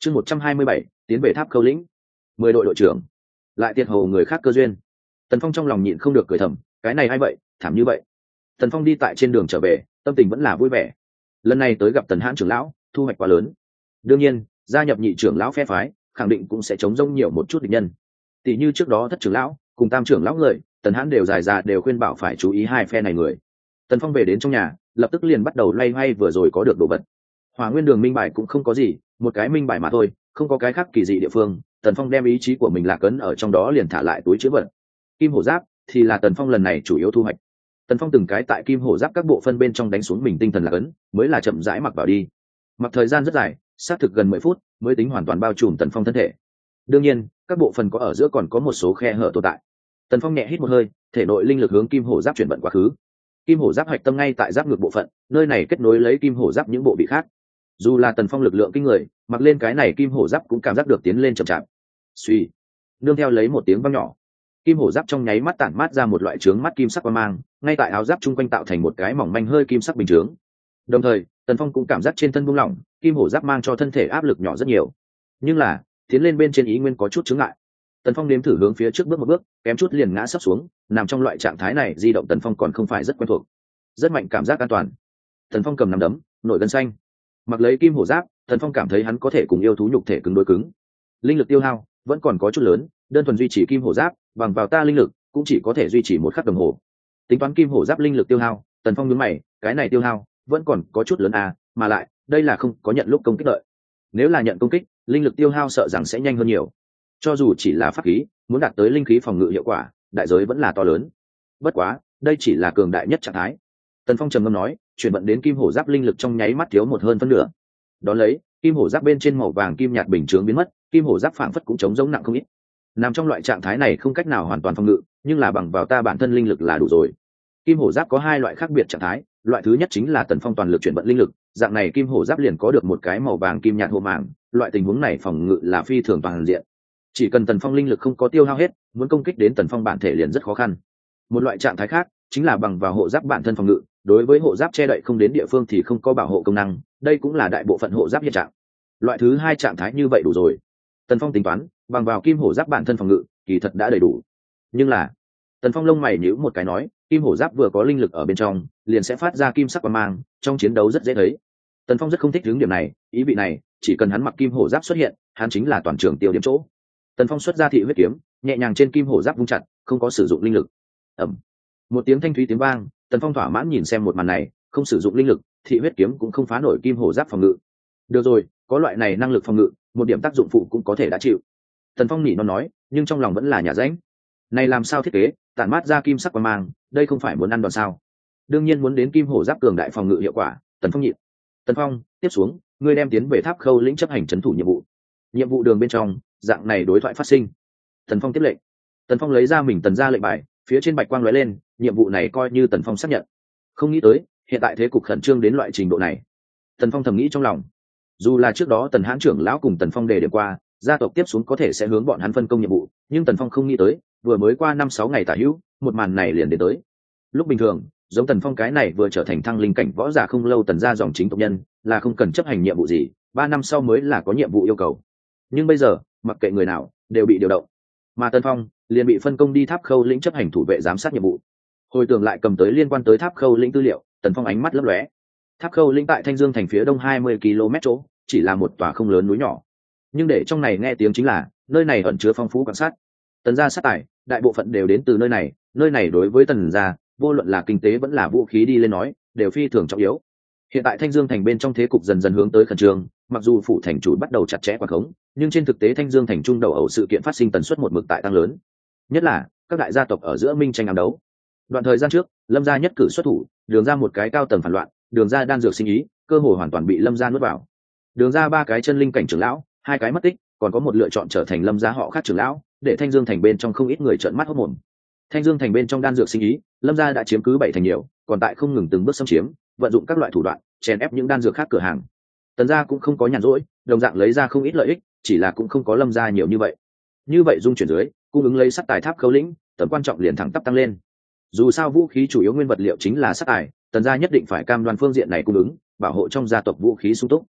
Chương 127, tiến về tháp khâu lĩnh. 10 đội đội trưởng lại tiệt hồ người khác cơ duyên. Tần Phong trong lòng nhịn không được cười thầm, cái này hay vậy, thảm như vậy. Tần Phong đi tại trên đường trở về, tâm tình vẫn là vui vẻ. Lần này tới gặp Tần Hãn trưởng lão, thu hoạch quá lớn. Đương nhiên, gia nhập nhị trưởng lão phe phái, khẳng định cũng sẽ chống rông nhiều một chút địch nhân. Tỷ như trước đó thất trưởng lão cùng tam trưởng lão người, Tần Hãn đều dài ra đều khuyên bảo phải chú ý hai phe này người. Tần Phong về đến trong nhà, lập tức liền bắt đầu loay hoay vừa rồi có được đồ vật. Hỏa Nguyên Đường minh bài cũng không có gì, một cái minh bài mà thôi, không có cái khác kỳ dị địa phương. Tần Phong đem ý chí của mình lạc ấn ở trong đó liền thả lại túi chứa vật. Kim hổ giáp thì là Tần Phong lần này chủ yếu thu hoạch. Tần Phong từng cái tại kim hổ giáp các bộ phân bên trong đánh xuống mình tinh thần lạc ấn, mới là chậm rãi mặc vào đi. Mặc thời gian rất dài, xác thực gần 10 phút mới tính hoàn toàn bao trùm Tần Phong thân thể. Đương nhiên, các bộ phận có ở giữa còn có một số khe hở tồn tại. Tần Phong nhẹ hít một hơi, thể nội linh lực hướng kim hổ giáp chuyển vận quá khứ. Kim hổ giáp hạch tâm ngay tại giáp ngược bộ phận, nơi này kết nối lấy kim hổ giáp những bộ vị khác. Dù là Tần Phong lực lượng kinh người, mặc lên cái này kim hổ giáp cũng cảm giác được tiến lên chậm chạp. Suy, nương theo lấy một tiếng vang nhỏ, kim hổ giáp trong nháy mắt tản mát ra một loại chướng mắt kim sắc quang mang, ngay tại áo giáp chung quanh tạo thành một cái mỏng manh hơi kim sắc bình chướng. Đồng thời, Tần Phong cũng cảm giác trên thân buông lỏng, kim hổ giáp mang cho thân thể áp lực nhỏ rất nhiều. Nhưng là, tiến lên bên trên ý nguyên có chút chướng ngại. Tần Phong nếm thử hướng phía trước bước một bước, kém chút liền ngã sấp xuống, nằm trong loại trạng thái này di động Tần Phong còn không phải rất quen thuộc. Rất mạnh cảm giác an toàn. Tần Phong cầm nắm đấm, nổi gân xanh. Mặc lấy kim hổ giáp, Tần Phong cảm thấy hắn có thể cùng yêu thú nhục thể cứng đối cứng. Linh lực tiêu hao vẫn còn có chút lớn, đơn thuần duy trì kim hổ giáp, bằng vào ta linh lực cũng chỉ có thể duy trì một khắc đồng hồ. Tính toán kim hổ giáp linh lực tiêu hao, Tần Phong nhướng mày, cái này tiêu hao vẫn còn có chút lớn à, mà lại, đây là không có nhận lúc công kích đợi. Nếu là nhận công kích, linh lực tiêu hao sợ rằng sẽ nhanh hơn nhiều. Cho dù chỉ là pháp khí, muốn đạt tới linh khí phòng ngự hiệu quả, đại giới vẫn là to lớn. Bất quá, đây chỉ là cường đại nhất trạng thái. Tần Phong trầm ngâm nói, chuyển vận đến kim hổ giáp linh lực trong nháy mắt thiếu một hơn phân nửa. Đón lấy, kim hổ giáp bên trên màu vàng kim nhạt bình chướng biến mất, kim hổ giáp phảng phất cũng chống giống nặng không ít. Nằm trong loại trạng thái này không cách nào hoàn toàn phòng ngự, nhưng là bằng vào ta bản thân linh lực là đủ rồi. Kim hổ giáp có hai loại khác biệt trạng thái, loại thứ nhất chính là Tần Phong toàn lực chuyển vận linh lực, dạng này kim hổ giáp liền có được một cái màu vàng kim nhạt hộ màng, loại tình huống này phòng ngự là phi thường toàn diện. Chỉ cần Tần Phong linh lực không có tiêu hao hết, muốn công kích đến Tần Phong bản thể liền rất khó khăn. Một loại trạng thái khác chính là bằng vào hộ giáp bản thân phòng ngự, đối với hộ giáp che đậy không đến địa phương thì không có bảo hộ công năng, đây cũng là đại bộ phận hộ giáp hiện trạng. Loại thứ hai trạng thái như vậy đủ rồi. Tần Phong tính toán, bằng vào kim hổ giáp bản thân phòng ngự, kỳ thật đã đầy đủ. Nhưng là, Tần Phong lông mày nhíu một cái nói, kim hổ giáp vừa có linh lực ở bên trong, liền sẽ phát ra kim sắc quang mang, trong chiến đấu rất dễ thấy. Tần Phong rất không thích hướng điểm này, ý vị này, chỉ cần hắn mặc kim hổ giáp xuất hiện, hắn chính là toàn trường tiêu điểm chỗ. Tần Phong xuất ra thị huyết kiếm, nhẹ nhàng trên kim hổ giáp vung chặt, không có sử dụng linh lực. Ầm. Một tiếng thanh thúy tiếng vang, Tần Phong thỏa mãn nhìn xem một màn này, không sử dụng linh lực, thị huyết kiếm cũng không phá nổi kim hổ giáp phòng ngự. Được rồi, có loại này năng lực phòng ngự, một điểm tác dụng phụ cũng có thể đã chịu. Tần Phong nhỉ nó nói, nhưng trong lòng vẫn là nhà rãnh. Này làm sao thiết kế, tản mát ra kim sắc quang mang, đây không phải muốn ăn đòn sao? Đương nhiên muốn đến kim hổ giáp cường đại phòng ngự hiệu quả, Tần Phong nhịn. Tần Phong, tiếp xuống, ngươi đem tiến về tháp khâu lĩnh chấp hành trấn thủ nhiệm vụ. Nhiệm vụ đường bên trong, dạng này đối thoại phát sinh. Tần Phong tiếp lệnh. Tần Phong lấy ra mình tần ra lệnh bài, phía trên bạch quang lóe lên, nhiệm vụ này coi như Tần Phong xác nhận. Không nghĩ tới, hiện tại thế cục khẩn trương đến loại trình độ này. Tần Phong thầm nghĩ trong lòng. Dù là trước đó Tần Hãn trưởng lão cùng Tần Phong đề điểm qua, gia tộc tiếp xuống có thể sẽ hướng bọn hắn phân công nhiệm vụ, nhưng Tần Phong không nghĩ tới, vừa mới qua 5-6 ngày tả hữu, một màn này liền đến tới. Lúc bình thường, giống Tần Phong cái này vừa trở thành thăng linh cảnh võ giả không lâu Tần gia dòng chính tộc nhân, là không cần chấp hành nhiệm vụ gì, 3 năm sau mới là có nhiệm vụ yêu cầu. Nhưng bây giờ, mặc kệ người nào, đều bị điều động. Mà Tần Phong liền bị phân công đi tháp khâu lĩnh chấp hành thủ vệ giám sát nhiệm vụ. Hồi tưởng lại cầm tới liên quan tới tháp khâu lĩnh tư liệu, Tần Phong ánh mắt lấp lóe. Tháp khâu lĩnh tại Thanh Dương thành phía đông 20 km chỗ, chỉ là một tòa không lớn núi nhỏ. Nhưng để trong này nghe tiếng chính là, nơi này ẩn chứa phong phú quan sát. Tần gia sát tài, đại bộ phận đều đến từ nơi này đối với Tần gia, vô luận là kinh tế vẫn là vũ khí đi lên nói, đều phi thường trọng yếu. Hiện tại Thanh Dương thành bên trong thế cục dần dần hướng tới khẩn trương, mặc dù phủ thành chủ bắt đầu chặt chẽ quản khống, nhưng trên thực tế Thanh Dương thành trung đầu ẩu sự kiện phát sinh tần suất một mực tại tăng lớn. Nhất là các đại gia tộc ở giữa minh tranh ám đấu. Đoạn thời gian trước, Lâm gia nhất cử xuất thủ, Đường ra một cái cao tầng phản loạn, Đường ra đan dược sinh ý, cơ hội hoàn toàn bị Lâm gia nuốt vào. Đường ra 3 cái chân linh cảnh trưởng lão, 2 cái mất tích, còn có một lựa chọn trở thành Lâm gia họ khác trưởng lão, để Thanh Dương thành bên trong không ít người trợn mắt hốt mồm. Thanh Dương thành bên trong đan dược sinh ý, Lâm gia đã chiếm cứ 7 thành nhiều, còn tại không ngừng từng bước xâm chiếm, vận dụng các loại thủ đoạn, chèn ép những đan dược khác cửa hàng. Tần gia cũng không có nhàn rỗi, đồng dạng lấy ra không ít lợi ích, chỉ là cũng không có Lâm gia nhiều như vậy. Như vậy dung chuyển dưới, cung ứng lấy sắt tài tháp khấu lĩnh, tầm quan trọng liền thẳng tắp tăng lên. Dù sao vũ khí chủ yếu nguyên vật liệu chính là sắt tài, Tần gia nhất định phải cam đoan phương diện này cung ứng, bảo hộ trong gia tộc vũ khí sung túc.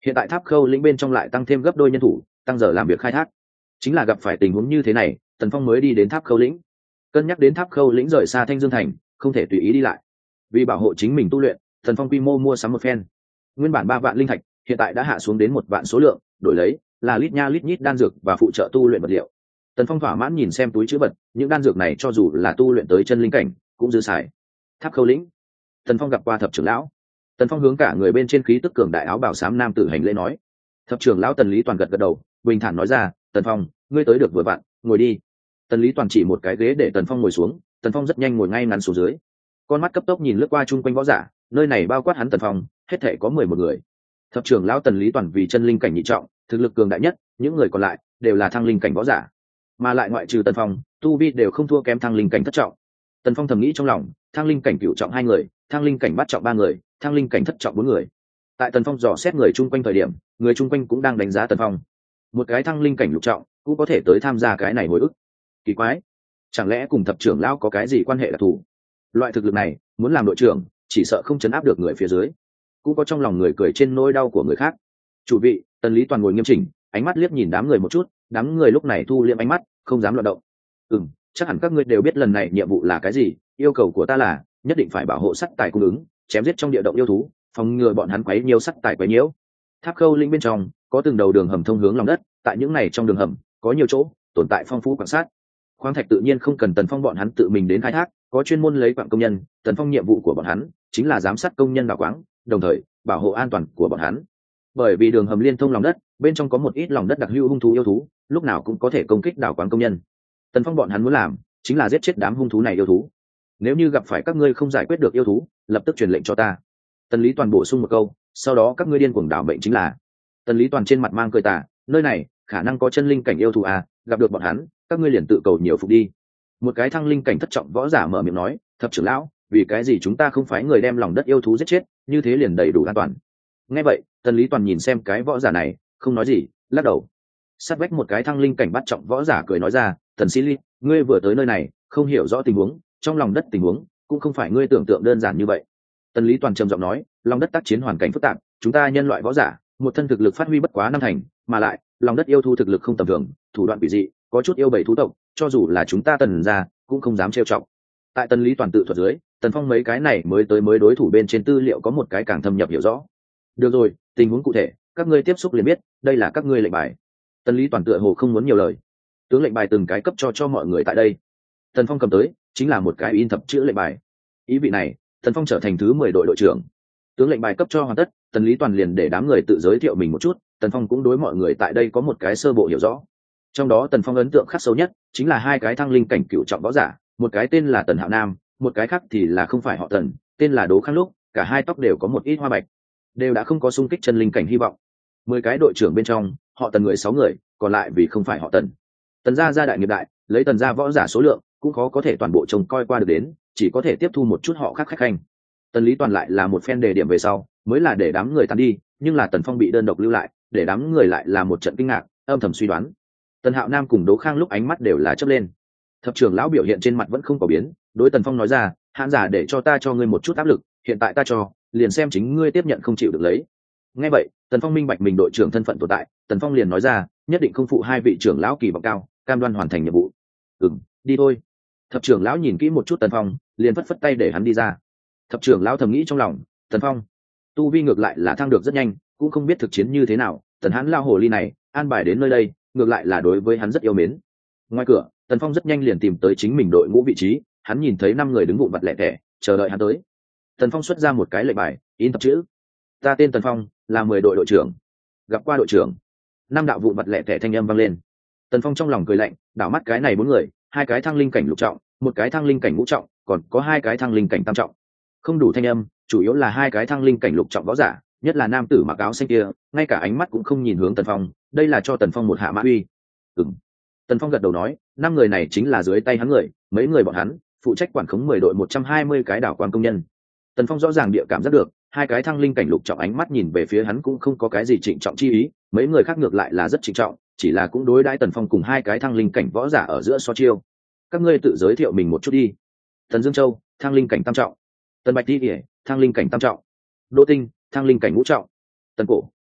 hiện tại tháp khâu lĩnh bên trong lại tăng thêm gấp đôi nhân thủ, tăng giờ làm việc khai thác. Chính là gặp phải tình huống như thế này, Tần Phong mới đi đến tháp khâu lĩnh. Cân nhắc đến tháp khâu lĩnh rời xa Thanh Dương thành, không thể tùy ý đi lại. Vì bảo hộ chính mình tu luyện, Tần Phong quy mô mua sắm một phen. Nguyên bản 3 vạn linh thạch, hiện tại đã hạ xuống đến 1 vạn số lượng, đổi lấy là lít nha lít nhít đan dược và phụ trợ tu luyện vật liệu. Tần Phong thỏa mãn nhìn xem túi trữ vật, những đan dược này cho dù là tu luyện tới chân linh cảnh, cũng dư xài. Tháp khâu lĩnh, Tần Phong gặp qua thập trưởng lão. Tần Phong hướng cả người bên trên khí tức cường đại áo bào xám nam tử hành lễ nói. Thập trưởng lão Tần Lý Toàn gật gật đầu, bình thản nói ra, Tần Phong, ngươi tới được vừa vặn, ngồi đi. Tần Lý Toàn chỉ một cái ghế để Tần Phong ngồi xuống, Tần Phong rất nhanh ngồi ngay ngắn xuống dưới. Con mắt cấp tốc nhìn lướt qua chung quanh võ giả, nơi này bao quát hắn Tần Phong, hết thể có 11 người. Thập trưởng lão Tần Lý Toàn vì chân linh cảnh nhị trọng, thực lực cường đại nhất, những người còn lại đều là thăng linh cảnh võ giả, mà lại ngoại trừ Tần Phong, tu vi đều không thua kém thăng linh cảnh thất trọng. Tần Phong thầm nghĩ trong lòng, thăng linh cảnh cửu trọng 2 người, thăng linh cảnh bát trọng 3 người, thăng linh cảnh thất trọng 4 người. Tại Tần Phong dò xét người chung quanh thời điểm, người chung quanh cũng đang đánh giá Tần Phong. Một cái thăng linh cảnh lục trọng cũng có thể tới tham gia cái này hồi ức. Kỳ quái, chẳng lẽ cùng thập trưởng lão có cái gì quan hệ đặc thù? Loại thực lực này, muốn làm đội trưởng, chỉ sợ không chấn áp được người phía dưới. Cũng có trong lòng người cười trên nỗi đau của người khác. Chủ vị, Tần Lý Toàn ngồi nghiêm chỉnh, ánh mắt liếc nhìn đám người một chút, đám người lúc này thu liệm ánh mắt, không dám loạn động. Chắc hẳn các ngươi đều biết lần này nhiệm vụ là cái gì, yêu cầu của ta là nhất định phải bảo hộ sắt tài cung ứng, chém giết trong địa động yêu thú, phòng ngừa bọn hắn quấy nhiễu sắt tài quấy nhiễu. Tháp khâu linh bên trong có từng đầu đường hầm thông hướng lòng đất, tại những này trong đường hầm có nhiều chỗ tồn tại phong phú quan sát. Khoáng thạch tự nhiên không cần Tần Phong bọn hắn tự mình đến khai thác, có chuyên môn lấy quặng công nhân. Tần Phong nhiệm vụ của bọn hắn chính là giám sát công nhân đào quáng, đồng thời bảo hộ an toàn của bọn hắn. Bởi vì đường hầm liên thông lòng đất, bên trong có một ít lòng đất đặc hữu hung thú yêu thú, lúc nào cũng có thể công kích đào quáng công nhân. Tần Phong bọn hắn muốn làm chính là giết chết đám hung thú này yêu thú. Nếu như gặp phải các ngươi không giải quyết được yêu thú, lập tức truyền lệnh cho ta. Tần Lý Toàn bổ sung một câu, sau đó các ngươi điên cuồng đảo mệnh chính là. Tần Lý Toàn trên mặt mang cười tà, nơi này khả năng có chân linh cảnh yêu thú à, gặp được bọn hắn, các ngươi liền tự cầu nhiều phục đi. Một cái thăng linh cảnh thất trọng võ giả mở miệng nói, thập trưởng lão, vì cái gì chúng ta không phái người đem lòng đất yêu thú giết chết, như thế liền đầy đủ an toàn. Nghe vậy, Tần Lý Toàn nhìn xem cái võ giả này, không nói gì, lắc đầu. Sát vách một cái thăng linh cảnh bắt trọng võ giả cười nói ra, Tần Sĩ Ly, ngươi vừa tới nơi này, không hiểu rõ tình huống, trong lòng đất tình huống cũng không phải ngươi tưởng tượng đơn giản như vậy. Tần Lý Toàn trầm giọng nói, lòng đất tác chiến hoàn cảnh phức tạp, chúng ta nhân loại võ giả, một thân thực lực phát huy bất quá 5 thành, mà lại lòng đất yêu thú thực lực không tầm thường, thủ đoạn quỷ dị, có chút yêu bầy thú tộc, cho dù là chúng ta Tần gia cũng không dám trêu chọc. Tại Tần Lý Toàn tự thuật dưới, Tần Phong mấy cái này mới đối thủ bên trên tư liệu có một cái càng thâm nhập hiểu rõ. Được rồi, tình huống cụ thể, các ngươi tiếp xúc liền biết, đây là các ngươi lệnh bài. Tần Lý Toàn tựa hồ không muốn nhiều lời, tướng lệnh bài từng cái cấp cho mọi người tại đây. Tần Phong cầm tới chính là một cái in thập chữ lệnh bài. Ý vị này, Tần Phong trở thành thứ 10 đội đội trưởng. Tướng lệnh bài cấp cho hoàn tất, Tần Lý Toàn liền để đám người tự giới thiệu mình một chút. Tần Phong cũng đối mọi người tại đây có một cái sơ bộ hiểu rõ. Trong đó Tần Phong ấn tượng khắc sâu nhất chính là 2 cái thăng linh cảnh cửu trọng võ giả, một cái tên là Tần Hạo Nam, một cái khác thì là không phải họ Tần, tên là Đỗ Khang Lúc, cả hai tóc đều có một ít hoa bạch, đều đã không có xung kích chân linh cảnh hy vọng. 10 cái đội trưởng bên trong, họ Tần người 6 người, còn lại vì không phải họ Tần. Tần gia đại nghiệp đại, lấy Tần gia võ giả số lượng, cũng khó có thể toàn bộ trông coi qua được đến, chỉ có thể tiếp thu một chút họ khác khách khanh. Tần Lý Toàn lại là một phen đề điểm về sau, mới là để đám người tan đi, nhưng là Tần Phong bị đơn độc lưu lại, để đám người lại là một trận kinh ngạc, âm thầm suy đoán. Tần Hạo Nam cùng Đỗ Khang Lúc ánh mắt đều là chớp lên. Thập trưởng lão biểu hiện trên mặt vẫn không có biến, đối Tần Phong nói ra, hãn giả để cho ta cho ngươi một chút áp lực, hiện tại ta cho, liền xem chính ngươi tiếp nhận không chịu được lấy. Nghe vậy, Tần Phong minh bạch mình đội trưởng thân phận tồn tại, Tần Phong liền nói ra, nhất định không phụ 2 vị trưởng lão kỳ vọng cao, cam đoan hoàn thành nhiệm vụ. Đi thôi. Thập trưởng lão nhìn kỹ một chút Tần Phong, liền phất phất tay để hắn đi ra. Thập trưởng lão thầm nghĩ trong lòng, Tần Phong tu vi ngược lại là thăng được rất nhanh, cũng không biết thực chiến như thế nào. Tần hắn lao hồ ly này an bài đến nơi đây, ngược lại là đối với hắn rất yêu mến. Ngoài cửa, Tần Phong rất nhanh liền tìm tới chính mình đội ngũ vị trí, hắn nhìn thấy 5 người đứng vụn vặt lẻ tẻ, chờ đợi hắn tới. Tần Phong xuất ra một cái lệnh bài, in thập chữ, ta tên Tần Phong, là 10 đội đội trưởng. Gặp qua đội trưởng. 5 đạo vụn vặt lẻ tẻ thanh âm vang lên. Tần Phong trong lòng cười lạnh, đảo mắt cái này 4 người, 2 cái thăng linh cảnh lục trọng, một cái thăng linh cảnh ngũ trọng, còn có 2 cái thăng linh cảnh tam trọng. Không đủ thanh âm, chủ yếu là 2 cái thăng linh cảnh lục trọng võ giả, nhất là nam tử mặc áo xanh kia, ngay cả ánh mắt cũng không nhìn hướng Tần Phong, đây là cho Tần Phong một hạ mã uy. Tần Phong gật đầu nói, 5 người này chính là dưới tay hắn người, mấy người bọn hắn phụ trách quản khống 10 đội 120 cái đảo quan công nhân. Tần Phong rõ ràng địa cảm giác được, 2 cái thăng linh cảnh lục trọng ánh mắt nhìn về phía hắn cũng không có cái gì trịnh trọng chi ý, mấy người khác ngược lại là rất trịnh trọng, chỉ là cũng đối đãi Tần Phong cùng 2 cái thăng linh cảnh võ giả ở giữa so chiêu. Các ngươi tự giới thiệu mình một chút đi. Tần Dương Châu, thăng linh cảnh tam trọng. Tần Bạch Tỷ, thăng linh cảnh tam trọng. Đỗ Tinh, thăng linh cảnh ngũ trọng. Tần Cổ,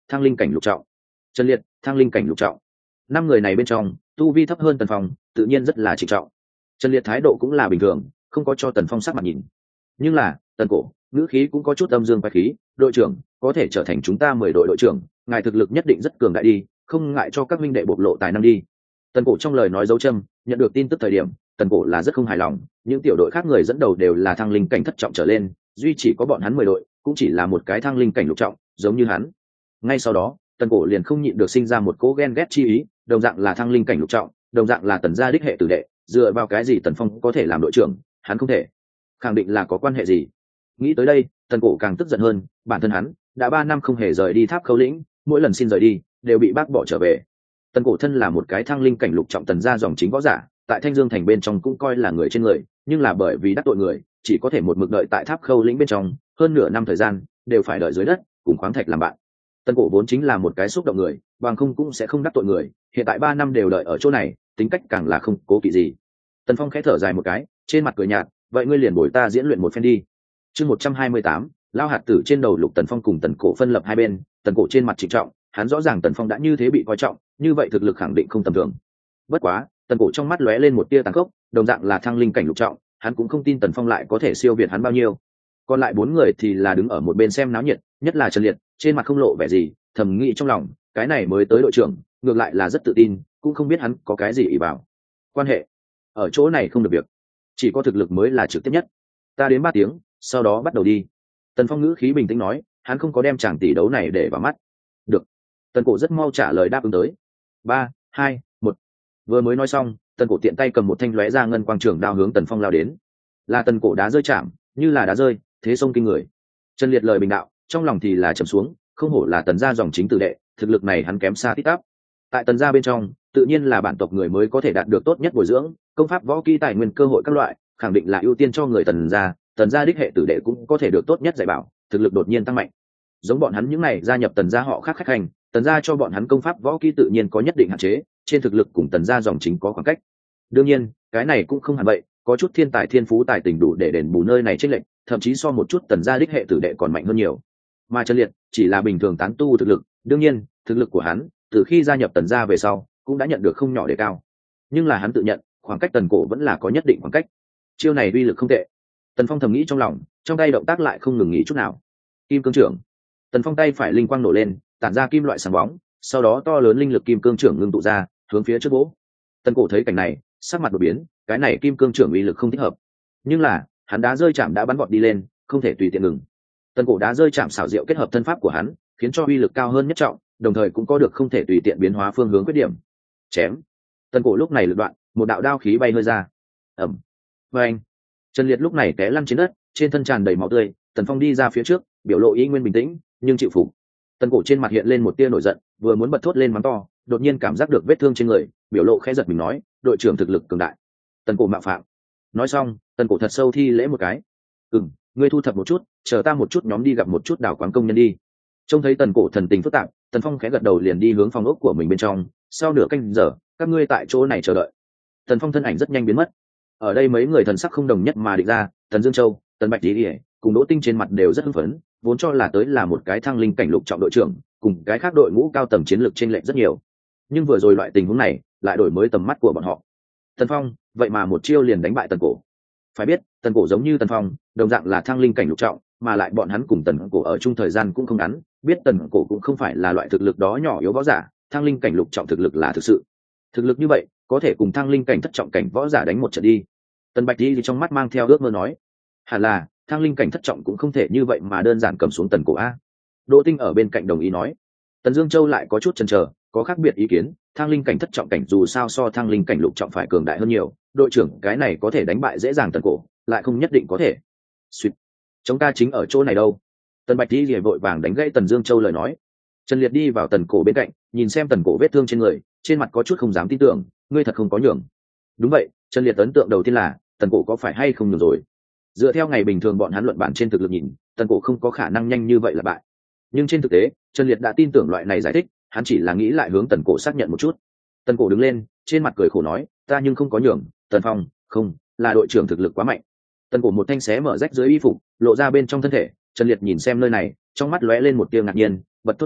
thăng linh cảnh lục trọng. Trần Liệt, thăng linh cảnh lục trọng. 5 người này bên trong tu vi thấp hơn Tần Phong, tự nhiên rất là trịnh trọng. Trần Liệt thái độ cũng là bình thường, không có cho Tần Phong sắc mặt nhìn. Nhưng là Tần Cổ ngữ khí cũng có chút âm dương quái khí. Đội trưởng có thể trở thành chúng ta 10 đội đội trưởng, ngài thực lực nhất định rất cường đại đi, không ngại cho các minh đệ bộc lộ tài năng đi. Tần Cổ trong lời nói dấu châm, nhận được tin tức thời điểm Tần Cổ là rất không hài lòng. Những tiểu đội khác người dẫn đầu đều là thăng linh cảnh thất trọng trở lên, duy chỉ có bọn hắn 10 đội cũng chỉ là một cái thăng linh cảnh lục trọng, giống như hắn. Ngay sau đó Tần Cổ liền không nhịn được sinh ra một cỗ ghen ghét chi ý, đồng dạng là thăng linh cảnh lục trọng, đồng dạng là Tần gia đích hệ tử đệ, dựa vào cái gì Tần Phong có thể làm đội trưởng, hắn không thể? Khẳng định là có quan hệ gì. Nghĩ tới đây Tần Cổ càng tức giận hơn, bản thân hắn đã 3 năm không hề rời đi Tháp Khâu lĩnh, mỗi lần xin rời đi đều bị bác bỏ trở về. Tần Cổ thân là một cái thăng linh cảnh lục trọng Tần gia dòng chính võ giả, tại Thanh Dương thành bên trong cũng coi là người trên người, nhưng là bởi vì đắc tội người, chỉ có thể một mực đợi tại Tháp Khâu lĩnh bên trong, hơn nửa năm thời gian đều phải đợi dưới đất cùng khoáng thạch làm bạn. Tần Cổ vốn chính là một cái xúc động người, bằng không cũng sẽ không đắc tội người, hiện tại 3 năm đều đợi ở chỗ này, tính cách càng là không cố kỵ gì. Tần Phong khẽ thở dài một cái, trên mặt cười nhạt, vậy ngươi liền bồi ta diễn luyện một phen đi. Chương 128, lao hạt tử trên đầu Lục Tần Phong cùng Tần Cổ phân lập hai bên, Tần Cổ trên mặt trịnh trọng, hắn rõ ràng Tần Phong đã như thế bị coi trọng, như vậy thực lực khẳng định không tầm thường. Bất quá, Tần Cổ trong mắt lóe lên một tia tàn khốc, đồng dạng là thăng linh cảnh lục trọng, hắn cũng không tin Tần Phong lại có thể siêu việt hắn bao nhiêu. Còn lại 4 người thì là đứng ở một bên xem náo nhiệt, nhất là Trần Liệt, trên mặt không lộ vẻ gì, thầm nghĩ trong lòng, cái này mới tới đội trưởng, ngược lại là rất tự tin, cũng không biết hắn có cái gì ỷ vào. Quan hệ ở chỗ này không được việc, chỉ có thực lực mới là trực tiếp nhất. Ta đến 3 tiếng, sau đó bắt đầu đi. Tần Phong ngữ khí bình tĩnh nói, hắn không có đem chàng tỷ đấu này để vào mắt. Được. Tần Cổ rất mau trả lời đáp ứng tới. 3, 2, 1. Vừa mới nói xong, Tần Cổ tiện tay cầm một thanh lóe ra ngân quang trường đao hướng Tần Phong lao đến. Là Tần Cổ đá rơi chạm, như là đá rơi, thế sông kinh người. Trần Liệt lời bình đạo, trong lòng thì là trầm xuống, không hổ là Tần gia dòng chính tử đệ, thực lực này hắn kém xa tít tắp. Tại Tần gia bên trong, tự nhiên là bản tộc người mới có thể đạt được tốt nhất bồi dưỡng, công pháp võ kỹ tài nguyên cơ hội các loại, khẳng định là ưu tiên cho người Tần gia đích hệ tử đệ cũng có thể được tốt nhất dạy bảo, thực lực đột nhiên tăng mạnh. Giống bọn hắn những này gia nhập Tần gia họ khác khách hành, Tần gia cho bọn hắn công pháp võ kỹ tự nhiên có nhất định hạn chế, trên thực lực cùng Tần gia dòng chính có khoảng cách. Đương nhiên, cái này cũng không hẳn vậy, có chút thiên tài thiên phú tài tình đủ để đền bù nơi này chênh lệch, thậm chí so một chút Tần gia đích hệ tử đệ còn mạnh hơn nhiều. Mà Trần Liệt chỉ là bình thường tán tu thực lực, đương nhiên, thực lực của hắn từ khi gia nhập Tần gia về sau, cũng đã nhận được không nhỏ đề cao. Nhưng là hắn tự nhận, khoảng cách Tần Cổ vẫn là có nhất định khoảng cách. Chiêu này uy lực không tệ. Tần Phong thầm nghĩ trong lòng, trong tay động tác lại không ngừng nghỉ chút nào. Kim cương trưởng. Tần Phong tay phải linh quang nổ lên, tản ra kim loại sáng bóng, sau đó to lớn linh lực kim cương trưởng ngưng tụ ra, hướng phía trước vỗ. Tần Cổ thấy cảnh này, sắc mặt đột biến, cái này kim cương trưởng uy lực không thích hợp. Nhưng là, hắn đá rơi chạm đã bắn vọt đi lên, không thể tùy tiện ngừng. Tần Cổ đá rơi chạm xảo diệu kết hợp thân pháp của hắn, khiến cho uy lực cao hơn nhất trọng, đồng thời cũng có được không thể tùy tiện biến hóa phương hướng khuyết điểm. Chém. Tần Cổ lúc này lực đoạn, một đạo đao khí bay hơi ra. Ầm. Oeng. Trần Liệt lúc này té lăn trên đất, trên thân tràn đầy máu tươi. Tần Phong đi ra phía trước, biểu lộ ý nguyên bình tĩnh, nhưng chịu phục. Tần Cổ trên mặt hiện lên một tia nổi giận, vừa muốn bật thốt lên mắng to, đột nhiên cảm giác được vết thương trên người, biểu lộ khẽ giật mình nói, đội trưởng thực lực cường đại. Tần Cổ mạo phạm. Nói xong, Tần Cổ thật sâu thi lễ một cái. Ngươi thu thập một chút, chờ ta một chút nhóm đi gặp một chút đào quán công nhân đi. Trông thấy Tần Cổ thần tình phức tạp, Tần Phong khẽ gật đầu liền đi hướng phòng ốc của mình bên trong. Sau nửa canh giờ, các ngươi tại chỗ này chờ đợi. Tần Phong thân ảnh rất nhanh biến mất. Ở đây mấy người thần sắc không đồng nhất mà định ra, Tần Dương Châu, Tần Bạch Tỷ, cùng Đỗ Tinh trên mặt đều rất hưng phấn, vốn cho là tới là một cái thăng linh cảnh lục trọng đội trưởng, cùng cái khác đội ngũ cao tầng chiến lược chênh lệch rất nhiều. Nhưng vừa rồi loại tình huống này, lại đổi mới tầm mắt của bọn họ. Tần Phong, vậy mà một chiêu liền đánh bại Tần Cổ. Phải biết, Tần Cổ giống như Tần Phong, đồng dạng là thăng linh cảnh lục trọng, mà lại bọn hắn cùng Tần Cổ ở chung thời gian cũng không ngắn, biết Tần Cổ cũng không phải là loại thực lực đó nhỏ yếu võ giả, thăng linh cảnh lục trọng thực lực là thực sự. Thực lực như vậy, có thể cùng thăng linh cảnh thất trọng cảnh võ giả đánh một trận đi. Tần Bạch Tỷ trong mắt mang theo ước mơ nói, hẳn là thăng linh cảnh thất trọng cũng không thể như vậy mà đơn giản cầm xuống Tần Cổ a. Đỗ Tinh ở bên cạnh đồng ý nói. Tần Dương Châu lại có chút chần chờ, có khác biệt ý kiến, thăng linh cảnh thất trọng cảnh dù sao so thăng linh cảnh lục trọng phải cường đại hơn nhiều, đội trưởng cái này có thể đánh bại dễ dàng Tần Cổ, lại không nhất định có thể. Xuyệt. Chúng ta chính ở chỗ này đâu? Tần Bạch Tỷ vội vàng đánh gãy Tần Dương Châu lời nói. Trần Liệt đi vào Tần Cổ bên cạnh, nhìn xem Tần Cổ vết thương trên người, trên mặt có chút không dám tin tưởng, ngươi thật không có nhường. Đúng vậy, Trần Liệt ấn tượng đầu tiên là Tần Cổ có phải hay không nhường rồi. Dựa theo ngày bình thường bọn hắn luận bản trên thực lực nhìn, Tần Cổ không có khả năng nhanh như vậy là bại. Nhưng trên thực tế, Trần Liệt đã tin tưởng loại này giải thích, hắn chỉ là nghĩ lại hướng Tần Cổ xác nhận một chút. Tần Cổ đứng lên, trên mặt cười khổ nói, ta nhưng không có nhường, Tần Phong, không, là đội trưởng thực lực quá mạnh. Tần Cổ một thanh xé mở rách dưới y phục, lộ ra bên trong thân thể, Trần Liệt nhìn xem nơi này, trong mắt lóe lên một tia ngạc nhiên, bật thốt lên,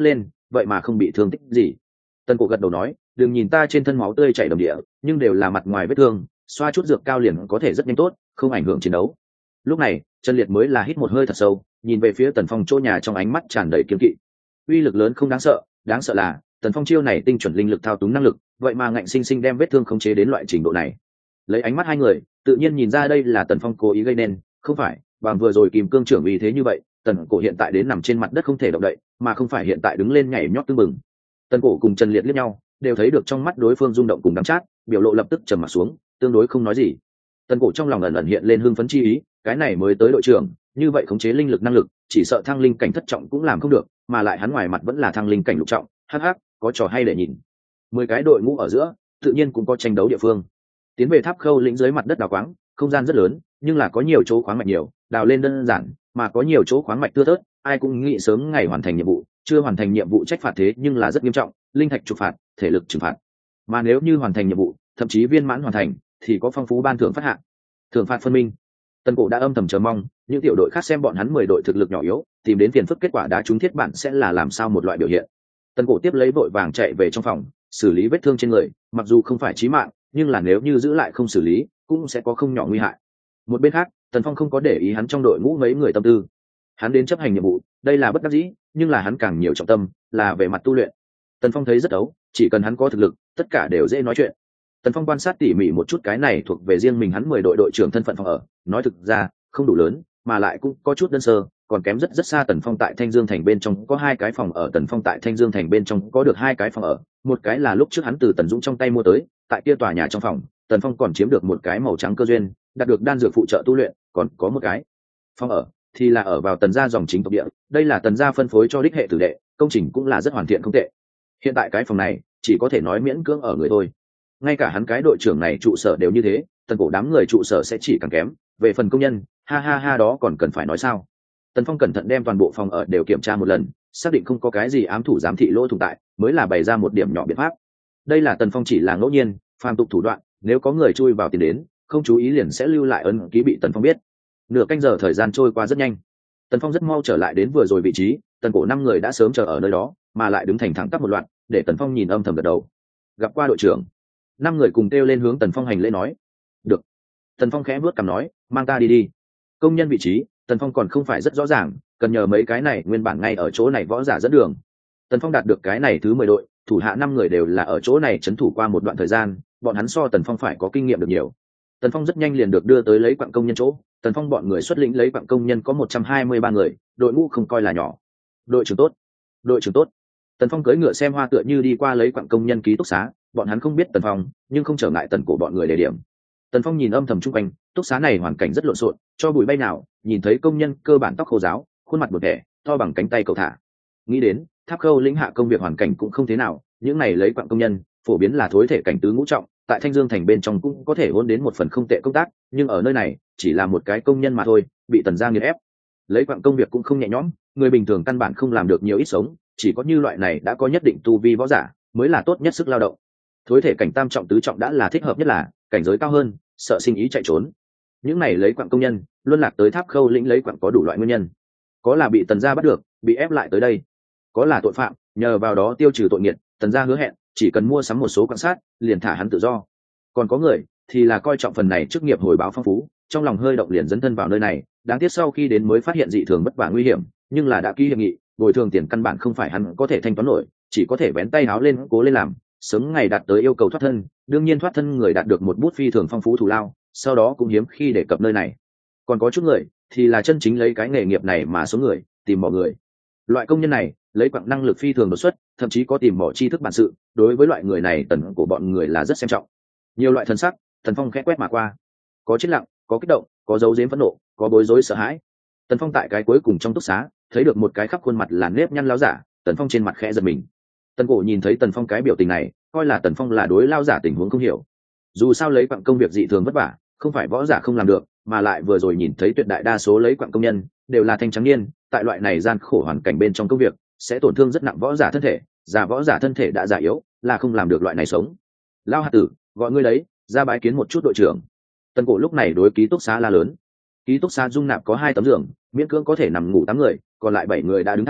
vậy mà không bị thương tích gì. Tần Cổ gật đầu nói, đừng nhìn ta trên thân máu tươi chảy đầm địa, nhưng đều là mặt ngoài vết thương, xoa chút dược cao liền có thể rất nhanh tốt, không ảnh hưởng chiến đấu. Lúc này Trần Liệt mới là hít một hơi thật sâu, nhìn về phía Tần Phong chỗ nhà, trong ánh mắt tràn đầy kiêng kỵ. Uy lực lớn không đáng sợ là Tần Phong chiêu này tinh chuẩn linh lực thao túng năng lực, vậy mà ngạnh sinh sinh đem vết thương khống chế đến loại trình độ này. Lấy ánh mắt hai người tự nhiên nhìn ra đây là Tần Phong cố ý gây nên, không phải bằng vừa rồi kìm cương trưởng vì thế như vậy. Tần Cổ hiện tại đến nằm trên mặt đất không thể động đậy, mà không phải hiện tại đứng lên nhảy nhót tưng bừng. Tần Cổ cùng Trần Liệt liếc nhau, đều thấy được trong mắt đối phương rung động cùng đắm chát, biểu lộ lập tức trầm mặt xuống, tương đối không nói gì. Tần Cổ trong lòng ẩn ẩn hiện lên hưng phấn chi ý, cái này mới tới đội trưởng, như vậy khống chế linh lực năng lực, chỉ sợ thăng linh cảnh thất trọng cũng làm không được, mà lại hắn ngoài mặt vẫn là thăng linh cảnh lục trọng, hắc hắc, có trò hay để nhìn. 10 cái đội ngũ ở giữa, tự nhiên cũng có tranh đấu địa phương. Tiến về tháp khâu lĩnh dưới mặt đất đào quáng, không gian rất lớn, nhưng là có nhiều chỗ khoáng mạch nhiều, đào lên đơn giản, mà có nhiều chỗ khoáng mạch thưa thớt, ai cũng nghĩ sớm ngày hoàn thành nhiệm vụ, chưa hoàn thành nhiệm vụ trách phạt thế nhưng là rất nghiêm trọng, linh thạch trục phạt, thể lực trừng phạt. Mà nếu như hoàn thành nhiệm vụ, thậm chí viên mãn hoàn thành, thì có phong phú ban thưởng phát hạng. Thưởng phạt phân minh. Tần Cổ đã âm thầm chờ mong, những tiểu đội khác xem bọn hắn 10 đội thực lực nhỏ yếu, tìm đến phiền phức, kết quả đã trúng thiết bản sẽ là làm sao một loại biểu hiện. Tần Cổ tiếp lấy vội vàng chạy về trong phòng, xử lý vết thương trên người, mặc dù không phải chí mạng, nhưng là nếu như giữ lại không xử lý, cũng sẽ có không nhỏ nguy hại. Một bên khác, Tần Phong không có để ý hắn trong đội ngũ mấy người tâm tư. Hắn đến chấp hành nhiệm vụ, đây là bất đắc dĩ, nhưng là hắn càng nhiều trọng tâm là về mặt tu luyện. Tần Phong thấy rất ấu, chỉ cần hắn có thực lực, tất cả đều dễ nói chuyện. Tần Phong quan sát tỉ mỉ một chút cái này thuộc về riêng mình hắn 10 đội đội trưởng thân phận phòng ở, nói thực ra, không đủ lớn, mà lại cũng có chút đơn sơ, còn kém rất rất xa. Tần Phong tại Thanh Dương thành bên trong có 2 cái phòng ở, Tần Phong tại Thanh Dương thành bên trong có được 2 cái phòng ở, một cái là lúc trước hắn từ Tần Dũng trong tay mua tới, tại kia tòa nhà trong phòng, Tần Phong còn chiếm được một cái màu trắng cơ duyên, đạt được đan dược phụ trợ tu luyện, còn có một cái phòng ở thì là ở vào Tần gia dòng chính tộc địa, đây là Tần gia phân phối cho đích hệ tử đệ, công trình cũng là rất hoàn thiện không tệ. Hiện tại cái phòng này chỉ có thể nói miễn cưỡng ở người thôi, ngay cả hắn cái đội trưởng này trụ sở đều như thế, Tần Cổ đám người trụ sở sẽ chỉ càng kém. Về phần công nhân, ha ha ha, đó còn cần phải nói sao. Tần Phong cẩn thận đem toàn bộ phòng ở đều kiểm tra một lần, xác định không có cái gì ám thủ giám thị lỗ thủng tại, mới là bày ra một điểm nhỏ biện pháp. Đây là Tần Phong chỉ là ngẫu nhiên phàm tục thủ đoạn, nếu có người chui vào tiền đến, không chú ý liền sẽ lưu lại ấn ký bị Tần Phong biết. Nửa canh giờ thời gian trôi qua rất nhanh, Tần Phong rất mau trở lại đến vừa rồi vị trí. Tần Cổ 5 người đã sớm chờ ở nơi đó, mà lại đứng thành thẳng tắp một loạt, để Tần Phong nhìn âm thầm gật đầu. Gặp qua đội trưởng. 5 người cùng kêu lên hướng Tần Phong hành lễ nói. Được. Tần Phong khẽ vuốt cằm nói, mang ta đi đi. Công nhân vị trí, Tần Phong còn không phải rất rõ ràng, cần nhờ mấy cái này nguyên bản ngay ở chỗ này võ giả dẫn đường. Tần Phong đạt được cái này thứ 10 đội, thủ hạ 5 người đều là ở chỗ này trấn thủ qua một đoạn thời gian, bọn hắn so Tần Phong phải có kinh nghiệm được nhiều. Tần Phong rất nhanh liền được đưa tới lấy quặng công nhân chỗ. Tần Phong bọn người xuất lĩnh lấy quặng công nhân có 123 người, đội ngũ không coi là nhỏ. Đội trưởng tốt, đội trưởng tốt. Tần Phong cưỡi ngựa xem hoa tựa như đi qua lấy quặng công nhân ký túc xá, bọn hắn không biết Tần Phong, nhưng không trở ngại Tần Cổ bọn người đề điểm. Tần Phong nhìn âm thầm chung quanh, túc xá này hoàn cảnh rất lộn xộn, cho bụi bay nào, nhìn thấy công nhân cơ bản tóc khô ráo, khuôn mặt bột vẻ, to bằng cánh tay cậu thả. Nghĩ đến tháp khâu lĩnh hạ công việc hoàn cảnh cũng không thế nào, những này lấy quặng công nhân phổ biến là thối thể cảnh tứ ngũ trọng, tại Thanh Dương thành bên trong cũng có thể hôn đến một phần không tệ công tác, nhưng ở nơi này chỉ là một cái công nhân mà thôi, bị Tần gia nghiền ép. Lấy quặng công việc cũng không nhẹ nhõm, người bình thường căn bản không làm được nhiều ít sống, chỉ có như loại này đã có nhất định tu vi võ giả mới là tốt nhất sức lao động. Thối thể cảnh tam trọng tứ trọng đã là thích hợp nhất, là cảnh giới cao hơn sợ sinh ý chạy trốn. Những này lấy quặng công nhân luân lạc tới tháp khâu lĩnh lấy quặng có đủ loại nguyên nhân, có là bị Tần gia bắt được bị ép lại tới đây, có là tội phạm nhờ vào đó tiêu trừ tội nghiệt, Tần gia hứa hẹn chỉ cần mua sắm một số quan sát liền thả hắn tự do. Còn có người thì là coi trọng phần này chức nghiệp hồi báo phong phú, trong lòng hơi động liền dấn thân vào nơi này, đáng tiếc sau khi đến mới phát hiện dị thường bất vả nguy hiểm, nhưng là đã ký hiệp nghị, bồi thường tiền căn bản không phải hắn có thể thanh toán nổi, chỉ có thể vén tay áo lên cố lên làm, sớm ngày đạt tới yêu cầu thoát thân. Đương nhiên thoát thân người đạt được một bút phi thường phong phú thù lao, sau đó cũng hiếm khi đề cập nơi này. Còn có chút người thì là chân chính lấy cái nghề nghiệp này mà số người tìm mọi người. Loại công nhân này lấy quặng năng lực phi thường đột xuất, thậm chí có tìm mỏ tri thức bản sự, đối với loại người này Tần của bọn người là rất xem trọng. Nhiều loại thân sắc, Tần Phong khẽ quét mà qua, có chết lặng, có kích động, có dấu giếm phẫn nộ, có bối rối sợ hãi. Tần Phong tại cái cuối cùng trong túc xá thấy được một cái khắp khuôn mặt là nếp nhăn lão giả, Tần Phong trên mặt khẽ giật mình. Tần Cổ nhìn thấy Tần Phong cái biểu tình này, coi là Tần Phong là đối lão giả tình huống không hiểu. Dù sao lấy quặng công việc dị thường vất vả, không phải võ giả không làm được, mà lại vừa rồi nhìn thấy tuyệt đại đa số lấy quặng công nhân đều là thanh trắng niên, tại loại này gian khổ hoàn cảnh bên trong công việc sẽ tổn thương rất nặng võ giả thân thể, già võ giả thân thể đã già yếu là không làm được loại này sống. Lao hạt tử, gọi ngươi đấy, ra bái kiến một chút đội trưởng. Tần Cổ lúc này đối ký túc xá la lớn. Ký túc xá dung nạp có 2 tấm giường, miễn cưỡng có thể nằm ngủ 8 người, còn lại 7 người đã đứng thẳng,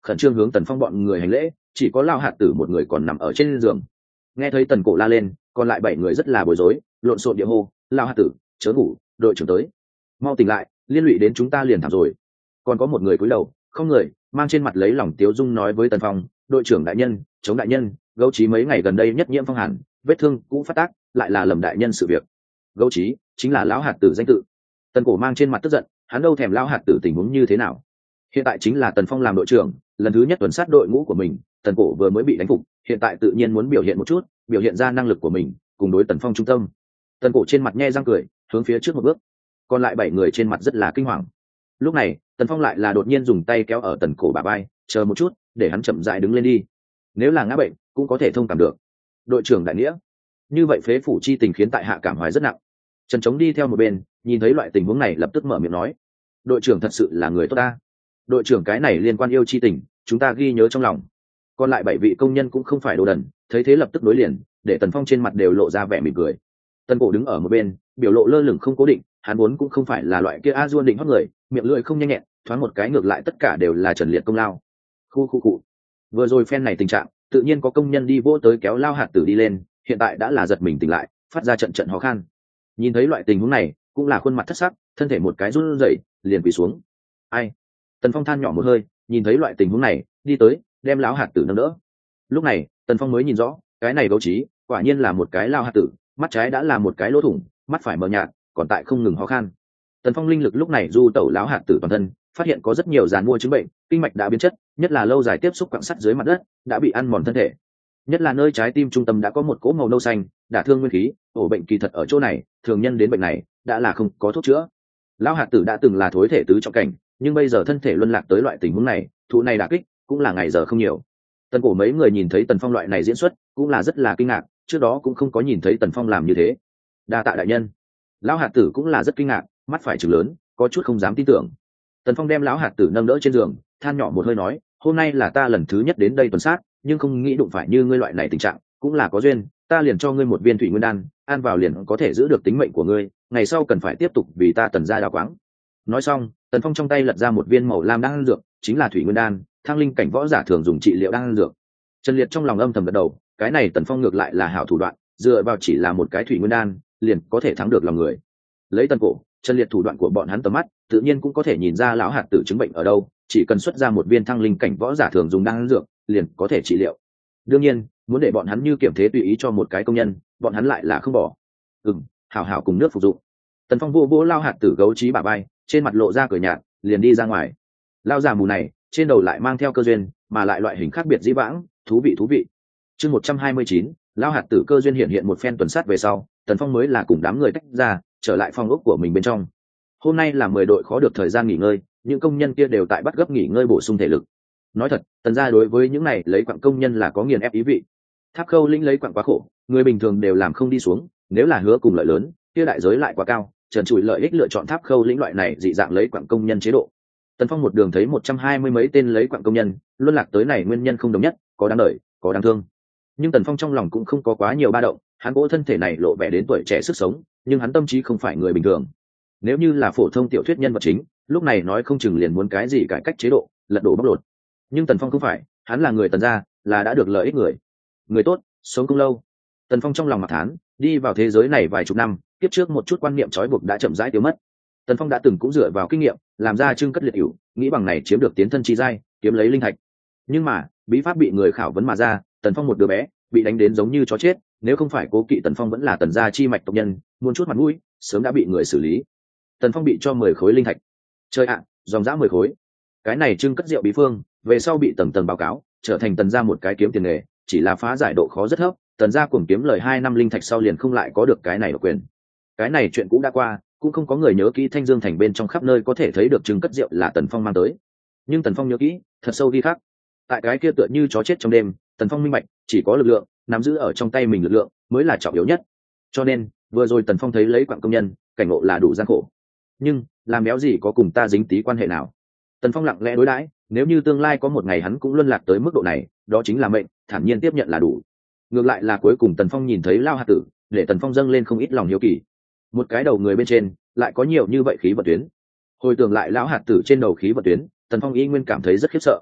khẩn trương hướng Tần Phong bọn người hành lễ, chỉ có Lao Hạt Tử một người còn nằm ở trên giường. Nghe thấy Tần Cổ la lên, còn lại 7 người rất là bối rối, lộn xộn địa hô: Lao Hạt Tử, chớ ngủ, đội trưởng tới, mau tỉnh lại, liên lụy đến chúng ta liền thảm rồi. Còn có một người cúi đầu không người, mang trên mặt lấy lòng tiếu dung nói với Tần Phong: đội trưởng đại nhân, chống đại nhân, Gấu Trí mấy ngày gần đây nhất nhiễm phong hàn, vết thương cũng phát tác, lại là lầm đại nhân sự việc. Gấu Trí chính là Lão Hạt Tử danh tự. Tần Cổ mang trên mặt tức giận, hắn đâu thèm Lão Hạt Tử tình huống như thế nào. Hiện tại chính là Tần Phong làm đội trưởng, lần thứ nhất tuần sát đội ngũ của mình, Tần Cổ vừa mới bị đánh phục, hiện tại tự nhiên muốn biểu hiện một chút, biểu hiện ra năng lực của mình, cùng đối Tần Phong trung tâm. Tần Cổ trên mặt nhe răng cười, hướng phía trước một bước. Còn lại 7 người trên mặt rất là kinh hoàng. Lúc này, Tần Phong lại là đột nhiên dùng tay kéo ở Tần Cổ bả vai, chờ một chút, để hắn chậm rãi đứng lên đi. Nếu là ngã bệnh, cũng có thể thông cảm được. Đội trưởng đại nghĩa. Như vậy phế phủ chi tình khiến tại hạ cảm hoài rất nặng. Trần Trống đi theo một bên, nhìn thấy loại tình huống này lập tức mở miệng nói: đội trưởng thật sự là người tốt ta. Đội trưởng cái này liên quan yêu chi tình, chúng ta ghi nhớ trong lòng. Còn lại 7 vị công nhân cũng không phải đồ đần, thấy thế lập tức đối liền, để Tần Phong trên mặt đều lộ ra vẻ mỉm cười. Tần Cổ đứng ở một bên, biểu lộ lơ lửng không cố định, hắn vốn cũng không phải là loại kia a duôn định hót người, miệng lưỡi không nhanh nhẹn, thoáng một cái ngược lại tất cả đều là Trần Liệt công lao. Khu. Vừa rồi phen này tình trạng, tự nhiên có công nhân đi vỗ tới kéo Lao Hạt Tử đi lên, hiện tại đã là giật mình tỉnh lại, phát ra trận ho khan. Nhìn thấy loại tình huống này, cũng là khuôn mặt thất sắc, thân thể một cái run rẩy, liền quỳ xuống. Ai? Tần Phong than nhỏ một hơi, nhìn thấy loại tình huống này, đi tới, đem Lão Hạt Tử nâng đỡ. Lúc này, Tần Phong mới nhìn rõ, cái này Gấu Trí, quả nhiên là một cái Lao Hạt Tử, mắt trái đã là một cái lỗ thủng, mắt phải mờ nhạt, còn tại không ngừng ho khan. Tần Phong linh lực lúc này du tẩu Lão Hạt Tử toàn thân, phát hiện có rất nhiều giàn mua chứng bệnh, kinh mạch đã biến chất, nhất là lâu dài tiếp xúc quặng sắt dưới mặt đất, đã bị ăn mòn thân thể. Nhất là nơi trái tim trung tâm đã có một cỗ màu nâu xanh, đả thương nguyên khí, ổ bệnh kỳ thật ở chỗ này, thường nhân đến bệnh này đã là không có thuốc chữa. Lão Hạt Tử đã từng là thối thể tứ trọng cảnh, nhưng bây giờ thân thể luân lạc tới loại tình huống này, thụ này đả kích cũng là ngày giờ không nhiều. Tần Cổ mấy người nhìn thấy Tần Phong loại này diễn xuất, cũng là rất là kinh ngạc, trước đó cũng không có nhìn thấy Tần Phong làm như thế. Đa tạ đại nhân. Lão Hạt Tử cũng là rất kinh ngạc, mắt phải trừng lớn, có chút không dám tin tưởng. Tần Phong đem Lão Hạt Tử nâng đỡ trên giường, than nhỏ một hơi nói: hôm nay là ta lần thứ nhất đến đây tuần sát, nhưng không nghĩ đụng phải như ngươi loại này tình trạng, cũng là có duyên, ta liền cho ngươi một viên thủy nguyên đan, ăn vào liền có thể giữ được tính mệnh của ngươi, ngày sau cần phải tiếp tục vì ta Tần gia đào quáng. Nói xong, Tần Phong trong tay lật ra một viên màu lam đan dược, chính là thủy nguyên đan, thang linh cảnh võ giả thường dùng trị liệu đan dược. Trần Liệt trong lòng âm thầm gật đầu, cái này Tần Phong ngược lại là hảo thủ đoạn, dựa vào chỉ là một cái thủy nguyên đan, liền có thể thắng được lòng người. Lấy Tần Cổ, Trần Liệt thủ đoạn của bọn hắn tầm mắt, tự nhiên cũng có thể nhìn ra Lão Hạt Tử chứng bệnh ở đâu, chỉ cần xuất ra một viên thăng linh cảnh võ giả thường dùng đan dược, liền có thể trị liệu. Đương nhiên, muốn để bọn hắn như kiểm thế tùy ý cho một cái công nhân, bọn hắn lại là không bỏ. Hảo hảo cùng nước phục dụng. Tần Phong vô Lao Hạt Tử Gấu Trí bả vai, trên mặt lộ ra cười nhạt, liền đi ra ngoài. Lao già mù này, trên đầu lại mang theo cơ duyên, mà lại loại hình khác biệt dĩ vãng, thú vị. Chương 129, Lao Hạt Tử cơ duyên hiện một phen tuần sát về sau, Tần Phong mới là cùng đám người tách ra, trở lại phòng ốc của mình bên trong. Hôm nay là 10 đội khó được thời gian nghỉ ngơi, những công nhân kia đều tại bắt gấp nghỉ ngơi bổ sung thể lực. Nói thật, Tần gia đối với những này lấy quặng công nhân là có nghiền ép ý vị. Tháp Khâu lĩnh lấy quặng quá khổ, người bình thường đều làm không đi xuống, nếu là hứa cùng lợi lớn, kia đại giới lại quá cao, trần trụi lợi ích lựa chọn Tháp Khâu lĩnh loại này dị dạng lấy quặng công nhân chế độ. Tần Phong một đường thấy 120 mấy tên lấy quặng công nhân, luân lạc tới này nguyên nhân không đồng nhất, có đáng đợi, có đáng thương. Nhưng Tần Phong trong lòng cũng không có quá nhiều ba động, hắn cỗ thân thể này lộ vẻ đến tuổi trẻ sức sống, nhưng hắn tâm trí không phải người bình thường. Nếu như là phổ thông tiểu thuyết nhân vật chính, lúc này nói không chừng liền muốn cái gì cải cách chế độ, lật đổ bóc lột. Nhưng Tần Phong không phải, hắn là người Tần gia, là đã được lợi ích người tốt, sống cũng lâu. Tần Phong trong lòng mặc thán, đi vào thế giới này vài chục năm, tiếp trước một chút quan niệm trói buộc đã chậm rãi tiêu mất. Tần Phong đã từng cũng dựa vào kinh nghiệm, làm ra trưng cất liệt hữu, nghĩ bằng này chiếm được tiến thân chi giai, kiếm lấy linh thạch. Nhưng mà, bí pháp bị người khảo vấn mà ra, Tần Phong một đứa bé, bị đánh đến giống như chó chết, nếu không phải cố kỵ Tần Phong vẫn là Tần gia chi mạch tộc nhân, muốn chút mặt mũi, sớm đã bị người xử lý. Tần Phong bị cho 10 khối linh thạch. Chơi ạ, dòng dã 10 khối. Cái này trưng cất rượu bí phương, về sau bị tầng tầng báo cáo, trở thành Tần gia một cái kiếm tiền nghề, chỉ là phá giải độ khó rất thấp, Tần gia cùng kiếm lời 2 năm linh thạch sau liền không lại có được cái này độc quyền. Cái này chuyện cũng đã qua, cũng không có người nhớ kỹ Thanh Dương thành bên trong khắp nơi có thể thấy được trưng cất rượu là Tần Phong mang tới. Nhưng Tần Phong nhớ kỹ, thật sâu ghi khắc. Tại cái kia tựa như chó chết trong đêm, Tần Phong minh bạch, chỉ có lực lượng, nắm giữ ở trong tay mình lực lượng mới là trọng yếu nhất. Cho nên, vừa rồi Tần Phong thấy lấy quặng công nhân, cảnh ngộ là đủ gian khổ. Nhưng, làm béo gì có cùng ta dính tí quan hệ nào? Tần Phong lặng lẽ đối đãi, nếu như tương lai có một ngày hắn cũng luân lạc tới mức độ này, đó chính là mệnh, thản nhiên tiếp nhận là đủ. Ngược lại là cuối cùng Tần Phong nhìn thấy Lao Hạt Tử, để Tần Phong dâng lên không ít lòng hiếu kỳ. Một cái đầu người bên trên, lại có nhiều như vậy khí vận tuyến. Hồi tưởng lại Lão Hạt Tử trên đầu khí vận tuyến, Tần Phong y nguyên cảm thấy rất khiếp sợ.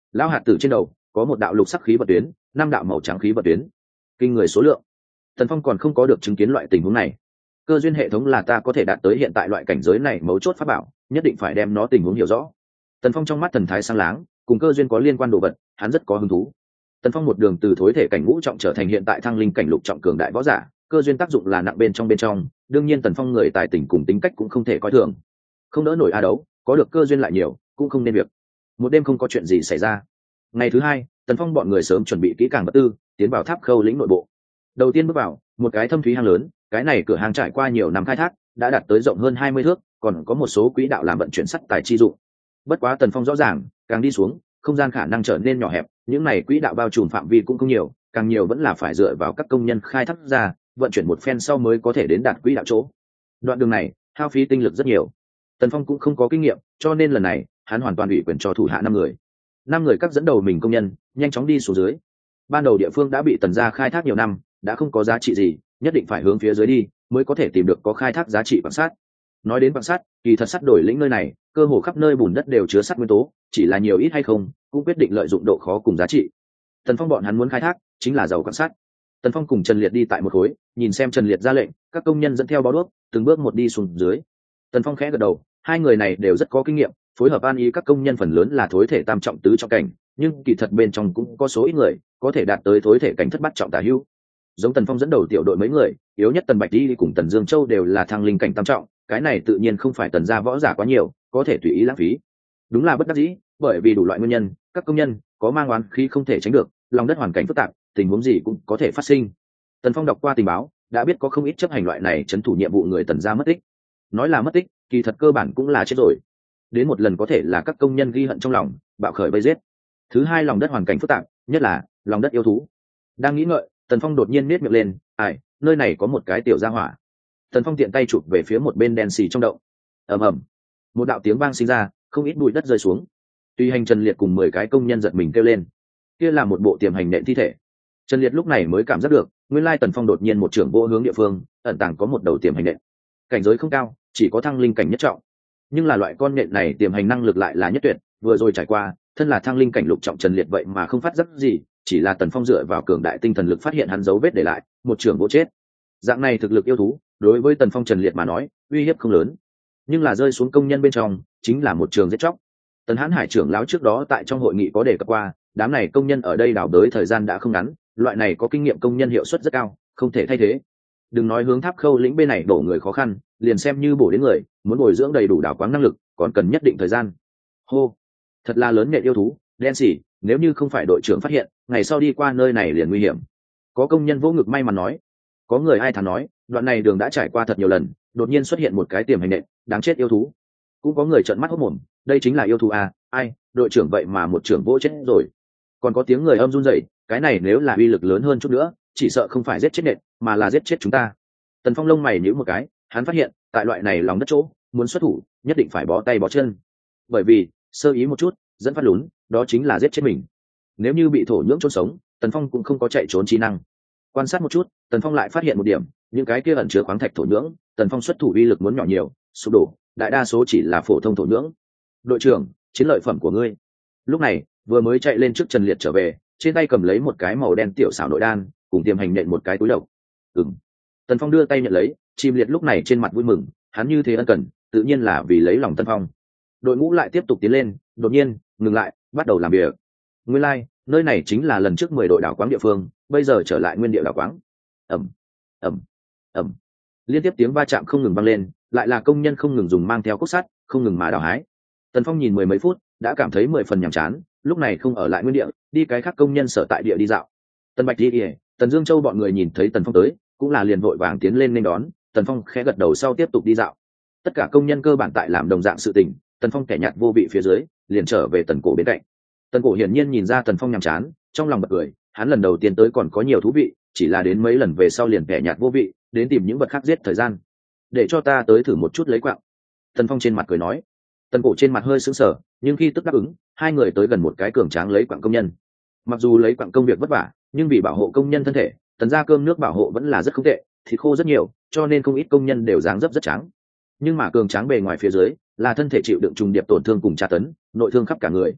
Lão hạt tử trên đầu có một đạo lục sắc khí vật tuyến, 5 đạo màu trắng khí vật tuyến, kinh người số lượng. Tần Phong còn không có được chứng kiến loại tình huống này. Cơ duyên hệ thống là ta có thể đạt tới hiện tại loại cảnh giới này mấu chốt pháp bảo, nhất định phải đem nó tình huống hiểu rõ. Tần Phong trong mắt thần thái sáng láng, cùng cơ duyên có liên quan đồ vật, hắn rất có hứng thú. Tần Phong một đường từ thối thể cảnh ngũ trọng trở thành hiện tại thăng linh cảnh lục trọng cường đại võ giả, cơ duyên tác dụng là nặng bên trong, đương nhiên Tần Phong người tài tình cùng tính cách cũng không thể coi thường. Không đỡ nổi a đấu, có được cơ duyên lại nhiều, cũng không nên việc. Một đêm không có chuyện gì xảy ra. Ngày thứ hai, Tần Phong bọn người sớm chuẩn bị kỹ càng vật tư, tiến vào tháp khâu lĩnh nội bộ. Đầu tiên bước vào, một cái thâm thúy hang lớn, cái này cửa hàng trải qua nhiều năm khai thác, đã đạt tới rộng hơn 20 thước, còn có một số quỹ đạo làm vận chuyển sắt tài chi dụng. Bất quá Tần Phong rõ ràng, càng đi xuống, không gian khả năng trở nên nhỏ hẹp, những này quỹ đạo bao trùm phạm vi cũng không nhiều, càng nhiều vẫn là phải dựa vào các công nhân khai thác ra, vận chuyển một phen sau mới có thể đến đạt quỹ đạo chỗ. Đoạn đường này, hao phí tinh lực rất nhiều. Tần Phong cũng không có kinh nghiệm, cho nên lần này, hắn hoàn toàn ủy quyền cho thủ hạ 5 người. 5 người các dẫn đầu mình công nhân, nhanh chóng đi xuống dưới. Ban đầu địa phương đã bị Tần gia khai thác nhiều năm, đã không có giá trị gì, nhất định phải hướng phía dưới đi, mới có thể tìm được có khai thác giá trị bằng sắt. Nói đến bằng sắt, kỳ thật sắt đổi lĩnh nơi này, cơ hồ khắp nơi bùn đất đều chứa sắt nguyên tố, chỉ là nhiều ít hay không, cũng quyết định lợi dụng độ khó cùng giá trị. Tần Phong bọn hắn muốn khai thác, chính là giàu quan sắt. Tần Phong cùng Trần Liệt đi tại một khối, nhìn xem Trần Liệt ra lệnh, các công nhân dẫn theo bó đuốc, từng bước một đi xuống dưới. Tần Phong khẽ gật đầu, hai người này đều rất có kinh nghiệm, phối hợp an ý các công nhân phần lớn là thối thể tam trọng tứ trọng cảnh, nhưng kỳ thật bên trong cũng có số ít người có thể đạt tới thối thể cảnh thất bát trọng tả hữu. Giống Tần Phong dẫn đầu tiểu đội mấy người, yếu nhất Tần Bạch Đi cùng Tần Dương Châu đều là thăng linh cảnh tam trọng, cái này tự nhiên không phải Tần gia võ giả quá nhiều, có thể tùy ý lãng phí. Đúng là bất đắc dĩ, bởi vì đủ loại nguyên nhân, các công nhân có mang oán khí không thể tránh được, lòng đất hoàn cảnh phức tạp, tình huống gì cũng có thể phát sinh. Tần Phong đọc qua tình báo, đã biết có không ít chấp hành loại này trấn thủ nhiệm vụ người Tần gia mất tích. Nói là mất tích, kỳ thật cơ bản cũng là chết rồi. Đến một lần có thể là các công nhân ghi hận trong lòng, bạo khởi vây giết. Thứ hai, lòng đất hoàn cảnh phức tạp, nhất là lòng đất yêu thú. Đang nghĩ ngợi, Tần Phong đột nhiên nết miệng lên, "Ai, nơi này có một cái tiểu gia hỏa." Tần Phong tiện tay chụp về phía một bên đen xì trong động. Ầm ầm, một đạo tiếng vang sinh ra, không ít bụi đất rơi xuống. Tuy hành Trần Liệt cùng 10 cái công nhân giật mình kêu lên. Kia là một bộ tiềm hành nện thi thể. Trần Liệt lúc này mới cảm giác được, nguyên lai Tần Phong đột nhiên một trưởng vô hướng địa phương, ẩn tàng có một đầu tiềm hành nện. Cảnh giới không cao, chỉ có thăng linh cảnh nhất trọng. Nhưng là loại con nện này tiềm hành năng lực lại là nhất tuyệt, vừa rồi trải qua, thân là thăng linh cảnh lục trọng Trần Liệt vậy mà không phát giác gì, chỉ là Tần Phong dựa vào cường đại tinh thần lực phát hiện hắn dấu vết để lại, một trưởng vô chết. Dạng này thực lực yêu thú, đối với Tần Phong Trần Liệt mà nói, uy hiếp không lớn. Nhưng là rơi xuống công nhân bên trong, chính là một trường giết chóc. Tần Hán Hải trưởng lão trước đó tại trong hội nghị có đề cập qua, đám này công nhân ở đây đào đới thời gian đã không ngắn, loại này có kinh nghiệm công nhân hiệu suất rất cao, không thể thay thế. Đừng nói hướng tháp khâu lĩnh bên này đổ người khó khăn, liền xem như bổ đến người, muốn bồi dưỡng đầy đủ đào quáng năng lực, còn cần nhất định thời gian. Hô, thật là lớn nhện yêu thú, đen xỉ, nếu như không phải đội trưởng phát hiện, ngày sau đi qua nơi này liền nguy hiểm. Có công nhân vỗ ngực may mắn nói. Có người ai thán nói, đoạn này đường đã trải qua thật nhiều lần, đột nhiên xuất hiện một cái tiềm hành nện, đáng chết yêu thú. Cũng có người trợn mắt hốt mồm, đây chính là yêu thú à, ai, đội trưởng vậy mà một trưởng vỗ chết rồi. Còn có tiếng người âm run rẩy, cái này nếu là uy lực lớn hơn chút nữa, chỉ sợ không phải giết chết nện, mà là giết chết chúng ta. Tần Phong lông mày nhíu một cái, hắn phát hiện, tại loại này lòng đất chỗ, muốn xuất thủ, nhất định phải bó tay bó chân. Bởi vì, sơ ý một chút, dẫn phát lún, đó chính là giết chết mình. Nếu như bị thổ nhưỡng chôn sống, Tần Phong cũng không có chạy trốn trí năng. Quan sát một chút, Tần Phong lại phát hiện một điểm, những cái kia ẩn chứa khoáng thạch thổ nhưỡng, Tần Phong xuất thủ uy lực muốn nhỏ nhiều, sụp đổ, đại đa số chỉ là phổ thông thổ nhưỡng. Đội trưởng, chiến lợi phẩm của ngươi. Lúc này, vừa mới chạy lên trước Trần Liệt trở về, trên tay cầm lấy một cái màu đen tiểu xảo nội đan, cùng tiềm hành nện một cái túi độc. Tần Phong đưa tay nhận lấy, Chim Liệt lúc này trên mặt vui mừng, hắn như thế ân cần, tự nhiên là vì lấy lòng Tần Phong. Đội ngũ lại tiếp tục tiến lên, đột nhiên ngừng lại, bắt đầu làm việc. Nguyên lai, nơi này chính là lần trước 10 đội đảo quáng địa phương, bây giờ trở lại nguyên địa đảo quáng. Ầm, ầm, ầm. Liên tiếp tiếng va chạm không ngừng vang lên, lại là công nhân không ngừng dùng mang theo cốt sắt, không ngừng mà đào hái. Tần Phong nhìn 10 mấy phút, đã cảm thấy 10 phần nhàm chán, lúc này không ở lại nguyên địa, đi cái khác công nhân sở tại địa đi dạo. Tần Bạch đi, Tần Dương Châu bọn người nhìn thấy Tần Phong tới, cũng là liền vội vàng tiến lên nên đón. Tần Phong khẽ gật đầu sau tiếp tục đi dạo. Tất cả công nhân cơ bản tại làm đồng dạng sự tình, Tần Phong kẻ nhạt vô vị phía dưới, liền trở về Tần Cổ bên cạnh. Tần Cổ hiển nhiên nhìn ra Tần Phong nhàm chán, trong lòng bật cười, hắn lần đầu tiên tới còn có nhiều thú vị, chỉ là đến mấy lần về sau liền kẻ nhạt vô vị, đến tìm những vật khác giết thời gian. Để cho ta tới thử một chút lấy quạng. Tần Phong trên mặt cười nói. Tần Cổ trên mặt hơi sững sờ, nhưng khi tức đáp ứng, hai người tới gần một cái cường tráng lấy quạng công nhân. Mặc dù lấy quạng công việc vất vả, nhưng vì bảo hộ công nhân thân thể, Tần gia cơm nước bảo hộ vẫn là rất không tệ, thịt khô rất nhiều, cho nên không ít công nhân đều dáng dấp rất trắng. Nhưng mà cường tráng bề ngoài phía dưới, là thân thể chịu đựng trùng điệp tổn thương cùng tra tấn, nội thương khắp cả người.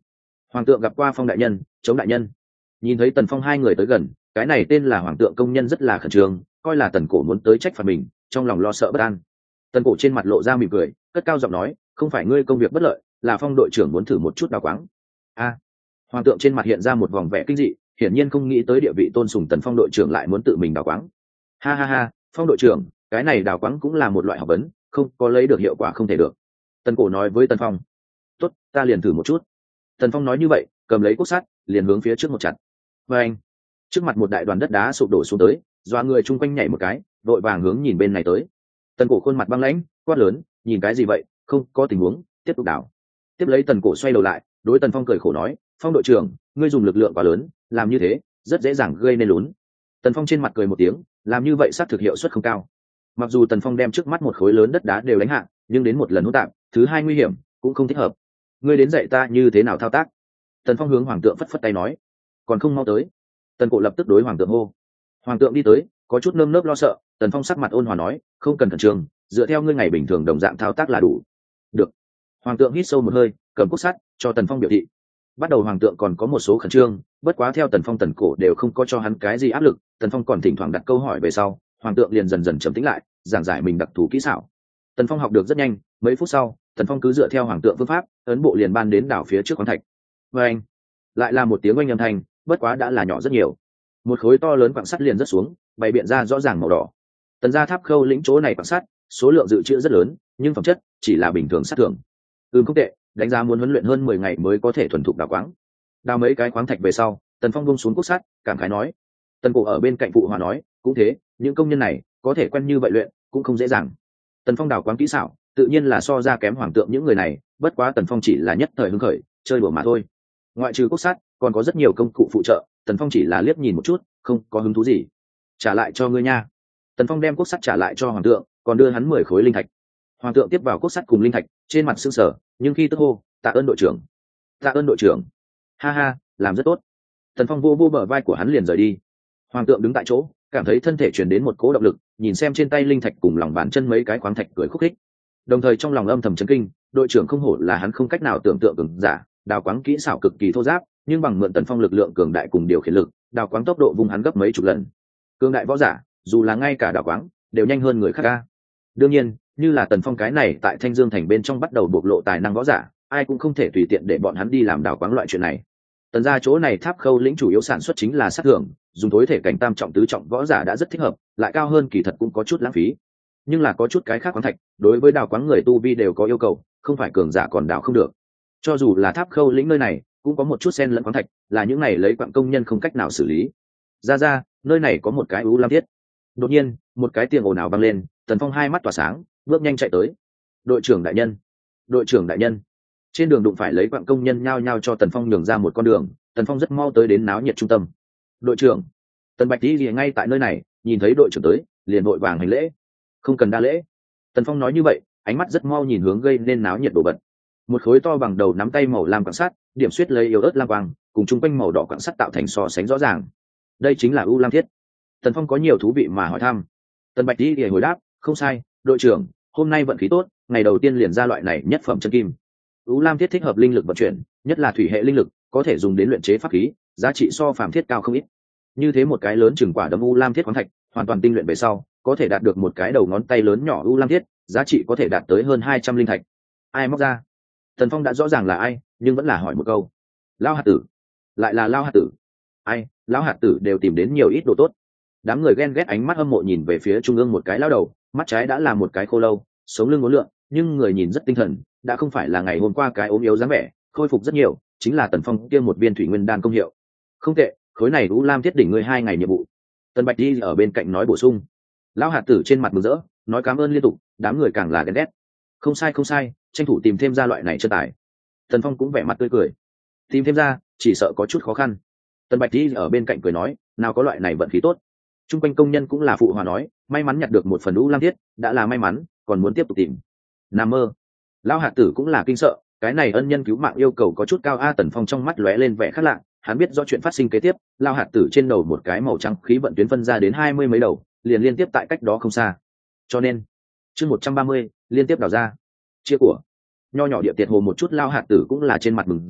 Hoàng tượng gặp qua Phong đại nhân, chống đại nhân. Nhìn thấy Tần Phong hai người tới gần, cái này tên là Hoàng tượng công nhân rất là khẩn trương, coi là Tần Cổ muốn tới trách phạt mình, trong lòng lo sợ bất an. Tần Cổ trên mặt lộ ra mỉm cười, cất cao giọng nói, không phải ngươi công việc bất lợi, là Phong đội trưởng muốn thử một chút đào quáng. A. Hoàng tượng trên mặt hiện ra một vòng vẻ kinh dị, hiển nhiên không nghĩ tới địa vị tôn sùng Tần Phong đội trưởng lại muốn tự mình đào quáng. Ha ha ha, Phong đội trưởng, cái này đào quáng cũng là một loại học vấn, không có lấy được hiệu quả không thể được. Tần Cổ nói với Tần Phong. Tốt, ta liền thử một chút. Tần Phong nói như vậy, cầm lấy cuốc sắt, liền hướng phía trước một chặt. Và anh, trước mặt một đại đoàn đất đá sụp đổ xuống tới, doa người chung quanh nhảy một cái, đội vàng hướng nhìn bên này tới. Tần Cổ khuôn mặt băng lãnh, quát lớn, nhìn cái gì vậy, không có tình huống, tiếp tục đào. Tiếp lấy Tần Cổ xoay đầu lại, đối Tần Phong cười khổ nói, Phong đội trưởng, ngươi dùng lực lượng quá lớn, làm như thế rất dễ dàng gây nên lún. Tần Phong trên mặt cười một tiếng, làm như vậy xác thực hiệu suất không cao. Mặc dù Tần Phong đem trước mắt một khối lớn đất đá đều đánh hạ, nhưng đến một lần hỗn tạp, thứ hai nguy hiểm, cũng không thích hợp. Ngươi đến dạy ta như thế nào thao tác. Tần Phong hướng Hoàng tượng phất phất tay nói, còn không mau tới. Tần Cổ lập tức đối Hoàng tượng hô. Hoàng tượng đi tới, có chút nơm nớp lo sợ. Tần Phong sắc mặt ôn hòa nói, không cần khẩn trương, dựa theo ngươi ngày bình thường đồng dạng thao tác là đủ. Được. Hoàng tượng hít sâu một hơi, cầm cuốc sắt cho Tần Phong biểu thị. Bắt đầu Hoàng tượng còn có một số khẩn trương, bất quá theo Tần Phong Tần Cổ đều không có cho hắn cái gì áp lực. Tần Phong còn thỉnh thoảng đặt câu hỏi về sau, Hoàng tượng liền dần dần trầm tĩnh lại, giảng giải mình đặc thù kỹ xảo. Tần Phong học được rất nhanh, mấy phút sau, Tần Phong cứ dựa theo Hoàng tượng phương pháp, ấn bộ liền ban đến đảo phía trước khoáng thạch. Và anh, lại là một tiếng oanh âm thanh, bất quá đã là nhỏ rất nhiều. Một khối to lớn quặng sắt liền rất xuống, bày biện ra rõ ràng màu đỏ. Tần gia tháp khâu lĩnh chỗ này quặng sắt, số lượng dự trữ rất lớn, nhưng phẩm chất chỉ là bình thường sắt thường. Không tệ, đánh giá muốn huấn luyện hơn 10 ngày mới có thể thuần thục đào quáng. Đào mấy cái khoáng thạch về sau, Tần Phong buông xuống cuốc sắt, cảm khái nói. Tần Cổ ở bên cạnh phụ hòa nói, cũng thế, những công nhân này có thể quen như vậy luyện, cũng không dễ dàng. Tần Phong đào quáng kỹ xảo, tự nhiên là so ra kém Hoàng tượng những người này, bất quá Tần Phong chỉ là nhất thời hứng khởi, chơi đùa mà thôi. Ngoại trừ cuốc sắt, còn có rất nhiều công cụ phụ trợ, Tần Phong chỉ là liếc nhìn một chút, không có hứng thú gì. Trả lại cho ngươi nha. Tần Phong đem cuốc sắt trả lại cho Hoàng tượng, còn đưa hắn 10 khối linh thạch. Hoàng tượng tiếp vào cuốc sắt cùng linh thạch, trên mặt sưng sờ, nhưng khi tức hô, tạ ơn đội trưởng. Tạ ơn đội trưởng. Ha ha, làm rất tốt. Tần Phong vô vô bờ vai của hắn liền rời đi. Hoàng tượng đứng tại chỗ, cảm thấy thân thể truyền đến một cỗ động lực, nhìn xem trên tay linh thạch cùng lòng bàn chân mấy cái khoáng thạch cười khúc khích. Đồng thời trong lòng âm thầm chấn kinh, đội trưởng không hổ là hắn không cách nào tưởng tượng cường giả, đào quáng kỹ xảo cực kỳ thô giáp, nhưng bằng mượn Tần Phong lực lượng cường đại cùng điều khiển lực, đào quáng tốc độ vùng hắn gấp mấy chục lần. Cường đại võ giả, dù là ngay cả đào quáng đều nhanh hơn người khác ca. Đương nhiên, như là Tần Phong cái này tại Thanh Dương thành bên trong bắt đầu bộc lộ tài năng võ giả, ai cũng không thể tùy tiện để bọn hắn đi làm đào quáng loại chuyện này. Tần gia chỗ này tháp khâu lĩnh chủ yếu sản xuất chính là sát thưởng, dùng tối thể cảnh tam trọng tứ trọng võ giả đã rất thích hợp, lại cao hơn kỳ thật cũng có chút lãng phí. Nhưng là có chút cái khác khoáng thạch, đối với đào quáng người tu vi đều có yêu cầu, không phải cường giả còn đào không được. Cho dù là tháp khâu lĩnh nơi này, cũng có một chút xen lẫn khoáng thạch, là những này lấy quặng công nhân không cách nào xử lý. Ra, nơi này có một cái u lam thiết. Đột nhiên, một cái tiếng ồn ào vang lên, Tần Phong hai mắt tỏa sáng, bước nhanh chạy tới. Đội trưởng đại nhân, đội trưởng đại nhân. Trên đường đụng phải lấy quặng công nhân nhao nhao cho Tần Phong nhường ra một con đường, Tần Phong rất mau tới đến náo nhiệt trung tâm. Đội trưởng, Tần Bạch đi liền ngay tại nơi này, nhìn thấy đội trưởng tới, liền vội vàng hành lễ. Không cần đa lễ. Tần Phong nói như vậy, ánh mắt rất mau nhìn hướng gây nên náo nhiệt đồ vật. Một khối to bằng đầu nắm tay màu lam quặng sắt, điểm xuyết lấy yếu ớt lam quang, cùng chung quanh màu đỏ quặng sắt tạo thành so sánh rõ ràng. Đây chính là u lam thiết. Tần Phong có nhiều thú vị mà hỏi thăm. Tần Bạch đi hồi đáp, không sai, đội trưởng, hôm nay vận khí tốt, ngày đầu tiên liền ra loại này nhất phẩm chân kim. U lam thiết thích hợp linh lực vận chuyển, nhất là thủy hệ linh lực, có thể dùng đến luyện chế pháp khí, giá trị so phàm thiết cao không ít. Như thế một cái lớn chừng quả đấm u lam thiết khoáng thạch, hoàn toàn tinh luyện về sau, có thể đạt được một cái đầu ngón tay lớn nhỏ u lam thiết, giá trị có thể đạt tới hơn 200 linh thạch. Ai móc ra? Tần Phong đã rõ ràng là ai, nhưng vẫn là hỏi một câu. Lão hạt tử. Lại là Lão hạt tử. Ai, Lão hạt tử đều tìm đến nhiều ít đồ tốt. Đám người ghen ghét ánh mắt hâm mộ nhìn về phía trung ương một cái lão đầu, mắt trái đã là một cái khô lâu, sống lưng uốn lượn, nhưng người nhìn rất tinh thần, đã không phải là ngày hôm qua cái ốm yếu dáng vẻ, khôi phục rất nhiều, chính là Tần Phong kia một viên thủy nguyên đan công hiệu. Không tệ, khối này u lam thiết đỉnh ngươi 2 ngày nhiệm vụ. Tần Bạch đi ở bên cạnh nói bổ sung. Lão hạt tử trên mặt mừng rỡ, nói cảm ơn liên tục, đám người càng là ghen ghét. Không sai, tranh thủ tìm thêm ra loại này chân tài. Tần Phong cũng vẻ mặt tươi cười. Tìm thêm ra, chỉ sợ có chút khó khăn. Tần Bạch đi ở bên cạnh cười nói, nào có loại này vận khí tốt. Trung quanh công nhân cũng là phụ hòa nói, may mắn nhặt được một phần u lam thiết, đã là may mắn, còn muốn tiếp tục tìm. Nam mơ. Lão hạt tử cũng là kinh sợ, cái này ân nhân cứu mạng yêu cầu có chút cao a. Tần Phong trong mắt lóe lên vẻ khác lạ, hắn biết do chuyện phát sinh kế tiếp, lão hạt tử trên đầu một cái màu trắng khí vận tuyến phân ra đến 20 mấy đầu, liền liên tiếp tại cách đó không xa. Cho nên, chương 130, liên tiếp đào ra. Chia của. Nho nhỏ địa tiệt hồ một chút lão hạt tử cũng là trên mặt mừng rỡ,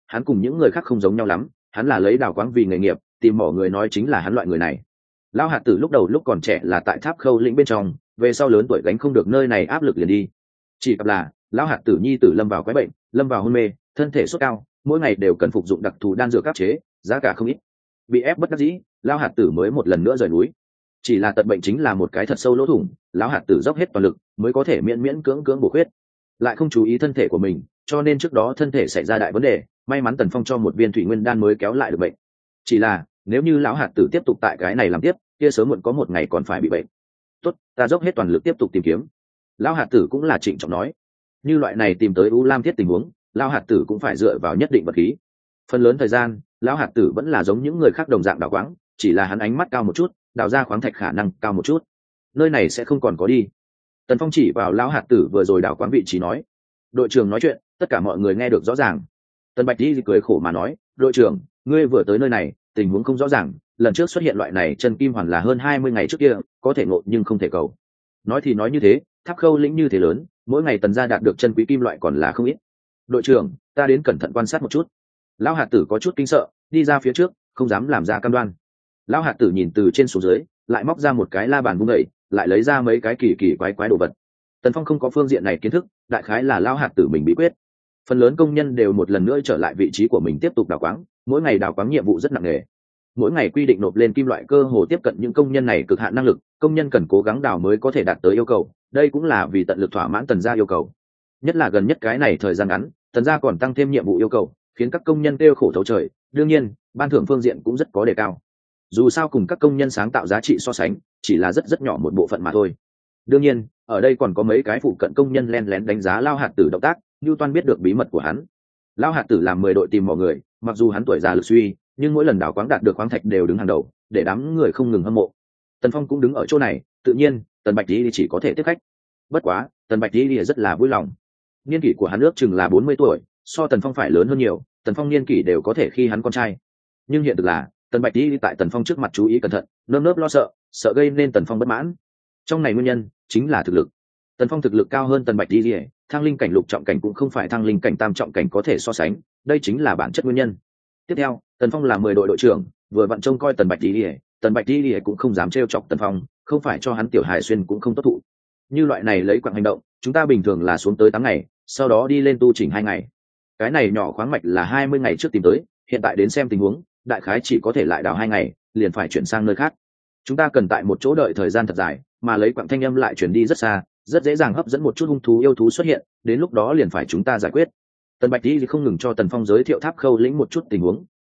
hắn cùng những người khác không giống nhau lắm, hắn là lấy đào quáng vì nghề nghiệp, tìm mỏ người nói chính là hắn loại người này. Lão hạt tử lúc đầu lúc còn trẻ là tại tháp khâu lĩnh bên trong, về sau lớn tuổi gánh không được nơi này áp lực liền đi. Chỉ gặp là lão hạt tử nhi tử lâm vào quái bệnh, lâm vào hôn mê, thân thể sốt cao, mỗi ngày đều cần phục dụng đặc thù đan dược áp chế, giá cả không ít. Bị ép bất đắc dĩ, lão hạt tử mới một lần nữa rời núi. Chỉ là tật bệnh chính là một cái thật sâu lỗ thủng, lão hạt tử dốc hết toàn lực mới có thể miễn miễn cưỡng cưỡng bổ khuyết, lại không chú ý thân thể của mình, cho nên trước đó thân thể xảy ra đại vấn đề, may mắn Tần Phong cho một viên thủy nguyên đan mới kéo lại được bệnh. Chỉ là nếu như lão hạt tử tiếp tục tại cái này làm tiếp, kia sớm muộn có một ngày còn phải bị bệnh. Tốt, ta dốc hết toàn lực tiếp tục tìm kiếm. Lão hạt tử cũng là trịnh trọng nói, như loại này tìm tới U Lam Thiết tình huống, lão hạt tử cũng phải dựa vào nhất định vật khí. Phần lớn thời gian, lão hạt tử vẫn là giống những người khác đồng dạng đào quáng, chỉ là hắn ánh mắt cao một chút, đào ra khoáng thạch khả năng cao một chút. Nơi này sẽ không còn có đi. Tần Phong chỉ vào lão hạt tử vừa rồi đào quáng vị trí nói. Đội trưởng nói chuyện, tất cả mọi người nghe được rõ ràng. Tần Bạch Di cười khổ mà nói, đội trưởng, ngươi vừa tới nơi này, tình huống không rõ ràng, lần trước xuất hiện loại này chân kim hoàn là hơn 20 ngày trước kia, có thể ngộ nhưng không thể cầu. Nói thì nói như thế, tháp khâu lĩnh như thế lớn, mỗi ngày Tần gia đạt được chân quý kim loại còn là không ít. Đội trưởng, ta đến cẩn thận quan sát một chút. Lão hạt tử có chút kinh sợ, đi ra phía trước, không dám làm ra cam đoan. Lão hạt tử nhìn từ trên xuống dưới, lại móc ra một cái la bàn vung đẩy, lại lấy ra mấy cái kỳ kỳ quái quái đồ vật. Tần Phong không có phương diện này kiến thức, đại khái là lão hạt tử mình bí quyết. Phần lớn công nhân đều một lần nữa trở lại vị trí của mình tiếp tục đào quáng, mỗi ngày đào quáng nhiệm vụ rất nặng nề. Mỗi ngày quy định nộp lên kim loại cơ hồ tiếp cận những công nhân này cực hạn năng lực, công nhân cần cố gắng đào mới có thể đạt tới yêu cầu, đây cũng là vì tận lực thỏa mãn Tần gia yêu cầu. Nhất là gần nhất cái này thời gian ngắn, Tần gia còn tăng thêm nhiệm vụ yêu cầu, khiến các công nhân kêu khổ thấu trời, đương nhiên, ban thưởng phương diện cũng rất có đề cao. Dù sao cùng các công nhân sáng tạo giá trị so sánh, chỉ là rất nhỏ một bộ phận mà thôi. Đương nhiên, ở đây còn có mấy cái phụ cận công nhân len lén đánh giá Lao hạt tử động tác, Newton biết được bí mật của hắn. Lao hạt tử làm 10 đội tìm mọi người, mặc dù hắn tuổi già lực suy, nhưng mỗi lần đào quáng đạt được khoáng thạch đều đứng hàng đầu, để đám người không ngừng hâm mộ. Tần Phong cũng đứng ở chỗ này, tự nhiên, Tần Bạch Di chỉ có thể tiếp khách. Bất quá, Tần Bạch Di rất là vui lòng. Niên kỷ của hắn ước chừng là 40 tuổi, so Tần Phong phải lớn hơn nhiều, Tần Phong niên kỷ đều có thể khi hắn con trai. Nhưng hiện thực là, Tần Bạch Di tại Tần Phong trước mặt chú ý cẩn thận, nơm nớp lo sợ, sợ gây nên Tần Phong bất mãn. Trong này nguyên nhân chính là thực lực. Tần Phong thực lực cao hơn Tần Bạch Di, thăng linh cảnh lục trọng cảnh cũng không phải thăng linh cảnh tam trọng cảnh có thể so sánh, đây chính là bản chất nguyên nhân. Tiếp theo, Tần Phong là 10 đội đội trưởng, vừa vặn trông coi Tần Bạch Di, Tần Bạch Di cũng không dám trêu chọc Tần Phong, không phải cho hắn tiểu hài xuyên cũng không tốt thụ. Như loại này lấy quặng hành động, chúng ta bình thường là xuống tới 8 ngày, sau đó đi lên tu chỉnh 2 ngày. Cái này nhỏ khoáng mạch là 20 ngày trước tìm tới, hiện tại đến xem tình huống, đại khái chỉ có thể lại đào 2 ngày, liền phải chuyển sang nơi khác. Chúng ta cần tại một chỗ đợi thời gian thật dài, mà lấy quặng thanh âm lại chuyển đi rất xa, rất dễ dàng hấp dẫn một chút hung thú yêu thú xuất hiện, đến lúc đó liền phải chúng ta giải quyết. Tần Bạch Di không ngừng cho Tần Phong giới thiệu tháp khâu lĩnh một chút tình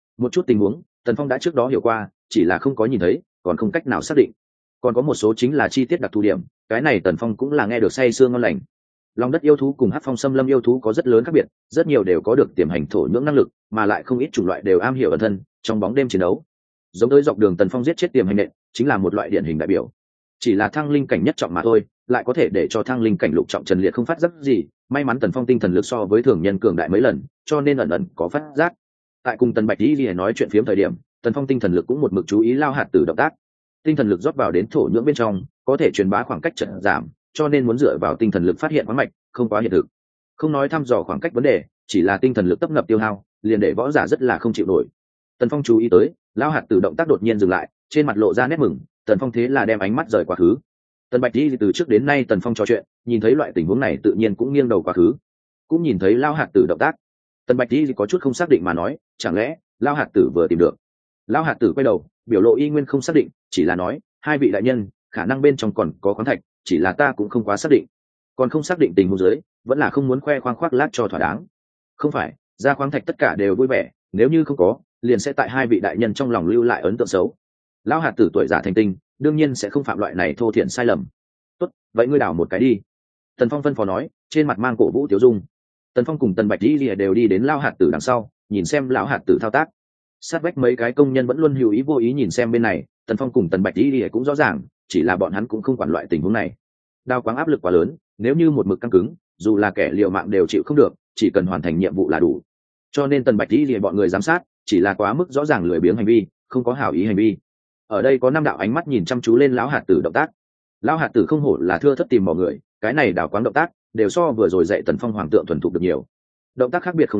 huống, Tần Phong đã trước đó hiểu qua, chỉ là không có nhìn thấy, còn không cách nào xác định. Còn có một số chính là chi tiết đặc thù điểm, cái này Tần Phong cũng là nghe được say sương ngon lành. Lòng đất yêu thú cùng hắc phong xâm lâm yêu thú có rất lớn khác biệt, rất nhiều đều có được tiềm hành thổ nhưỡng năng lực, mà lại không ít chủng loại đều am hiểu ẩn thân trong bóng đêm chiến đấu. Giống tới dọc đường Tần Phong giết chết tiềm hành nện, chính là một loại điển hình đại biểu. Chỉ là thăng linh cảnh nhất trọng mà thôi, lại có thể để cho thăng linh cảnh lục trọng Trần Liệt không phát giác gì, may mắn Tần Phong tinh thần lực so với thường nhân cường đại mấy lần, cho nên ẩn ẩn có phát giác. Tại cùng Tần Bạch Di nói chuyện phiếm thời điểm, Tần Phong tinh thần lực cũng một mực chú ý Lao hạt tử động tác. Tinh thần lực rót vào đến thổ nhưỡng bên trong, có thể truyền bá khoảng cách chậm giảm, cho nên muốn dựa vào tinh thần lực phát hiện khoáng mạch, không quá hiện thực. Không nói thăm dò khoảng cách vấn đề, chỉ là tinh thần lực tấp nập tiêu hao, liền để võ giả rất là không chịu nổi. Tần Phong chú ý tới, Lao hạt tử động tác đột nhiên dừng lại, trên mặt lộ ra nét mừng, Tần Phong thế là đem ánh mắt rời quá khứ. Tần Bạch Di từ trước đến nay Tần Phong trò chuyện, nhìn thấy loại tình huống này tự nhiên cũng nghiêng đầu quá khứ, cũng nhìn thấy Lao hạt tử động tác. Tần Bạch Di có chút không xác định mà nói, chẳng lẽ Lao hạt tử vừa tìm được? Lao hạt tử quay đầu, biểu lộ y nguyên không xác định, chỉ là nói, 2 vị đại nhân, khả năng bên trong còn có khoáng thạch, chỉ là ta cũng không quá xác định. Còn không xác định tình huống dưới, vẫn là không muốn khoe khoang khoác lác cho thỏa đáng. Không phải, ra khoáng thạch tất cả đều vui vẻ, nếu như không có, liền sẽ tại 2 vị đại nhân trong lòng lưu lại ấn tượng xấu. Lão hạt tử tuổi già thành tinh, đương nhiên sẽ không phạm loại này thô thiển sai lầm. Tốt, vậy ngươi đào một cái đi. Tần Phong phân phó nói, trên mặt mang cổ vũ tiểu dung. Tần Phong cùng Tần Bạch Di đều đi đến Lão hạt tử đằng sau, nhìn xem lão hạt tử thao tác. Sát vách mấy cái công nhân vẫn luôn hữu ý vô ý nhìn xem bên này, Tần Phong cùng Tần Bạch Di cũng rõ ràng, chỉ là bọn hắn cũng không quản loại tình huống này. Đào quáng áp lực quá lớn, nếu như một mực căng cứng, dù là kẻ liều mạng đều chịu không được, chỉ cần hoàn thành nhiệm vụ là đủ. Cho nên Tần Bạch Di bọn người giám sát, chỉ là quá mức rõ ràng lười biếng hành vi, không có hảo ý hành vi. Ở đây có 5 đạo ánh mắt nhìn chăm chú lên lão hạt tử động tác. Lão hạt tử không hổ là thưa thất tìm mọi người, cái này đào quáng động tác đều so vừa rồi dạy Tần Phong hoàng tượng thuần thục được nhiều. Động tác khác biệt không lớn,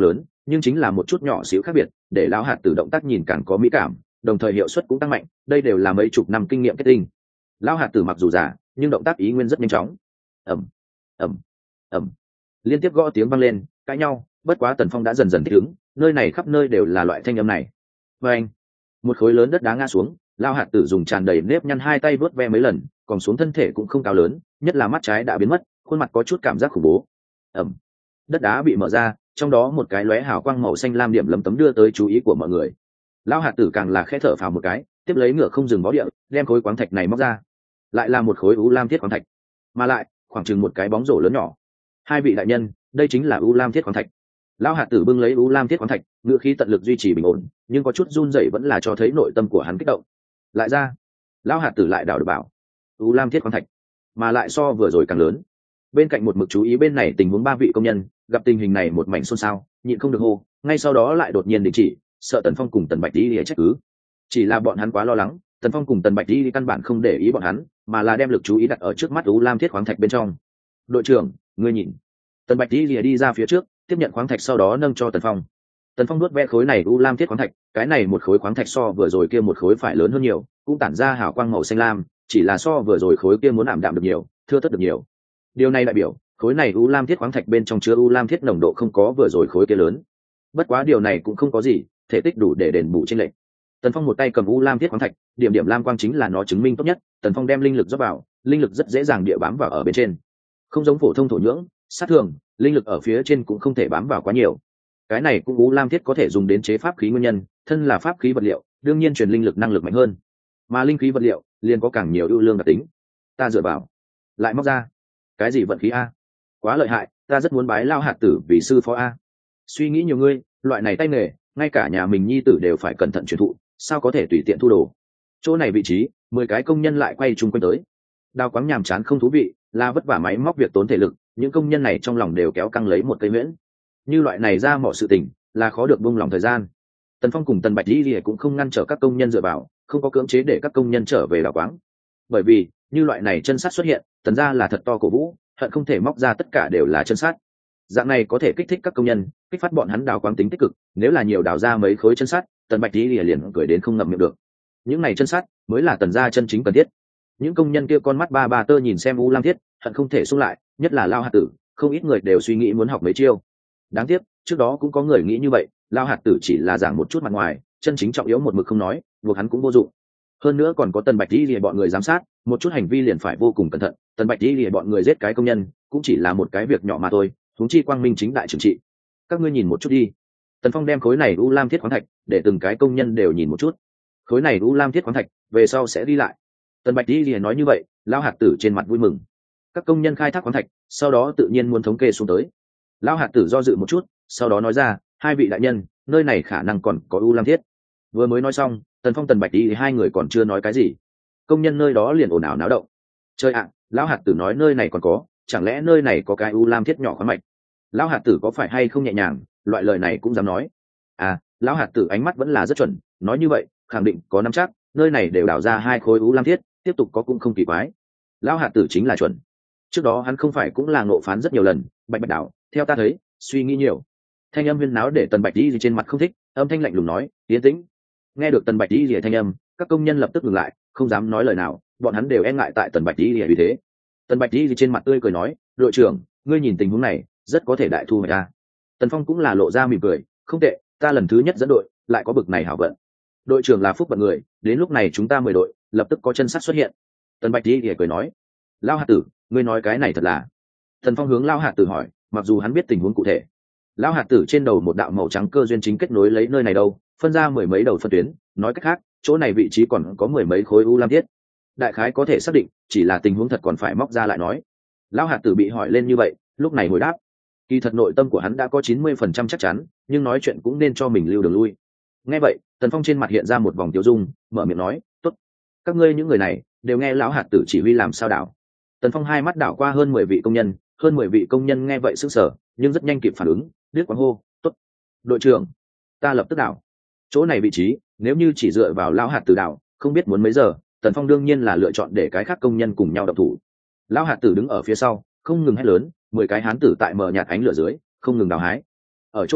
nhưng chính là một chút nhỏ xíu khác biệt để lão hạt tử động tác nhìn càng có mỹ cảm, đồng thời hiệu suất cũng tăng mạnh. Đây đều là mấy chục năm kinh nghiệm kết tinh. Lão hạt tử mặc dù già nhưng động tác ý nguyên rất nhanh chóng. ầm ầm ầm, liên tiếp gõ tiếng vang lên, cãi nhau. Bất quá Tần Phong đã dần dần thích ứng, nơi này khắp nơi đều là loại thanh âm này. Và anh, một khối lớn đất đá ngã xuống, lão hạt tử dùng tràn đầy nếp nhăn hai tay vớt ve mấy lần, còn xuống thân thể cũng không cao lớn, nhất là mắt trái đã biến mất, khuôn mặt có chút cảm giác khủng bố. ầm, đất đá bị mở ra, trong đó một cái lóe hào quang màu xanh lam điểm lấm tấm đưa tới chú ý của mọi người. Lão hạt tử càng là khẽ thở phào một cái, tiếp lấy ngựa không dừng vó địa, đem khối khoáng thạch này móc ra. Lại là một khối u lam thiết khoáng thạch, mà lại khoảng chừng một cái bóng rổ lớn nhỏ. Hai vị đại nhân, đây chính là u lam thiết khoáng thạch. Lão hạt tử bưng lấy u lam thiết khoáng thạch, ngựa khí tận lực duy trì bình ổn, nhưng có chút run rẩy vẫn là cho thấy nội tâm của hắn kích động. Lại ra, lão hạt tử lại đảo được bảo, u lam thiết khoáng thạch, mà lại so vừa rồi càng lớn. Bên cạnh một mực chú ý bên này tình huống ba vị công nhân gặp tình hình này một mảnh xôn xao, nhịn không được hô, ngay sau đó lại đột nhiên đình chỉ, sợ Tần Phong cùng Tần Bạch đi trách cứ. Chỉ là bọn hắn quá lo lắng, Tần Phong cùng Tần Bạch đi căn bản không để ý bọn hắn, mà là đem lực chú ý đặt ở trước mắt u lam thiết khoáng thạch bên trong. Đội trưởng, ngươi nhìn. Tần Bạch đi ra phía trước, tiếp nhận khoáng thạch sau đó nâng cho Tần Phong. Tần Phong nuốt ve khối này u lam thiết khoáng thạch, cái này một khối khoáng thạch so vừa rồi kia một khối phải lớn hơn nhiều, cũng tản ra hào quang màu xanh lam, chỉ là so vừa rồi khối kia muốn ảm đạm được nhiều, thưa thớt được nhiều. Điều này đại biểu khối này u lam thiết khoáng thạch bên trong chứa u lam thiết nồng độ không có vừa rồi khối kia lớn. Bất quá điều này cũng không có gì, thể tích đủ để đền bù trên lệch. Tần Phong một tay cầm u lam thiết khoáng thạch, điểm điểm lam quang chính là nó chứng minh tốt nhất. Tần Phong đem linh lực rót vào, linh lực rất dễ dàng địa bám vào ở bên trên, không giống phổ thông thổ nhưỡng sát thường, linh lực ở phía trên cũng không thể bám vào quá nhiều. Cái này cũng u lam thiết có thể dùng đến chế pháp khí nguyên nhân, thân là pháp khí vật liệu, đương nhiên truyền linh lực năng lực mạnh hơn, mà linh khí vật liệu liền có càng nhiều ưu lương đặc tính. Ta dựa vào, lại móc ra cái gì vận khí a, quá lợi hại, ta rất muốn bái lao hạt tử vì sư phó a. Suy nghĩ nhiều ngươi, loại này tay nghề ngay cả nhà mình nhi tử đều phải cẩn thận truyền thụ, sao có thể tùy tiện thu đồ. Chỗ này vị trí 10 cái công nhân lại quay chung quanh tới. Đào quáng nhàm chán không thú vị, là vất vả máy móc việc tốn thể lực, những công nhân này trong lòng đều kéo căng lấy một cây miễn. Như loại này ra mọi sự tình là khó được buông lòng thời gian. Tần Phong cùng Tần Bạch Di cũng không ngăn trở các công nhân dựa vào, không có cưỡng chế để các công nhân trở về đào quáng. Bởi vì như loại này chân sắt xuất hiện, Tần gia là thật to cổ vũ, hận không thể móc ra tất cả đều là chân sắt. Dạng này có thể kích thích các công nhân, kích phát bọn hắn đào quáng tính tích cực. Nếu là nhiều đào ra mấy khối chân sắt, Tần Bạch Di liền cười đến không ngậm miệng được. Những này chân sắt mới là Tần gia chân chính cần thiết. Những công nhân kia con mắt ba tơ nhìn xem u lam thiết, hận không thể xung lại, nhất là lao hạt tử, không ít người đều suy nghĩ muốn học mấy chiêu. Đáng tiếc trước đó cũng có người nghĩ như vậy, lao hạt tử chỉ là giảng một chút mặt ngoài, chân chính trọng yếu một mực không nói, buộc hắn cũng vô dụng. Hơn nữa còn có Tần Bạch Di bọn người giám sát, một chút hành vi liền phải vô cùng cẩn thận. Tần Bạch Di bọn người giết cái công nhân cũng chỉ là một cái việc nhỏ mà thôi, huống chi quang minh chính đại trừng trị. Các ngươi nhìn một chút đi. Tần Phong đem khối này u lam thiết khoáng thạch để từng cái công nhân đều nhìn một chút. Khối này u lam thiết khoáng thạch về sau sẽ đi lại. Tần Bạch Di nói như vậy, lao hạt tử trên mặt vui mừng. Các công nhân khai thác khoáng thạch sau đó tự nhiên muốn thống kê xuống tới. Lao hạt tử do dự một chút, sau đó nói ra, hai vị đại nhân, nơi này khả năng còn có u lam thiết. Vừa mới nói xong, Tần Phong Tần Bạch Di hai người còn chưa nói cái gì, công nhân nơi đó liền ồn ào náo động. Chơi ạ, lão hạt tử nói nơi này còn có, chẳng lẽ nơi này có cái u lam thiết nhỏ khoáng mạch? Lão hạt tử có phải hay không nhẹ nhàng, loại lời này cũng dám nói. À, lão hạt tử ánh mắt vẫn là rất chuẩn, nói như vậy khẳng định có nắm chắc, nơi này đều đào ra hai khối u lam thiết, tiếp tục có cũng không kỳ quái. Lão hạt tử chính là chuẩn. Trước đó hắn không phải cũng là ngộ phán rất nhiều lần, Bạch Bạch đảo, theo ta thấy, suy nghĩ nhiều. Thanh âm huyên náo để Tần Bạch Di trên mặt không thích, âm thanh lạnh lùng nói, yên tĩnh. Nghe được Tần Bạch Di thanh âm, các công nhân lập tức ngừng lại, không dám nói lời nào, bọn hắn đều e ngại tại Tần Bạch Di vì thế. Tần Bạch Di trên mặt tươi cười nói, đội trưởng, ngươi nhìn tình huống này, rất có thể đại thu hoạch ta. Tần Phong cũng là lộ ra mỉm cười, không tệ, ta lần thứ nhất dẫn đội, lại có bực này hảo vận. Đội trưởng là phúc vận người, đến lúc này chúng ta 10 đội, lập tức có chân sắt xuất hiện. Tần Bạch Di cười nói, Lao hạt tử, ngươi nói cái này thật là. Tần Phong hướng Lao hạt tử hỏi, mặc dù hắn biết tình huống cụ thể. Lao hạt tử trên đầu một đạo màu trắng cơ duyên chính kết nối lấy nơi này đâu, phân ra 10 mấy đầu phân tuyến, nói cách khác, chỗ này vị trí còn có 10 mấy khối u lam thiết. Đại khái có thể xác định, chỉ là tình huống thật còn phải móc ra lại nói. Lao hạt tử bị hỏi lên như vậy, lúc này hồi đáp, kỳ thật nội tâm của hắn đã có 90% chắc chắn, nhưng nói chuyện cũng nên cho mình lưu đường lui. Nghe vậy, Tần Phong trên mặt hiện ra một vòng tiêu dung, mở miệng nói, tốt, các ngươi những người này đều nghe lão hạt tử chỉ huy làm sao đảo. Tần Phong hai mắt đảo qua hơn 10 vị công nhân, hơn 10 vị công nhân nghe vậy sững sờ, nhưng rất nhanh kịp phản ứng, biết quán hô, tốt, đội trưởng, ta lập tức đảo. Chỗ này vị trí, nếu như chỉ dựa vào lão hạt tử đảo, không biết muốn mấy giờ. Tần Phong đương nhiên là lựa chọn để cái khác công nhân cùng nhau động thủ. Lão hạt tử đứng ở phía sau, không ngừng hét lớn, 10 cái hán tử tại mờ nhạt ánh lửa dưới, không ngừng đào hái. Ở chỗ này,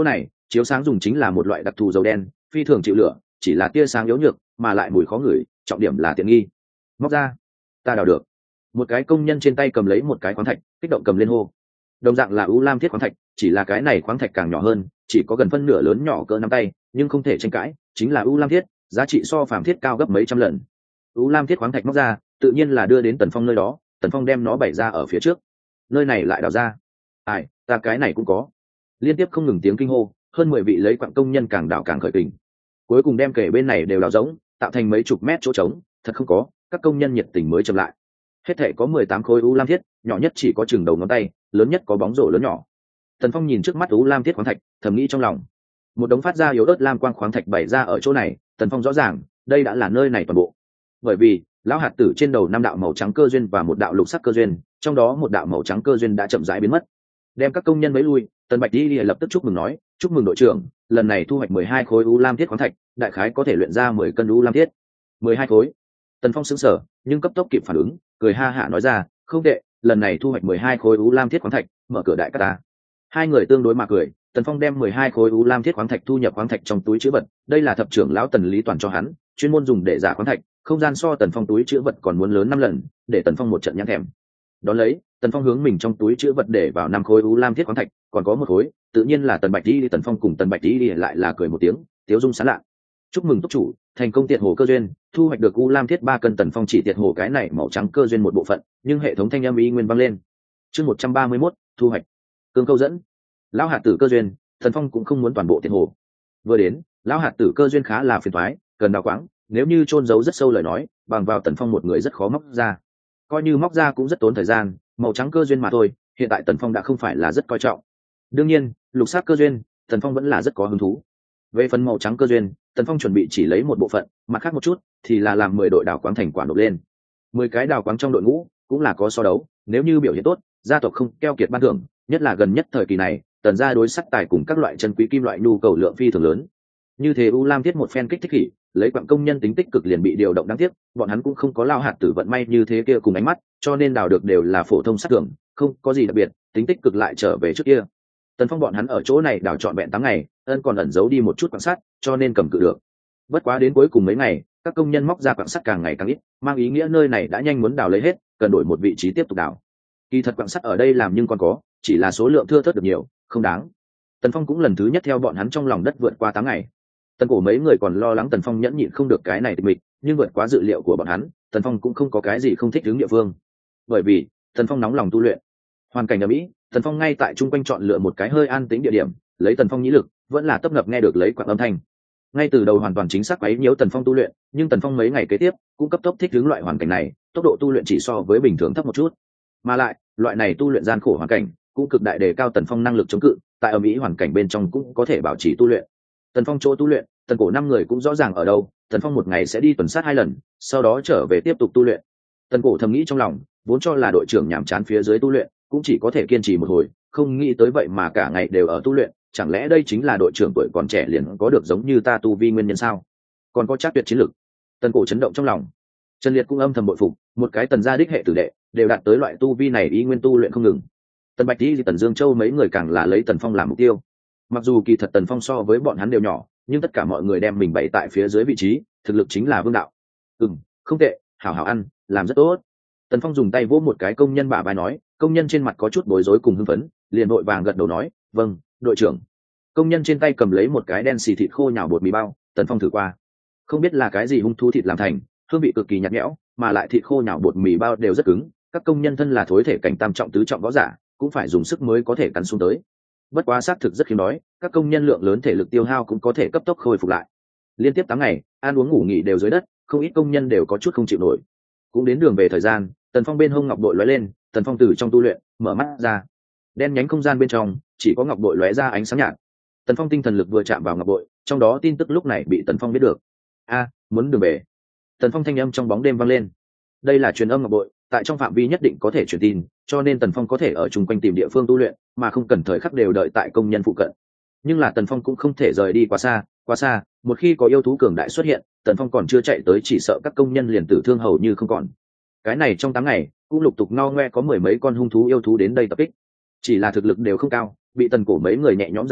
chiếu sáng dùng chính là một loại đặc thù dầu đen, phi thường chịu lửa, chỉ là tia sáng yếu nhược mà lại mùi khó ngửi, trọng điểm là tiện nghi. Móc ra, ta đào được. Một cái công nhân trên tay cầm lấy một cái khoáng thạch, kích động cầm lên hô. Đồng dạng là u lam thiết khoáng thạch, chỉ là cái này khoáng thạch càng nhỏ hơn, chỉ có gần phân nửa lớn nhỏ cỡ nắm tay, nhưng không thể tranh cãi, chính là u lam thiết, giá trị so phàm thiết cao gấp mấy trăm lần. U lam thiết khoáng thạch móc ra, tự nhiên là đưa đến Tần Phong nơi đó. Tần Phong đem nó bày ra ở phía trước. Nơi này lại đào ra. Ai, ta cái này cũng có. Liên tiếp không ngừng tiếng kinh hô, hơn 10 vị lấy quặng công nhân càng đào càng khởi kình. Cuối cùng đem kể bên này đều đào rỗng, tạo thành mấy chục mét chỗ trống, thật không có, các công nhân nhiệt tình mới chậm lại. Hết thể có 18 khối u lam thiết, nhỏ nhất chỉ có chừng đầu ngón tay, lớn nhất có bóng rổ lớn nhỏ. Tần Phong nhìn trước mắt u lam thiết khoáng thạch, thầm nghĩ trong lòng. Một đống phát ra yếu ớt lam quang khoáng thạch bày ra ở chỗ này, Tần Phong rõ ràng, đây đã là nơi này toàn bộ. Bởi vì, lão hạt tử trên đầu 5 đạo màu trắng cơ duyên và một đạo lục sắc cơ duyên, trong đó một đạo màu trắng cơ duyên đã chậm rãi biến mất. Đem các công nhân mấy lui, Tần Bạch đi lập tức chúc mừng nói, chúc mừng đội trưởng, lần này thu hoạch 12 khối u lam thiết khoáng thạch, đại khái có thể luyện ra 10 cân u lam thiết. 12 khối. Tần Phong sững sờ, nhưng cấp tốc kịp phản ứng, cười ha hả nói ra, không tệ, lần này thu hoạch 12 khối u lam thiết khoáng thạch, mở cửa đại ca ta. Hai người tương đối mà cười, Tần Phong đem 12 khối u lam thiết khoáng thạch thu nhập khoáng thạch trong túi trữ vật, đây là thập trưởng lão Tần Lý Toàn cho hắn, chuyên môn dùng để giả khoáng thạch, không gian so Tần Phong túi trữ vật còn muốn lớn 5 lần, để Tần Phong một trận nhãn thèm. Đón lấy, Tần Phong hướng mình trong túi trữ vật để vào 5 khối u lam thiết khoáng thạch, còn có một khối, tự nhiên là Tần Bạch đi. Tần Phong cùng Tần Bạch đi lại là cười một tiếng, tiếu dung sán lạ. Chúc mừng túc chủ, thành công tiệt hồ cơ duyên, thu hoạch được u lam thiết 3 cân. Tần Phong chỉ tiệt hồ cái này màu trắng cơ duyên một bộ phận, nhưng hệ thống thanh âm y nguyên vang lên. Chương 131, thu hoạch. Cương câu dẫn. Lão hạt tử cơ duyên, Tần Phong cũng không muốn toàn bộ tiệt hồ. Vừa đến, lão hạt tử cơ duyên khá là phiền toái, cần đào quáng, nếu như chôn giấu rất sâu lời nói, bằng vào Tần Phong một người rất khó móc ra. Coi như móc ra cũng rất tốn thời gian, màu trắng cơ duyên mà thôi, hiện tại Tần Phong đã không phải là rất coi trọng. Đương nhiên, lục sắc cơ duyên, Tần Phong vẫn là rất có hứng thú. Về phần màu trắng cơ duyên, Tần Phong chuẩn bị chỉ lấy một bộ phận, mặt khác một chút thì là làm 10 đội đào quáng thành quả nộp lên. 10 cái đào quáng trong đội ngũ cũng là có so đấu, nếu như biểu hiện tốt, gia tộc không keo kiệt ban thưởng, nhất là gần nhất thời kỳ này, Tần gia đối sắc tài cùng các loại chân quý kim loại nhu cầu lượng phi thường lớn. Như thế u lam thiết một phen kích thích khỉ, lấy quặng công nhân tính tích cực liền bị điều động, đáng tiếc, bọn hắn cũng không có lao hạt tử vận may như thế kia cùng ánh mắt, cho nên đào được đều là phổ thông sát thưởng, không có gì đặc biệt, tính tích cực lại trở về trước kia. Tần Phong bọn hắn ở chỗ này đào trọn vẹn 8 ngày, ân còn ẩn giấu đi một chút quặng sắt, cho nên cầm cự được. Bất quá đến cuối cùng mấy ngày, các công nhân móc ra quặng sắt càng ngày càng ít, mang ý nghĩa nơi này đã nhanh muốn đào lấy hết, cần đổi một vị trí tiếp tục đào. Kỳ thật quặng sắt ở đây làm nhưng còn có, chỉ là số lượng thưa thớt được nhiều, không đáng. Tần Phong cũng lần thứ nhất theo bọn hắn trong lòng đất vượt qua 8 ngày. Tần Cổ mấy người còn lo lắng Tần Phong nhẫn nhịn không được cái này tịch mịch, nhưng vượt quá dự liệu của bọn hắn, Tần Phong cũng không có cái gì không thích ứng địa phương. Bởi vì, Tần Phong nóng lòng tu luyện. Hoàn cảnh ở Mỹ, Tần Phong ngay tại trung quanh chọn lựa một cái hơi an tĩnh địa điểm, lấy Tần Phong nhĩ lực, vẫn là tấp nập nghe được lấy quặng âm thanh. Ngay từ đầu hoàn toàn chính xác quấy nhiễu Tần Phong tu luyện, nhưng Tần Phong mấy ngày kế tiếp cũng cấp tốc thích ứng loại hoàn cảnh này, tốc độ tu luyện chỉ so với bình thường thấp một chút. Mà lại, loại này tu luyện gian khổ hoàn cảnh, cũng cực đại đề cao Tần Phong năng lực chống cự, tại ở Mỹ hoàn cảnh bên trong cũng có thể bảo trì tu luyện. Tần Phong chỗ tu luyện, Tần Cổ 5 người cũng rõ ràng ở đâu, Tần Phong một ngày sẽ đi tuần sát 2 lần, sau đó trở về tiếp tục tu luyện. Tần Cổ thầm nghĩ trong lòng, vốn cho là đội trưởng nhàm chán phía dưới tu luyện, cũng chỉ có thể kiên trì một hồi, không nghĩ tới vậy mà cả ngày đều ở tu luyện, chẳng lẽ đây chính là đội trưởng tuổi còn trẻ liền có được giống như ta tu vi nguyên nhân sao? Còn có chắc tuyệt chiến lực. Tần Cổ chấn động trong lòng. Trần Liệt cũng âm thầm bội phục, một cái Tần gia đích hệ tử đệ, đều đạt tới loại tu vi này ý nguyên tu luyện không ngừng. Tần Bạch Tỷ, Tần Dương Châu mấy người càng là lấy Tần Phong làm mục tiêu. Mặc dù kỳ thật Tần Phong so với bọn hắn đều nhỏ, nhưng tất cả mọi người đem mình bày tại phía dưới vị trí, thực lực chính là vương đạo. Không tệ, hảo hảo ăn, làm rất tốt. Tần Phong dùng tay vỗ một cái công nhân bả vai nói, công nhân trên mặt có chút bối rối cùng hưng phấn, liền vội vàng gật đầu nói, vâng, đội trưởng. Công nhân trên tay cầm lấy một cái đen xì thịt khô nhào bột mì bao, Tần Phong thử qua, không biết là cái gì hung thú thịt làm thành, hương vị cực kỳ nhạt nhẽo, mà lại thịt khô nhào bột mì bao đều rất cứng, các công nhân thân là thối thể cảnh tam trọng tứ trọng võ giả, cũng phải dùng sức mới có thể cắn xuống tới. Bất quá xác thực rất khiếm đói, các công nhân lượng lớn thể lực tiêu hao cũng có thể cấp tốc khôi phục lại. Liên tiếp 8 ngày, ăn uống ngủ nghỉ đều dưới đất, không ít công nhân đều có chút không chịu nổi. Cũng đến đường về thời gian, Tần Phong bên hông ngọc bội lóe lên, Tần Phong từ trong tu luyện mở mắt ra, đen nhánh không gian bên trong chỉ có ngọc bội lóe ra ánh sáng nhạt. Tần Phong tinh thần lực vừa chạm vào ngọc bội, trong đó tin tức lúc này bị Tần Phong biết được. Muốn đường về. Tần Phong thanh âm trong bóng đêm vang lên. Đây là truyền âm ngọc bội, tại trong phạm vi nhất định có thể truyền tin, cho nên Tần Phong có thể ở chung quanh tìm địa phương tu luyện, mà không cần thời khắc đều đợi tại công nhân phụ cận. Nhưng là Tần Phong cũng không thể rời đi quá xa, một khi có yêu thú cường đại xuất hiện, Tần Phong còn chưa chạy tới chỉ sợ các công nhân liền tử thương hầu như không còn. Cái này trong 8 ngày, cũng lục tục ngao ngoe có 10 mấy con hung thú yêu thú đến đây tập kích. Chỉ là thực lực đều không cao, bị Tần Cổ mấy người nhẹ nhõm giải quyết,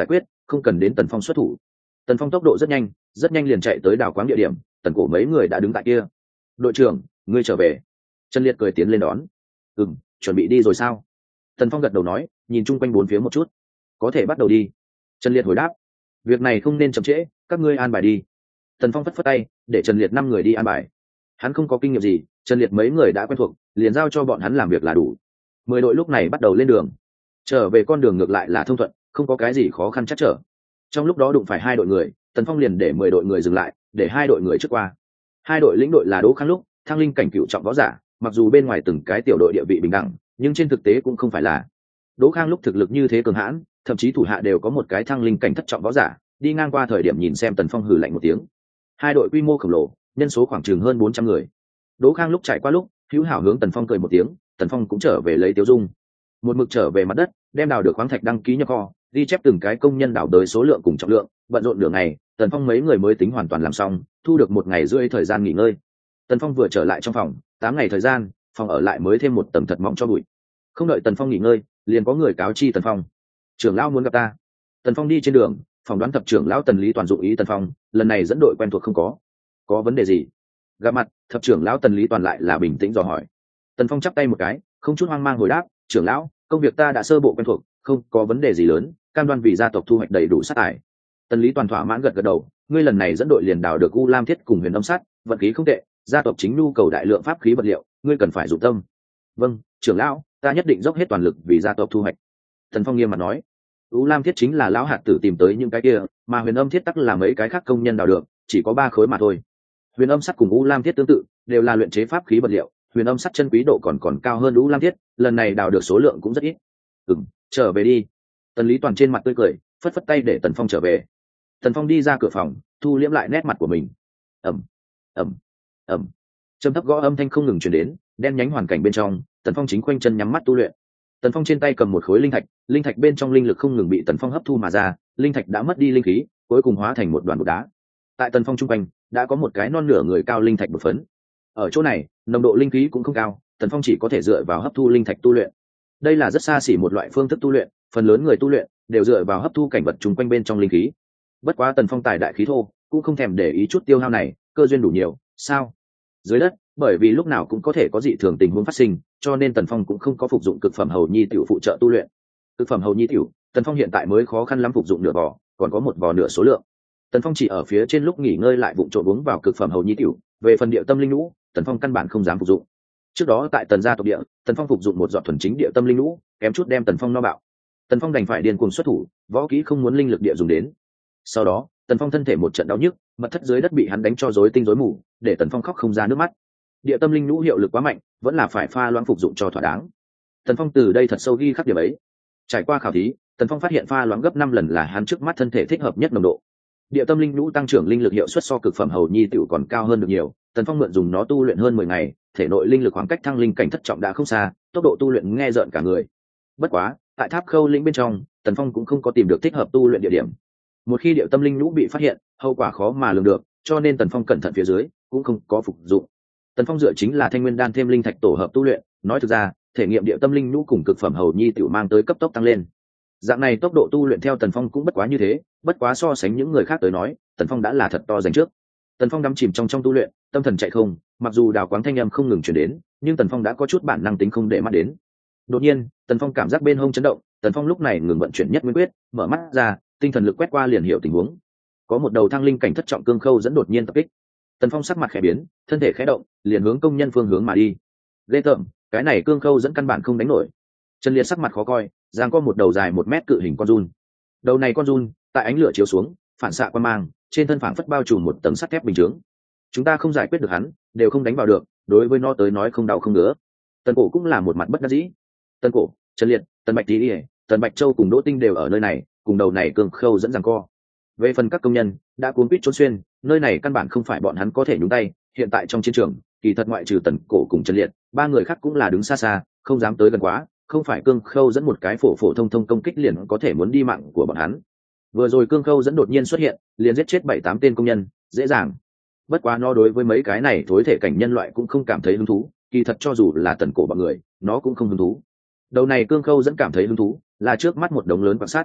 không cần đến Tần Phong xuất thủ. Tần Phong tốc độ rất nhanh liền chạy tới đào quáng địa điểm. Tần Cổ mấy người đã đứng tại kia. Đội trưởng, ngươi trở về. Trần Liệt cười tiến lên đón. Chuẩn bị đi rồi sao? Tần Phong gật đầu nói, nhìn chung quanh bốn phía một chút. Có thể bắt đầu đi. Trần Liệt hồi đáp. Việc này không nên chậm trễ, các ngươi an bài đi. Tần Phong phất phất tay, để Trần Liệt 5 người đi an bài. Hắn không có kinh nghiệm gì, Trần Liệt mấy người đã quen thuộc, liền giao cho bọn hắn làm việc là đủ. 10 đội lúc này bắt đầu lên đường. Trở về con đường ngược lại là thông thuận, không có cái gì khó khăn chắc trở. Trong lúc đó đụng phải 2 đội người, Tần Phong liền để 10 đội người dừng lại, để 2 đội người trước qua. 2 đội lĩnh đội là Đỗ Khang Lúc, Thăng Linh cảnh cựu trọng võ giả, mặc dù bên ngoài từng cái tiểu đội địa vị bình đẳng, nhưng trên thực tế cũng không phải là. Đỗ Khang Lúc thực lực như thế cường hãn, thậm chí thủ hạ đều có một cái Thăng Linh cảnh thất trọng võ giả, đi ngang qua thời điểm nhìn xem Tần Phong hừ lạnh một tiếng. 2 đội quy mô khổng lồ, nhân số khoảng chừng hơn 400 người. Đỗ Khang Lúc trải qua lúc, hữu hảo hướng Tần Phong cười một tiếng, Tần Phong cũng trở về lấy tiêu dung. Một mực trở về mặt đất, đem đào được khoáng thạch đăng ký nhập kho, ghi chép từng cái công nhân đào đới số lượng cùng trọng lượng, bận rộn nửa ngày, Tần Phong mấy người mới tính hoàn toàn làm xong, thu được 1 ngày rưỡi thời gian nghỉ ngơi. Tần Phong vừa trở lại trong phòng, 8 ngày thời gian, phòng ở lại mới thêm một tầng thật mỏng cho bụi. Không đợi Tần Phong nghỉ ngơi, liền có người cáo chi Tần Phong. Trưởng lão muốn gặp ta. Tần Phong đi trên đường, phỏng đoán thập trưởng lão Tần Lý Toàn dụng ý Tần Phong, lần này dẫn đội quen thuộc không có vấn đề gì. Gặp mặt, thập trưởng lão Tần Lý Toàn lại là bình tĩnh dò hỏi. Tần Phong chắp tay một cái, không chút hoang mang hồi đáp, trưởng lão, công việc ta đã sơ bộ quen thuộc, không có vấn đề gì lớn, cam đoan vì gia tộc thu hoạch đầy đủ sát tài. Tần Lý Toàn thỏa mãn gật gật đầu, ngươi lần này dẫn đội liền đào được U Lam Thiết cùng Huyền Âm Sắt, vận khí không tệ, gia tộc chính nhu cầu đại lượng pháp khí vật liệu, ngươi cần phải dụng tâm. Vâng, trưởng lão, ta nhất định dốc hết toàn lực vì gia tộc thu hoạch. Tần Phong nghiêm mặt nói. U Lam Thiết chính là lão hạt tử tìm tới những cái kia, mà Huyền Âm Thiết tắc là mấy cái khác công nhân đào được, chỉ có 3 khối mà thôi. Huyền Âm Sắt cùng U Lam Thiết tương tự, đều là luyện chế pháp khí vật liệu, Huyền Âm Sắt chân quý độ còn cao hơn U Lam Thiết, lần này đào được số lượng cũng rất ít. Trở về đi. Tần Lý Toàn trên mặt tươi cười, phất phất tay để Tần Phong trở về. Tần Phong đi ra cửa phòng, thu liễm lại nét mặt của mình. ầm trầm thấp gõ âm thanh không ngừng truyền đến, đen nhánh hoàn cảnh bên trong, Tần Phong chính khoanh chân nhắm mắt tu luyện. Tần Phong trên tay cầm một khối linh thạch bên trong linh lực không ngừng bị Tần Phong hấp thu mà ra, linh thạch đã mất đi linh khí, cuối cùng hóa thành một đoàn bột đá. Tại Tần Phong trung quanh đã có một cái non nửa người cao linh thạch bột phấn. Ở chỗ này, nồng độ linh khí cũng không cao, Tần Phong chỉ có thể dựa vào hấp thu linh thạch tu luyện. Đây là rất xa xỉ một loại phương thức tu luyện, phần lớn người tu luyện đều dựa vào hấp thu cảnh vật chung quanh bên trong linh khí. Bất quá Tần Phong tài đại khí thô, cũng không thèm để ý chút tiêu hao này, cơ duyên đủ nhiều, sao? Dưới đất, bởi vì lúc nào cũng có thể có dị thường tình huống phát sinh, cho nên Tần Phong cũng không có phục dụng cực phẩm hầu nhi tiểu phụ trợ tu luyện. Cực phẩm hầu nhi tiểu, Tần Phong hiện tại mới khó khăn lắm phục dụng nửa vò, còn có một vò nửa số lượng. Tần Phong chỉ ở phía trên lúc nghỉ ngơi lại vụng trộn uống vào cực phẩm hầu nhi tiểu, về phần địa tâm linh lũ, Tần Phong căn bản không dám phục dụng. Trước đó tại Tần gia tộc địa, Tần Phong phục dụng một giọt thuần chính địa tâm linh lũ, kém chút đem Tần Phong no bạo. Tần Phong đành phải điên cuồng xuất thủ, võ kỹ không muốn linh lực địa dùng đến. Sau đó, Tần Phong thân thể một trận đau nhức, mật thất dưới đất bị hắn đánh cho rối tinh rối mù, để Tần Phong khóc không ra nước mắt. Địa tâm linh lũ hiệu lực quá mạnh, vẫn là phải pha loãng phục dụng cho thỏa đáng. Tần Phong từ đây thật sâu ghi khắc điểm ấy. Trải qua khảo thí, Tần Phong phát hiện pha loãng gấp 5 lần là hắn trước mắt thân thể thích hợp nhất nồng độ. Địa tâm linh lũ tăng trưởng linh lực hiệu suất so cực phẩm hầu nhi tiểu còn cao hơn được nhiều, Tần Phong mượn dùng nó tu luyện hơn 10 ngày, thể nội linh lực khoảng cách thăng linh cảnh thất trọng đã không xa, tốc độ tu luyện nghe rợn cả người. Bất quá, tại Tháp Khâu lĩnh bên trong, Tần Phong cũng không có tìm được thích hợp tu luyện địa điểm. Một khi địa tâm linh lũ bị phát hiện, hậu quả khó mà lường được, cho nên Tần Phong cẩn thận phía dưới, cũng không có phục dụng. Tần Phong dựa chính là Thanh Nguyên đan thêm linh thạch tổ hợp tu luyện, nói thực ra, thể nghiệm địa tâm linh lũ cùng cực phẩm hầu nhi tiểu mang tới cấp tốc tăng lên. Dạng này tốc độ tu luyện theo Tần Phong cũng bất quá như thế, bất quá so sánh những người khác tới nói, Tần Phong đã là thật to giành trước. Tần Phong đắm chìm trong tu luyện, tâm thần chạy không, mặc dù đào quáng thanh âm không ngừng truyền đến, nhưng Tần Phong đã có chút bản năng tính không để mắt đến. Đột nhiên, Tần Phong cảm giác bên hông chấn động, Tần Phong lúc này ngừng vận chuyển nhất nguyên quyết, mở mắt ra, tinh thần lực quét qua liền hiểu tình huống. Có một đầu thăng linh cảnh thất trọng cương khâu dẫn đột nhiên tập kích. Tần Phong sắc mặt khẽ biến, thân thể khẽ động, liền hướng công nhân phương hướng mà đi. Ghê tởm, cái này cương khâu dẫn căn bản không đánh nổi. Trần Liệt sắc mặt khó coi, giang có một đầu dài 1 mét cự hình con giun. Đầu này con giun, tại ánh lửa chiếu xuống, phản xạ quang mang, trên thân phảng phất bao trùm một tầng sắt thép bình chướng. Chúng ta không giải quyết được hắn, đều không đánh vào được, đối với nó tới nói không đau không ngứa. Tần Cổ cũng là một mặt bất đắc dĩ. Tần Cổ, Trần Liệt, Tần Bạch Tý, Tần Bạch Châu cùng Đỗ Tinh đều ở nơi này, cùng đầu này cương khâu dẫn giằng co. Về phần các công nhân, đã cuốn quýt trốn xuyên, nơi này căn bản không phải bọn hắn có thể nhúng tay. Hiện tại trong chiến trường, kỳ thật ngoại trừ Tần Cổ cùng Trần Liệt, 3 người khác cũng là đứng xa xa, không dám tới gần quá. Không phải cương khâu dẫn một cái phổ phổ thông thông công kích liền có thể muốn đi mạng của bọn hắn. Vừa rồi cương khâu dẫn đột nhiên xuất hiện, liền giết chết 7-8 tên công nhân, dễ dàng. Bất quá nó đối với mấy cái này thối thể cảnh nhân loại cũng không cảm thấy hứng thú, kỳ thật cho dù là Tần Cổ bọn người, nó cũng không hứng thú. Đầu này cương khâu dẫn cảm thấy hứng thú, là trước mắt một đống lớn quan sát.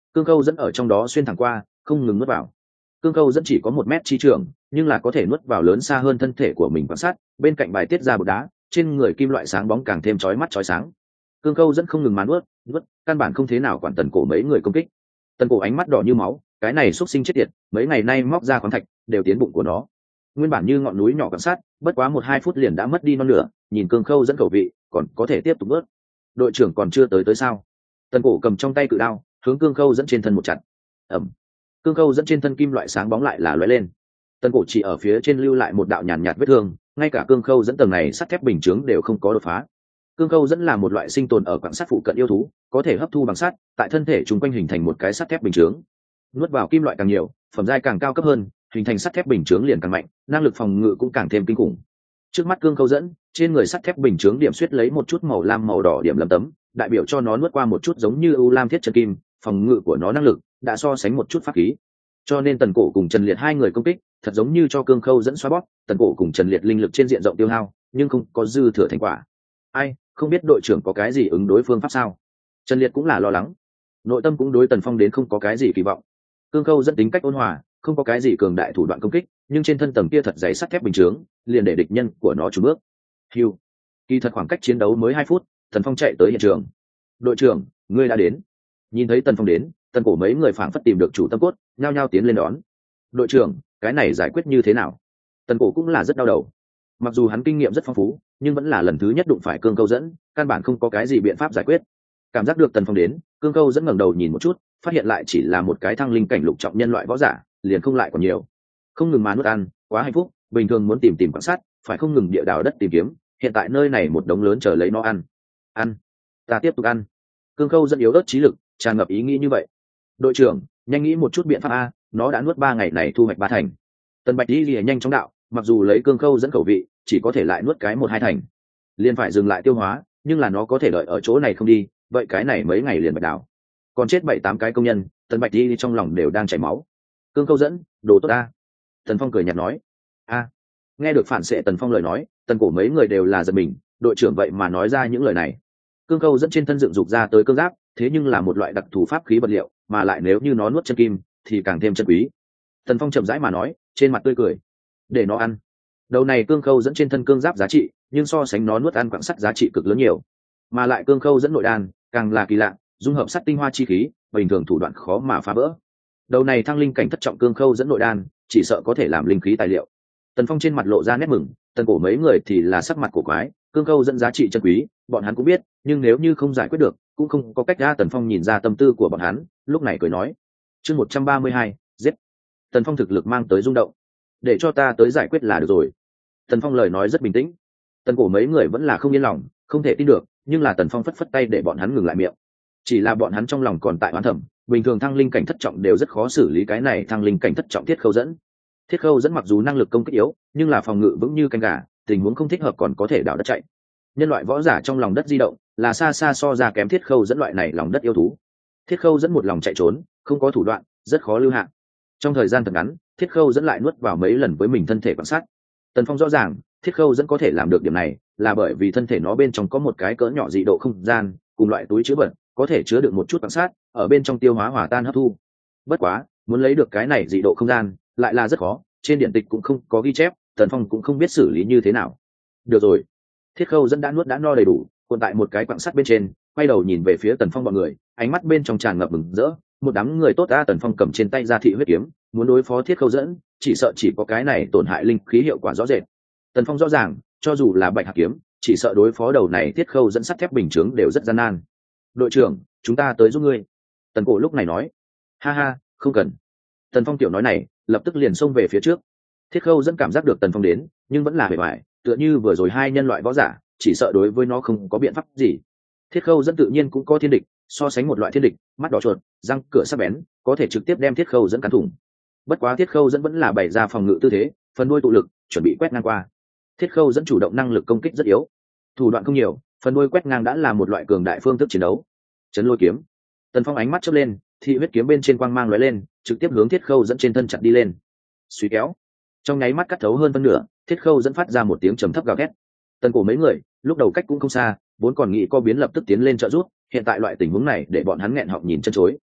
cương khâu dẫn ở trong đó xuyên thẳng qua, không ngừng nuốt vào. Cương khâu dẫn chỉ có 1 mét chi trường, nhưng là có thể nuốt vào lớn xa hơn thân thể của mình quan sát, bên cạnh bài tiết ra bột đá, trên người kim loại sáng bóng càng thêm chói mắt chói sáng. Cương khâu dẫn không ngừng mà nuốt, căn bản không thế nào quản Tần Cổ mấy người công kích. Tần Cổ ánh mắt đỏ như máu, cái này xuất sinh chết tiệt, mấy ngày nay móc ra khoáng thạch đều tiến bụng của nó. Nguyên bản như ngọn núi nhỏ quan sát, bất quá 1-2 phút liền đã mất đi non nửa, nhìn cương khâu dẫn khẩu vị, còn có thể tiếp tục nuốt. Đội trưởng còn chưa tới sao? Tần Cổ cầm trong tay cự đao, hướng cương khâu dẫn trên thân một chặt. Ầm. Cương khâu dẫn trên thân kim loại sáng bóng lại là lóe lên. Tần Cổ chỉ ở phía trên lưu lại một đạo nhàn nhạt vết thương, ngay cả cương khâu dẫn tầng này sắt thép bình chướng đều không có đột phá. Cương khâu dẫn là một loại sinh tồn ở quặng sắt phụ cận yêu thú, có thể hấp thu bằng sắt, tại thân thể chúng quanh hình thành một cái sắt thép bình chướng. Nuốt vào kim loại càng nhiều, phẩm giai càng cao cấp hơn, hình thành sắt thép bình chướng liền càng mạnh, năng lực phòng ngự cũng càng thêm kinh khủng. Trước mắt cương khâu dẫn, trên người sắt thép bình chướng điểm xuyết lấy một chút màu lam màu đỏ điểm lấm tấm, đại biểu cho nó nuốt qua một chút giống như u lam thiết chân kim, phòng ngự của nó năng lực đã so sánh một chút pháp khí. Cho nên Tần Cổ cùng Trần Liệt hai người công kích, thật giống như cho cương khâu dẫn xóa bóp, Tần Cổ cùng Trần Liệt linh lực trên diện rộng tiêu hao, nhưng không có dư thừa thành quả. Ai, không biết đội trưởng có cái gì ứng đối phương pháp sao? Trần Liệt cũng là lo lắng, nội tâm cũng đối Tần Phong đến không có cái gì kỳ vọng. Cương khâu dẫn tính cách ôn hòa, không có cái gì cường đại thủ đoạn công kích, nhưng trên thân tầng kia thật dày sắt thép bình chướng, liền để địch nhân của nó chùn bước. Hưu. Kỳ thật khoảng cách chiến đấu mới 2 phút, Tần Phong chạy tới hiện trường. Đội trưởng, ngươi đã đến. Nhìn thấy Tần Phong đến, Tần Cổ mấy người phảng phất tìm được chủ tâm cốt, nhao nhao tiến lên đón. Đội trưởng, cái này giải quyết như thế nào? Tần Cổ cũng là rất đau đầu. Mặc dù hắn kinh nghiệm rất phong phú, nhưng vẫn là lần thứ nhất đụng phải cương câu dẫn, căn bản không có cái gì biện pháp giải quyết. Cảm giác được Tần Phong đến, cương câu dẫn ngẩng đầu nhìn một chút, phát hiện lại chỉ là một cái thăng linh cảnh lục trọng nhân loại võ giả, liền không lại còn nhiều. Không ngừng mà nuốt ăn, quá hạnh phúc, bình thường muốn tìm quan sát, phải không ngừng địa đào đất tìm kiếm, hiện tại nơi này một đống lớn chờ lấy nó ăn. Ăn, ta tiếp tục ăn. Cương câu dẫn yếu ớt trí lực, tràn ngập ý nghĩ như vậy. Đội trưởng, nhanh nghĩ một chút biện pháp a, nó đã nuốt 3 ngày này thu hoạch 3 thành. Tần Bạch đi lìa nhanh chóng đạo, mặc dù lấy cương khâu dẫn khẩu vị, chỉ có thể lại nuốt cái 1-2 thành, liền phải dừng lại tiêu hóa, nhưng là nó có thể đợi ở chỗ này không đi, vậy cái này mấy ngày liền bạch đảo. Còn chết 7-8 cái công nhân, Tần Bạch đi trong lòng đều đang chảy máu. Cương khâu dẫn, đồ tốt a. Tần Phong cười nhạt nói. A. Nghe được phản xệ Tần Phong lời nói, Tần Cổ mấy người đều là giật mình, đội trưởng vậy mà nói ra những lời này. Cương khâu dẫn trên thân dựng dục ra tới cương giáp, thế nhưng là một loại đặc thù pháp khí vật liệu, mà lại nếu như nó nuốt chân kim thì càng thêm chân quý. Tần Phong chậm rãi mà nói, trên mặt tươi cười. Để nó ăn. Đầu này cương khâu dẫn trên thân cương giáp giá trị, nhưng so sánh nó nuốt ăn quặng sắt giá trị cực lớn nhiều. Mà lại cương khâu dẫn nội đan, càng là kỳ lạ, dung hợp sắt tinh hoa chi khí, bình thường thủ đoạn khó mà phá vỡ. Đầu này thăng linh cảnh thất trọng cương khâu dẫn nội đan, chỉ sợ có thể làm linh khí tài liệu. Tần Phong trên mặt lộ ra nét mừng, Tần Cổ mấy người thì là sắc mặt cổ quái, cương khâu dẫn giá trị chân quý, bọn hắn cũng biết, nhưng nếu như không giải quyết được, cũng không có cách ra. Tần Phong nhìn ra tâm tư của bọn hắn, lúc này cười nói: chương 132, giết. Tần Phong thực lực mang tới rung động, để cho ta tới giải quyết là được rồi. Tần Phong lời nói rất bình tĩnh. Tần Cổ mấy người vẫn là không yên lòng, không thể tin được, nhưng là Tần Phong phất phất tay để bọn hắn ngừng lại miệng. Chỉ là bọn hắn trong lòng còn tại oán thẩm, bình thường thăng linh cảnh thất trọng đều rất khó xử lý cái này thăng linh cảnh thất trọng thiết khâu dẫn. Thiết khâu dẫn mặc dù năng lực công kích yếu, nhưng là phòng ngự vững như canh gà, tình huống không thích hợp còn có thể đào đất chạy. Nhân loại võ giả trong lòng đất di động là xa xa so ra kém thiết khâu dẫn loại này lòng đất yêu thú. Thiết khâu dẫn một lòng chạy trốn, không có thủ đoạn, rất khó lưu hạ. Trong thời gian thật ngắn, thiết khâu dẫn lại nuốt vào mấy lần với mình thân thể quan sát. Tần Phong rõ ràng, thiết khâu dẫn có thể làm được điểm này, là bởi vì thân thể nó bên trong có một cái cỡ nhỏ dị độ không gian, cùng loại túi chứa vật, có thể chứa được một chút quan sát, ở bên trong tiêu hóa hòa tan hấp thu. Bất quá, muốn lấy được cái này dị độ không gian, lại là rất khó, trên điện tịch cũng không có ghi chép, Tần Phong cũng không biết xử lý như thế nào. Được rồi, thiết khâu dẫn đã nuốt đã no đầy đủ, cuộn tại một cái quặng sắt bên trên, quay đầu nhìn về phía Tần Phong bọn người, ánh mắt bên trong tràn ngập mừng rỡ. Một đám người tốt ta. Tần Phong cầm trên tay ra thị huyết kiếm, muốn đối phó thiết khâu dẫn, chỉ sợ chỉ có cái này tổn hại linh khí hiệu quả rõ rệt. Tần Phong rõ ràng, cho dù là bạch hạc kiếm, chỉ sợ đối phó đầu này thiết khâu dẫn sắt thép bình chướng đều rất gian nan. Đội trưởng, chúng ta tới giúp ngươi. Tần Cổ lúc này nói. Ha ha, không cần. Tần Phong tiểu nói này, lập tức liền xông về phía trước. Thiết khâu dẫn cảm giác được Tần Phong đến, nhưng vẫn là bề ngoài, tựa như vừa rồi hai nhân loại võ giả, chỉ sợ đối với nó không có biện pháp gì. Thiết khâu dẫn tự nhiên cũng có thiên địch, so sánh một loại thiên địch, mắt đỏ chuột, răng cửa sắc bén, có thể trực tiếp đem thiết khâu dẫn cắn thủng. Bất quá thiết khâu dẫn vẫn là bày ra phòng ngự tư thế, phần đuôi tụ lực, chuẩn bị quét ngang qua. Thiết khâu dẫn chủ động năng lực công kích rất yếu, thủ đoạn không nhiều, phần đuôi quét ngang đã là một loại cường đại phương thức chiến đấu. Chấn lôi kiếm. Tần Phong ánh mắt chớp lên, thị huyết kiếm bên trên quang mang lóe lên, trực tiếp hướng thiết khâu dẫn trên thân chặt đi lên. Suy kéo. Trong nháy mắt cắt thấu hơn phân nửa, thiết khâu dẫn phát ra một tiếng trầm thấp gào thét. Tần Cổ mấy người lúc đầu cách cũng không xa, vốn còn nghĩ co biến lập tức tiến lên trợ giúp, hiện tại loại tình huống này để bọn hắn nghẹn họng nhìn chân chối.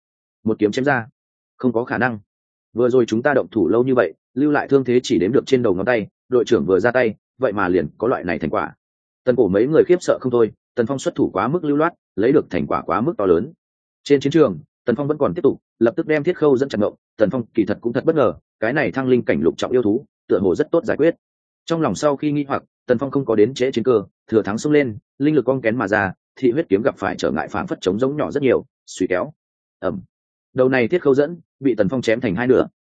một kiếm chém ra. Không có khả năng, vừa rồi chúng ta động thủ lâu như vậy, lưu lại thương thế chỉ đếm được trên đầu ngón tay, đội trưởng vừa ra tay vậy mà liền có loại này thành quả. Tần cổ mấy người khiếp sợ không thôi, Tần Phong xuất thủ quá mức lưu loát, lấy được thành quả quá mức to lớn. Trên chiến trường Tần Phong vẫn còn tiếp tục, lập tức đem Thiết Khâu dẫn chặt ngộng. Tần Phong kỳ thật cũng thật bất ngờ, cái này thăng linh cảnh lục trọng yêu thú tựa hồ rất tốt giải quyết. Trong lòng sau khi nghi hoặc, Tần Phong không có đến trễ chiến cơ, thừa thắng xông lên, linh lực cong kén mà ra, thị huyết kiếm gặp phải trở ngại phảng phất chống giống nhỏ rất nhiều, suy kéo. Ầm. Đầu này Thiết Khâu dẫn bị Tần Phong chém thành hai nửa.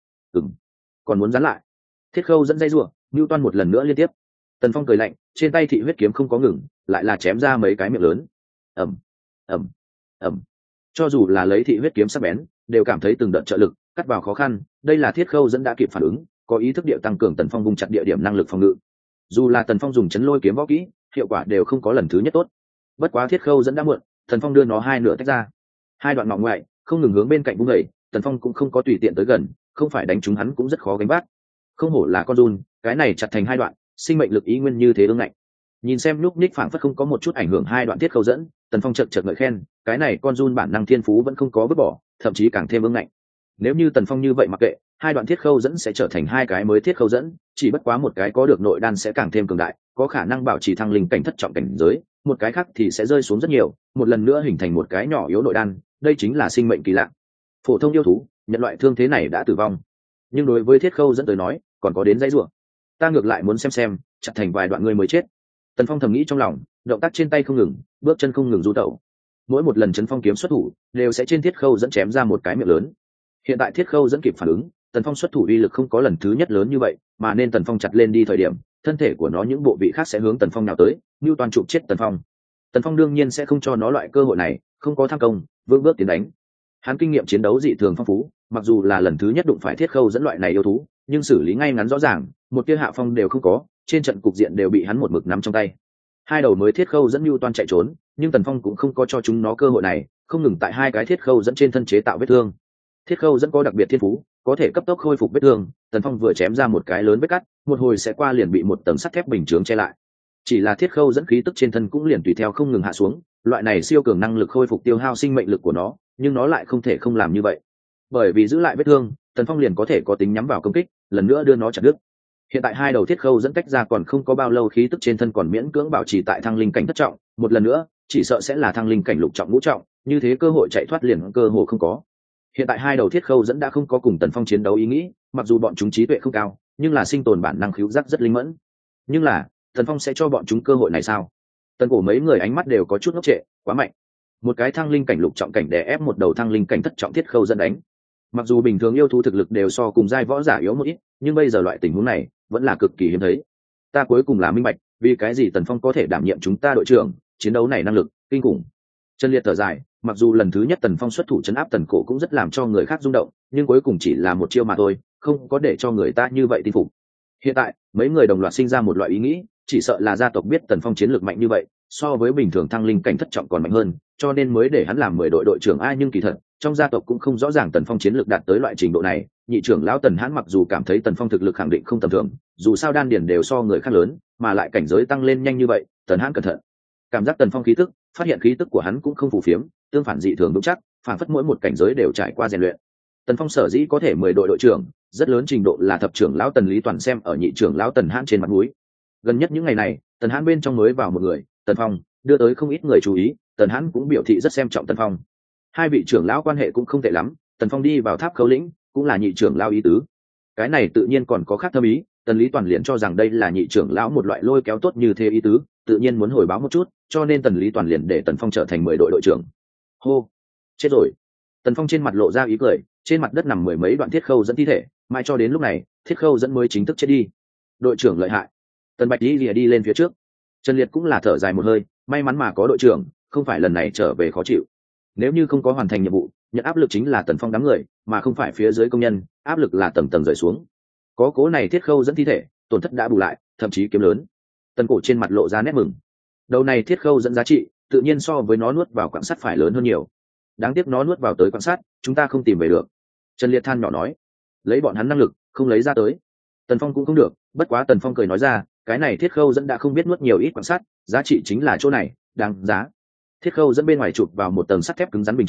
Còn muốn dán lại. Thiết Khâu dẫn dây rủa, Newton một lần nữa liên tiếp. Tần Phong cười lạnh, trên tay thị huyết kiếm không có ngừng, lại là chém ra mấy cái miệng lớn. Ầm, ầm, ầm. Cho dù là lấy thị huyết kiếm sắc bén, đều cảm thấy từng đợt trợ lực, cắt vào khó khăn. Đây là Thiết Khâu dẫn đã kịp phản ứng, có ý thức địa tăng cường Tần Phong vùng chặt địa điểm năng lực phòng ngự. Dù là Tần Phong dùng chấn lôi kiếm võ kỹ, hiệu quả đều không có lần thứ nhất tốt. Bất quá Thiết Khâu dẫn đã muộn, Tần Phong đưa nó hai nửa tách ra, hai đoạn ngọng ngoại, không ngừng hướng bên cạnh vung đẩy. Tần Phong cũng không có tùy tiện tới gần, không phải đánh chúng hắn cũng rất khó gánh vác. Không hổ là con run, cái này chặt thành hai đoạn, sinh mệnh lực ý nguyên như thế ương ngạnh. Nhìn xem lúc ních phảng phất không có một chút ảnh hưởng hai đoạn Thiết Khâu dẫn, Tần Phong chợt ngợi khen, cái này con run bản năng thiên phú vẫn không có vứt bỏ, thậm chí càng thêm ương ngạnh. Nếu như Tần Phong như vậy mặc kệ, hai đoạn Thiết Khâu dẫn sẽ trở thành hai cái mới Thiết Khâu dẫn, chỉ bất quá một cái có được nội đan sẽ càng thêm cường đại, có khả năng bảo trì thăng linh cảnh thất trọng cảnh giới, một cái khác thì sẽ rơi xuống rất nhiều, một lần nữa hình thành một cái nhỏ yếu nội đan, đây chính là sinh mệnh kỳ lạ. Phổ thông yêu thú, nhận loại thương thế này đã tử vong, nhưng đối với Thiết Khâu dẫn tới nói, còn có đến dãy rủa. Ta ngược lại muốn xem, chặt thành vài đoạn người mới chết. Tần Phong thầm nghĩ trong lòng, động tác trên tay không ngừng, bước chân không ngừng du tẩu. Mỗi một lần chấn phong kiếm xuất thủ, đều sẽ trên Thiết Khâu dẫn chém ra một cái miệng lớn. Hiện tại Thiết Khâu dẫn kịp phản ứng, Tần Phong xuất thủ uy lực không có lần thứ nhất lớn như vậy, mà nên Tần Phong chặt lên đi thời điểm, thân thể của nó những bộ vị khác sẽ hướng Tần Phong nào tới, như toàn chụp chết Tần Phong. Tần Phong đương nhiên sẽ không cho nó loại cơ hội này, không có tham công, vững bước tiến đánh. Hắn kinh nghiệm chiến đấu dị thường phong phú, mặc dù là lần thứ nhất đụng phải Thiết Khâu dẫn loại này yêu thú, nhưng xử lý ngay ngắn rõ ràng, một tia hạ phong đều không có, trên trận cục diện đều bị hắn một mực nắm trong tay. Hai đầu mới Thiết Khâu dẫn Nưu Toan chạy trốn, nhưng Tần Phong cũng không có cho chúng nó cơ hội này, không ngừng tại hai cái Thiết Khâu dẫn trên thân chế tạo vết thương. Thiết Khâu dẫn có đặc biệt thiên phú, có thể cấp tốc khôi phục vết thương. Tần Phong vừa chém ra một cái lớn vết cắt, một hồi sẽ qua liền bị một tầng sắt thép bình chướng che lại. Chỉ là Thiết Khâu dẫn khí tức trên thân cũng liền tùy theo không ngừng hạ xuống, loại này siêu cường năng lực khôi phục tiêu hao sinh mệnh lực của nó, nhưng nó lại không thể không làm như vậy, bởi vì giữ lại vết thương, Tần Phong liền có thể có tính nhắm vào công kích, lần nữa đưa nó chặt đứt. Hiện tại hai đầu Thiết Khâu dẫn cách ra còn không có bao lâu, khí tức trên thân còn miễn cưỡng bảo trì tại thăng linh cảnh thất trọng, một lần nữa chỉ sợ sẽ là thăng linh cảnh lục trọng ngũ trọng, như thế cơ hội chạy thoát liền cơ hội không có. Hiện tại hai đầu Thiết Khâu dẫn đã không có cùng Tần Phong chiến đấu ý nghĩ, mặc dù bọn chúng trí tuệ không cao, nhưng là sinh tồn bản năng khứu giác rất linh mẫn. Nhưng là Tần Phong sẽ cho bọn chúng cơ hội này sao? Tần cổ mấy người ánh mắt đều có chút ngốc trệ, quá mạnh. Một cái thăng linh cảnh lục trọng cảnh đè ép một đầu thăng linh cảnh thất trọng Thiết Khâu dẫn đánh. Mặc dù bình thường yêu thú thực lực đều so cùng giai võ giả yếu một ít, nhưng bây giờ loại tình huống này vẫn là cực kỳ hiếm thấy. Ta cuối cùng là minh bạch, vì cái gì Tần Phong có thể đảm nhiệm chúng ta đội trưởng, chiến đấu này năng lực kinh khủng. Trần Liệt thở dài, mặc dù lần thứ nhất Tần Phong xuất thủ trấn áp Tần cổ cũng rất làm cho người khác rung động, nhưng cuối cùng chỉ là một chiêu mà thôi, không có để cho người ta như vậy tin phục. Hiện tại mấy người đồng loạt sinh ra một loại ý nghĩ, chỉ sợ là gia tộc biết Tần Phong chiến lược mạnh như vậy, so với bình thường thăng linh cảnh thất trọng còn mạnh hơn, cho nên mới để hắn làm 10 đội đội trưởng. Nhưng kỳ thật trong gia tộc cũng không rõ ràng Tần Phong chiến lược đạt tới loại trình độ này. Nhị trưởng lão Tần Hãn mặc dù cảm thấy Tần Phong thực lực khẳng định không tầm thường, dù sao đan điền đều so người khác lớn, mà lại cảnh giới tăng lên nhanh như vậy. Tần Hãn cẩn thận cảm giác Tần Phong khí tức, phát hiện khí tức của hắn cũng không phù phiếm, tương phản dị thường vững chắc, phản phất mỗi một cảnh giới đều trải qua rèn luyện. Tần Phong sở dĩ có thể 10 đội đội trưởng, rất lớn trình độ là thập trưởng lão Tần Lý Toàn xem ở nhị trưởng lão Tần Hãn trên mặt mũi. Gần nhất những ngày này, Tần Hãn bên trong mới vào một người, Tần Phong, đưa tới không ít người chú ý. Tần Hãn cũng biểu thị rất xem trọng Tần Phong. Hai vị trưởng lão quan hệ cũng không tệ lắm, Tần Phong đi vào tháp khấu lĩnh, cũng là nhị trưởng lão ý tứ. Cái này tự nhiên còn có khác thâm ý, Tần Lý Toàn liền cho rằng đây là nhị trưởng lão một loại lôi kéo tốt như thế ý tứ, tự nhiên muốn hồi báo một chút, cho nên Tần Lý Toàn liền để Tần Phong trở thành 10 đội đội trưởng. Hô, chết rồi. Tần Phong trên mặt lộ ra ý cười, trên mặt đất nằm mười mấy đoạn Thiết Khâu dẫn thi thể, mãi cho đến lúc này, Thiết Khâu dẫn mới chính thức chết đi. Đội trưởng lợi hại. Tần Bạch đi lên phía trước. Trần Liệt cũng là thở dài một hơi, may mắn mà có đội trưởng, không phải lần này trở về khó chịu. Nếu như không có hoàn thành nhiệm vụ, nhận áp lực chính là Tần Phong đám người, mà không phải phía dưới công nhân, áp lực là tầng tầng rơi xuống. Có cố này Thiết Khâu dẫn thi thể, tổn thất đã bù lại, thậm chí kiếm lớn. Tần cổ trên mặt lộ ra nét mừng. Đầu này Thiết Khâu dẫn giá trị, tự nhiên so với nó nuốt vào quặng sắt phải lớn hơn nhiều. Đáng tiếc nó nuốt vào tới quặng sắt, chúng ta không tìm về được. Trần Liệt than nhỏ nói, lấy bọn hắn năng lực, không lấy ra tới. Tần Phong cũng không được, bất quá Tần Phong cười nói ra, cái này Thiết Khâu dẫn đã không biết nuốt nhiều ít quặng sắt, giá trị chính là chỗ này, đáng giá. Thiết Khâu dẫn bên ngoài chụp vào một tầng sắt thép cứng rắn bình chướng,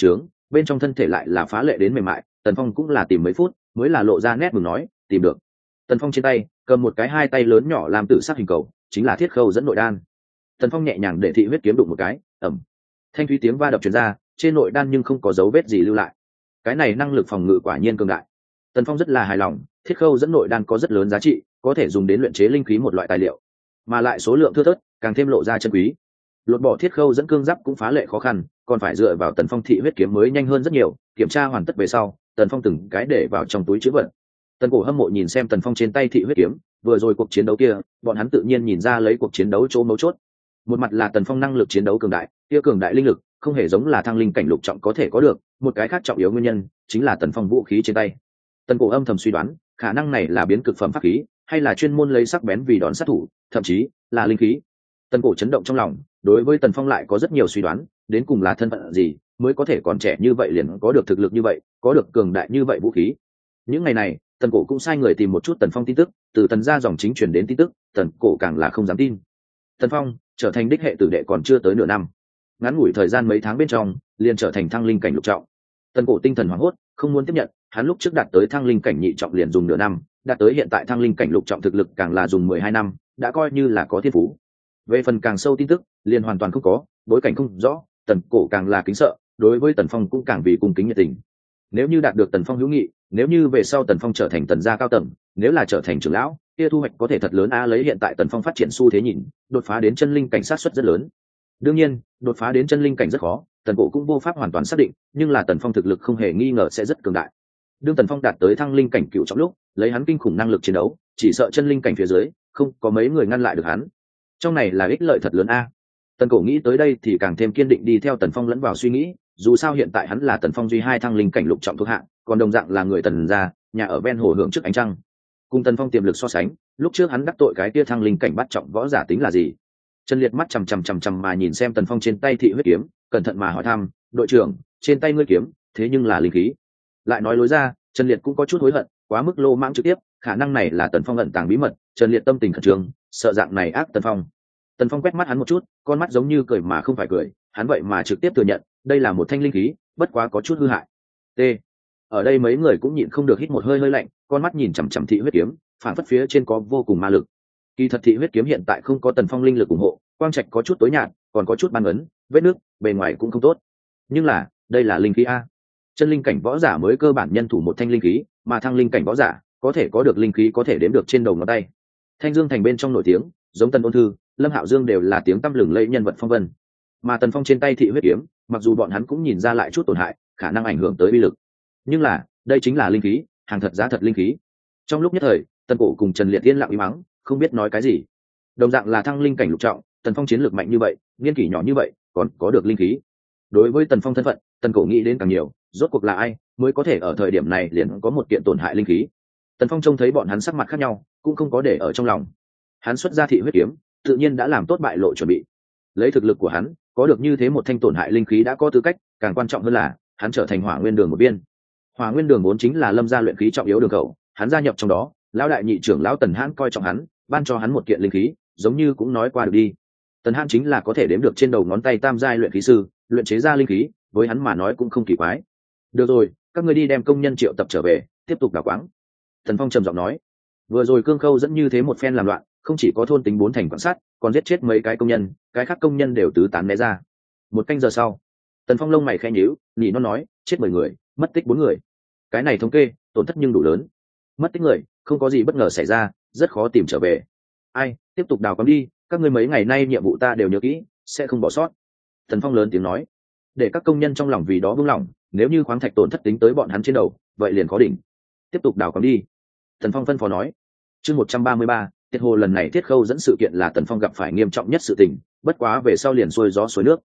bên trong thân thể lại là phá lệ đến mềm mại. Tần Phong cũng là tìm mấy phút mới là lộ ra nét mừng nói tìm được. Tần Phong trên tay cầm một cái hai tay lớn nhỏ làm tự sắc hình cầu, chính là thiết khâu dẫn nội đan. Tần Phong nhẹ nhàng để thị huyết kiếm đụng một cái, ẩm, thanh thúy tiếng va đập truyền ra, trên nội đan nhưng không có dấu vết gì lưu lại. Cái này năng lực phòng ngự quả nhiên cường đại. Tần Phong rất là hài lòng, thiết khâu dẫn nội đan có rất lớn giá trị, có thể dùng đến luyện chế linh khí một loại tài liệu, mà lại số lượng thưa thớt, càng thêm lộ ra chân quý. Lột bỏ thiết khâu dẫn cương giáp cũng phá lệ khó khăn, còn phải dựa vào Tần Phong thị huyết kiếm mới nhanh hơn rất nhiều. Kiểm tra hoàn tất về sau, Tần Phong từng cái để vào trong túi trữ vật. Tần Cổ hâm mộ nhìn xem Tần Phong trên tay thị huyết kiếm, vừa rồi cuộc chiến đấu kia, bọn hắn tự nhiên nhìn ra lấy cuộc chiến đấu chỗ mấu chốt. Một mặt là Tần Phong năng lực chiến đấu cường đại, kia cường đại linh lực, không hề giống là thăng linh cảnh lục trọng có thể có được, một cái khác trọng yếu nguyên nhân chính là Tần Phong vũ khí trên tay. Tần Cổ âm thầm suy đoán, khả năng này là biến cực phẩm pháp khí, hay là chuyên môn lấy sắc bén vì đòn sát thủ, thậm chí là linh khí. Tần Cổ chấn động trong lòng, đối với Tần Phong lại có rất nhiều suy đoán, đến cùng là thân phận gì mới có thể còn trẻ như vậy liền có được thực lực như vậy, có được cường đại như vậy vũ khí. Những ngày này, Tần Cổ cũng sai người tìm một chút Tần Phong tin tức, từ Tần gia dòng chính truyền đến tin tức, Tần Cổ càng là không dám tin. Tần Phong trở thành đích hệ tử đệ còn chưa tới nửa năm, ngắn ngủi thời gian mấy tháng bên trong, liền trở thành thăng linh cảnh lục trọng. Tần Cổ tinh thần hoảng hốt, không muốn tiếp nhận, hắn lúc trước đạt tới thăng linh cảnh nhị trọng liền dùng nửa năm, đạt tới hiện tại thăng linh cảnh lục trọng thực lực càng là dùng 12 năm, đã coi như là có thiên phú. Về phần càng sâu tin tức, liền hoàn toàn không có, bối cảnh không rõ, Tần Cổ càng là kính sợ, đối với Tần Phong cũng càng vì cung kính nhiệt tình. Nếu như đạt được Tần Phong hữu nghị, nếu như về sau Tần Phong trở thành Tần gia cao tầng, nếu là trở thành trưởng lão, kia thu hoạch có thể thật lớn a. Lấy hiện tại Tần Phong phát triển xu thế nhìn, đột phá đến chân linh cảnh sát suất rất lớn. Đương nhiên, đột phá đến chân linh cảnh rất khó, Tần Cổ cũng vô pháp hoàn toàn xác định, nhưng là Tần Phong thực lực không hề nghi ngờ sẽ rất cường đại. Đương Tần Phong đạt tới thăng linh cảnh cựu trọng lúc, lấy hắn kinh khủng năng lực chiến đấu, chỉ sợ chân linh cảnh phía dưới không có mấy người ngăn lại được hắn. Trong này là ích lợi thật lớn a. Tần Cổ nghĩ tới đây thì càng thêm kiên định đi theo Tần Phong lẫn vào suy nghĩ, dù sao hiện tại hắn là Tần Phong duy hai thăng linh cảnh lục trọng thuộc hạng, còn đồng dạng là người Tần gia, nhà ở ven hồ hưởng trước ánh trăng. Cùng Tần Phong tiềm lực so sánh, lúc trước hắn đắc tội cái kia thăng linh cảnh bắt trọng võ giả tính là gì? Trần Liệt mắt chằm mà nhìn xem Tần Phong trên tay thị huyết kiếm, cẩn thận mà hỏi thăm, "Đội trưởng, trên tay ngươi kiếm, thế nhưng là linh khí?" Lại nói lối ra, Trần Liệt cũng có chút hối hận, quá mức lô mãng trực tiếp, khả năng này là Tần Phong ẩn tàng bí mật. Trần Liệt tâm tình khẩn trương, sợ dạng này ác Tần Phong. Tần Phong quét mắt hắn một chút, con mắt giống như cười mà không phải cười, hắn vậy mà trực tiếp thừa nhận, đây là một thanh linh khí, bất quá có chút hư hại. T. Ở đây mấy người cũng nhịn không được hít một hơi hơi lạnh, con mắt nhìn chằm chằm thị huyết kiếm, phản phất phía trên có vô cùng ma lực. Kỳ thật thị huyết kiếm hiện tại không có Tần Phong linh lực ủng hộ, quang trạch có chút tối nhạt, còn có chút ban ấn, vết nước, bề ngoài cũng không tốt. Nhưng là, đây là linh khí a. Chân linh cảnh võ giả mới cơ bản nhân thủ một thanh linh khí, mà thăng linh cảnh võ giả có thể có được linh khí có thể đếm được trên đầu ngón tay. Thanh Dương thành bên trong nổi tiếng, giống Tần Ôn Thư, Lâm Hạo Dương đều là tiếng tăm lừng lẫy nhân vật phong vân. Mà Tần Phong trên tay thị huyết kiếm, mặc dù bọn hắn cũng nhìn ra lại chút tổn hại, khả năng ảnh hưởng tới uy lực, nhưng là, đây chính là linh khí, hàng thật giá thật linh khí. Trong lúc nhất thời, Tần Cổ cùng Trần Liệt yên lặng im mắng, không biết nói cái gì. Đồng dạng là thăng linh cảnh lục trọng, Tần Phong chiến lược mạnh như vậy, niên kỷ nhỏ như vậy, còn có được linh khí. Đối với Tần Phong thân phận, Tần Cổ nghĩ đến càng nhiều, rốt cuộc là ai mới có thể ở thời điểm này liền có một kiện tổn hại linh khí. Tần Phong trông thấy bọn hắn sắc mặt khác nhau, cũng không có để ở trong lòng. Hắn xuất ra thị huyết kiếm, tự nhiên đã làm tốt bại lộ chuẩn bị. Lấy thực lực của hắn, có được như thế một thanh tổn hại linh khí đã có tư cách, càng quan trọng hơn là hắn trở thành Hỏa Nguyên Đường một viên. Hỏa Nguyên Đường vốn chính là Lâm gia luyện khí trọng yếu đường khẩu, hắn gia nhập trong đó, lão đại nhị trưởng lão Tần Hãn coi trọng hắn, ban cho hắn một kiện linh khí, giống như cũng nói qua được đi. Tần Hãn chính là có thể đếm được trên đầu ngón tay tam giai luyện khí sư, luyện chế ra linh khí, với hắn mà nói cũng không kỳ quái. Được rồi, các ngươi đi đem công nhân triệu tập trở về, tiếp tục đào quáng. Tần Phong trầm giọng nói, vừa rồi Cương Khâu dẫn như thế một phen làm loạn, không chỉ có thôn tính 4 thành quan sát, còn giết chết mấy cái công nhân, cái khác công nhân đều tứ tán né ra. Một canh giờ sau, Tần Phong lông mày khẽ nhíu, nhỉ nó nói, chết 10 người, mất tích 4 người. Cái này thống kê, tổn thất nhưng đủ lớn. Mất tích người, không có gì bất ngờ xảy ra, rất khó tìm trở về. Ai, tiếp tục đào quáng đi, các ngươi mấy ngày nay nhiệm vụ ta đều nhớ kỹ, sẽ không bỏ sót. Tần Phong lớn tiếng nói, để các công nhân trong lòng vì đó vững lòng, nếu như khoáng thạch tổn thất tính tới bọn hắn trên đầu, vậy liền khó đỉnh. Tiếp tục đào quáng đi. Tần Phong phân phó nói. Chương 133, Tiết Hồ lần này Tiết Khâu dẫn sự kiện là Tần Phong gặp phải nghiêm trọng nhất sự tình, bất quá về sau liền xuôi gió xuôi nước.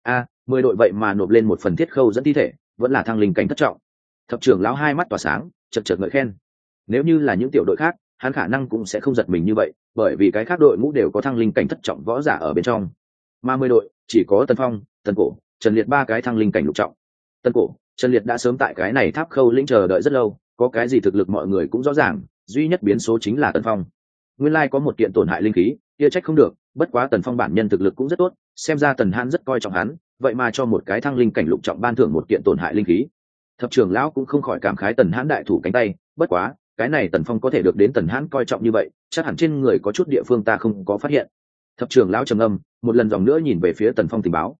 10 đội vậy mà nộp lên một phần Tiết Khâu dẫn thi thể, vẫn là thăng linh cảnh thất trọng. Thập trưởng lão hai mắt tỏa sáng, chật chật ngợi khen. Nếu như là những tiểu đội khác, hắn khả năng cũng sẽ không giật mình như vậy, bởi vì cái khác đội ngũ đều có thăng linh cảnh thất trọng võ giả ở bên trong. Mà 10 đội, chỉ có Tần Phong, Tần Cổ, Trần Liệt ba cái thăng linh cảnh lục trọng. Tần Cổ, Trần Liệt đã sớm tại cái này Tháp Khâu lĩnh chờ đợi rất lâu, có cái gì thực lực mọi người cũng rõ ràng, duy nhất biến số chính là Tần Phong. Nguyên lai có một kiện tổn hại linh khí, kia trách không được, bất quá Tần Phong bản nhân thực lực cũng rất tốt, xem ra Tần Hãn rất coi trọng hắn, vậy mà cho một cái thăng linh cảnh lục trọng ban thưởng một kiện tổn hại linh khí. Thập trưởng lão cũng không khỏi cảm khái Tần Hãn đại thủ cánh tay, bất quá cái này Tần Phong có thể được đến Tần Hãn coi trọng như vậy, chắc hẳn trên người có chút địa phương ta không có phát hiện. Thập trưởng lão trầm ngâm, một lần dòng nữa nhìn về phía Tần Phong tình báo.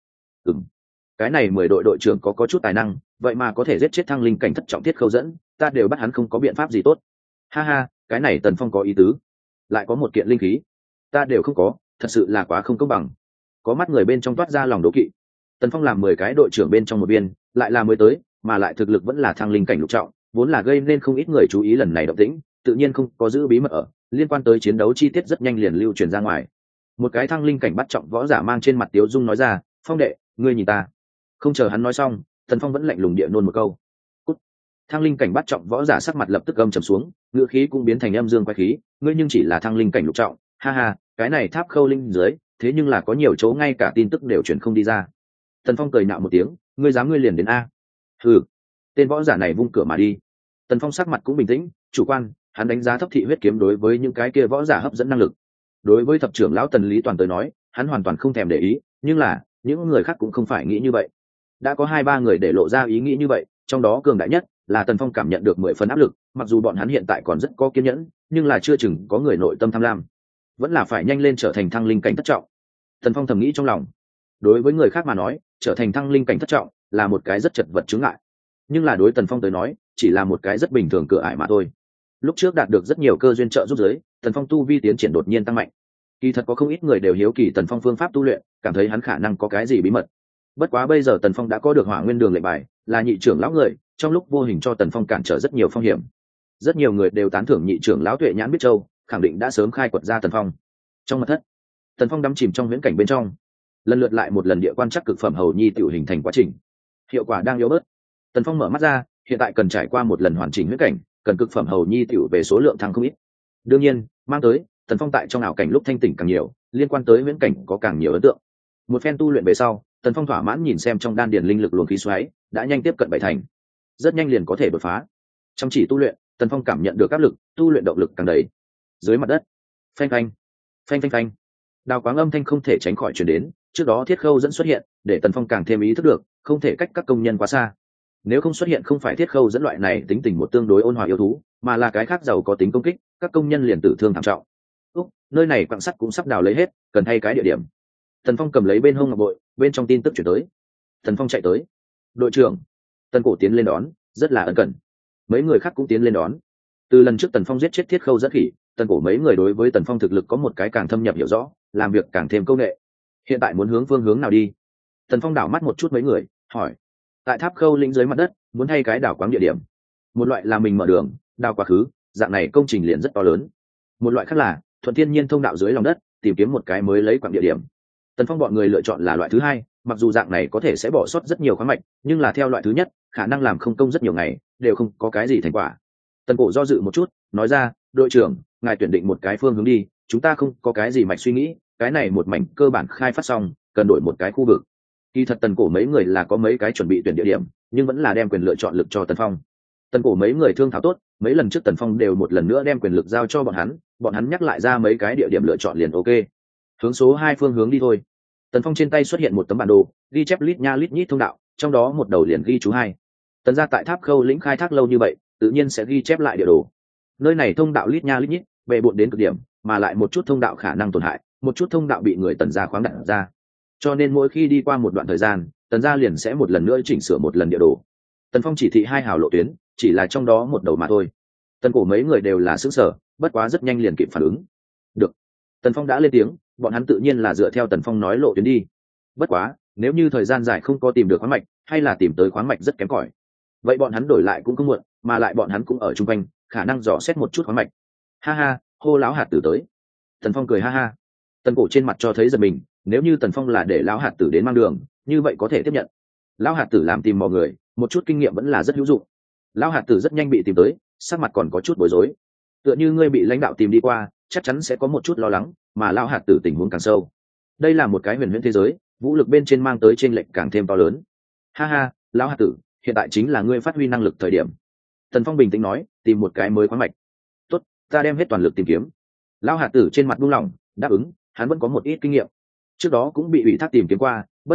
Cái này 10 đội đội trưởng có chút tài năng, vậy mà có thể giết chết thăng linh cảnh thất trọng Thiết Khâu Dẫn, ta đều bắt hắn không có biện pháp gì tốt. Ha ha, cái này Tần Phong có ý tứ. Lại có một kiện linh khí, ta đều không có, thật sự là quá không công bằng. Có mắt người bên trong toát ra lòng đố kỵ. Tần Phong làm 10 cái đội trưởng bên trong một viên, lại là mới tới, mà lại thực lực vẫn là thăng linh cảnh lục trọng, vốn là gây nên không ít người chú ý lần này động tĩnh, tự nhiên không có giữ bí mật ở, liên quan tới chiến đấu chi tiết rất nhanh liền lưu truyền ra ngoài. Một cái thăng linh cảnh bắt trọng võ giả mang trên mặt tiếu dung nói ra, "Phong đệ, ngươi nhìn ta." Không chờ hắn nói xong, Tần Phong vẫn lạnh lùng địa nôn một câu. Cút. Thăng linh cảnh bắt trọng võ giả sắc mặt lập tức gầm trầm xuống, ngữ khí cũng biến thành âm dương quái khí, "Ngươi nhưng chỉ là thăng linh cảnh lục trọng, ha ha, cái này Tháp Khâu linh dưới, thế nhưng là có nhiều chỗ ngay cả tin tức đều truyền không đi ra." Tần Phong cười nhạo một tiếng, "Ngươi dám ngươi liền đến a." "Hừ." Tên võ giả này vung cửa mà đi. Tần Phong sắc mặt cũng bình tĩnh, chủ quan, hắn đánh giá thấp thị huyết kiếm đối với những cái kia võ giả hấp dẫn năng lực. Đối với thập trưởng lão Tần Lý Toàn tới nói, hắn hoàn toàn không thèm để ý, nhưng là những người khác cũng không phải nghĩ như vậy. Đã có 2-3 người để lộ ra ý nghĩ như vậy, trong đó cường đại nhất là Tần Phong cảm nhận được 10 phần áp lực, mặc dù bọn hắn hiện tại còn rất có kiên nhẫn, nhưng là chưa chừng có người nội tâm tham lam, vẫn là phải nhanh lên trở thành thăng linh cảnh thất trọng. Tần Phong thầm nghĩ trong lòng. Đối với người khác mà nói, trở thành thăng linh cảnh thất trọng là một cái rất chật vật chướng ngại, nhưng là đối Tần Phong tới nói, chỉ là một cái rất bình thường cửa ải mà thôi. Lúc trước đạt được rất nhiều cơ duyên trợ giúp giới, Tần Phong tu vi tiến triển đột nhiên tăng mạnh. Kỳ thật có không ít người đều hiếu kỳ Tần Phong phương pháp tu luyện, cảm thấy hắn khả năng có cái gì bí mật. Bất quá bây giờ Tần Phong đã có được Hỏa Nguyên Đường lệnh bài, là nhị trưởng lão người, trong lúc vô hình cho Tần Phong cản trở rất nhiều phong hiểm. Rất nhiều người đều tán thưởng nhị trưởng lão Tuệ Nhãn biết châu, khẳng định đã sớm khai quật ra Tần Phong. Trong mật thất, Tần Phong đắm chìm trong huyễn cảnh bên trong, lần lượt lại một lần địa quan chắc cực phẩm hầu nhi tiểu hình thành quá trình. Hiệu quả đang yếu bớt. Tần Phong mở mắt ra, hiện tại cần trải qua một lần hoàn chỉnh huyễn cảnh, cần cực phẩm hầu nhi tiểu về số lượng thăng không ít. Đương nhiên, mang tới, Tần Phong tại trong ảo cảnh lúc thanh tỉnh càng nhiều, liên quan tới huyễn cảnh có càng nhiều ấn tượng. Một phen tu luyện về sau, Tần Phong thỏa mãn nhìn xem trong đan điền linh lực luồng khí xoáy đã nhanh tiếp cận bảy thành, rất nhanh liền có thể đột phá. Trong chỉ tu luyện, Tần Phong cảm nhận được áp lực, tu luyện động lực càng đầy. Dưới mặt đất, phanh phanh, phanh phanh phanh, đào quáng âm thanh không thể tránh khỏi truyền đến. Trước đó Thiết Khâu dẫn xuất hiện, để Tần Phong càng thêm ý thức được, không thể cách các công nhân quá xa. Nếu không xuất hiện không phải Thiết Khâu dẫn loại này tính tình một tương đối ôn hòa yêu thú, mà là cái khác giàu có tính công kích, các công nhân liền tử thương thảm trọng. Nơi này quặng sắt cũng sắp đào lấy hết, cần thay cái địa điểm. Tần Phong cầm lấy bên hông ngọc bội, bên trong tin tức chuyển tới. Tần Phong chạy tới. "Đội trưởng." Tần Cổ tiến lên đón, rất là ân cần. Mấy người khác cũng tiến lên đón. Từ lần trước Tần Phong giết chết Thiết Khâu rất khỉ, Tần Cổ mấy người đối với Tần Phong thực lực có một cái càng thâm nhập hiểu rõ, làm việc càng thêm công nghệ. Hiện tại muốn hướng phương hướng nào đi? Tần Phong đảo mắt một chút mấy người, hỏi. Tại Tháp Khâu lĩnh dưới mặt đất, muốn thay cái đảo quáng địa điểm. Một loại là mình mở đường, đào quá khứ, dạng này công trình liền rất to lớn. Một loại khác là thuận thiên nhiên thông đạo dưới lòng đất, tìm kiếm một cái mới lấy quặng địa điểm. Tần Phong bọn người lựa chọn là loại thứ hai, mặc dù dạng này có thể sẽ bỏ sót rất nhiều khoáng mạch, nhưng là theo loại thứ nhất, khả năng làm không công rất nhiều ngày, đều không có cái gì thành quả. Tần Cổ do dự một chút, nói ra, "Đội trưởng, ngài tuyển định một cái phương hướng đi, chúng ta không có cái gì mạch suy nghĩ, cái này một mảnh cơ bản khai phát xong, cần đổi một cái khu vực." Kỳ thật Tần Cổ mấy người là có mấy cái chuẩn bị tuyển địa điểm, nhưng vẫn là đem quyền lựa chọn lực cho Tần Phong. Tần Cổ mấy người thương thảo tốt, mấy lần trước Tần Phong đều một lần nữa đem quyền lực giao cho bọn hắn nhắc lại ra mấy cái địa điểm lựa chọn liền ok. Hướng số 2 phương hướng đi thôi. Tần Phong trên tay xuất hiện một tấm bản đồ, ghi chép lít nha lít nhít thông đạo, trong đó một đầu liền ghi chú 2. Tần gia tại Tháp Khâu lĩnh khai thác lâu như vậy, tự nhiên sẽ ghi chép lại địa đồ. Nơi này thông đạo lít nha lít nhít, bề bộn đến cực điểm, mà lại một chút thông đạo khả năng tổn hại, một chút thông đạo bị người Tần gia khoáng đặt ra. Cho nên mỗi khi đi qua một đoạn thời gian, Tần gia liền sẽ một lần nữa chỉnh sửa một lần địa đồ. Tần Phong chỉ thị 2 hào lộ tuyến, chỉ là trong đó một đầu mà thôi. Tần Cổ mấy người đều là sững sờ, bất quá rất nhanh liền kịp phản ứng. Được. Tần Phong đã lên tiếng, bọn hắn tự nhiên là dựa theo Tần Phong nói lộ tuyến đi. Bất quá, nếu như thời gian dài không có tìm được khoáng mạch, hay là tìm tới khoáng mạch rất kém cỏi, vậy bọn hắn đổi lại cũng không muộn, mà lại bọn hắn cũng ở chung quanh, khả năng dò xét một chút khoáng mạch. Ha ha, hô lão hạt tử tới. Tần Phong cười ha ha. Tần Cổ trên mặt cho thấy giật mình, nếu như Tần Phong là để lão hạt tử đến mang đường, như vậy có thể tiếp nhận. Lão hạt tử làm tìm mọi người, một chút kinh nghiệm vẫn là rất hữu dụng. Lão hạt tử rất nhanh bị tìm tới, sắc mặt còn có chút bối rối. Tựa như ngươi bị lãnh đạo tìm đi qua, chắc chắn sẽ có một chút lo lắng, mà lão hạt tử tình huống càng sâu. Đây là một cái huyền huyễn thế giới, vũ lực bên trên mang tới chênh lệch càng thêm to lớn. Ha ha, lão hạt tử, hiện tại chính là ngươi phát huy năng lực thời điểm. Tần Phong bình tĩnh nói, tìm một cái mới khoáng mạch. Tốt, ta đem hết toàn lực tìm kiếm. Lão hạt tử trên mặt buông lỏng, đáp ứng, hắn vẫn có một ít kinh nghiệm. Trước đó cũng bị ủy thác tìm kiếm qua, bất quá,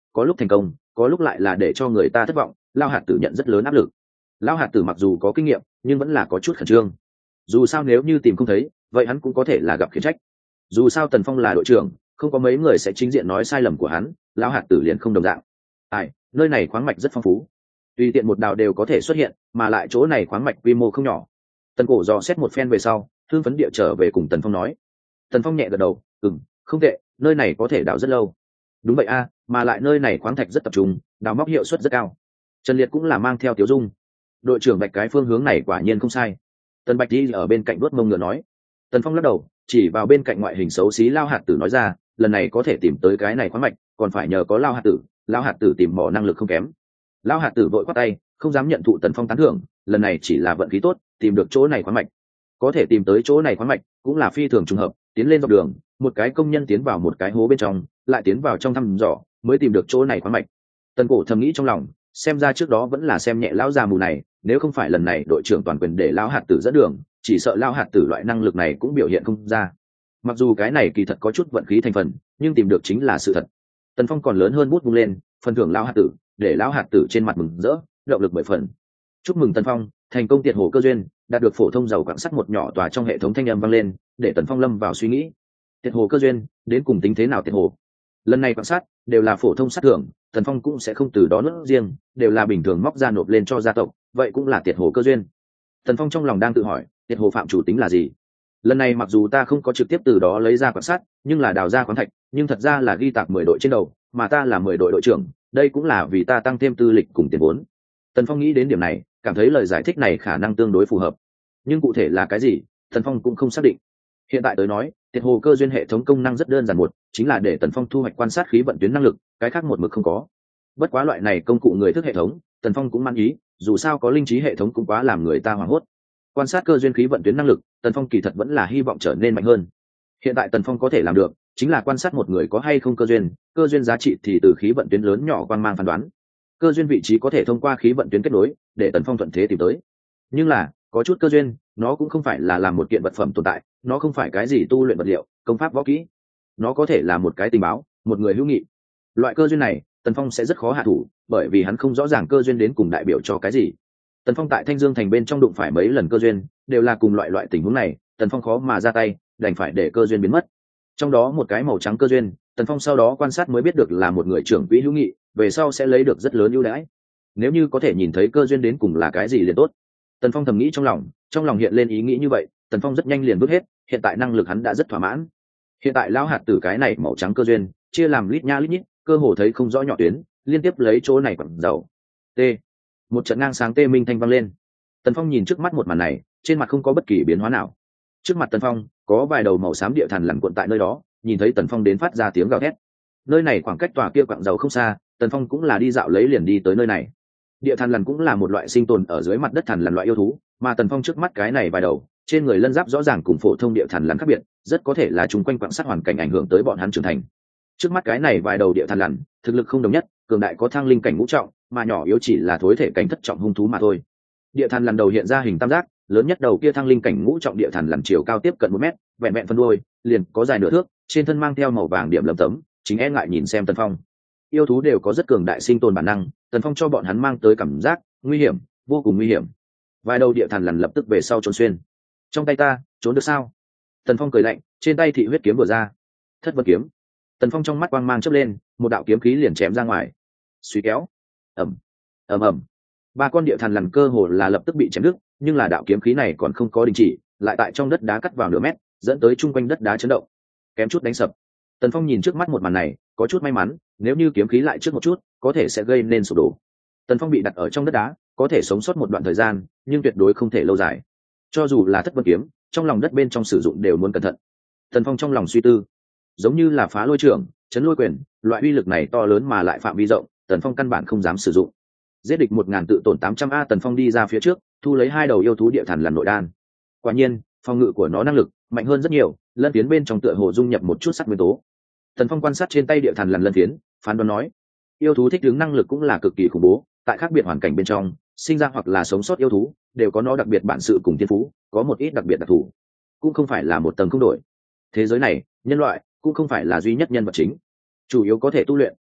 có lúc thành công, có lúc lại là để cho người ta thất vọng. Lao hạt tử nhận rất lớn áp lực. Lao hạt tử mặc dù có kinh nghiệm nhưng vẫn là có chút khẩn trương. Dù sao nếu như tìm không thấy, vậy hắn cũng có thể là gặp khiển trách. Dù sao Tần Phong là đội trưởng, không có mấy người sẽ chính diện nói sai lầm của hắn. Lão hạt tử liền không đồng dạng. Nơi này khoáng mạch rất phong phú, tùy tiện một đào đều có thể xuất hiện, mà lại chỗ này khoáng mạch quy mô không nhỏ. Tần Cổ dò xét một phen về sau, hưng phấn địa trở về cùng Tần Phong nói. Tần Phong nhẹ gật đầu, không tệ, nơi này có thể đào rất lâu. Đúng vậy a, mà lại nơi này khoáng thạch rất tập trung, đào móc hiệu suất rất cao. Trần Liệt cũng là mang theo Tiểu Dung. Đội trưởng Bạch cái phương hướng này quả nhiên không sai. Tần Bạch đi ở bên cạnh đuốt mông ngựa nói. Tần Phong lắc đầu, chỉ vào bên cạnh ngoại hình xấu xí Lao hạt tử nói ra, lần này có thể tìm tới cái này khoáng mạch, còn phải nhờ có Lao hạt tử. Lao hạt tử tìm mỏ năng lực không kém. Lao hạt tử vội quát tay, không dám nhận thụ Tần Phong tán thưởng, lần này chỉ là vận khí tốt, tìm được chỗ này khoáng mạch. Có thể tìm tới chỗ này khoáng mạch cũng là phi thường trùng hợp, tiến lên dọc đường, một cái công nhân tiến vào một cái hố bên trong, lại tiến vào trong thăm dò, mới tìm được chỗ này khoáng mạch. Tần Cổ thầm nghĩ trong lòng, xem ra trước đó vẫn là xem nhẹ lão già mù này, nếu không phải lần này đội trưởng toàn quyền để lão hạt tử dẫn đường, chỉ sợ lão hạt tử loại năng lực này cũng biểu hiện không ra. Mặc dù cái này kỳ thật có chút vận khí thành phần, nhưng tìm được chính là sự thật. Tần Phong còn lớn hơn bút vung lên, phần thưởng lão hạt tử, để lão hạt tử trên mặt mừng rỡ, động lực 10 phần. Chúc mừng Tần Phong thành công tiệt hồ cơ duyên, đạt được phổ thông dầu quặng sắt một nhỏ tòa trong hệ thống thanh âm vang lên, để Tần Phong lâm vào suy nghĩ. Tiệt hồ cơ duyên, đến cùng tính thế nào tiệt hồ? Lần này quặng sắt đều là phổ thông sắt thưởng, Tần Phong cũng sẽ không từ đó nuốt riêng, đều là bình thường móc ra nộp lên cho gia tộc, vậy cũng là tiệt hồ cơ duyên. Tần Phong trong lòng đang tự hỏi, tiệt hồ phạm chủ tính là gì? Lần này mặc dù ta không có trực tiếp từ đó lấy ra quặng sắt, nhưng là đào ra khoáng thạch, nhưng thật ra là ghi tạc 10 đội trên đầu, mà ta là 10 đội đội trưởng, đây cũng là vì ta tăng thêm tư lịch cùng tiền vốn. Tần Phong nghĩ đến điểm này, cảm thấy lời giải thích này khả năng tương đối phù hợp, nhưng cụ thể là cái gì, Tần Phong cũng không xác định. Hiện tại tới nói, tiệt hồ cơ duyên hệ thống công năng rất đơn giản, một chính là để Tần Phong thu hoạch quan sát khí vận tuyến năng lực, cái khác một mực không có. Bất quá loại này công cụ người thức hệ thống, Tần Phong cũng mang ý, dù sao có linh trí hệ thống cũng quá làm người ta hoảng hốt. Quan sát cơ duyên khí vận tuyến năng lực, Tần Phong kỳ thật vẫn là hy vọng trở nên mạnh hơn. Hiện tại Tần Phong có thể làm được, chính là quan sát một người có hay không cơ duyên giá trị thì từ khí vận tuyến lớn nhỏ quang mang phán đoán. Cơ duyên vị trí có thể thông qua khí vận tuyến kết nối, để Tần Phong thuận thế tìm tới. Nhưng là, có chút cơ duyên, nó cũng không phải là làm một kiện vật phẩm tồn tại, nó không phải cái gì tu luyện vật liệu, công pháp võ kỹ. Nó có thể là một cái tình báo, một người hữu nghị. Loại cơ duyên này, Tần Phong sẽ rất khó hạ thủ, bởi vì hắn không rõ ràng cơ duyên đến cùng đại biểu cho cái gì. Tần Phong tại Thanh Dương thành bên trong đụng phải mấy lần cơ duyên, đều là cùng loại tình huống này, Tần Phong khó mà ra tay, đành phải để cơ duyên biến mất. Trong đó một cái màu trắng cơ duyên, Tần Phong sau đó quan sát mới biết được là một người trưởng quỹ hữu nghị, về sau sẽ lấy được rất lớn ưu đãi. Nếu như có thể nhìn thấy cơ duyên đến cùng là cái gì liền tốt. Tần Phong thầm nghĩ trong lòng hiện lên ý nghĩ như vậy, Tần Phong rất nhanh liền bước hết, hiện tại năng lực hắn đã rất thỏa mãn. Hiện tại lão hạt tử cái này màu trắng cơ duyên, chia làm lít nha lít nhít, cơ hồ thấy không rõ nhỏ tuyến, liên tiếp lấy chỗ này quẳng dầu. T. Một trận ngang sáng tê minh thanh vang lên. Tần Phong nhìn trước mắt một màn này, trên mặt không có bất kỳ biến hóa nào. Trước mặt Tần Phong, có vài đầu màu xám địa thần lằn cuộn tại nơi đó, nhìn thấy Tần Phong đến phát ra tiếng gào thét. Nơi này khoảng cách tòa kia quặng dầu không xa, Tần Phong cũng là đi dạo lấy liền đi tới nơi này. Địa thần lằn cũng là một loại sinh tồn ở dưới mặt đất thần lằn loại yêu thú, mà Tần Phong trước mắt cái này vài đầu, trên người lân giáp rõ ràng cùng phổ thông địa thần lằn khác biệt, rất có thể là chung quanh quặng sắt hoàn cảnh ảnh hưởng tới bọn hắn trưởng thành. Trước mắt cái này vài đầu địa thần lằn, thực lực không đồng nhất, cường đại có thăng linh cảnh ngũ trọng, mà nhỏ yếu chỉ là thối thể cảnh thất trọng hung thú mà thôi. Địa thần lằn đầu hiện ra hình tam giác, lớn nhất đầu kia thăng linh cảnh ngũ trọng địa thần lằn chiều cao tiếp cận 1 mét, vẹn vẹn phân đuôi liền có dài nửa thước, trên thân mang theo màu vàng điểm lấm tấm, chính e ngại nhìn xem Tần Phong. Yêu thú đều có rất cường đại sinh tồn bản năng, Tần Phong cho bọn hắn mang tới cảm giác nguy hiểm, vô cùng nguy hiểm. Vài đầu địa thần lằn lập tức về sau trốn xuyên. Trong tay ta, trốn được sao? Tần Phong cười lạnh, trên tay thị huyết kiếm vừa ra. Thất vân kiếm. Tần Phong trong mắt quang mang chớp lên, một đạo kiếm khí liền chém ra ngoài. Suy kéo. Ầm, ầm ầm. Ba con địa thần lằn cơ hồ là lập tức bị chém đứt, nhưng là đạo kiếm khí này còn không có đình chỉ, lại tại trong đất đá cắt vào nửa mét, dẫn tới chung quanh đất đá chấn động, kém chút đánh sập. Tần Phong nhìn trước mắt một màn này, có chút may mắn, nếu như kiếm khí lại trước một chút, có thể sẽ gây nên sụp đổ. Tần Phong bị đặt ở trong đất đá, có thể sống sót một đoạn thời gian, nhưng tuyệt đối không thể lâu dài. Cho dù là thất vân kiếm, trong lòng đất bên trong sử dụng đều muốn cẩn thận. Tần Phong trong lòng suy tư, giống như là phá lôi trưởng, chấn lôi quyền, loại uy lực này to lớn mà lại phạm vi rộng, Tần Phong căn bản không dám sử dụng. Giết địch 1000 tự tổn 800 a. Tần Phong đi ra phía trước, thu lấy 2 đầu yêu thú địa thần lằn nội đan. Quả nhiên, phòng ngự của nó năng lực mạnh hơn rất nhiều, lân phiến bên trong tựa hồ dung nhập một chút sắt nguyên tố. Tần Phong quan sát trên tay địa thần lằn lân phiến, phán đoán nói, yêu thú thích ứng năng lực cũng là cực kỳ khủng bố, tại khác biệt hoàn cảnh bên trong, sinh ra hoặc là sống sót yêu thú, đều có nó đặc biệt bản sự cùng thiên phú, có một ít đặc biệt đặc thù, cũng không phải là một tầng không đổi. Thế giới này, nhân loại cũng không phải là duy nhất nhân vật chính, chủ yếu có thể tu luyện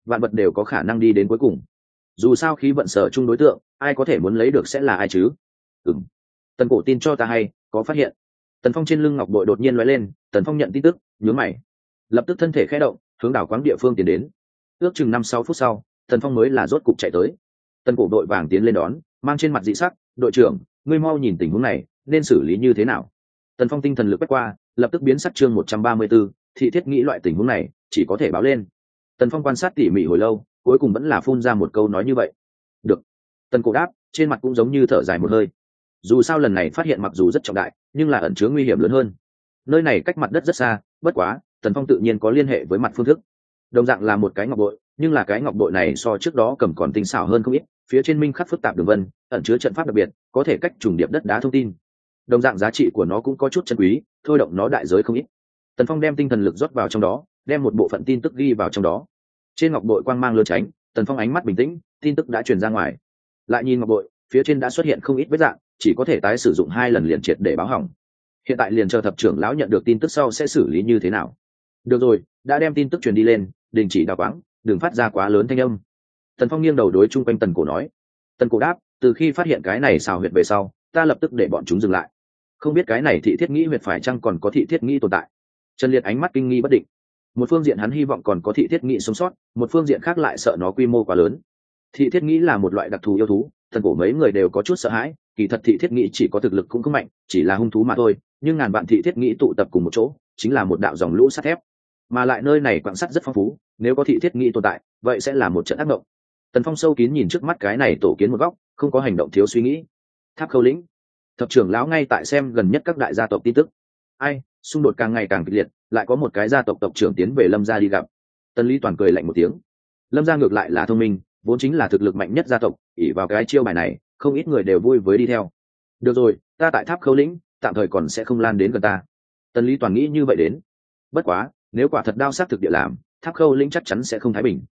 vạn vật đều có khả năng đi đến cuối cùng. Dù sao khí vận sở chung đối tượng, ai có thể muốn lấy được sẽ là ai chứ? Tần Cổ tin cho ta hay, có phát hiện. Tần Phong trên lưng ngọc bội đột nhiên lóe lên, Tần Phong nhận tin tức, nhướng mày, lập tức thân thể khẽ động, hướng đảo quáng địa phương tiến đến. Ước chừng 5-6 phút sau, Tần Phong mới là rốt cục chạy tới. Tần Cổ đội vàng tiến lên đón, mang trên mặt dị sắc, "Đội trưởng, ngươi mau nhìn tình huống này, nên xử lý như thế nào?" Tần Phong tinh thần lực quét qua, lập tức biến sắc chương 134, thị thiết nghĩ loại tình huống này, chỉ có thể báo lên. Tần Phong quan sát tỉ mỉ hồi lâu, cuối cùng vẫn là phun ra một câu nói như vậy. "Được." Tần Cổ đáp, trên mặt cũng giống như thở dài một hơi. Dù sao lần này phát hiện mặc dù rất trọng đại, nhưng là ẩn chứa nguy hiểm lớn hơn. Nơi này cách mặt đất rất xa, bất quá, Tần Phong tự nhiên có liên hệ với mặt phương thức. Đồng dạng là một cái ngọc bội, nhưng là cái ngọc bội này so trước đó cầm còn tinh xảo hơn không ít, phía trên minh khắc phức tạp đường vân, ẩn chứa trận pháp đặc biệt, có thể cách trùng điệp đất đá thông tin. Đồng dạng giá trị của nó cũng có chút chân quý, thôi động nó đại giới không ít. Tần Phong đem tinh thần lực rót vào trong đó, đem một bộ phận tin tức ghi vào trong đó. Trên ngọc bội quang mang lơ tránh, Tần Phong ánh mắt bình tĩnh, tin tức đã truyền ra ngoài. Lại nhìn ngọc bội, phía trên đã xuất hiện không ít vết dạng, chỉ có thể tái sử dụng 2 lần liền triệt để báo hỏng. Hiện tại liền chờ thập trưởng lão nhận được tin tức sau sẽ xử lý như thế nào. Được rồi, đã đem tin tức truyền đi lên, đình chỉ đào quáng, đừng phát ra quá lớn thanh âm. Tần Phong nghiêng đầu đối chung quanh Tần Cổ nói. Tần Cổ đáp, từ khi phát hiện cái này xào huyệt về sau, ta lập tức để bọn chúng dừng lại. Không biết cái này thị thiết nghĩ huyệt phải chăng còn có thị thiết nghĩ tồn tại. Trần Liệt ánh mắt kinh nghi bất định. Một phương diện hắn hy vọng còn có thị thiết nghĩ sống sót, một phương diện khác lại sợ nó quy mô quá lớn. Thị thiết nghĩ là một loại đặc thù yêu thú, Tần Cổ mấy người đều có chút sợ hãi, kỳ thật thị thiết nghĩ chỉ có thực lực cũng không mạnh, chỉ là hung thú mà thôi, nhưng ngàn vạn thị thiết nghĩ tụ tập cùng một chỗ, chính là một đạo dòng lũ sắt thép. Mà lại nơi này quặng sắt rất phong phú, nếu có thị thiết nghĩ tồn tại, vậy sẽ là một trận ác mộng. Tần Phong sâu kín nhìn trước mắt cái này tổ kiến một góc, không có hành động thiếu suy nghĩ. Tháp Khâu lĩnh, thập trưởng lão ngay tại xem gần nhất các đại gia tộc tin tức. Ai, xung đột càng ngày càng kịch liệt, lại có một cái gia tộc tộc trưởng tiến về Lâm gia đi gặp. Tần Lý Toàn cười lạnh một tiếng. Lâm gia ngược lại là thông minh, vốn chính là thực lực mạnh nhất gia tộc, ỷ vào cái chiêu bài này, không ít người đều vui với đi theo. Được rồi, ta tại Tháp Khâu lĩnh, tạm thời còn sẽ không lan đến gần ta. Tần Lý Toàn nghĩ như vậy đến. Bất quá, nếu quả thật đao sát thực địa làm, Tháp Khâu lĩnh chắc chắn sẽ không thái bình.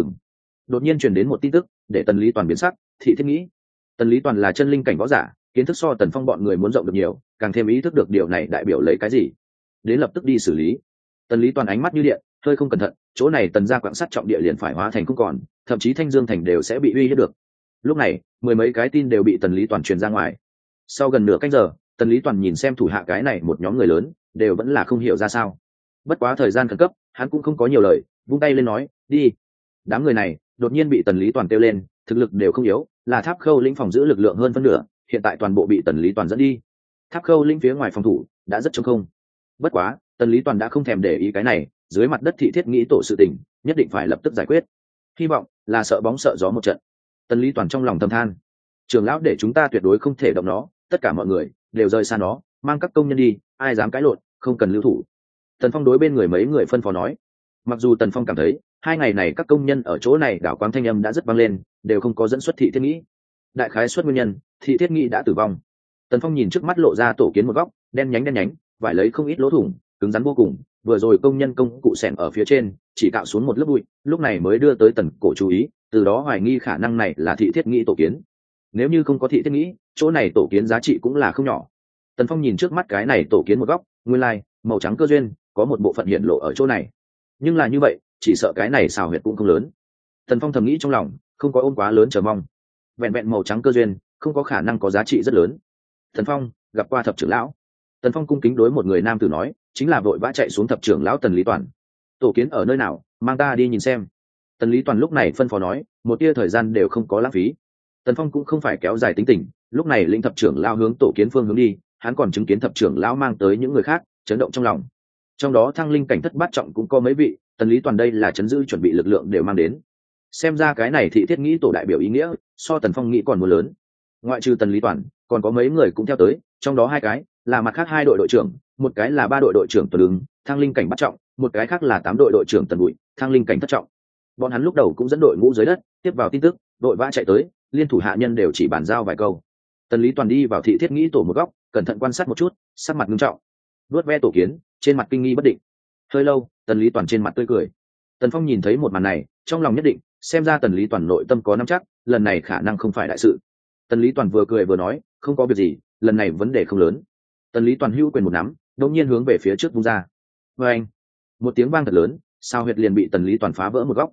Đột nhiên truyền đến một tin tức, để Tần Lý Toàn biến sắc, thị thiết nghĩ. Tần Lý Toàn là chân linh cảnh võ giả, kiến thức so Tần Phong bọn người muốn rộng được nhiều, càng thêm ý thức được điều này đại biểu lấy cái gì. Đến lập tức đi xử lý. Tần Lý Toàn ánh mắt như điện, hơi không cẩn thận, chỗ này Tần gia quặng sắt trọng địa liền phải hóa thành không còn, thậm chí Thanh Dương thành đều sẽ bị uy hiếp được. Lúc này, 10 mấy cái tin đều bị Tần Lý Toàn truyền ra ngoài. Sau gần nửa canh giờ, Tần Lý Toàn nhìn xem thủ hạ cái này một nhóm người lớn, đều vẫn là không hiểu ra sao. Bất quá thời gian khẩn cấp, hắn cũng không có nhiều lời, vung tay lên nói, đi. Đám người này đột nhiên bị Tần Lý Toàn kêu lên, thực lực đều không yếu, là Tháp Khâu lĩnh phòng giữ lực lượng hơn phân nửa, hiện tại toàn bộ bị Tần Lý Toàn dẫn đi. Tháp Khâu lĩnh phía ngoài phòng thủ đã rất trống không. Bất quá, Tần Lý Toàn đã không thèm để ý cái này, dưới mặt đất thị thiết nghĩ tổ sự tình, nhất định phải lập tức giải quyết. Hy vọng là sợ bóng sợ gió một trận. Tần Lý Toàn trong lòng thầm than, trưởng lão để chúng ta tuyệt đối không thể động nó, tất cả mọi người đều rời xa nó, mang các công nhân đi, ai dám cãi lộn, không cần lưu thủ. Tần Phong đối bên người mấy người phân phó nói. Mặc dù Tần Phong cảm thấy 2 ngày này các công nhân ở chỗ này đảo quáng thanh âm đã rất vang lên, đều không có dẫn xuất thị thiết nghĩ. Đại khái xuất nguyên nhân, thị thiết nghĩ đã tử vong. Tần Phong nhìn trước mắt lộ ra tổ kiến một góc, đen nhánh, vải lấy không ít lỗ thủng, cứng rắn vô cùng. Vừa rồi công nhân công cụ xẻng ở phía trên, chỉ cạo xuống một lớp bụi, lúc này mới đưa tới Tần Cổ chú ý, từ đó hoài nghi khả năng này là thị thiết nghĩ tổ kiến. Nếu như không có thị thiết nghĩ, chỗ này tổ kiến giá trị cũng là không nhỏ. Tần Phong nhìn trước mắt cái này tổ kiến một góc, nguyên lai màu trắng cơ duyên có một bộ phận hiện lộ ở chỗ này. Nhưng là như vậy, chỉ sợ cái này xào huyệt cũng không lớn. Tần Phong thầm nghĩ trong lòng, không có ôm quá lớn chờ mong. Vẹn vẹn màu trắng cơ duyên, không có khả năng có giá trị rất lớn. Tần Phong gặp qua thập trưởng lão. Tần Phong cung kính đối một người nam tử nói, chính là vội vã chạy xuống thập trưởng lão Tần Lý Toàn. Tổ kiến ở nơi nào, mang ta đi nhìn xem. Tần Lý Toàn lúc này phân phó nói, một tia thời gian đều không có lãng phí. Tần Phong cũng không phải kéo dài tính tình, lúc này lĩnh thập trưởng lão hướng tổ kiến phương hướng đi, hắn còn chứng kiến thập trưởng lão mang tới những người khác, chấn động trong lòng. Trong đó thăng linh cảnh thất bát trọng cũng có mấy vị, Tần Lý Toàn đây là chấn giữ chuẩn bị lực lượng đều mang đến. Xem ra cái này thị thiết nghĩ tổ đại biểu ý nghĩa so Tần Phong nghĩ còn muốn lớn. Ngoại trừ Tần Lý Toàn, còn có mấy người cũng theo tới, trong đó 2 cái là mặt khác 2 đội đội trưởng, một cái là 3 đội đội trưởng Tuần Ứng, thăng linh cảnh bát trọng, một cái khác là 8 đội đội trưởng Tần Bụi, thăng linh cảnh thất trọng. Bọn hắn lúc đầu cũng dẫn đội ngũ dưới đất, tiếp vào tin tức, đội vã chạy tới, liên thủ hạ nhân đều chỉ bàn giao vài câu. Tần Lý Toàn đi vào thị thiết nghĩ tổ một góc, cẩn thận quan sát một chút, sắc mặt nghiêm trọng, vuốt ve tổ kiến, trên mặt kinh nghi bất định. Hơi lâu, Tần Lý Toàn trên mặt tươi cười. Tần Phong nhìn thấy một màn này, trong lòng nhất định, xem ra Tần Lý Toàn nội tâm có nắm chắc, lần này khả năng không phải đại sự. Tần Lý Toàn vừa cười vừa nói, không có việc gì, lần này vấn đề không lớn. Tần Lý Toàn hữu quyền một nắm, đột nhiên hướng về phía trước vung ra. Và anh, một tiếng vang thật lớn, sao huyệt liền bị Tần Lý Toàn phá vỡ một góc.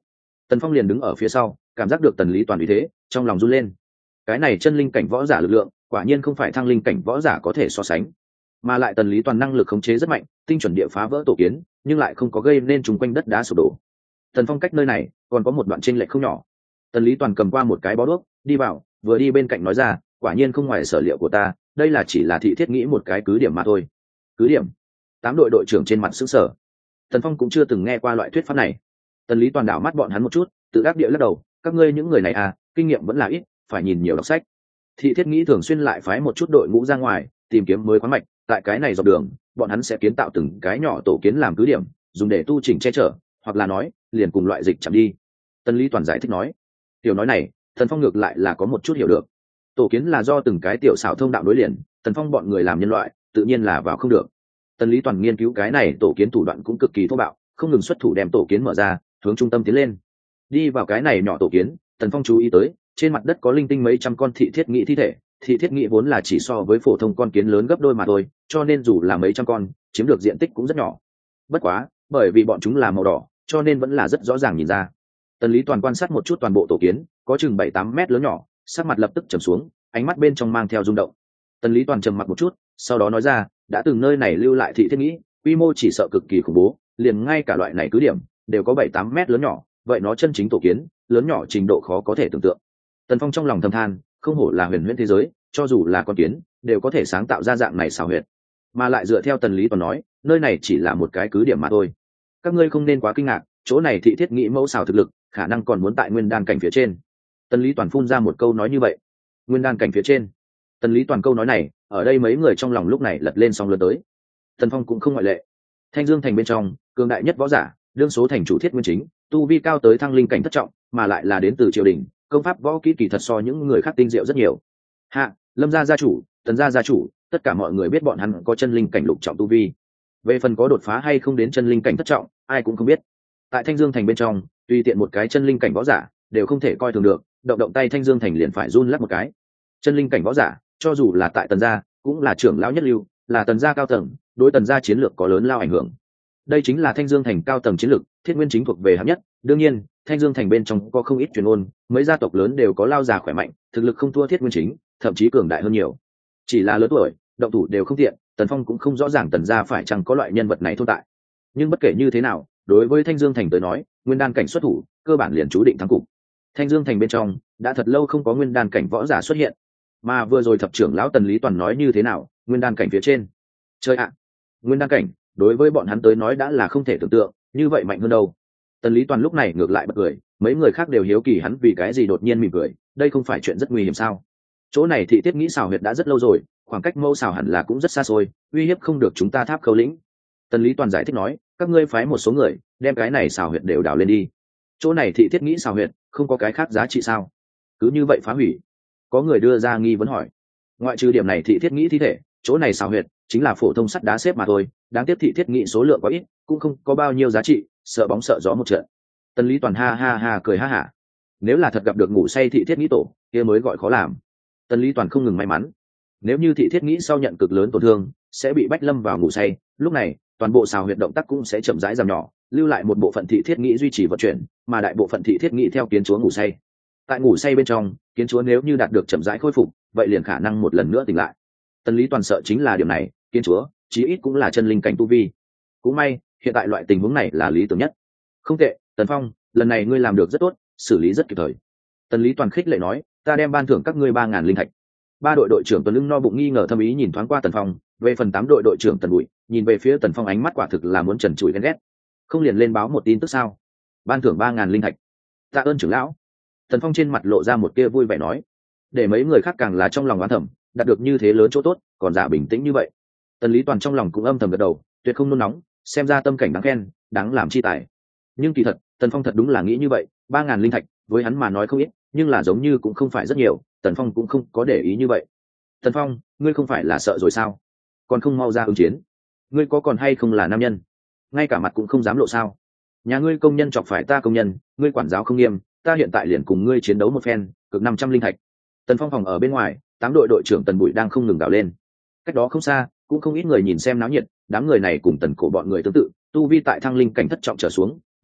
Tần Phong liền đứng ở phía sau, cảm giác được Tần Lý Toàn uy thế, trong lòng run lên. Cái này chân linh cảnh võ giả lực lượng, quả nhiên không phải thăng linh cảnh võ giả có thể so sánh. Mà lại Tần Lý Toàn năng lực khống chế rất mạnh, tinh chuẩn địa phá vỡ tổ kiến, nhưng lại không có gây nên trùng quanh đất đá sụp đổ. Tần Phong cách nơi này còn có một đoạn chênh lệch không nhỏ. Tần Lý Toàn cầm qua một cái bó đuốc, đi vào, vừa đi bên cạnh nói ra, quả nhiên không ngoài sở liệu của ta, đây là chỉ là thị thiết nghĩ một cái cứ điểm mà thôi. Cứ điểm? 8 đội đội trưởng trên mặt sững sờ. Tần Phong cũng chưa từng nghe qua loại thuyết pháp này. Tần Lý Toàn đảo mắt bọn hắn một chút, tự đắc địa lắc đầu, các ngươi những người này à, kinh nghiệm vẫn là ít, phải nhìn nhiều đọc sách. Thị thiết nghĩ thường xuyên lại phái một chút đội ngũ ra ngoài, tìm kiếm mới khoáng mạch, tại cái này dọc đường, bọn hắn sẽ kiến tạo từng cái nhỏ tổ kiến làm cứ điểm, dùng để tu chỉnh che chở, hoặc là nói, liền cùng loại dịch chạm đi. Tần Lý Toàn giải thích nói. Tiểu nói này, Tần Phong ngược lại là có một chút hiểu được. Tổ kiến là do từng cái tiểu xảo thông đạo đối liền, Tần Phong bọn người làm nhân loại, tự nhiên là vào không được. Tần Lý Toàn nghiên cứu cái này tổ kiến thủ đoạn cũng cực kỳ thô bạo, không ngừng xuất thủ đem tổ kiến mở ra, hướng trung tâm tiến lên. Đi vào cái này nhỏ tổ kiến, Tần Phong chú ý tới, trên mặt đất có linh tinh mấy trăm con thị thiết nghị thi thể. Thị thiết nghị vốn là chỉ so với phổ thông con kiến lớn gấp đôi mà thôi, cho nên dù là mấy trăm con, chiếm được diện tích cũng rất nhỏ. Bất quá, bởi vì bọn chúng là màu đỏ, cho nên vẫn là rất rõ ràng nhìn ra. Tần Lý Toàn quan sát một chút toàn bộ tổ kiến, có chừng 7-8 mét lớn nhỏ, sắc mặt lập tức trầm xuống, ánh mắt bên trong mang theo rung động. Tần Lý Toàn trầm mặc một chút, sau đó nói ra, đã từng nơi này lưu lại thị thiết nghĩ, quy mô chỉ sợ cực kỳ khủng bố, liền ngay cả loại này cứ điểm đều có 7-8 mét lớn nhỏ, vậy nó chân chính tổ kiến, lớn nhỏ trình độ khó có thể tưởng tượng. Tần Phong trong lòng thầm than, không hổ là huyền huyễn thế giới, cho dù là con kiến, đều có thể sáng tạo ra dạng này xảo huyệt. Mà lại dựa theo Tần Lý Toàn nói, nơi này chỉ là một cái cứ điểm mà thôi. Các ngươi không nên quá kinh ngạc, chỗ này thị thiết nghĩ mẫu xảo thực lực, khả năng còn muốn tại nguyên đan cảnh phía trên. Tần Lý Toàn phun ra một câu nói như vậy. Nguyên đan cảnh phía trên. Tần Lý Toàn câu nói này, ở đây mấy người trong lòng lúc này lật lên sóng lớn tới. Tần Phong cũng không ngoại lệ. Thanh Dương thành bên trong, cường đại nhất võ giả, đương số thành chủ thiết nguyên chính, tu vi cao tới thăng linh cảnh thất trọng, mà lại là đến từ triều đình, công pháp võ kỹ kỳ thật so những người khác tinh diệu rất nhiều. Hạ, Lâm gia gia chủ, Tần gia gia chủ, tất cả mọi người biết bọn hắn có chân linh cảnh lục trọng tu vi. Về phần có đột phá hay không đến chân linh cảnh thất trọng, ai cũng không biết. Tại Thanh Dương thành bên trong, tùy tiện một cái chân linh cảnh võ giả đều không thể coi thường được, động động tay Thanh Dương thành liền phải run lắc một cái. Chân linh cảnh võ giả, cho dù là tại Tần gia, cũng là trưởng lão nhất lưu, là Tần gia cao tầng, đối Tần gia chiến lược có lớn lao ảnh hưởng. Đây chính là Thanh Dương thành cao tầng chiến lược, thiết nguyên chính thuộc về hạng nhất. Đương nhiên, Thanh Dương thành bên trong có không ít truyền ôn, mấy gia tộc lớn đều có lao già khỏe mạnh, thực lực không thua thiết nguyên chính, thậm chí cường đại hơn nhiều. Chỉ là lớn tuổi, động thủ đều không tiện, Tần Phong cũng không rõ ràng Tần gia phải chăng có loại nhân vật này tồn tại. Nhưng bất kể như thế nào, đối với Thanh Dương thành tới nói, nguyên đan cảnh xuất thủ, cơ bản liền chú định thắng cục. Thanh Dương thành bên trong đã thật lâu không có nguyên đan cảnh võ giả xuất hiện, mà vừa rồi thập trưởng lão Tần Lý Toàn nói như thế nào, nguyên đan cảnh phía trên. Chơi ạ, nguyên đan cảnh, đối với bọn hắn tới nói đã là không thể tưởng tượng, như vậy mạnh hơn đâu. Tần Lý Toàn lúc này ngược lại bật cười, mấy người khác đều hiếu kỳ hắn vì cái gì đột nhiên mỉm cười, đây không phải chuyện rất nguy hiểm sao? Chỗ này thị tiết nghĩ xào huyệt đã rất lâu rồi, khoảng cách mâu xào hẳn là cũng rất xa xôi, uy hiếp không được chúng ta Tháp Khâu lĩnh. Tần Lý Toàn giải thích nói, các ngươi phái một số người đem cái này xào huyệt đều đào lên đi. Chỗ này thị thiết nghĩ xào huyệt không có cái khác giá trị sao? Cứ như vậy phá hủy? Có người đưa ra nghi vấn hỏi. Ngoại trừ điểm này thị thiết nghĩ thi thể, chỗ này xào huyệt chính là phổ thông sắt đá xếp mà thôi, đáng tiếc thị thiết nghĩ số lượng có ít, cũng không có bao nhiêu giá trị, sợ bóng sợ gió một trận. Tần Lý Toàn ha ha ha cười ha hả. Nếu là thật gặp được ngủ say thị thiết nghĩ tổ, kia mới gọi khó làm. Tần Lý Toàn không ngừng may mắn. Nếu như thị thiết nghĩ sau nhận cực lớn tổn thương, sẽ bị bách lâm vào ngủ say, lúc này toàn bộ xào huyệt động tác cũng sẽ chậm rãi giảm nhỏ, lưu lại một bộ phận thị thiết nghĩ duy trì vận chuyển, mà đại bộ phận thị thiết nghĩ theo kiến chúa ngủ say. Tại ngủ say bên trong, kiến chúa nếu như đạt được chậm rãi khôi phục, vậy liền khả năng một lần nữa tỉnh lại. Tần Lý Toàn sợ chính là điều này, kiến chúa chí ít cũng là chân linh cảnh tu vi. Cũng may, hiện tại loại tình huống này là lý tưởng nhất. Không tệ, Tần Phong, lần này ngươi làm được rất tốt, xử lý rất kịp thời. Tần Lý Toàn khích lệ nói, ta đem ban thưởng các ngươi 3.000 linh thạch. 3 đội đội trưởng Tuấn Lưng no bụng nghi ngờ thâm ý nhìn thoáng qua Tần Phong, về phần 8 đội đội trưởng Tần Bụi, nhìn về phía Tần Phong ánh mắt quả thực là muốn trần trụi ghen ghét. Không liền lên báo một tin tức sao? Ban thưởng 3.000 linh thạch. Tạ ơn trưởng lão. Tần Phong trên mặt lộ ra một kia vui vẻ nói, để mấy người khác càng là trong lòng oán thầm, đạt được như thế lớn chỗ tốt, còn giả bình tĩnh như vậy. Tần Lý Toàn trong lòng cũng âm thầm gật đầu, tuyệt không nôn nóng, xem ra tâm cảnh đáng khen, đáng làm chi tài. Nhưng kỳ thật, Tần Phong thật đúng là nghĩ như vậy, 3.000 linh thạch, với hắn mà nói không ít, nhưng là giống như cũng không phải rất nhiều, Tần Phong cũng không có để ý như vậy. Tần Phong, ngươi không phải là sợ rồi sao? Còn không mau ra ứng chiến. Ngươi có còn hay không là nam nhân? Ngay cả mặt cũng không dám lộ sao? Nhà ngươi công nhân chọc phải ta công nhân, ngươi quản giáo không nghiêm, ta hiện tại liền cùng ngươi chiến đấu một phen, cực 500 linh thạch. Tần Phong phòng ở bên ngoài, 8 đội đội trưởng Tần Bụi đang không ngừng gào lên. Cách đó không xa, cũng không ít người nhìn xem náo nhiệt, đám người này cùng Tần Cổ bọn người tương tự, tu vi tại thăng linh cảnh thất trọng trở xuống,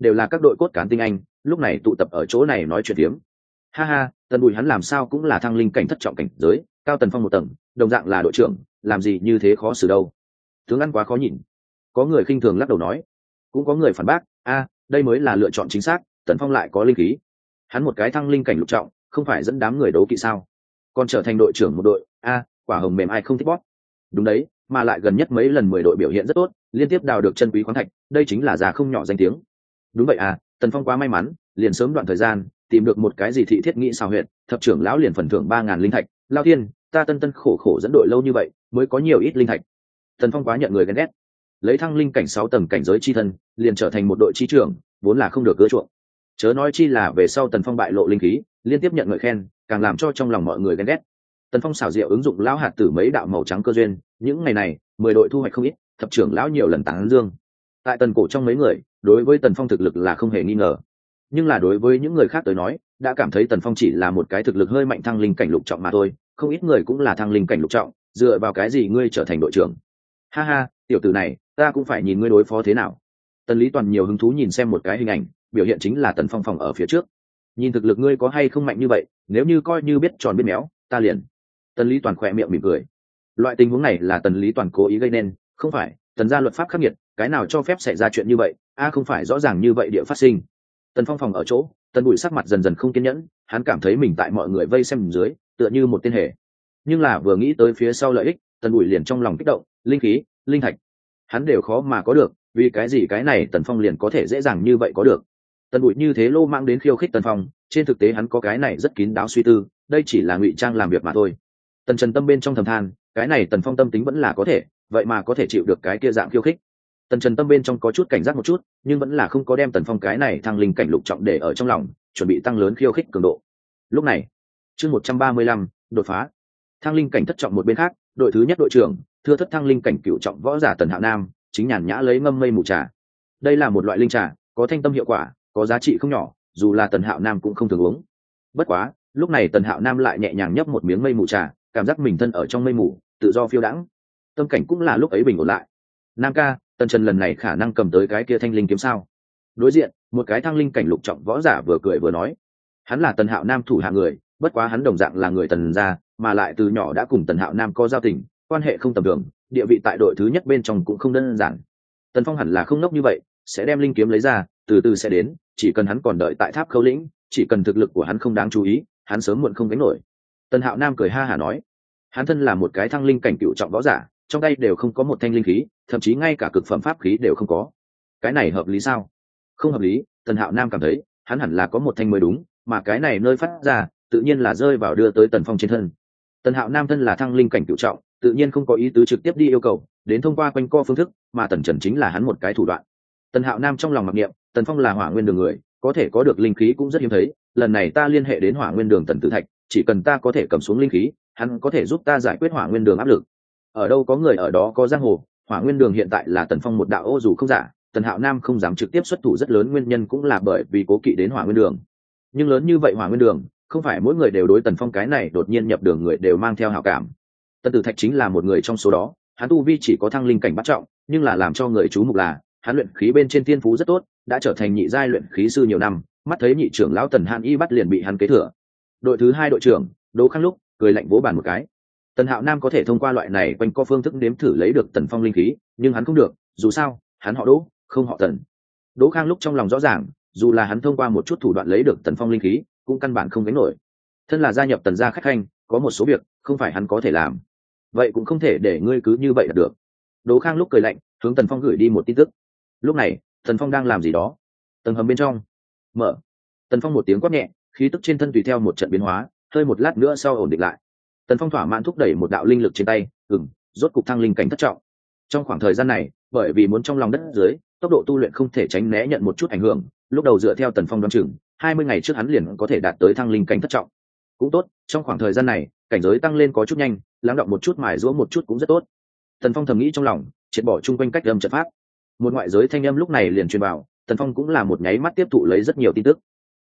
đều là các đội cốt cán tinh anh, lúc này tụ tập ở chỗ này nói chuyện tiếm. Ha ha, Tần Bùi hắn làm sao cũng là thăng linh cảnh thất trọng cảnh giới, cao Tần Phong một tầng, đồng dạng là đội trưởng, làm gì như thế khó xử đâu. Tướng ăn quá khó nhìn. Có người khinh thường lắc đầu nói, cũng có người phản bác, đây mới là lựa chọn chính xác, Tần Phong lại có linh khí. Hắn một cái thăng linh cảnh lục trọng, không phải dẫn đám người đấu kỵ sao? Còn trở thành đội trưởng một đội, quả hồng mềm ai không thích bóp. Đúng đấy, mà lại gần nhất mấy lần 10 đội biểu hiện rất tốt, liên tiếp đào được chân quý khoáng thạch, đây chính là già không nhỏ danh tiếng. Đúng vậy Tần Phong quá may mắn, liền sớm đoạn thời gian tìm được một cái gì thị thiết nghĩ xào huyệt, thập trưởng lão liền phần thưởng 3.000 linh thạch. Lao tiên, ta tân khổ khổ dẫn đội lâu như vậy, mới có nhiều ít linh thạch. Tần Phong quá nhận người ghen ghét, lấy thăng linh cảnh 6 tầng cảnh giới chi thân, liền trở thành một đội chi trưởng, vốn là không được ưa chuộng. Chớ nói chi là về sau Tần Phong bại lộ linh khí, liên tiếp nhận ngợi khen, càng làm cho trong lòng mọi người ghen ghét. Tần Phong xảo diệu ứng dụng lão hạt tử mấy đạo màu trắng cơ duyên, những ngày này 10 đội thu hoạch không ít, thập trưởng lão nhiều lần tán dương. Tại Tần cổ trong mấy người, đối với Tần Phong thực lực là không hề nghi ngờ, nhưng là đối với những người khác tới nói, đã cảm thấy Tần Phong chỉ là một cái thực lực hơi mạnh thăng linh cảnh lục trọng mà thôi, không ít người cũng là thăng linh cảnh lục trọng, dựa vào cái gì ngươi trở thành đội trưởng? Ha ha, tiểu tử này, ta cũng phải nhìn ngươi đối phó thế nào. Tần Lý Toàn nhiều hứng thú nhìn xem một cái hình ảnh, biểu hiện chính là Tần Phong phòng ở phía trước. Nhìn thực lực ngươi có hay không mạnh như vậy, nếu như coi như biết tròn biết méo, ta liền. Tần Lý Toàn khỏe miệng mỉm cười. Loại tình huống này là Tần Lý Toàn cố ý gây nên, không phải Tần gia luật pháp khắc nghiệt, cái nào cho phép xảy ra chuyện như vậy, không phải rõ ràng như vậy địa phát sinh. Tần Phong phòng ở chỗ, Tần Bụi sắc mặt dần dần không kiên nhẫn, hắn cảm thấy mình tại mọi người vây xem dưới, tựa như một tên hề. Nhưng là vừa nghĩ tới phía sau lợi ích, Tần Bụi liền trong lòng kích động, linh khí, linh thạch, hắn đều khó mà có được, vì cái gì cái này Tần Phong liền có thể dễ dàng như vậy có được. Tần Bụi như thế lô mang đến khiêu khích Tần Phong, trên thực tế hắn có cái này rất kín đáo suy tư, đây chỉ là ngụy trang làm việc mà thôi. Tần Trần tâm bên trong thầm than, cái này Tần Phong tâm tính vẫn là có thể, vậy mà có thể chịu được cái kia dạng khiêu khích. Tần Trần tâm bên trong có chút cảnh giác một chút, nhưng vẫn là không có đem Tần Phong cái này thăng linh cảnh lục trọng để ở trong lòng, chuẩn bị tăng lớn khiêu khích cường độ. Lúc này, chương 135, đột phá. Thăng linh cảnh thất trọng một bên khác, đội thứ nhất đội trưởng, thưa thất thăng linh cảnh cửu trọng võ giả Tần Hạo Nam, chính nhàn nhã lấy ngâm mây mù trà. Đây là một loại linh trà, có thanh tâm hiệu quả, có giá trị không nhỏ, dù là Tần Hạo Nam cũng không thường uống. Bất quá, lúc này Tần Hạo Nam lại nhẹ nhàng nhấp một miếng mây mù trà, cảm giác mình thân ở trong mây mù, tự do phiêu đãng. Tâm cảnh cũng là lúc ấy bình ổn lại. Nam ca, Tần Trần lần này khả năng cầm tới cái kia thanh linh kiếm sao? Đối diện, một cái thăng linh cảnh lục trọng võ giả vừa cười vừa nói, hắn là Tần Hạo Nam thủ hạ người, bất quá hắn đồng dạng là người Tần gia, mà lại từ nhỏ đã cùng Tần Hạo Nam có giao tình, quan hệ không tầm thường, địa vị tại đội thứ nhất bên trong cũng không đơn giản. Tần Phong hẳn là không nốc như vậy, sẽ đem linh kiếm lấy ra, từ từ sẽ đến, chỉ cần hắn còn đợi tại tháp khâu lĩnh, chỉ cần thực lực của hắn không đáng chú ý, hắn sớm muộn không gánh nổi. Tần Hạo Nam cười ha hả nói, hắn thân là một cái thăng linh cảnh cựu trọng võ giả, trong tay đều không có một thanh linh khí, thậm chí ngay cả cực phẩm pháp khí đều không có. Cái này hợp lý sao? Không hợp lý. Tần Hạo Nam cảm thấy hắn hẳn là có một thanh mới đúng, mà cái này nơi phát ra tự nhiên là rơi vào đưa tới Tần Phong trên thân. Tần Hạo Nam thân là thăng linh cảnh cựu trọng, tự nhiên không có ý tứ trực tiếp đi yêu cầu, đến thông qua quanh co phương thức, mà Tần Trần chính là hắn một cái thủ đoạn. Tần Hạo Nam trong lòng mặc niệm, Tần Phong là Hỏa Nguyên Đường người, có thể có được linh khí cũng rất hiếm thấy, lần này ta liên hệ đến Hỏa Nguyên Đường Tần Tử Thạch, chỉ cần ta có thể cầm xuống linh khí, hắn có thể giúp ta giải quyết Hỏa Nguyên Đường áp lực. Ở đâu có người ở đó có giang hồ, Hỏa Nguyên Đường hiện tại là Tần Phong một đạo ô dù không giả, Tần Hạo Nam không dám trực tiếp xuất thủ rất lớn nguyên nhân cũng là bởi vì cố kỵ đến Hỏa Nguyên Đường. Nhưng lớn như vậy Hỏa Nguyên Đường, không phải mỗi người đều đối Tần Phong cái này đột nhiên nhập đường người đều mang theo hảo cảm. Tần Tử Thạch chính là một người trong số đó, hắn tu vi chỉ có thăng linh cảnh bát trọng, nhưng là làm cho người chú mục là, hắn luyện khí bên trên tiên phú rất tốt, đã trở thành nhị giai luyện khí sư nhiều năm, mắt thấy nhị trưởng lão Tần Hàn Y bắt liền bị hắn kế thừa. Đội thứ hai đội trưởng, Đỗ Khang lúc cười lạnh vỗ bàn một cái. Tần Hạo Nam có thể thông qua loại này quanh co phương thức nếm thử lấy được Tần Phong linh khí, nhưng hắn không được, dù sao, hắn họ Đỗ, không họ Tần. Đỗ Khang lúc trong lòng rõ ràng, dù là hắn thông qua một chút thủ đoạn lấy được Tần Phong linh khí, cũng căn bản không gánh nổi. Thân là gia nhập Tần gia khách khanh, có một số việc không phải hắn có thể làm, vậy cũng không thể để ngươi cứ như vậy là được. Đỗ Khang lúc cười lạnh, hướng Tần Phong gửi đi một tin tức. Lúc này, Tần Phong đang làm gì đó? Tầng hầm bên trong, mở. Tần Phong một tiếng quát nhẹ, khí tức trên thân tùy theo một trận biến hóa, hơi một lát nữa sau ổn định lại. Tần Phong thỏa mãn thúc đẩy một đạo linh lực trên tay, rốt cục thăng linh cảnh thất trọng. Trong khoảng thời gian này, bởi vì muốn trong lòng đất dưới, tốc độ tu luyện không thể tránh né nhận một chút ảnh hưởng, lúc đầu dựa theo Tần Phong đoán chừng, 20 ngày trước hắn liền có thể đạt tới thăng linh cảnh thất trọng. Cũng tốt, trong khoảng thời gian này, cảnh giới tăng lên có chút nhanh, lắng động một chút mài giũa một chút cũng rất tốt. Tần Phong thầm nghĩ trong lòng, triệt bỏ chung quanh cách âm trận pháp. Một ngoại giới thanh âm lúc này liền truyền vào, Tần Phong cũng là một nháy mắt tiếp thụ lấy rất nhiều tin tức.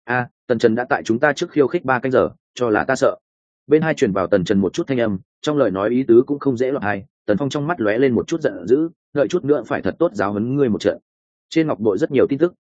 Tần Trần đã tại chúng ta trước khiêu khích 3 canh giờ, cho là ta sợ. Bên hai truyền vào Tần Trần một chút thanh âm, trong lời nói ý tứ cũng không dễ lọt hay. Tần Phong trong mắt lóe lên một chút giận dữ, đợi chút nữa phải thật tốt giáo huấn ngươi một trận. Trên ngọc bội rất nhiều tin tức,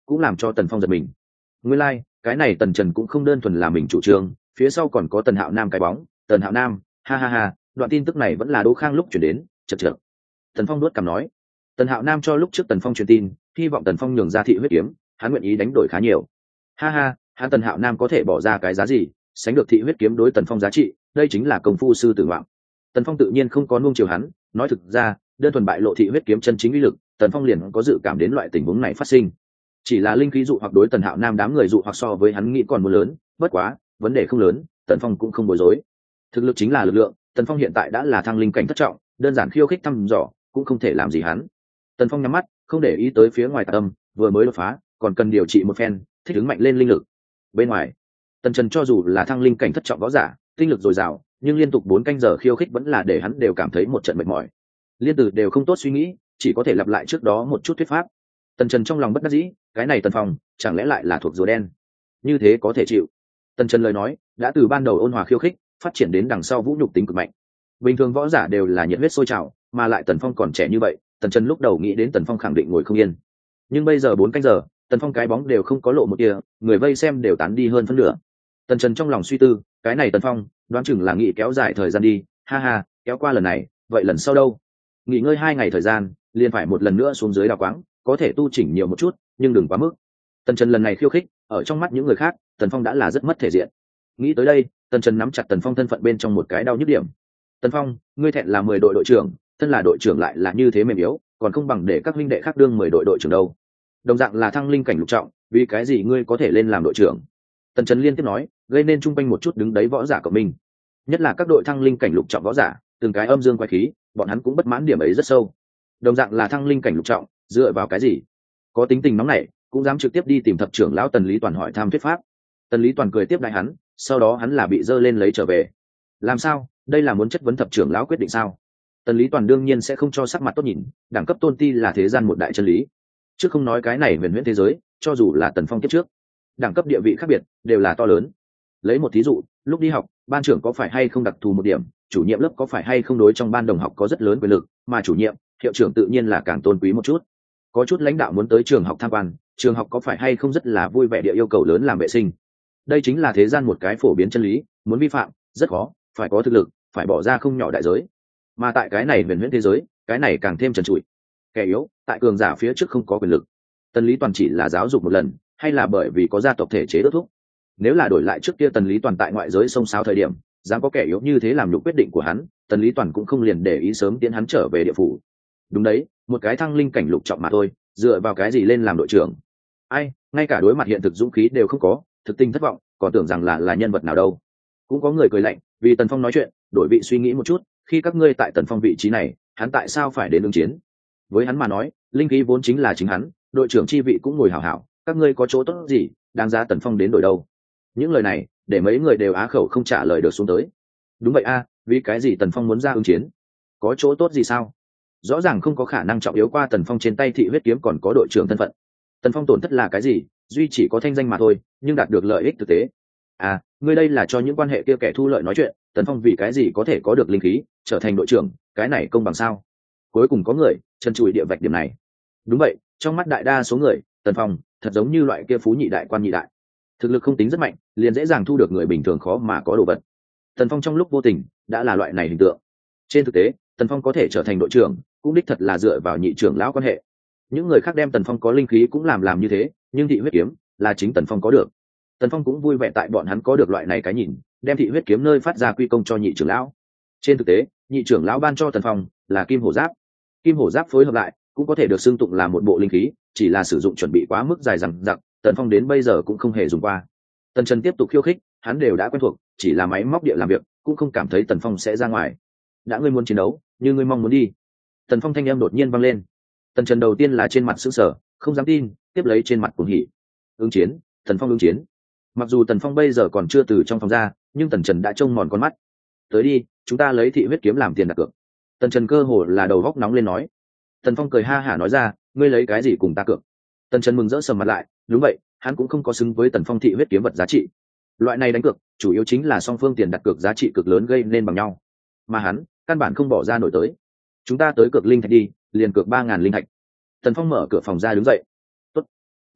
cũng làm cho Tần Phong giật mình. Nguyên lai, cái này Tần Trần cũng không đơn thuần là mình chủ trương, phía sau còn có Tần Hạo Nam cái bóng. Tần Hạo Nam, ha ha ha, đoạn tin tức này vẫn là Đỗ Khang lúc chuyển đến, chật chật. Tần Phong nuốt cằm nói. Tần Hạo Nam cho lúc trước Tần Phong truyền tin, hy vọng Tần Phong nhường ra thị huyết kiếm, hắn nguyện ý đánh đổi khá nhiều. Ha ha, hắn Tần Hạo Nam có thể bỏ ra cái giá gì, sánh được thị huyết kiếm đối Tần Phong giá trị, đây chính là công phu sư tử ngoạm. Tần Phong tự nhiên không có nuông chiều hắn, nói thực ra, đơn thuần bại lộ thị huyết kiếm chân chính uy lực, Tần Phong liền có dự cảm đến loại tình huống này phát sinh. Chỉ là linh khí dụ hoặc đối Tần Hạo Nam đám người dụ hoặc so với hắn nghĩ còn muốn lớn, bất quá, vấn đề không lớn, Tần Phong cũng không bối rối. Thực lực chính là lực lượng, Tần Phong hiện tại đã là thăng linh cảnh thất trọng, đơn giản khiêu khích thăm dò, cũng không thể làm gì hắn. Tần Phong nhắm mắt, không để ý tới phía ngoài tà tâm, vừa mới đột phá, còn cần điều trị một phen, thích ứng mạnh lên linh lực. Bên ngoài, Tần Trần cho dù là thăng linh cảnh thất trọng võ giả, tinh lực dồi dào, nhưng liên tục 4 canh giờ khiêu khích vẫn là để hắn đều cảm thấy một trận mệt mỏi. Liên tử đều không tốt suy nghĩ, chỉ có thể lặp lại trước đó một chút thuyết pháp. Tần Trần trong lòng bất đắc dĩ, cái này Tần Phong, chẳng lẽ lại là thuộc rùa đen? Như thế có thể chịu. Tần Trần lời nói, đã từ ban đầu ôn hòa khiêu khích, phát triển đến đằng sau vũ nhục tính cực mạnh. Bình thường võ giả đều là nhiệt huyết sôi trào, mà lại Tần Phong còn trẻ như vậy, Tần Trần lúc đầu nghĩ đến Tần Phong khẳng định ngồi không yên. Nhưng bây giờ 4 canh giờ, Tần Phong cái bóng đều không có lộ một tia, người vây xem đều tán đi hơn phân nửa. Tần Trần trong lòng suy tư, cái này Tần Phong, đoán chừng là nghĩ kéo dài thời gian đi, ha ha, kéo qua lần này, vậy lần sau đâu? Nghỉ ngơi 2 ngày thời gian, liền phải một lần nữa xuống dưới đào quáng, có thể tu chỉnh nhiều một chút, nhưng đừng quá mức. Tần Trần lần này khiêu khích, ở trong mắt những người khác, Tần Phong đã là rất mất thể diện. Nghĩ tới đây, Tần Trần nắm chặt Tần Phong thân phận bên trong một cái đau nhức điểm. Tần Phong, ngươi thẹn là 10 đội đội trưởng, thân là đội trưởng lại là như thế mềm yếu, còn không bằng để các huynh đệ khác đương 10 đội đội trưởng đâu. Đồng dạng là thăng linh cảnh lục trọng, vì cái gì ngươi có thể lên làm đội trưởng? Tần Trần liên tiếp nói, gây nên trung quanh một chút đứng đấy võ giả của mình. Nhất là các đội thăng linh cảnh lục trọng võ giả, từng cái âm dương quái khí, bọn hắn cũng bất mãn điểm ấy rất sâu. Đồng dạng là thăng linh cảnh lục trọng, dựa vào cái gì? Có tính tình nóng nảy, cũng dám trực tiếp đi tìm thập trưởng lão Tần Lý Toàn hỏi thăm thuyết pháp. Tần Lý Toàn cười tiếp đại hắn, sau đó hắn là bị dơ lên lấy trở về. Làm sao? Đây là muốn chất vấn thập trưởng lão quyết định sao? Tần Lý Toàn đương nhiên sẽ không cho sắc mặt tốt nhìn, đẳng cấp tôn ti là thế gian một đại chân lý. Chứ không nói cái này huyền huyễn thế giới, cho dù là Tần Phong kiếp trước, đẳng cấp địa vị khác biệt đều là to lớn. Lấy một thí dụ, lúc đi học, ban trưởng có phải hay không đặc thù một điểm, chủ nhiệm lớp có phải hay không đối trong ban đồng học có rất lớn quyền lực, mà chủ nhiệm, hiệu trưởng tự nhiên là càng tôn quý một chút. Có chút lãnh đạo muốn tới trường học tham quan, trường học có phải hay không rất là vui vẻ địa yêu cầu lớn làm vệ sinh. Đây chính là thế gian một cái phổ biến chân lý, muốn vi phạm rất khó, phải có thực lực, phải bỏ ra không nhỏ đại giới. Mà tại cái này huyền huyễn thế giới, cái này càng thêm trần trụi. Kẻ yếu, tại cường giả phía trước không có quyền lực. Tần Lý Toàn chỉ là giáo dục một lần, hay là bởi vì có gia tộc thể chế đốt thúc? Nếu là đổi lại trước kia Tần Lý Toàn tại ngoại giới xông xáo thời điểm, dám có kẻ yếu như thế làm nhục quyết định của hắn, Tần Lý Toàn cũng không liền để ý sớm tiến hắn trở về địa phủ. Đúng đấy, một cái thăng linh cảnh lục trọng mà thôi, dựa vào cái gì lên làm đội trưởng? Ai, ngay cả đối mặt hiện thực dũng khí đều không có, thực tình thất vọng, còn tưởng rằng là nhân vật nào đâu. Cũng có người cười lạnh, vì Tần Phong nói chuyện, đổi vị suy nghĩ một chút, khi các ngươi tại Tần Phong vị trí này, hắn tại sao phải đến ứng chiến? Với hắn mà nói, linh khí vốn chính là chính hắn, đội trưởng chi vị cũng ngồi hảo hảo, các ngươi có chỗ tốt gì, đáng giá Tần Phong đến đổi đâu? Những lời này, để mấy người đều á khẩu không trả lời được xuống tới. Đúng vậy a, vì cái gì Tần Phong muốn ra ứng chiến? Có chỗ tốt gì sao? Rõ ràng không có khả năng trọng yếu qua Tần Phong trên tay thị huyết kiếm còn có đội trưởng thân phận. Tần Phong tổn thất là cái gì? Duy chỉ có thanh danh mà thôi, nhưng đạt được lợi ích thực tế. À, ngươi đây là cho những quan hệ kia kẻ thu lợi nói chuyện, Tần Phong vì cái gì có thể có được linh khí, trở thành đội trưởng, cái này công bằng sao? Cuối cùng có người chân chùi địa vạch điểm này. Đúng vậy, trong mắt đại đa số người, Tần Phong thật giống như loại kia phú nhị đại quan nhị đại. Thực lực không tính rất mạnh, liền dễ dàng thu được người bình thường khó mà có đồ vật. Tần Phong trong lúc vô tình đã là loại này hình tượng. Trên thực tế, Tần Phong có thể trở thành đội trưởng, cũng đích thật là dựa vào nhị trưởng lão quan hệ. Những người khác đem Tần Phong có linh khí cũng làm như thế, nhưng thị huyết kiếm là chính Tần Phong có được. Tần Phong cũng vui vẻ tại bọn hắn có được loại này cái nhìn, đem thị huyết kiếm nơi phát ra quy công cho nhị trưởng lão. Trên thực tế, nhị trưởng lão ban cho Tần Phong là kim hổ giáp. Kim hổ giáp phối hợp lại cũng có thể được xưng tụng là một bộ linh khí, chỉ là sử dụng chuẩn bị quá mức dài dằng dặc, Tần Phong đến bây giờ cũng không hề dùng qua. Tần Trần tiếp tục khiêu khích, hắn đều đã quen thuộc, chỉ là máy móc địa làm việc, cũng không cảm thấy Tần Phong sẽ ra ngoài. Đã ngươi muốn chiến đấu, như ngươi mong muốn đi. Tần Phong thanh âm đột nhiên vang lên. Tần Trần đầu tiên là trên mặt sững sờ, không dám tin, tiếp lấy trên mặt cuồng hỉ. Ứng chiến, Tần Phong ứng chiến. Mặc dù Tần Phong bây giờ còn chưa từ trong phòng ra, nhưng Tần Trần đã trông mòn con mắt. Tới đi, chúng ta lấy thị huyết kiếm làm tiền đặt cược. Tần Trần cơ hồ là đầu góc nóng lên nói. Tần Phong cười ha hả nói ra, ngươi lấy cái gì cùng ta cược? Tần Trần mừng rỡ sầm mặt lại, đúng vậy, hắn cũng không có xứng với Tần Phong thị huyết kiếm vật giá trị. Loại này đánh cược, chủ yếu chính là song phương tiền đặt cược giá trị cực lớn gây nên bằng nhau, mà hắn căn bản không bỏ ra nổi tới. Chúng ta tới cược linh thạch đi, liền cược 3.000 linh thạch. Tần Phong mở cửa phòng ra đứng dậy. Tốt.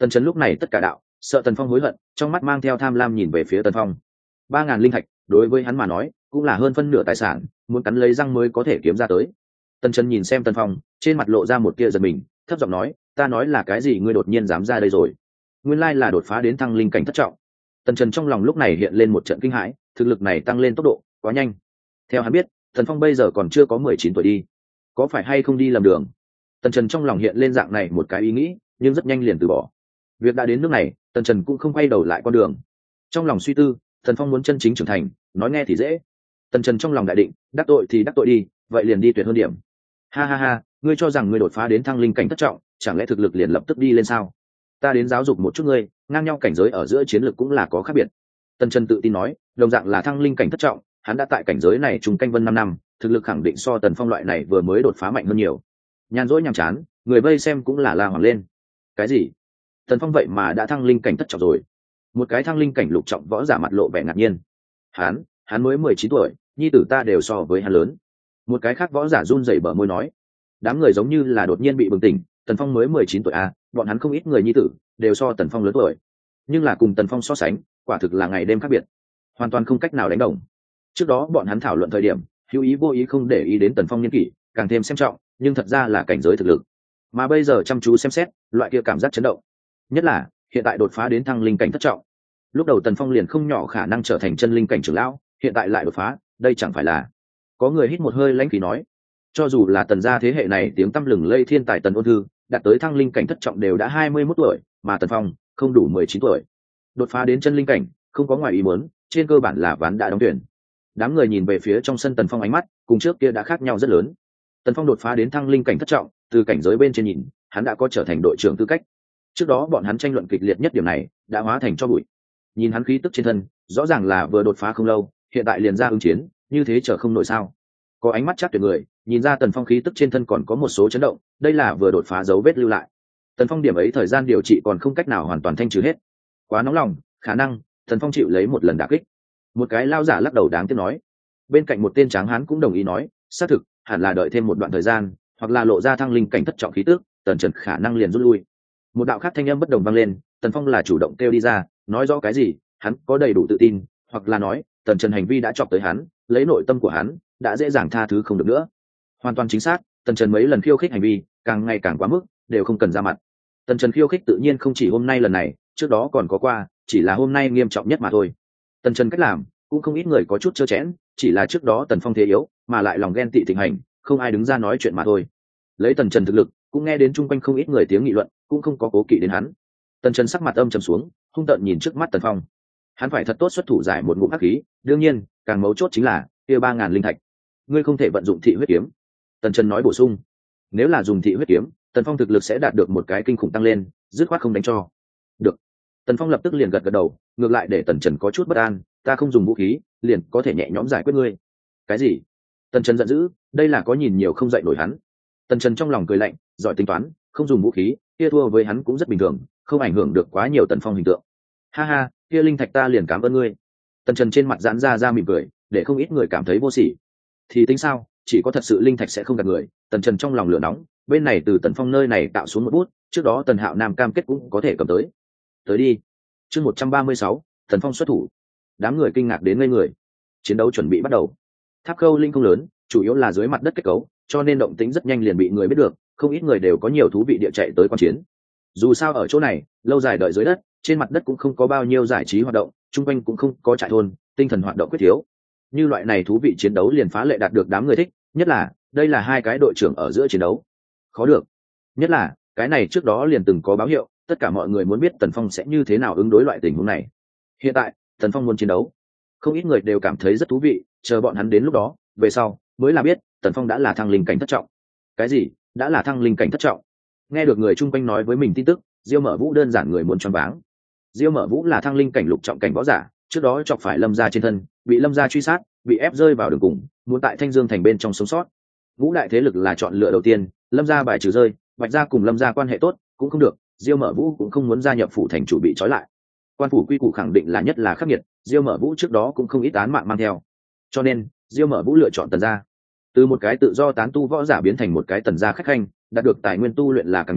Tần Trần lúc này tất cả đạo sợ Tần Phong hối hận, trong mắt mang theo tham lam nhìn về phía Tần Phong. 3.000 linh thạch đối với hắn mà nói cũng là hơn phân nửa tài sản, muốn cắn lấy răng mới có thể kiếm ra tới. Tần Trần nhìn xem Tần Phong, trên mặt lộ ra một tia giật mình, thấp giọng nói, ta nói là cái gì ngươi đột nhiên dám ra đây rồi? Nguyên lai là đột phá đến thăng linh cảnh thất trọng. Tần Trần trong lòng lúc này hiện lên một trận kinh hãi, thực lực này tăng lên tốc độ quá nhanh. Theo hắn biết, Tần Phong bây giờ còn chưa có 19 tuổi đi, có phải hay không đi lầm đường? Tần Trần trong lòng hiện lên dạng này một cái ý nghĩ, nhưng rất nhanh liền từ bỏ. Việc đã đến nước này, Tần Trần cũng không quay đầu lại con đường. Trong lòng suy tư, Tần Phong muốn chân chính trưởng thành, nói nghe thì dễ. Tần Trần trong lòng đại định, đắc tội thì đắc tội đi, vậy liền đi tuyệt hơn điểm. Ha ha ha, ngươi cho rằng ngươi đột phá đến thăng linh cảnh thất trọng, chẳng lẽ thực lực liền lập tức đi lên sao? Ta đến giáo dục một chút ngươi, ngang nhau cảnh giới ở giữa chiến lược cũng là có khác biệt. Tần Trần tự tin nói, đồng dạng là thăng linh cảnh thất trọng, hắn đã tại cảnh giới này trùng canh vân 5 năm, thực lực khẳng định so Tần Phong loại này vừa mới đột phá mạnh hơn nhiều. Nhàn rỗi nhàm chán, người vây xem cũng là la hoàng lên. Cái gì? Tần Phong vậy mà đã thăng linh cảnh thất trọng rồi? Một cái thăng linh cảnh lục trọng võ giả mặt lộ vẻ ngạc nhiên. Hắn mới 19 tuổi, nhi tử ta đều so với hắn lớn. Một cái khác võ giả run rẩy bờ môi nói. Đám người giống như là đột nhiên bị bừng tỉnh, Tần Phong mới 19 tuổi à, bọn hắn không ít người nhi tử đều so Tần Phong lớn tuổi, nhưng là cùng Tần Phong so sánh, quả thực là ngày đêm khác biệt, hoàn toàn không cách nào đánh đồng. Trước đó bọn hắn thảo luận thời điểm, hữu ý vô ý không để ý đến Tần Phong niên kỷ, càng thêm xem trọng, nhưng thật ra là cảnh giới thực lực. Mà bây giờ chăm chú xem xét, loại kia cảm giác chấn động. Nhất là, hiện tại đột phá đến thăng linh cảnh thất trọng. Lúc đầu Tần Phong liền không nhỏ khả năng trở thành chân linh cảnh trưởng lão, hiện tại lại đột phá, đây chẳng phải là... Có người hít một hơi lãnh khí nói, cho dù là Tần gia thế hệ này tiếng tăm lừng lây thiên tài Tần Ôn Thư, đạt tới thăng linh cảnh thất trọng đều đã 21 tuổi, mà Tần Phong không đủ 19 tuổi. Đột phá đến chân linh cảnh, không có ngoài ý muốn, trên cơ bản là ván đã đóng tuyển. Đám người nhìn về phía trong sân Tần Phong ánh mắt, cùng trước kia đã khác nhau rất lớn. Tần Phong đột phá đến thăng linh cảnh thất trọng, từ cảnh giới bên trên nhìn, hắn đã có trở thành đội trưởng tư cách. Trước đó bọn hắn tranh luận kịch liệt nhất điểm này, đã hóa thành cho bụi. Nhìn hắn khí tức trên thân, rõ ràng là vừa đột phá không lâu, hiện tại liền ra ứng chiến, như thế chờ không nổi sao? Có ánh mắt chắc tuyệt người, nhìn ra Tần Phong khí tức trên thân còn có một số chấn động, đây là vừa đột phá dấu vết lưu lại. Tần Phong điểm ấy thời gian điều trị còn không cách nào hoàn toàn thanh trừ hết, quá nóng lòng, khả năng Tần Phong chịu lấy một lần đả kích. Một cái lao giả lắc đầu đáng tiếc nói. Bên cạnh một tên tráng hán cũng đồng ý nói, xác thực hẳn là đợi thêm một đoạn thời gian, hoặc là lộ ra thăng linh cảnh thất trọng khí tức, Tần Trần khả năng liền rút lui. Một đạo khác thanh âm bất đồng vang lên, Tần Phong là chủ động kêu đi ra, nói rõ cái gì, hắn có đầy đủ tự tin, hoặc là nói Tần Trần hành vi đã chọc tới hắn, lấy nội tâm của hắn đã dễ dàng tha thứ không được nữa. Hoàn toàn chính xác, Tần Trần mấy lần khiêu khích hành vi càng ngày càng quá mức, đều không cần ra mặt. Tần Trần khiêu khích tự nhiên không chỉ hôm nay lần này, trước đó còn có qua, chỉ là hôm nay nghiêm trọng nhất mà thôi. Tần Trần cách làm cũng không ít người có chút trơ chẽn, chỉ là trước đó Tần Phong thế yếu, mà lại lòng ghen tị thịnh hành, không ai đứng ra nói chuyện mà thôi. Lấy Tần Trần thực lực, cũng nghe đến chung quanh không ít người tiếng nghị luận, cũng không có cố kỵ đến hắn. Tần Trần sắc mặt âm trầm xuống, hung tợn nhìn trước mắt Tần Phong. Hắn phải thật tốt xuất thủ giải một ngụm hắc khí, đương nhiên, càng mấu chốt chính là kia 3.000 linh thạch. Ngươi không thể vận dụng thị huyết kiếm. Tần Trần nói bổ sung. Nếu là dùng thị huyết kiếm, Tần Phong thực lực sẽ đạt được một cái kinh khủng tăng lên, dứt khoát không đánh cho. Được. Tần Phong lập tức liền gật gật đầu, ngược lại để Tần Trần có chút bất an, ta không dùng vũ khí, liền có thể nhẹ nhõm giải quyết ngươi. Cái gì? Tần Trần giận dữ, đây là có nhìn nhiều không dạy nổi hắn. Tần Trần trong lòng cười lạnh, giỏi tính toán, không dùng vũ khí, kia thua với hắn cũng rất bình thường, không ảnh hưởng được quá nhiều Tần Phong hình tượng. Ha ha, kia linh thạch ta liền cảm ơn ngươi. Tần Trần trên mặt giãn ra mỉm cười, để không ít người cảm thấy vô sỉ. Thì tính sao, chỉ có thật sự linh thạch sẽ không gạt người. Tần Trần trong lòng lửa nóng, bên này từ Tần Phong nơi này tạo xuống một bút, trước đó Tần Hạo Nam cam kết cũng có thể cầm tới. Tới đi. Chương 136, Tần Phong xuất thủ. Đám người kinh ngạc đến ngây người. Chiến đấu chuẩn bị bắt đầu. Tháp Khâu linh không lớn, chủ yếu là dưới mặt đất kết cấu, cho nên động tĩnh rất nhanh liền bị người biết được, không ít người đều có nhiều thú vị địa chạy tới quan chiến. Dù sao ở chỗ này, lâu dài đợi dưới đất, trên mặt đất cũng không có bao nhiêu giải trí hoạt động, chung quanh cũng không có trại thôn, tinh thần hoạt động quyết thiếu. Như loại này thú vị chiến đấu liền phá lệ đạt được đám người thích, nhất là đây là hai cái đội trưởng ở giữa chiến đấu. Khó được. Nhất là cái này trước đó liền từng có báo hiệu, tất cả mọi người muốn biết Tần Phong sẽ như thế nào ứng đối loại tình huống này. Hiện tại, Tần Phong muốn chiến đấu, không ít người đều cảm thấy rất thú vị, chờ bọn hắn đến lúc đó, về sau mới là biết, Tần Phong đã là thăng linh cảnh thất trọng. Cái gì? Đã là thăng linh cảnh thất trọng? Nghe được người chung quanh nói với mình tin tức, Diêu Mở Vũ đơn giản người muốn choáng váng. Diêu Mở Vũ là thăng linh cảnh lục trọng cảnh võ giả, trước đó chọc phải Lâm gia trên thân, bị Lâm gia truy sát, bị ép rơi vào đường cùng, muốn tại Thanh Dương thành bên trong sống sót. Ngũ đại thế lực là chọn lựa đầu tiên, Lâm gia bài trừ rơi, Bạch gia cùng Lâm gia quan hệ tốt, cũng không được, Diêu Mở Vũ cũng không muốn gia nhập phủ thành chủ bị trói lại. Quan phủ quy củ khẳng định là nhất là khắc nghiệt, Diêu Mở Vũ trước đó cũng không ít án mạng mang theo. Cho nên, Diêu Mở Vũ lựa chọn Tần gia. Từ một cái tự do tán tu võ giả biến thành một cái Tần gia khách khanh, đạt được tài nguyên tu luyện là càng nhiều,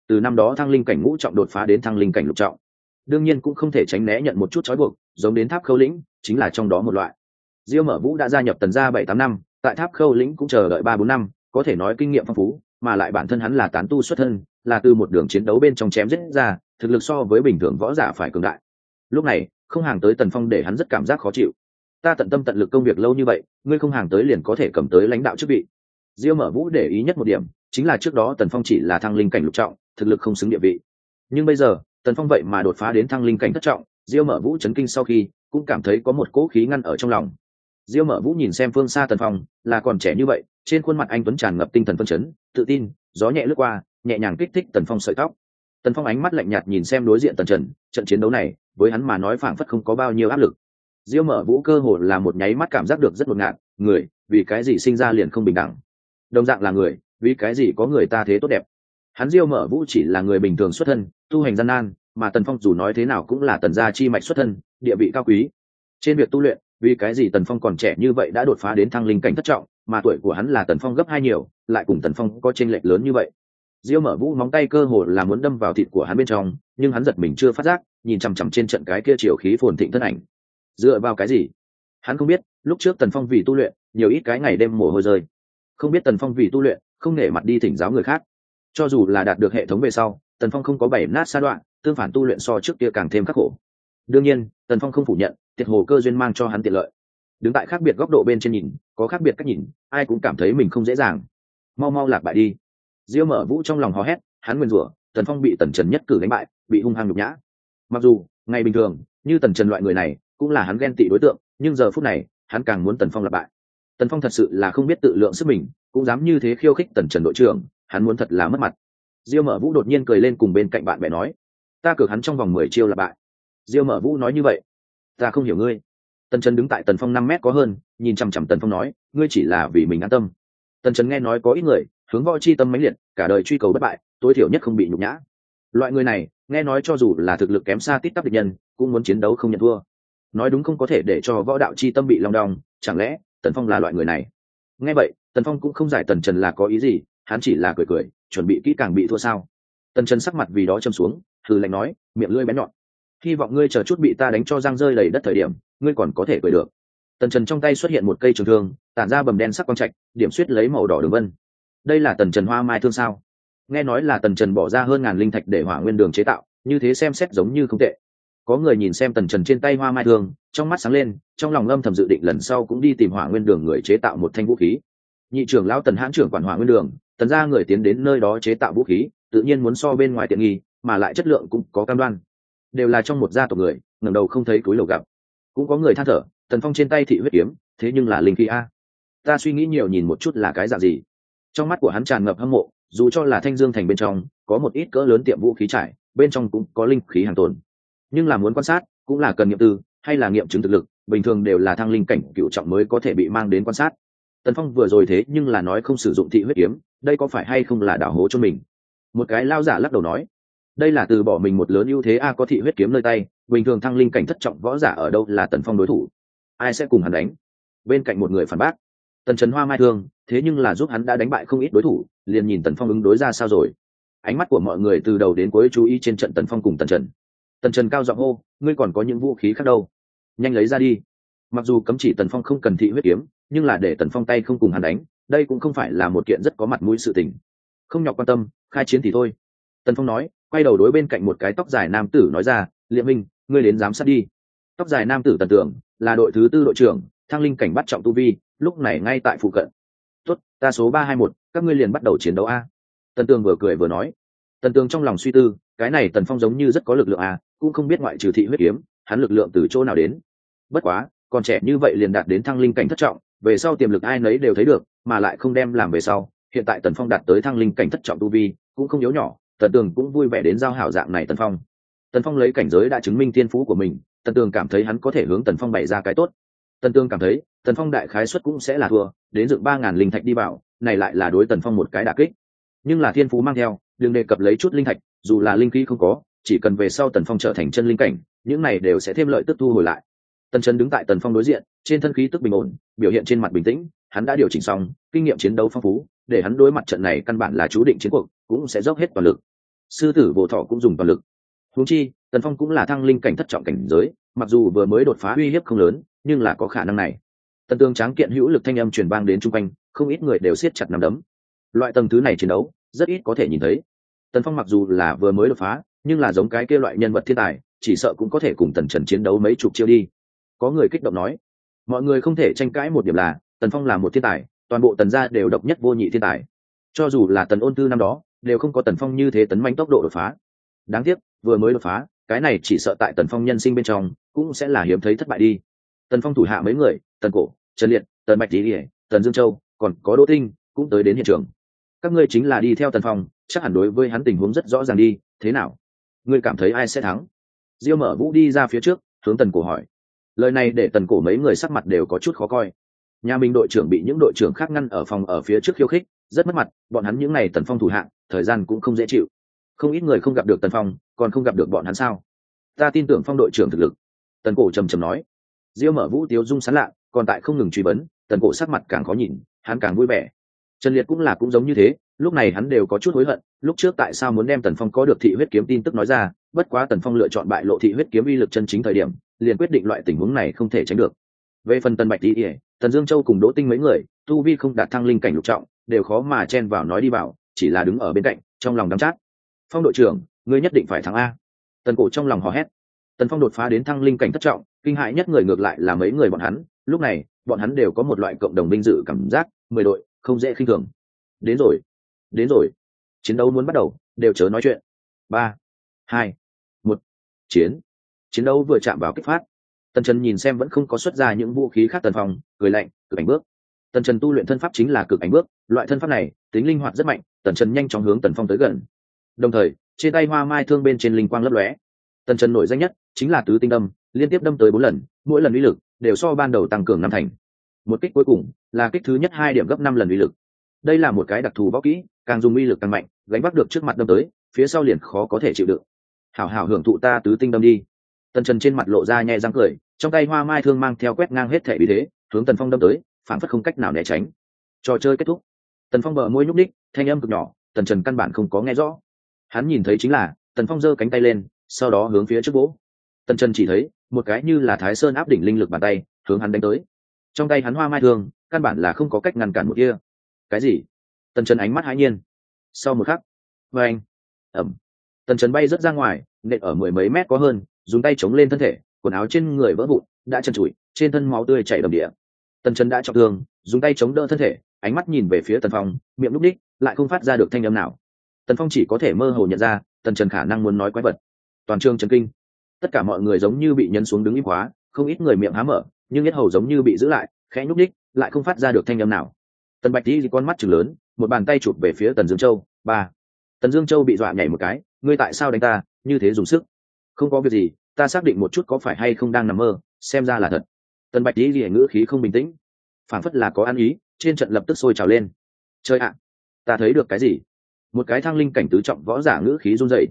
từ năm đó thăng linh cảnh ngũ trọng đột phá đến thăng linh cảnh lục trọng, đương nhiên cũng không thể tránh né nhận một chút trói buộc, giống đến Tháp Khâu lĩnh chính là trong đó một loại. Diêu Mở Vũ đã gia nhập Tần gia 7-8 năm, tại Tháp Khâu lĩnh cũng chờ đợi 3-4 năm, có thể nói kinh nghiệm phong phú, mà lại bản thân hắn là tán tu xuất thân, là từ một đường chiến đấu bên trong chém giết ra, thực lực so với bình thường võ giả phải cường đại. Lúc này không hàng tới Tần Phong để hắn rất cảm giác khó chịu. Ta tận tâm tận lực công việc lâu như vậy, ngươi không hàng tới liền có thể cầm tới lãnh đạo chức vị. Diêu Mở Vũ để ý nhất một điểm chính là trước đó Tần Phong chỉ là thăng linh cảnh lục trọng, thực lực không xứng địa vị, nhưng bây giờ Tần Phong vậy mà đột phá đến thăng linh cảnh thất trọng. Diêu Mở Vũ chấn kinh, sau khi cũng cảm thấy có một cỗ khí ngăn ở trong lòng. Diêu Mở Vũ nhìn xem phương xa Tần Phong, là còn trẻ như vậy, trên khuôn mặt anh tuấn tràn ngập tinh thần phấn chấn, tự tin, gió nhẹ lướt qua, nhẹ nhàng kích thích Tần Phong sợi tóc. Tần Phong ánh mắt lạnh nhạt nhìn xem đối diện Tần Trần, trận chiến đấu này với hắn mà nói phảng phất không có bao nhiêu áp lực. Diêu Mở Vũ cơ hồ là một nháy mắt cảm giác được rất ngột ngạt, người vì cái gì sinh ra liền không bình đẳng, đồng dạng là người vì cái gì có người ta thế tốt đẹp. Hắn Diêu Mở Vũ chỉ là người bình thường xuất thân, tu hành gian nan, mà Tần Phong dù nói thế nào cũng là Tần gia chi mạch xuất thân, địa vị cao quý. Trên việc tu luyện, vì cái gì Tần Phong còn trẻ như vậy đã đột phá đến thăng linh cảnh thất trọng, mà tuổi của hắn là Tần Phong gấp 2 nhiều, lại cùng Tần Phong có chênh lệch lớn như vậy. Diêu Mở Vũ móng tay cơ hồ là muốn đâm vào thịt của hắn bên trong, nhưng hắn giật mình chưa phát giác, nhìn chằm chằm trên trận cái kia chiều khí phồn thịnh thân ảnh. Dựa vào cái gì? Hắn không biết, lúc trước Tần Phong vì tu luyện, nhiều ít cái ngày đêm mồ hôi rơi. Không biết Tần Phong vì tu luyện, không nể mặt đi thỉnh giáo người khác. Cho dù là đạt được hệ thống về sau, Tần Phong không có bảy nát sa đoạn, tương phản tu luyện so trước kia càng thêm khắc khổ. Đương nhiên, Tần Phong không phủ nhận, tiệt hồ cơ duyên mang cho hắn tiện lợi. Đứng tại khác biệt góc độ bên trên nhìn, có khác biệt cách nhìn, ai cũng cảm thấy mình không dễ dàng. Mau mau lạc bại đi. Diêu Mở Vũ trong lòng hò hét, hắn nguyên rủa, Tần Phong bị Tần Trần nhất cử đánh bại, bị hung hăng nhục nhã. Mặc dù ngày bình thường, như Tần Trần loại người này, cũng là hắn ghen tị đối tượng, nhưng giờ phút này, hắn càng muốn Tần Phong lạc bại. Tần Phong thật sự là không biết tự lượng sức mình, cũng dám như thế khiêu khích Tần Trần đội trưởng, hắn muốn thật là mất mặt. Diêu Mở Vũ đột nhiên cười lên, cùng bên cạnh bạn bè nói, ta cược hắn trong vòng 10 chiêu là bại. Diêu Mở Vũ nói như vậy, ta không hiểu ngươi. Tần Trần đứng tại Tần Phong 5 mét có hơn, nhìn chằm chằm Tần Phong nói, ngươi chỉ là vì mình an tâm. Tần Trần nghe nói có ít người hướng võ chi tâm mãnh liệt, cả đời truy cầu bất bại, tối thiểu nhất không bị nhục nhã. Loại người này, nghe nói cho dù là thực lực kém xa tít tắp địch nhân, cũng muốn chiến đấu không nhận thua. Nói đúng không có thể để cho võ đạo chi tâm bị long đong, chẳng lẽ Tần Phong là loại người này? Nghe vậy, Tần Phong cũng không giải Tần Trần là có ý gì, hắn chỉ là cười cười, chuẩn bị kỹ càng bị thua sao? Tần Trần sắc mặt vì đó châm xuống, hừ lạnh nói, miệng lưỡi bén nhọn, hy vọng ngươi chờ chút bị ta đánh cho răng rơi đầy đất thời điểm, ngươi còn có thể cười được. Tần Trần trong tay xuất hiện một cây trường thương, tản ra bầm đen sắc quang trạch, điểm xuyết lấy màu đỏ đường vân. Đây là Tần Trần hoa mai thương sao? Nghe nói là Tần Trần bỏ ra hơn ngàn linh thạch để Hỏa Nguyên Đường chế tạo, như thế xem xét giống như không tệ. Có người nhìn xem Tần Trần trên tay hoa mai thương, trong mắt sáng lên, trong lòng âm thầm dự định lần sau cũng đi tìm Hỏa Nguyên Đường người chế tạo một thanh vũ khí. Nhị trưởng lão Tần Hãn trưởng quản Hỏa Nguyên Đường, Tần gia người tiến đến nơi đó chế tạo vũ khí, tự nhiên muốn so bên ngoài tiện nghi, mà lại chất lượng cũng có cam đoan. Đều là trong một gia tộc người, ngẩng đầu không thấy túi lầu gặp. Cũng có người than thở, Tần Phong trên tay thị huyết kiếm, thế nhưng là linh khí a. Ta suy nghĩ nhiều nhìn một chút là cái dạng gì. Trong mắt của hắn tràn ngập hâm mộ, dù cho là Thanh Dương thành bên trong, có một ít cỡ lớn tiệm vũ khí trải, bên trong cũng có linh khí hàng tồn. Nhưng là muốn quan sát, cũng là cần nghiệm tư, hay là nghiệm chứng thực lực, bình thường đều là thăng linh cảnh cựu trọng mới có thể bị mang đến quan sát. Tần Phong vừa rồi thế nhưng là nói không sử dụng thị huyết kiếm, đây có phải hay không là đảo hố cho mình? Một cái lao giả lắc đầu nói, đây là từ bỏ mình một lớn ưu thế a, có thị huyết kiếm nơi tay, bình thường thăng linh cảnh thất trọng võ giả ở đâu là Tần Phong đối thủ, ai sẽ cùng hắn đánh? Bên cạnh một người phản bác, Tần Trần hoa mai thương, thế nhưng là giúp hắn đã đánh bại không ít đối thủ, liền nhìn Tần Phong ứng đối ra sao rồi. Ánh mắt của mọi người từ đầu đến cuối chú ý trên trận Tần Phong cùng Tần Trần. Tần Trần cao giọng hô, ngươi còn có những vũ khí khác đâu, nhanh lấy ra đi. Mặc dù cấm chỉ Tần Phong không cần thị huyết kiếm, nhưng là để Tần Phong tay không cùng hắn đánh, đây cũng không phải là một kiện rất có mặt mũi sự tình. Không nhọc quan tâm, khai chiến thì thôi. Tần Phong nói, quay đầu đối bên cạnh một cái tóc dài nam tử nói ra, Liệm Minh, ngươi đến giám sát đi. Tóc dài nam tử Tần Tưởng, là đội thứ 4 đội trưởng, thăng linh cảnh bắt trọng tu vi, lúc này ngay tại phụ cận. Tốt, ta số 321, các ngươi liền bắt đầu chiến đấu a. Tần Tường vừa cười vừa nói. Tần Tường trong lòng suy tư, cái này Tần Phong giống như rất có lực lượng a, cũng không biết ngoại trừ thị huyết kiếm, hắn lực lượng từ chỗ nào đến. Bất quá, còn trẻ như vậy liền đạt đến thăng linh cảnh thất trọng, về sau tiềm lực ai nấy đều thấy được, mà lại không đem làm về sau, hiện tại Tần Phong đạt tới thăng linh cảnh thất trọng tu vi, cũng không yếu nhỏ, Tần Tường cũng vui vẻ đến giao hảo dạng này Tần Phong. Tần Phong lấy cảnh giới đã chứng minh thiên phú của mình, Tần Tường cảm thấy hắn có thể hướng Tần Phong bày ra cái tốt. Tần Tường cảm thấy, Tần Phong đại khái suất cũng sẽ là thua, đến dựng 3000 linh thạch đi vào, này lại là đối Tần Phong một cái đả kích. Nhưng là thiên phú mang theo, đừng đề cập lấy chút linh thạch, dù là linh khí không có, chỉ cần về sau Tần Phong trở thành chân linh cảnh, những này đều sẽ thêm lợi tức thu hồi lại. Tần Trần đứng tại Tần Phong đối diện, trên thân khí tức bình ổn, biểu hiện trên mặt bình tĩnh, hắn đã điều chỉnh xong, kinh nghiệm chiến đấu phong phú, để hắn đối mặt trận này căn bản là chú định chiến cuộc, cũng sẽ dốc hết toàn lực. sư tử bộ thọ cũng dùng toàn lực. Huống chi Tần Phong cũng là thăng linh cảnh thất trọng cảnh giới, mặc dù vừa mới đột phá uy hiếp không lớn, nhưng là có khả năng này. Tần Tương tráng kiện hữu lực thanh âm truyền vang đến chung quanh, không ít người đều siết chặt nắm đấm. Loại tầng thứ này chiến đấu rất ít có thể nhìn thấy. Tần Phong mặc dù là vừa mới đột phá, nhưng là giống cái kia loại nhân vật thiên tài, chỉ sợ cũng có thể cùng Tần Trần chiến đấu mấy chục chiêu đi. Có người kích động nói, mọi người không thể tranh cãi một điểm là Tần Phong là một thiên tài, toàn bộ Tần gia đều độc nhất vô nhị thiên tài. Cho dù là Tần Ôn Tư năm đó, đều không có Tần Phong như thế tấn manh tốc độ đột phá. Đáng tiếc, vừa mới đột phá, cái này chỉ sợ tại Tần Phong nhân sinh bên trong cũng sẽ là hiếm thấy thất bại đi. Tần Phong thủ hạ mấy người, Tần Cổ, Trần Liệt, Tần Bạch Lý, Tần Dương Châu, còn có Đỗ Tinh cũng tới đến hiện trường. Các ngươi chính là đi theo Tần Phong, chắc hẳn đối với hắn tình huống rất rõ ràng đi, thế nào? Ngươi cảm thấy ai sẽ thắng? Diêu Mở Vũ đi ra phía trước, hướng Tần Cổ hỏi. Lời này để Tần Cổ mấy người sắc mặt đều có chút khó coi. Nhà mình đội trưởng bị những đội trưởng khác ngăn ở phòng ở phía trước khiêu khích, rất mất mặt, bọn hắn những này Tần Phong thủ hạ, thời gian cũng không dễ chịu. Không ít người không gặp được Tần Phong, còn không gặp được bọn hắn sao? Ta tin tưởng Phong đội trưởng thực lực. Tần Cổ trầm trầm nói. Diêu Mở Vũ tiếu dung sán lạ, còn tại không ngừng truy vấn, Tần Cổ sắc mặt càng khó nhìn, hắn càng vui vẻ. Trần Liệt cũng giống như thế, lúc này hắn đều có chút hối hận, lúc trước tại sao muốn đem Tần Phong có được thị huyết kiếm tin tức nói ra, bất quá Tần Phong lựa chọn bại lộ thị huyết kiếm uy lực chân chính thời điểm, liền quyết định loại tình huống này không thể tránh được. Về phần Tần Bạch Tỷ, Tần Dương Châu cùng Đỗ Tinh mấy người, tu vi không đạt thăng linh cảnh lục trọng, đều khó mà chen vào nói đi vào, chỉ là đứng ở bên cạnh, trong lòng đắm chát. Phong đội trưởng, ngươi nhất định phải thắng a. Tần Cổ trong lòng hò hét. Tần Phong đột phá đến thăng linh cảnh thất trọng, kinh hại nhất người ngược lại là mấy người bọn hắn, lúc này, bọn hắn đều có một loại cộng đồng vinh dự cảm giác, 10 đội, không dễ khinh thường. Đến rồi, chiến đấu muốn bắt đầu, đều chớ nói chuyện. 3, 2, 1, chiến đấu vừa chạm vào kích phát. Tần Trần nhìn xem vẫn không có xuất ra những vũ khí khác Tần Phong, cười lạnh, cực ảnh bước. Tần Trần tu luyện thân pháp chính là cực ảnh bước, loại thân pháp này tính linh hoạt rất mạnh. Tần Trần nhanh chóng hướng Tần Phong tới gần, đồng thời trên tay hoa mai thương bên trên linh quang lấp lóe. Tần Trần nổi danh nhất chính là tứ tinh đâm, liên tiếp đâm tới 4 lần, mỗi lần uy lực đều so ban đầu tăng cường 5 thành. Một kích cuối cùng là kích thứ nhất 2 điểm gấp 5 lần uy lực. Đây là một cái đặc thù võ kỹ, càng dùng uy lực càng mạnh, gánh vác được trước mặt đâm tới, phía sau liền khó có thể chịu đựng. Hảo hảo hưởng thụ ta tứ tinh đâm đi. Tần Trần trên mặt lộ ra nhẹ răng cười, trong tay hoa mai thương mang theo quét ngang hết thể bí thế, hướng Tần Phong đâm tới, phản phất không cách nào né tránh. Trò chơi kết thúc. Tần Phong bờ môi nhúc nhích, thanh âm cực nhỏ, Tần Trần căn bản không có nghe rõ. Hắn nhìn thấy chính là Tần Phong giơ cánh tay lên, sau đó hướng phía trước vỗ. Tần Trần chỉ thấy một cái như là Thái Sơn áp đỉnh linh lực bàn tay, hướng hắn đánh tới. Trong tay hắn hoa mai thương, căn bản là không có cách ngăn cản một kia. Cái gì? Tần Trần ánh mắt hãi nhiên. Sau một khắc, vâng, ẩm, Tần Trần bay rất ra ngoài, nện ở 10 mấy mét có hơn, dùng tay chống lên thân thể, quần áo trên người vỡ vụn, đã trần trụi, trên thân máu tươi chảy đầm đìa. Tần Trần đã trọng thương, dùng tay chống đỡ thân thể, ánh mắt nhìn về phía Tần Phong, miệng lúc đích, lại không phát ra được thanh âm nào. Tần Phong chỉ có thể mơ hồ nhận ra, Tần Trần khả năng muốn nói quái vật. Toàn trường chấn kinh, tất cả mọi người giống như bị nhấn xuống đứng im quá, không ít người miệng há mở, nhưng yết hầu giống như bị giữ lại, khẽ nhúc đích, lại không phát ra được thanh âm nào. Tần Bạch Tỷ con mắt trừng lớn, một bàn tay chụp về phía Tần Dương Châu. Ba. Tần Dương Châu bị dọa nhảy một cái, ngươi tại sao đánh ta, như thế dùng sức? Không có việc gì, ta xác định một chút có phải hay không đang nằm mơ, xem ra là thật. Tần Bạch Tỷ ngữ khí không bình tĩnh, phảng phất là có ăn ý, trên trận lập tức sôi trào lên. Chơi ạ, ta thấy được cái gì? Một cái thăng linh cảnh tứ trọng võ giả ngữ khí run rẩy.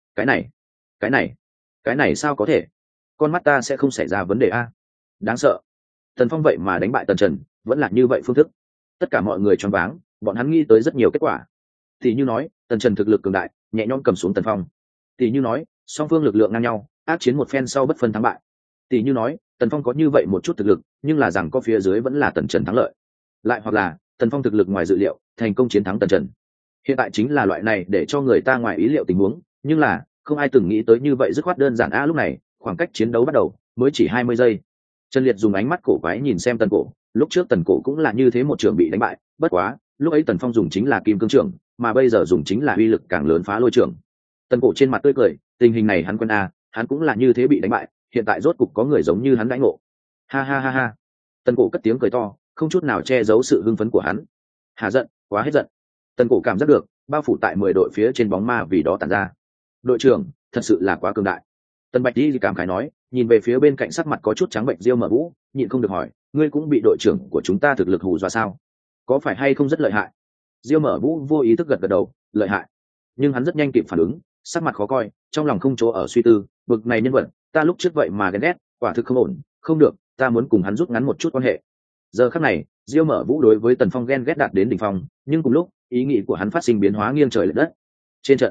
Cái này sao có thể? Con mắt ta sẽ không xảy ra vấn đề a? Đáng sợ. Tần Phong vậy mà đánh bại Tần Trần, vẫn là như vậy phương thức. Tất cả mọi người choáng váng, bọn hắn nghĩ tới rất nhiều kết quả. Tỷ như nói, Tần Trần thực lực cường đại, nhẹ nhõm cầm xuống Tần Phong. Tỷ như nói, song phương lực lượng ngang nhau, ác chiến một phen sau bất phân thắng bại. Tỷ như nói, Tần Phong có như vậy một chút thực lực, nhưng là rằng có phía dưới vẫn là Tần Trần thắng lợi. Lại hoặc là, Tần Phong thực lực ngoài dự liệu, thành công chiến thắng Tần Trần. Hiện tại chính là loại này để cho người ta ngoài ý liệu tình huống, nhưng là không ai từng nghĩ tới như vậy, dứt khoát đơn giản lúc này, khoảng cách chiến đấu bắt đầu mới chỉ 20 giây. Trần Liệt dùng ánh mắt cổ quái nhìn xem Tần Cổ, lúc trước Tần Cổ cũng là như thế một trường bị đánh bại, bất quá, lúc ấy Tần Phong dùng chính là kim cương trường, mà bây giờ dùng chính là uy lực càng lớn phá lôi trường. Tần Cổ trên mặt tươi cười, tình hình này hắn quen hắn cũng là như thế bị đánh bại, hiện tại rốt cục có người giống như hắn đãi ngộ. Ha ha ha ha. Tần Cổ cất tiếng cười to, không chút nào che giấu sự hưng phấn của hắn. Hà giận, quá hết giận. Tần Cổ cảm giác được, bao phủ tại 10 đội phía trên bóng ma vì đó tản ra. Đội trưởng, thật sự là quá cường đại. Tần Bạch Tỷ cảm khái nói, nhìn về phía bên cạnh sắc mặt có chút trắng bệnh Diêu Mở Vũ, nhịn không được hỏi, ngươi cũng bị đội trưởng của chúng ta thực lực hù dọa sao? Có phải hay không rất lợi hại? Diêu Mở Vũ vô ý thức gật gật đầu, lợi hại. Nhưng hắn rất nhanh kịp phản ứng, sắc mặt khó coi, trong lòng không chỗ ở suy tư, bực này nhân vật, ta lúc trước vậy mà ghen ghét, quả thực không ổn, không được, ta muốn cùng hắn rút ngắn một chút quan hệ. Giờ khắc này, Diêu Mở Vũ đối với Tần Phong ghen ghét đạt đến đỉnh phong, nhưng cùng lúc, ý nghĩ của hắn phát sinh biến hóa nghiêng trời lệch đất. Trên trận,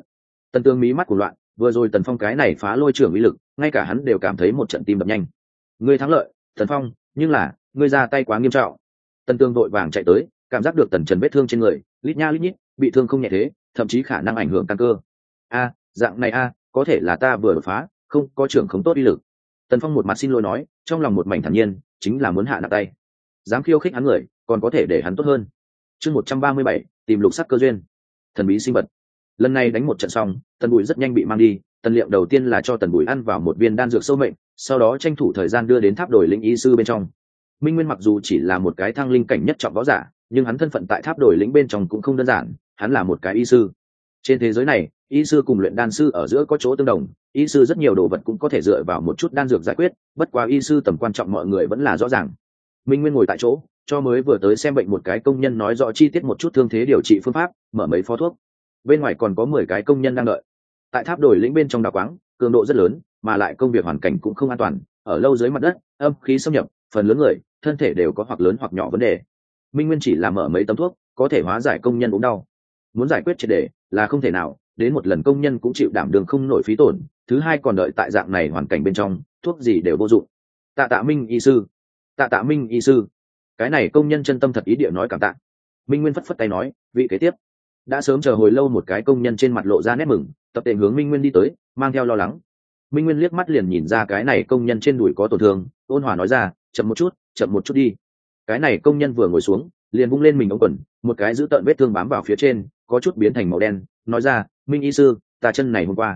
Tần Tương mí mắt của loạn, vừa rồi Tần Phong cái này phá lôi trưởng uy lực, ngay cả hắn đều cảm thấy một trận tim đập nhanh. Ngươi thắng lợi, Tần Phong, nhưng là ngươi ra tay quá nghiêm trọng. Tần Tương vội vàng chạy tới, cảm giác được Tần Trần vết thương trên người, lít nha lít nhít, bị thương không nhẹ thế, thậm chí khả năng ảnh hưởng căn cơ. Dạng này có thể là ta vừa đột phá, không có trưởng không tốt uy lực. Tần Phong một mặt xin lỗi nói, trong lòng một mảnh thản nhiên, chính là muốn hạ nặng tay. Dám khiêu khích hắn người, còn có thể để hắn tốt hơn. Chương 137, tìm lục sắc cơ duyên. Thần bí sinh vật. Lần này đánh một trận xong, Tần Bụi rất nhanh bị mang đi. Tần Liệm đầu tiên là cho Tần Bụi ăn vào một viên đan dược sâu mệnh, sau đó tranh thủ thời gian đưa đến tháp đổi lĩnh y sư bên trong. Minh Nguyên mặc dù chỉ là một cái thăng linh cảnh nhất trọng võ giả, nhưng hắn thân phận tại tháp đổi lĩnh bên trong cũng không đơn giản, hắn là một cái y sư. Trên thế giới này, y sư cùng luyện đan sư ở giữa có chỗ tương đồng, y sư rất nhiều đồ vật cũng có thể dựa vào một chút đan dược giải quyết, bất quá y sư tầm quan trọng mọi người vẫn là rõ ràng. Minh Nguyên ngồi tại chỗ, cho mới vừa tới xem bệnh một cái công nhân nói rõ chi tiết một chút thương thế điều trị phương pháp, mở mấy phó thuốc. Bên ngoài còn có 10 cái công nhân đang đợi. Tại tháp đổi lĩnh bên trong đào quáng, cường độ rất lớn, mà lại công việc hoàn cảnh cũng không an toàn, ở lâu dưới mặt đất, âm khí xâm nhập, phần lớn người, thân thể đều có hoặc lớn hoặc nhỏ vấn đề. Minh Nguyên chỉ làm mở mấy tấm thuốc, có thể hóa giải công nhân ốm đau. Muốn giải quyết triệt để là không thể nào, đến một lần công nhân cũng chịu đảm đường không nổi phí tổn, thứ hai còn đợi tại dạng này hoàn cảnh bên trong, thuốc gì đều vô dụng. Tạ Minh y sư, Tạ Minh y sư. Cái này công nhân chân tâm thật ý địa nói cảm tạ. Minh Nguyên phất phất tay nói, vị kế tiếp. Đã sớm chờ hồi lâu một cái công nhân trên mặt lộ ra nét mừng, tập tệ hướng Minh Nguyên đi tới, mang theo lo lắng. Minh Nguyên liếc mắt liền nhìn ra cái này công nhân trên đùi có tổn thương, ôn hòa nói ra, chậm một chút đi. Cái này công nhân vừa ngồi xuống, liền vung lên mình ống quần, một cái giữ tợn vết thương bám vào phía trên, có chút biến thành màu đen, nói ra, Minh y sư, ta chân này hôm qua.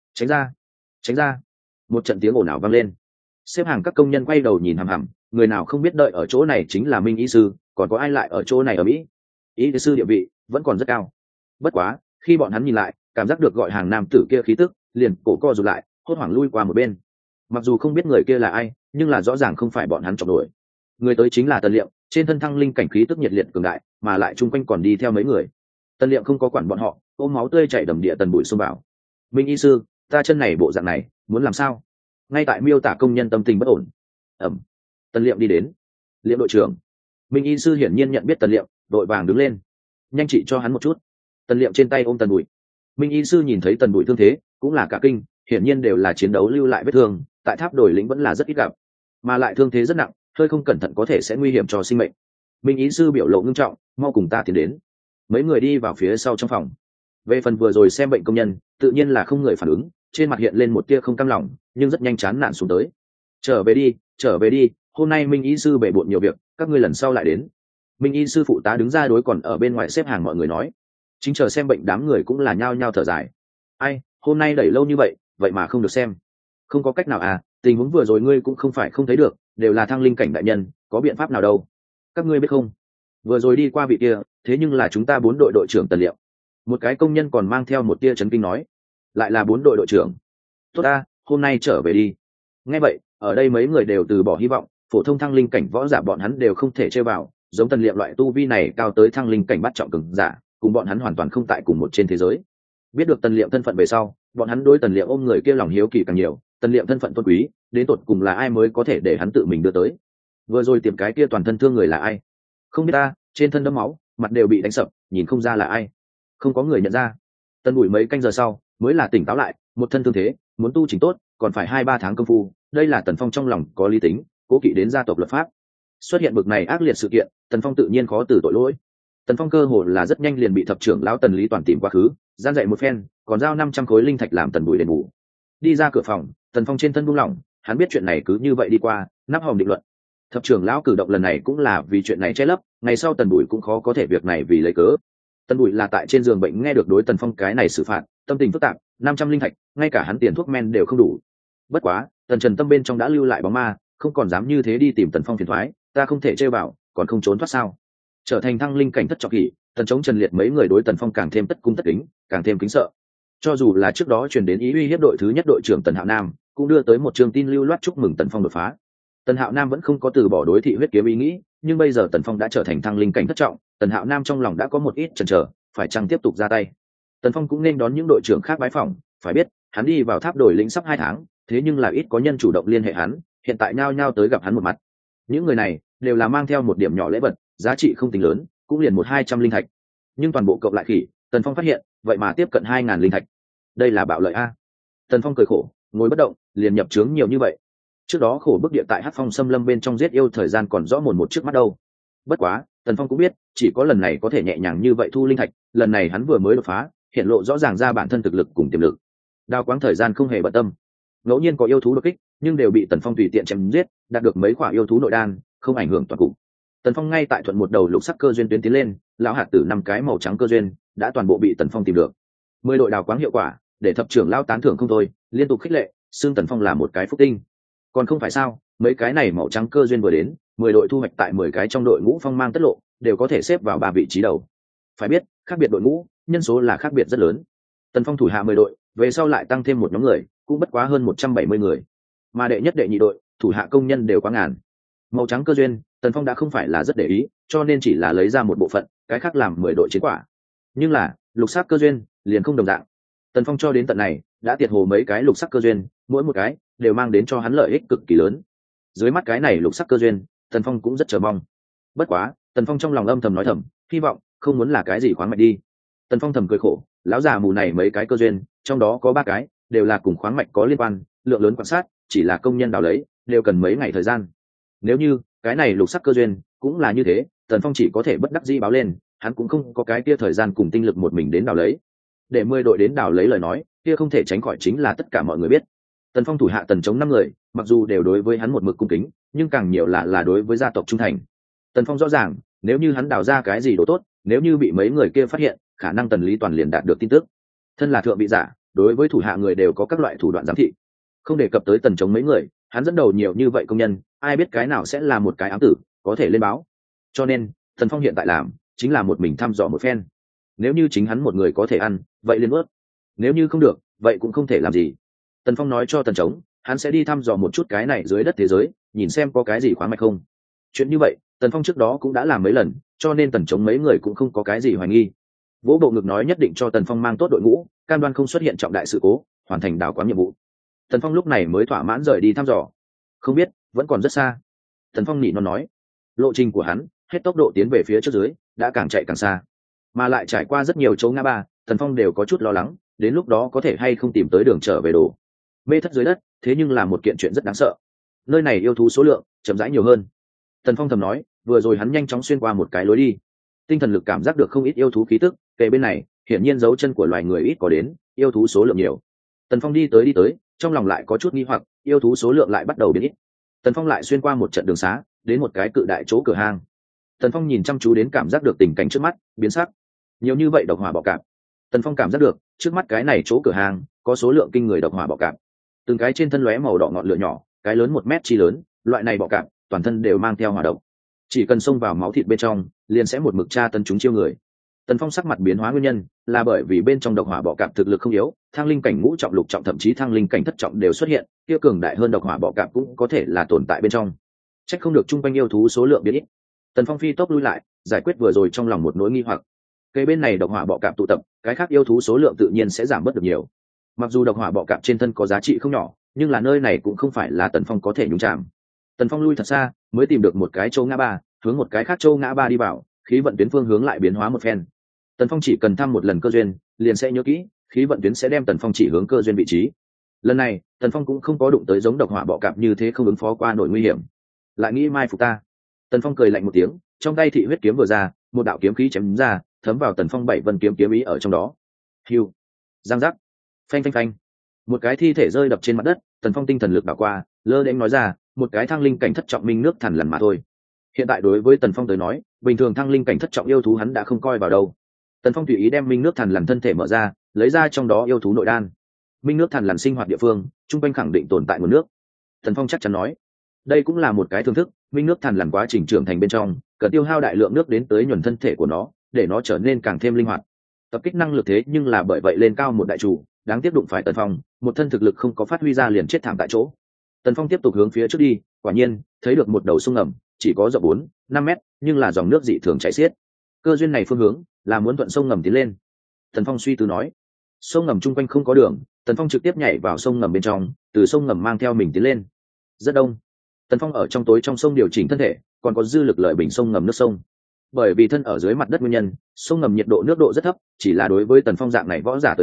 Tránh ra. Một trận tiếng ồn ào vang lên. Xếp hàng các công nhân quay đầu nhìn hằm hằm, người nào không biết đợi ở chỗ này chính là Minh y sư, còn có ai lại ở chỗ này ở Mỹ? Y sư địa vị vẫn còn rất cao. Bất quá, khi bọn hắn nhìn lại, cảm giác được gọi hàng nam tử kia khí tức, liền cổ co rụt lại, hốt hoảng lui qua một bên. Mặc dù không biết người kia là ai, nhưng là rõ ràng không phải bọn hắn chọc đuổi. Người tới chính là Tần Liệm, trên thân thăng linh cảnh khí tức nhiệt liệt cường đại, mà lại chung quanh còn đi theo mấy người. Tần Liệm không có quản bọn họ, ôm máu tươi chảy đầm địa Tần Bụi xông vào. Minh y sư, ta chân này bộ dạng này, muốn làm sao? Ngay tại miêu tả công nhân tâm tình bất ổn. Tần Liệm đi đến. Liệm đội trưởng. Minh y sư hiển nhiên nhận biết Tần Liệm, đội vàng đứng lên. Nhanh trị cho hắn một chút. Tần Liệm trên tay ôm Tần Bụi. Minh y sư nhìn thấy Tần Bụi thương thế, cũng là cả kinh, hiển nhiên đều là chiến đấu lưu lại vết thương, tại tháp đổi lĩnh vẫn là rất ít gặp, mà lại thương thế rất nặng, hơi không cẩn thận có thể sẽ nguy hiểm cho sinh mệnh. Minh y sư biểu lộ ngưng trọng, mau cùng ta tiến đến. Mấy người đi vào phía sau trong phòng. Về phần vừa rồi xem bệnh công nhân, tự nhiên là không người phản ứng, trên mặt hiện lên một tia không cam lòng, nhưng rất nhanh chán nản xuống tới. Trở về đi, hôm nay Minh y sư bể bộn nhiều việc, các ngươi lần sau lại đến. Minh y sư phụ tá đứng ra đối còn ở bên ngoài xếp hàng mọi người nói. Chính chờ xem bệnh đám người cũng là nhao nhao thở dài. Ai, hôm nay đẩy lâu như vậy, vậy mà không được xem. Không có cách nào tình huống vừa rồi ngươi cũng không phải không thấy được, đều là thăng linh cảnh đại nhân, có biện pháp nào đâu. Các ngươi biết không, vừa rồi đi qua vị kia, thế nhưng là chúng ta 4 đội đội trưởng Tần Liệm. Một cái công nhân còn mang theo một tia chấn kinh nói, lại là 4 đội đội trưởng. Tốt hôm nay trở về đi. Nghe vậy, ở đây mấy người đều từ bỏ hy vọng, phổ thông thăng linh cảnh võ giả bọn hắn đều không thể chơi vào, giống Tần Liệm loại tu vi này cao tới thăng linh cảnh bắt trọng cường giả, cùng bọn hắn hoàn toàn không tại cùng một trên thế giới. Biết được Tần Liệm thân phận về sau, bọn hắn đối Tần Liệm ôm người kia lòng hiếu kỳ càng nhiều. Tần Liệm thân phận tôn quý, đến tột cùng là ai mới có thể để hắn tự mình đưa tới? Vừa rồi tìm cái kia toàn thân thương người là ai? Không biết trên thân đẫm máu, mặt đều bị đánh sập, nhìn không ra là ai. Không có người nhận ra. Tần Bụi mấy canh giờ sau mới là tỉnh táo lại, một thân thương thế, muốn tu chỉnh tốt, còn phải 2-3 tháng công phu. Đây là Tần Phong trong lòng có lý tính, cố kỵ đến gia tộc luật pháp. Xuất hiện bực này ác liệt sự kiện, Tần Phong tự nhiên khó từ tội lỗi. Tần Phong cơ hồ là rất nhanh liền bị thập trưởng lão Tần Lý Toàn tìm quá khứ, gian dạy một phen, còn giao 500 khối linh thạch làm Tần Bụi đền bù. Đi ra cửa phòng, Tần Phong trên thân buông lỏng, hắn biết chuyện này cứ như vậy đi qua, nắp hòm định luận. Thập trưởng lão cử động lần này cũng là vì chuyện này che lấp, ngày sau Tần Bụi cũng khó có thể việc này vì lấy cớ. Tần Bụi là tại trên giường bệnh nghe được đối Tần Phong cái này xử phạt, tâm tình phức tạp, 500 linh thạch, ngay cả hắn tiền thuốc men đều không đủ. Bất quá, Tần Trần tâm bên trong đã lưu lại bóng ma, không còn dám như thế đi tìm Tần Phong phiền toái, ta không thể chơi vào, còn không trốn thoát sao? Trở thành thăng linh cảnh thất trọng kỷ, Tần Chống Trần Liệt mấy người đối Tần Phong càng thêm tất cung tất kính, càng thêm kính sợ. Cho dù là trước đó truyền đến ý uy hiếp đội thứ nhất đội trưởng Tần Hạo Nam, cũng đưa tới một trường tin lưu loát chúc mừng Tần Phong đột phá. Tần Hạo Nam vẫn không có từ bỏ đối thị huyết kiếm ý nghĩ, nhưng bây giờ Tần Phong đã trở thành thăng linh cảnh thất trọng, Tần Hạo Nam trong lòng đã có một ít chần chờ, phải chăng tiếp tục ra tay. Tần Phong cũng nên đón những đội trưởng khác bái phỏng, phải biết, hắn đi vào tháp đổi lĩnh sắp 2 tháng, thế nhưng là ít có nhân chủ động liên hệ hắn, hiện tại nhao nhao tới gặp hắn một mặt. Những người này đều là mang theo một điểm nhỏ lễ vật, giá trị không tính lớn, cũng liền 100-200 linh thạch. Nhưng toàn bộ cộng lại khỉ, Tần Phong phát hiện, vậy mà tiếp cận 2000 linh thạch. đây là bạo lợi a. Tần Phong cười khổ, ngồi bất động, liền nhập trướng nhiều như vậy. Trước đó khổ bức địa tại Hắc Phong xâm lâm bên trong giết yêu thời gian còn rõ mồn một trước mắt đâu. Bất quá, Tần Phong cũng biết, chỉ có lần này có thể nhẹ nhàng như vậy thu linh thạch, lần này hắn vừa mới đột phá, hiện lộ rõ ràng ra bản thân thực lực cùng tiềm lực. Đao quáng thời gian không hề bận tâm. Ngẫu nhiên có yêu thú đột kích, nhưng đều bị Tần Phong tùy tiện chém giết, đạt được mấy quả yêu thú nội đan, không ảnh hưởng toàn cục. Tần Phong ngay tại thuận một đầu lục sắc cơ duyên tuyến tiến lên, lão hạt tử 5 cái màu trắng cơ duyên đã toàn bộ bị Tần Phong tìm được. 10 đội đào quáng hiệu quả, để thập trưởng lao tán thưởng không thôi, liên tục khích lệ, xưng Tần Phong là một cái phúc tinh. Còn không phải sao, mấy cái này màu trắng cơ duyên vừa đến, 10 đội thu hoạch tại 10 cái trong đội ngũ phong mang tất lộ, đều có thể xếp vào 3 vị trí đầu. Phải biết, khác biệt đội ngũ, nhân số là khác biệt rất lớn. Tần Phong thủ hạ 10 đội, về sau lại tăng thêm một nhóm người, cũng bất quá hơn 170 người. Mà đệ nhất đệ nhị đội, thủ hạ công nhân đều quá ngàn. Màu trắng cơ duyên, Tần Phong đã không phải là rất để ý, cho nên chỉ là lấy ra một bộ phận, cái khác làm 10 đội chiến quả. Nhưng là, lục sắc cơ duyên, liền không đồng dạng. Tần Phong cho đến tận này, đã tiệt hồ mấy cái lục sắc cơ duyên, mỗi một cái đều mang đến cho hắn lợi ích cực kỳ lớn. Dưới mắt cái này lục sắc cơ duyên, Tần Phong cũng rất chờ mong. Bất quá, Tần Phong trong lòng âm thầm nói thầm, hy vọng không muốn là cái gì khoáng mạch đi. Tần Phong thầm cười khổ, lão già mù này mấy cái cơ duyên, trong đó có 3 cái đều là cùng khoáng mạch có liên quan, lượng lớn quan sát, chỉ là công nhân đào lấy, đều cần mấy ngày thời gian. Nếu như cái này lục sắc cơ duyên cũng là như thế, Tần Phong chỉ có thể bất đắc dĩ báo lên, hắn cũng không có cái kia thời gian cùng tinh lực một mình đến đào lấy. Để 10 đội đến đào lấy lời nói, kia không thể tránh khỏi chính là tất cả mọi người biết. Tần Phong thủ hạ Tần chống 5 người, mặc dù đều đối với hắn một mực cung kính, nhưng càng nhiều là đối với gia tộc trung thành. Tần Phong rõ ràng, nếu như hắn đào ra cái gì đồ tốt, nếu như bị mấy người kia phát hiện, khả năng Tần Lý Toàn liền đạt được tin tức. Thân là thượng vị giả, đối với thủ hạ người đều có các loại thủ đoạn giám thị. Không đề cập tới Tần chống mấy người, hắn dẫn đầu nhiều như vậy công nhân, ai biết cái nào sẽ là một cái ám tử, có thể lên báo. Cho nên, Tần Phong hiện tại làm, chính là một mình thăm dò một phen. Nếu như chính hắn một người có thể ăn, vậy liền ướt. Nếu như không được, vậy cũng không thể làm gì. Tần Phong nói cho Tần Trống, hắn sẽ đi thăm dò một chút cái này dưới đất thế giới, nhìn xem có cái gì khoáng mạch không. Chuyện như vậy, Tần Phong trước đó cũng đã làm mấy lần, cho nên Tần Trống mấy người cũng không có cái gì hoài nghi. Vỗ bộ ngực nói nhất định cho Tần Phong mang tốt đội ngũ, cam đoan không xuất hiện trọng đại sự cố, hoàn thành đào quáng nhiệm vụ. Tần Phong lúc này mới thỏa mãn rời đi thăm dò. Không biết, vẫn còn rất xa. Tần Phong nỉ non nói, lộ trình của hắn, hết tốc độ tiến về phía trước dưới, đã càng chạy càng xa, mà lại trải qua rất nhiều chỗ ngã ba, Tần Phong đều có chút lo lắng, đến lúc đó có thể hay không tìm tới đường trở về đồ. Mê thất dưới đất, thế nhưng là một kiện chuyện rất đáng sợ. Nơi này yêu thú số lượng chậm rãi nhiều hơn. Tần Phong thầm nói, vừa rồi hắn nhanh chóng xuyên qua một cái lối đi, tinh thần lực cảm giác được không ít yêu thú khí tức, kề bên này, hiển nhiên dấu chân của loài người ít có đến, yêu thú số lượng nhiều. Tần Phong đi tới, trong lòng lại có chút nghi hoặc, yêu thú số lượng lại bắt đầu biến ít. Tần Phong lại xuyên qua một trận đường xá, đến một cái cự đại chỗ cửa hàng. Tần Phong nhìn chăm chú đến cảm giác được tình cảnh trước mắt, biến sắc. Nhiều như vậy độc hỏa bọ cạp. Tần Phong cảm giác được, trước mắt cái này chỗ cửa hàng có số lượng kinh người độc hỏa bọ cạp. Từng cái trên thân lóe màu đỏ ngọn lửa nhỏ, cái lớn 1 mét chi lớn, loại này bọ cạp, toàn thân đều mang theo hỏa độc. Chỉ cần xông vào máu thịt bên trong, liền sẽ một mực tra tấn chúng chiêu người. Tần Phong sắc mặt biến hóa nguyên nhân là bởi vì bên trong độc hỏa bọ cạp thực lực không yếu, thang linh cảnh ngũ trọng lục trọng thậm chí thang linh cảnh thất trọng đều xuất hiện, kia cường đại hơn độc hỏa bọ cạp cũng có thể là tồn tại bên trong. Chắc không được chung quanh yêu thú số lượng biến ít. Tần Phong phi tốc lui lại, giải quyết vừa rồi trong lòng một nỗi nghi hoặc. Cây bên này độc hỏa bọ cạp tụ tập, cái khác yêu thú số lượng tự nhiên sẽ giảm bớt được nhiều. Mặc dù độc hỏa bọ cạp trên thân có giá trị không nhỏ, nhưng là nơi này cũng không phải là Tần Phong có thể nhúng chạm. Tần Phong lui thật xa, mới tìm được một cái châu ngã ba, hướng một cái khác châu ngã ba đi vào, khí vận tuyến phương hướng lại biến hóa một phen. Tần Phong chỉ cần thăm một lần cơ duyên, liền sẽ nhớ kỹ, khí vận tuyến sẽ đem Tần Phong chỉ hướng cơ duyên vị trí. Lần này, Tần Phong cũng không có đụng tới giống độc hỏa bọ cạp như thế không ứng phó qua nổi nguy hiểm. Lại nghĩ mai phục ta. Tần Phong cười lạnh một tiếng, trong tay thị huyết kiếm vừa ra, một đạo kiếm khí chém ra, thấm vào Tần Phong 7 vân kiếm kiếm ý ở trong đó. Hưu, giang giác, phanh phanh phanh, một cái thi thể rơi đập trên mặt đất. Tần Phong tinh thần lực đảo qua, lơ đễnh nói ra, một cái thăng linh cảnh thất trọng minh nước thần lần mà thôi. Hiện tại đối với Tần Phong tới nói, bình thường thăng linh cảnh thất trọng yêu thú hắn đã không coi vào đâu. Tần Phong tùy ý đem minh nước thần lần thân thể mở ra, lấy ra trong đó yêu thú nội đan. Minh nước thần lần sinh hoạt địa phương, trung quanh khẳng định tồn tại nguồn nước. Tần Phong chắc chắn nói, đây cũng là một cái thưởng thức. Minh nước thần lần quá trình trưởng thành bên trong, cần tiêu hao đại lượng nước đến tới nhuần thân thể của nó, để nó trở nên càng thêm linh hoạt. Tập kích năng lực thế nhưng là bởi vậy lên cao một đại chủ, đáng tiếc đụng phải Tần Phong, một thân thực lực không có phát huy ra liền chết thảm tại chỗ. Tần Phong tiếp tục hướng phía trước đi, quả nhiên thấy được một đầu sông ngầm, chỉ có rộng 4-5 mét, nhưng là dòng nước dị thường chảy xiết. Cơ duyên này phương hướng là muốn thuận sông ngầm tiến lên. Tần Phong suy tư nói, sông ngầm chung quanh không có đường, Tần Phong trực tiếp nhảy vào sông ngầm bên trong, từ sông ngầm mang theo mình tiến lên. Rất đông. Tần Phong ở trong tối trong sông điều chỉnh thân thể, còn có dư lực lợi bình sông ngầm nước sông. Bởi vì thân ở dưới mặt đất nguyên nhân, sông ngầm nhiệt độ nước độ rất thấp, chỉ là đối với Tần Phong dạng này võ giả tới nói,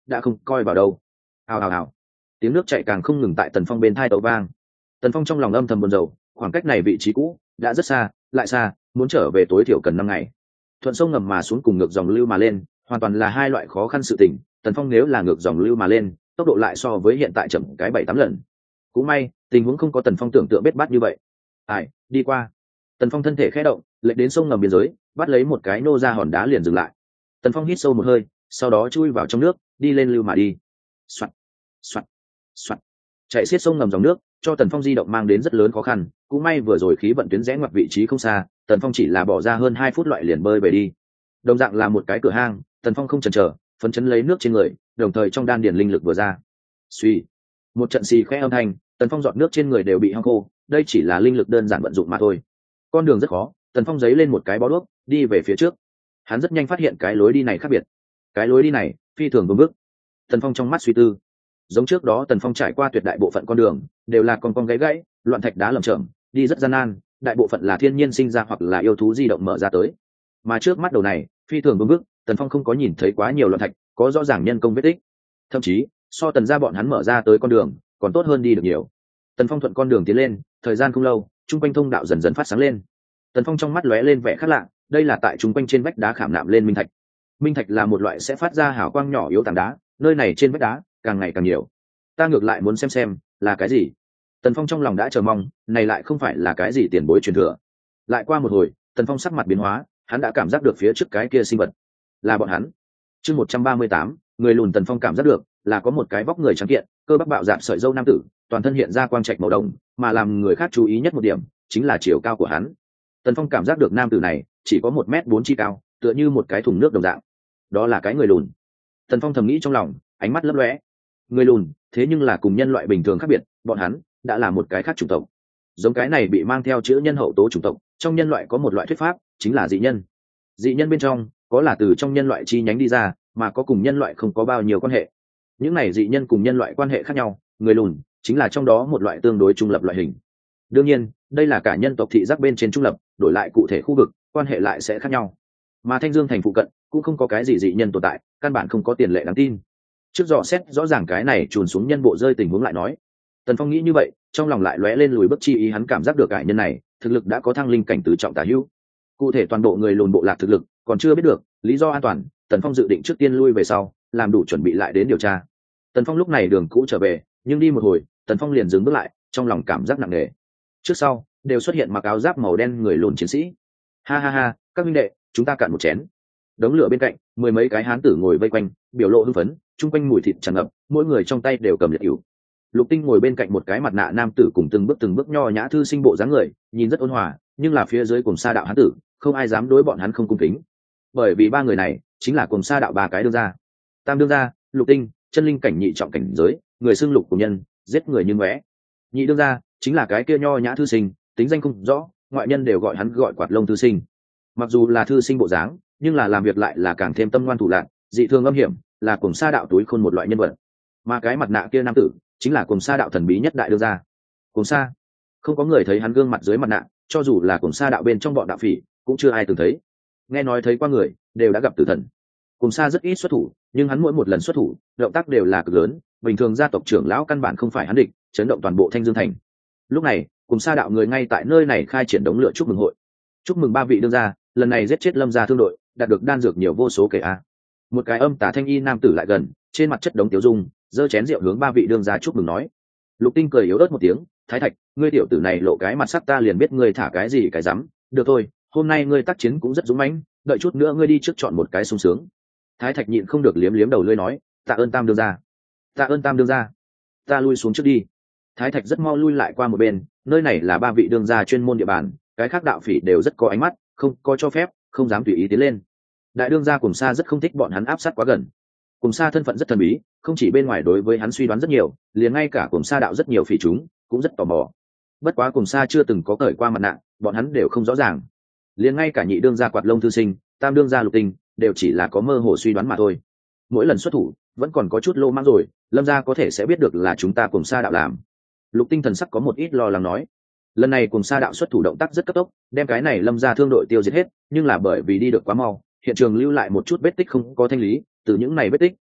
đã không coi vào đâu. Hào hào hào, tiếng nước chảy càng không ngừng tại Tần Phong bên thai tấu vang. Tần Phong trong lòng âm thầm buồn rầu, khoảng cách này vị trí cũ đã rất xa, lại xa, muốn trở về tối thiểu cần 5 ngày. Thuận sông ngầm mà xuống cùng ngược dòng lưu mà lên, hoàn toàn là hai loại khó khăn sự tình. Tần Phong nếu là ngược dòng lưu mà lên, tốc độ lại so với hiện tại chậm cái 7-8 lần. Cũng may tình huống không có Tần Phong tưởng tượng bết bát như vậy. Ai đi qua. Tần Phong thân thể khẽ động, lệch đến sông ngầm biên giới, bắt lấy một cái nô ra hòn đá liền dừng lại. Tần Phong hít sâu một hơi, sau đó chui vào trong nước, đi lên lưu mà đi. Soạt, soạt, soạt. Chạy xiết sông ngầm dòng nước, cho Tần Phong di động mang đến rất lớn khó khăn. Cũng may vừa rồi khí vận tuyến rẽ ngoặt vị trí không xa, Tần Phong chỉ là bỏ ra hơn 2 phút loại liền bơi về đi. Đồng dạng là một cái cửa hang, Tần Phong không chần chờ, phấn chấn lấy nước trên người, đồng thời trong đan điền linh lực vừa ra. Suy, một trận xì khẽ âm thanh, Tần Phong giọt nước trên người đều bị hong khô, đây chỉ là linh lực đơn giản vận dụng mà thôi. Con đường rất khó, Tần Phong giấy lên một cái bó đuốc, đi về phía trước. Hắn rất nhanh phát hiện cái lối đi này khác biệt. Cái lối đi này phi thường vững bước. Tần Phong trong mắt suy tư. Giống trước đó Tần Phong trải qua tuyệt đại bộ phận con đường đều là con gãy gãy, loạn thạch đá lởm chởm, đi rất gian nan, đại bộ phận là thiên nhiên sinh ra hoặc là yêu thú di động mở ra tới. Mà trước mắt đầu này, phi thường vững bước, Tần Phong không có nhìn thấy quá nhiều loạn thạch, có rõ ràng nhân công vết tích. Thậm chí, so Tần gia bọn hắn mở ra tới con đường, còn tốt hơn đi được nhiều. Tần Phong thuận con đường tiến lên, thời gian không lâu, trung quanh thông đạo dần dần phát sáng lên. Tần Phong trong mắt lóe lên vẻ khác lạ, đây là tại trung quanh trên vách đá khảm nạm lên minh thạch. Minh thạch là một loại sẽ phát ra hào quang nhỏ yếu tảng đá, nơi này trên vách đá càng ngày càng nhiều. Ta ngược lại muốn xem là cái gì. Tần Phong trong lòng đã chờ mong, này lại không phải là cái gì tiền bối truyền thừa. Lại qua một hồi, Tần Phong sắc mặt biến hóa, hắn đã cảm giác được phía trước cái kia sinh vật là bọn hắn. Chương 138, người lùn. Tần Phong cảm giác được là có một cái vóc người trắng kiện, cơ bắp bạo dạn sợi râu nam tử, toàn thân hiện ra quang trạch màu đồng, mà làm người khác chú ý nhất một điểm chính là chiều cao của hắn. Tần Phong cảm giác được nam tử này chỉ có 1m4 chi cao, tựa như một cái thùng nước đồng dạng. Đó là cái người lùn. Tần Phong thầm nghĩ trong lòng, ánh mắt lấp lóe. Người lùn, thế nhưng là cùng nhân loại bình thường khác biệt, bọn hắn đã là một cái khác chủng tộc. Giống cái này bị mang theo chữ nhân hậu tố chủng tộc, trong nhân loại có một loại thuyết pháp, chính là dị nhân. Dị nhân bên trong có là từ trong nhân loại chi nhánh đi ra, mà có cùng nhân loại không có bao nhiêu quan hệ. Những này dị nhân cùng nhân loại quan hệ khác nhau, người lùn chính là trong đó một loại tương đối trung lập loại hình. Đương nhiên, đây là cả nhân tộc thị giác bên trên trung lập, đổi lại cụ thể khu vực, quan hệ lại sẽ khác nhau. Mà Thanh Dương thành phụ cận cũng không có cái gì dị nhân tồn tại, căn bản không có tiền lệ đáng tin. Trước dò xét rõ ràng cái này trùn xuống nhân bộ rơi tình huống lại nói. Tần Phong nghĩ như vậy, trong lòng lại lóe lên lùi bước chi ý, hắn cảm giác được cải nhân này thực lực đã có thăng linh cảnh tứ trọng tả hữu. Cụ thể toàn bộ người lùn bộ lạc thực lực còn chưa biết được, lý do an toàn, Tần Phong dự định trước tiên lui về sau, làm đủ chuẩn bị lại đến điều tra. Tần Phong lúc này đường cũ trở về, nhưng đi một hồi, Tần Phong liền dừng bước lại, trong lòng cảm giác nặng nề. Trước sau đều xuất hiện mặc áo giáp màu đen người lùn chiến sĩ. Ha ha ha, các minh đệ, chúng ta cạn một chén. Đống lửa bên cạnh, 10 mấy cái hán tử ngồi vây quanh, biểu lộ hưng phấn, chung quanh mùi thịt tràn ngập, mỗi người trong tay đều cầm liệt cửu. Lục Tinh ngồi bên cạnh một cái mặt nạ nam tử cùng từng bước nho nhã thư sinh bộ dáng người, nhìn rất ôn hòa, nhưng là phía dưới cùng sa đạo hán tử, không ai dám đối bọn hắn không cung kính. Bởi vì ba người này chính là cùng sa đạo ba cái đương gia. Tam đương gia, Lục Tinh, chân linh cảnh nhị trọng cảnh giới, người xưng Lục cùng nhân, giết người như ngóe. Nhị đương gia chính là cái kia nho nhã thư sinh, tính danh không rõ, ngoại nhân đều gọi hắn gọi quạt lông thư sinh. Mặc dù là thư sinh bộ dáng, nhưng là làm việc lại là càng thêm tâm ngoan thủ lạn, dị thường âm hiểm, là cùng sa đạo túi khôn một loại nhân vật. Mà cái mặt nạ kia nam tử chính là cùng sa đạo thần bí nhất đại đương gia. Cùng sa, không có người thấy hắn gương mặt dưới mặt nạ, cho dù là cùng sa đạo bên trong bọn đạo phỉ cũng chưa ai từng thấy. Nghe nói thấy qua người đều đã gặp tử thần. Cùng sa rất ít xuất thủ, nhưng hắn mỗi một lần xuất thủ động tác đều là cực lớn, bình thường gia tộc trưởng lão căn bản không phải hắn địch, chấn động toàn bộ Thanh Dương thành. Lúc này cùng sa đạo người ngay tại nơi này khai triển đống lửa chúc mừng hội. Chúc mừng ba vị đương gia lần này giết chết Lâm gia thương đội, đạt được đan dược nhiều vô số kể a. Một cái âm tà thanh y nam tử lại gần, trên mặt chất đống tiểu dung, giơ chén rượu hướng ba vị đương gia chúc mừng nói. Lục Tinh cười yếu ớt một tiếng, Thái Thạch, ngươi tiểu tử này lộ cái mặt sắc ta liền biết ngươi thả cái gì cái rắm, được thôi, hôm nay ngươi tác chiến cũng rất dũng mãnh, đợi chút nữa ngươi đi trước chọn một cái sung sướng. Thái Thạch nhịn không được liếm liếm đầu lưỡi nói, tạ ơn Tam đương gia, tạ ơn Tam đương gia, ta lui xuống trước đi. Thái Thạch rất mau lui lại qua một bên, nơi này là ba vị đương gia chuyên môn địa bàn, cái khác đạo phỉ đều rất có ánh mắt, không có cho phép, không dám tùy ý tiến lên. Đại đương gia Cùng Sa rất không thích bọn hắn áp sát quá gần. Cùng Sa thân phận rất thần bí, không chỉ bên ngoài đối với hắn suy đoán rất nhiều, liền ngay cả Cùng Sa đạo rất nhiều phỉ chúng cũng rất tò mò. Bất quá Cùng Sa chưa từng có cởi qua mặt nạ, bọn hắn đều không rõ ràng. Liền ngay cả nhị đương gia Quạt Lông thư sinh, tam đương gia Lục Tinh, đều chỉ là có mơ hồ suy đoán mà thôi. Mỗi lần xuất thủ, vẫn còn có chút lô mang rồi, Lâm gia có thể sẽ biết được là chúng ta Cùng Sa đạo làm. Lục Tinh thần sắc có một ít lo lắng nói. Lần này Cùng Sa đạo xuất thủ động tác rất cấp tốc, đem cái này Lâm gia thương đội tiêu diệt hết, nhưng là bởi vì đi được quá mau, hiện trường lưu lại một chút vết tích không có thanh lý, từ những này vết tích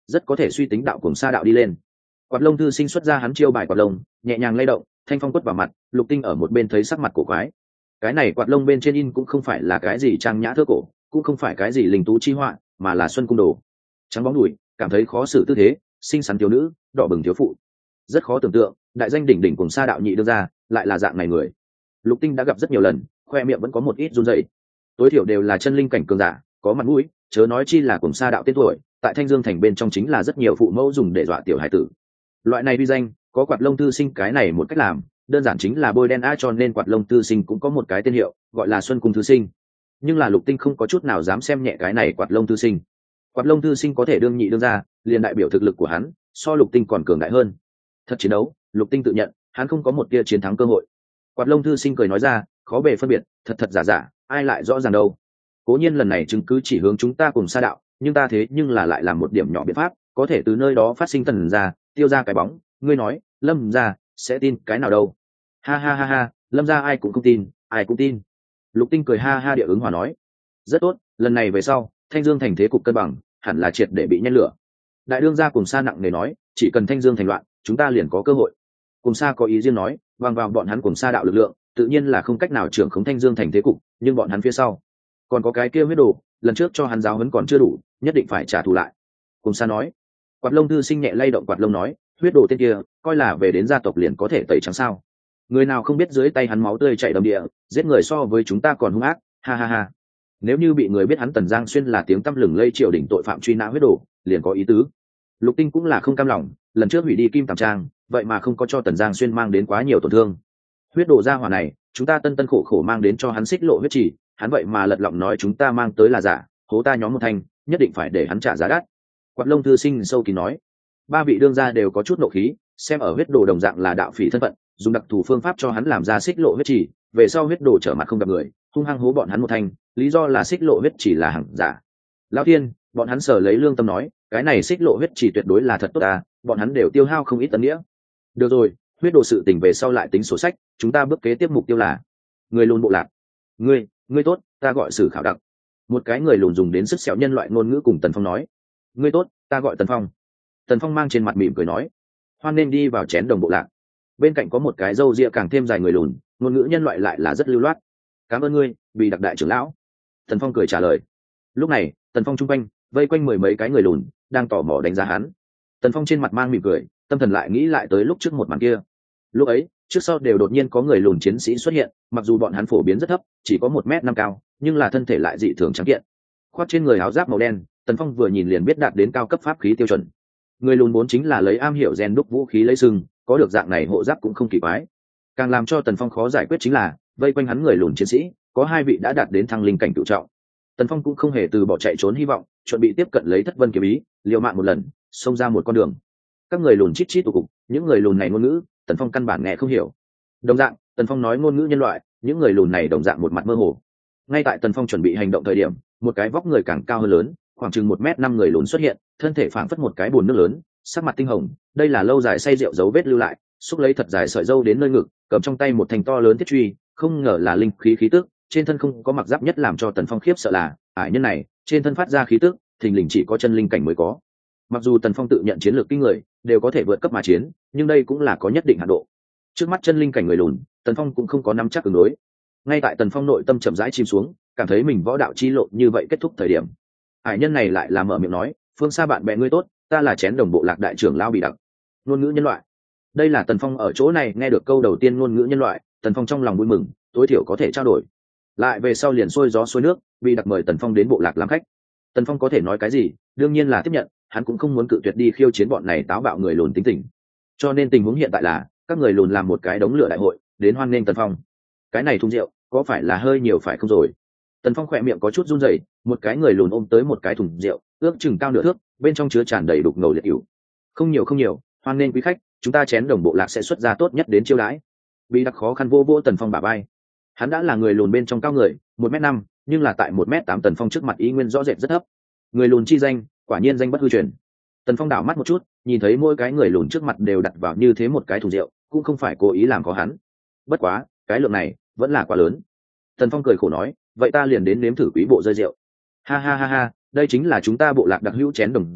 rất có thể suy tính đạo cùng sa đạo đi lên. Quạt lông thư sinh xuất ra hắn chiêu bài quạt lông, nhẹ nhàng lay động, thanh phong quất vào mặt. Lục Tinh ở một bên thấy sắc mặt cổ quái. Cái này quạt lông bên trên in cũng không phải là cái gì trang nhã thơ cổ, cũng không phải cái gì linh tú chi họa, mà là xuân cung đồ. Trắng bóng đùi, cảm thấy khó xử tư thế, xinh xắn thiếu nữ, đỏ bừng thiếu phụ, rất khó tưởng tượng đại danh đỉnh đỉnh cùng sa đạo nhị đưa ra lại là dạng này người. Lục Tinh đã gặp rất nhiều lần, khoe miệng vẫn có một ít run rẩy. Tối thiểu đều là chân linh cảnh cường giả, có mặt mũi, chớ nói chi là cùng sa đạo tên tuổi, tại Thanh Dương thành bên trong chính là rất nhiều phụ mẫu dùng để dọa tiểu hải tử. Loại này uy danh, có quạt lông thư sinh cái này một cách làm, đơn giản chính là bôi đen a, cho nên quạt lông thư sinh cũng có một cái tên hiệu, gọi là Xuân Cung thư sinh. Nhưng là Lục Tinh không có chút nào dám xem nhẹ cái này quạt lông thư sinh. Quạt lông thư sinh có thể đương nhị đương ra, liền đại biểu thực lực của hắn so Lục Tinh còn cường đại hơn. Thật chiến đấu, Lục Tinh tự nhận hắn không có một tia chiến thắng cơ hội. Quạt lông thư sinh cười nói ra, khó bề phân biệt, thật thật giả giả, ai lại rõ ràng đâu. Cố nhiên lần này chứng cứ chỉ hướng chúng ta cùng sa đạo, nhưng ta thế nhưng là lại làm một điểm nhỏ biện pháp, có thể từ nơi đó phát sinh tần ra, tiêu ra cái bóng. Ngươi nói Lâm ra sẽ tin cái nào đâu? Ha ha ha ha, Lâm ra ai cũng không tin, ai cũng tin. Lục Tinh cười ha ha địa ứng hòa nói, rất tốt, lần này về sau Thanh Dương thành thế cục cân bằng hẳn là triệt để bị nhen lửa. Đại đương gia cùng sa nặng nề nói, chỉ cần Thanh Dương thành loạn, chúng ta liền có cơ hội. Cùng sa có ý riêng nói, bằng vào bọn hắn cùng sa đạo lực lượng, tự nhiên là không cách nào trưởng khống Thanh Dương thành thế cục, nhưng bọn hắn phía sau còn có cái kia huyết đồ, lần trước cho hắn giáo huấn còn chưa đủ, nhất định phải trả thù lại. Cùng sa nói. Quạt lông thư sinh nhẹ lay động quạt lông nói, huyết đồ tên kia coi là về đến gia tộc liền có thể tẩy trắng sao? Người nào không biết dưới tay hắn máu tươi chảy đầm địa, giết người so với chúng ta còn hung ác, ha ha ha. Nếu như bị người biết hắn Tần Giang Xuyên là tiếng tăm lừng lây triều đình tội phạm truy nã huyết đồ, liền có ý tứ. Lục Tinh cũng là không cam lòng, lần trước hủy đi Kim Tàm Trang, vậy mà không có cho Tần Giang Xuyên mang đến quá nhiều tổn thương. Huyết đồ gia hỏa này, chúng ta tân tân khổ khổ mang đến cho hắn xích lộ huyết chỉ, hắn vậy mà lật lọng nói chúng ta mang tới là giả, hố ta nhóm một thanh, nhất định phải để hắn trả giá đắt. Quạt lông thư sinh sâu kín nói. Ba vị đương gia đều có chút nộ khí, xem ở huyết đồ đồng dạng là đạo phỉ thân phận, dùng đặc thù phương pháp cho hắn làm ra xích lộ huyết chỉ, về sau huyết đồ trở mặt không gặp người, hung hăng hố bọn hắn một thanh, lý do là xích lộ huyết chỉ là hàng giả. Lão Thiên, bọn hắn sở lấy lương tâm nói, cái này xích lộ huyết chỉ tuyệt đối là thật tốt à, bọn hắn đều tiêu hao không ít tấn nghĩa. Được rồi, huyết đồ sự tình về sau lại tính sổ sách, chúng ta bước kế tiếp mục tiêu là người lùn bộ lạc. Ngươi tốt, ta gọi Sử Khảo Đặc. Một cái người lùn dùng đến sức sẹo nhân loại ngôn ngữ cùng Tần Phong nói. Ngươi tốt, ta gọi Tần Phong. Tần Phong mang trên mặt mỉm cười nói, hoan nên đi vào chén đồng bộ lạc. Bên cạnh có một cái râu ria càng thêm dài người lùn, ngôn ngữ nhân loại lại là rất lưu loát. Cảm ơn ngươi, bị đặc đại trưởng lão. Tần Phong cười trả lời. Lúc này Tần Phong chung quanh vây quanh mười mấy cái người lùn đang tò mò đánh giá hắn. Tần Phong trên mặt mang mỉm cười, tâm thần lại nghĩ lại tới lúc trước một màn kia. Lúc ấy trước sau đều đột nhiên có người lùn chiến sĩ xuất hiện, mặc dù bọn hắn phổ biến rất thấp, chỉ có 1m5 cao, nhưng là thân thể lại dị thường trắng kiện. Khoác trên người áo giáp màu đen, Tần Phong vừa nhìn liền biết đạt đến cao cấp pháp khí tiêu chuẩn. Người lùn vốn chính là lấy am hiểu rèn đúc vũ khí lấy sừng, có được dạng này hộ giáp cũng không kỳ quái. Càng làm cho Tần Phong khó giải quyết chính là vây quanh hắn người lùn chiến sĩ có 2 vị đã đạt đến thăng linh cảnh cửu trọng. Tần Phong cũng không hề từ bỏ chạy trốn hy vọng, chuẩn bị tiếp cận lấy Thất Vân kiếm ý, liều mạng một lần, xông ra một con đường. Các người lùn chít chít tụ cục, những người lùn này ngôn ngữ Tần Phong căn bản nghe không hiểu. Đồng dạng, Tần Phong nói ngôn ngữ nhân loại, những người lùn này đồng dạng một mặt mơ hồ. Ngay tại Tần Phong chuẩn bị hành động thời điểm, một cái vóc người càng cao hơn lớn, khoảng chừng 1m5 người lùn xuất hiện, thân thể phảng phất một cái bồn nước lớn, sắc mặt tinh hồng, đây là lâu dài say rượu dấu vết lưu lại, xúc lấy thật dài sợi râu đến nơi ngực, cầm trong tay một thanh to lớn thiết truy, không ngờ là linh khí khí tức, trên thân không có mặc giáp, nhất làm cho Tần Phong khiếp sợ là, ải nhân này, trên thân phát ra khí tức, thình lình chỉ có chân linh cảnh mới có. Mặc dù Tần Phong tự nhận chiến lược kinh người, đều có thể vượt cấp mà chiến, nhưng đây cũng là có nhất định hạn độ. Trước mắt chân linh cảnh người lùn, Tần Phong cũng không có nắm chắc ứng đối. Ngay tại Tần Phong nội tâm chậm rãi chìm xuống, cảm thấy mình võ đạo chi lộ như vậy kết thúc thời điểm, ải nhân này lại là mở miệng nói, phương xa bạn bè ngươi tốt, ta là chén đồng bộ lạc đại trưởng lão Bị Đặc. Ngôn ngữ nhân loại. Đây là Tần Phong ở chỗ này nghe được câu đầu tiên ngôn ngữ nhân loại, Tần Phong trong lòng vui mừng, tối thiểu có thể trao đổi. Lại về sau liền xuôi gió xuôi nước, Bị Đặc mời Tần Phong đến bộ lạc làm khách. Tần Phong có thể nói cái gì, đương nhiên là tiếp nhận, hắn cũng không muốn cự tuyệt đi khiêu chiến bọn này táo bạo người lùn tính tình. Cho nên tình huống hiện tại là các người lùn làm một cái đống lửa đại hội, đến hoan nghênh Tần Phong. Cái này thùng rượu, có phải là hơi nhiều phải không rồi? Tần Phong khỏe miệng có chút run rẩy, một cái người lùn ôm tới một cái thùng rượu, ước chừng cao nửa thước, bên trong chứa tràn đầy đục ngầu liệt cửu. Không nhiều, hoan nghênh quý khách, chúng ta chén đồng bộ lạc sẽ xuất ra tốt nhất đến chiêu đãi. Bị Đặc khó khăn vô vô Tần Phong bả vai. Hắn đã là người lùn bên trong cao người, 1m5, nhưng là tại 1m8 Tần Phong trước mặt ý nguyên rõ rệt rất thấp. Người lùn chi danh, quả nhiên danh bất hư truyền. Tần Phong đảo mắt một chút, nhìn thấy mỗi cái người lùn trước mặt đều đặt vào như thế một cái thùng rượu, cũng không phải cố ý làm khó hắn. Bất quá, cái lượng này vẫn là quá lớn. Tần Phong cười khổ nói, vậy ta liền đến nếm thử quý bộ rơi rượu. Ha ha ha ha, đây chính là chúng ta bộ lạc đặc hữu chén đồng rượu,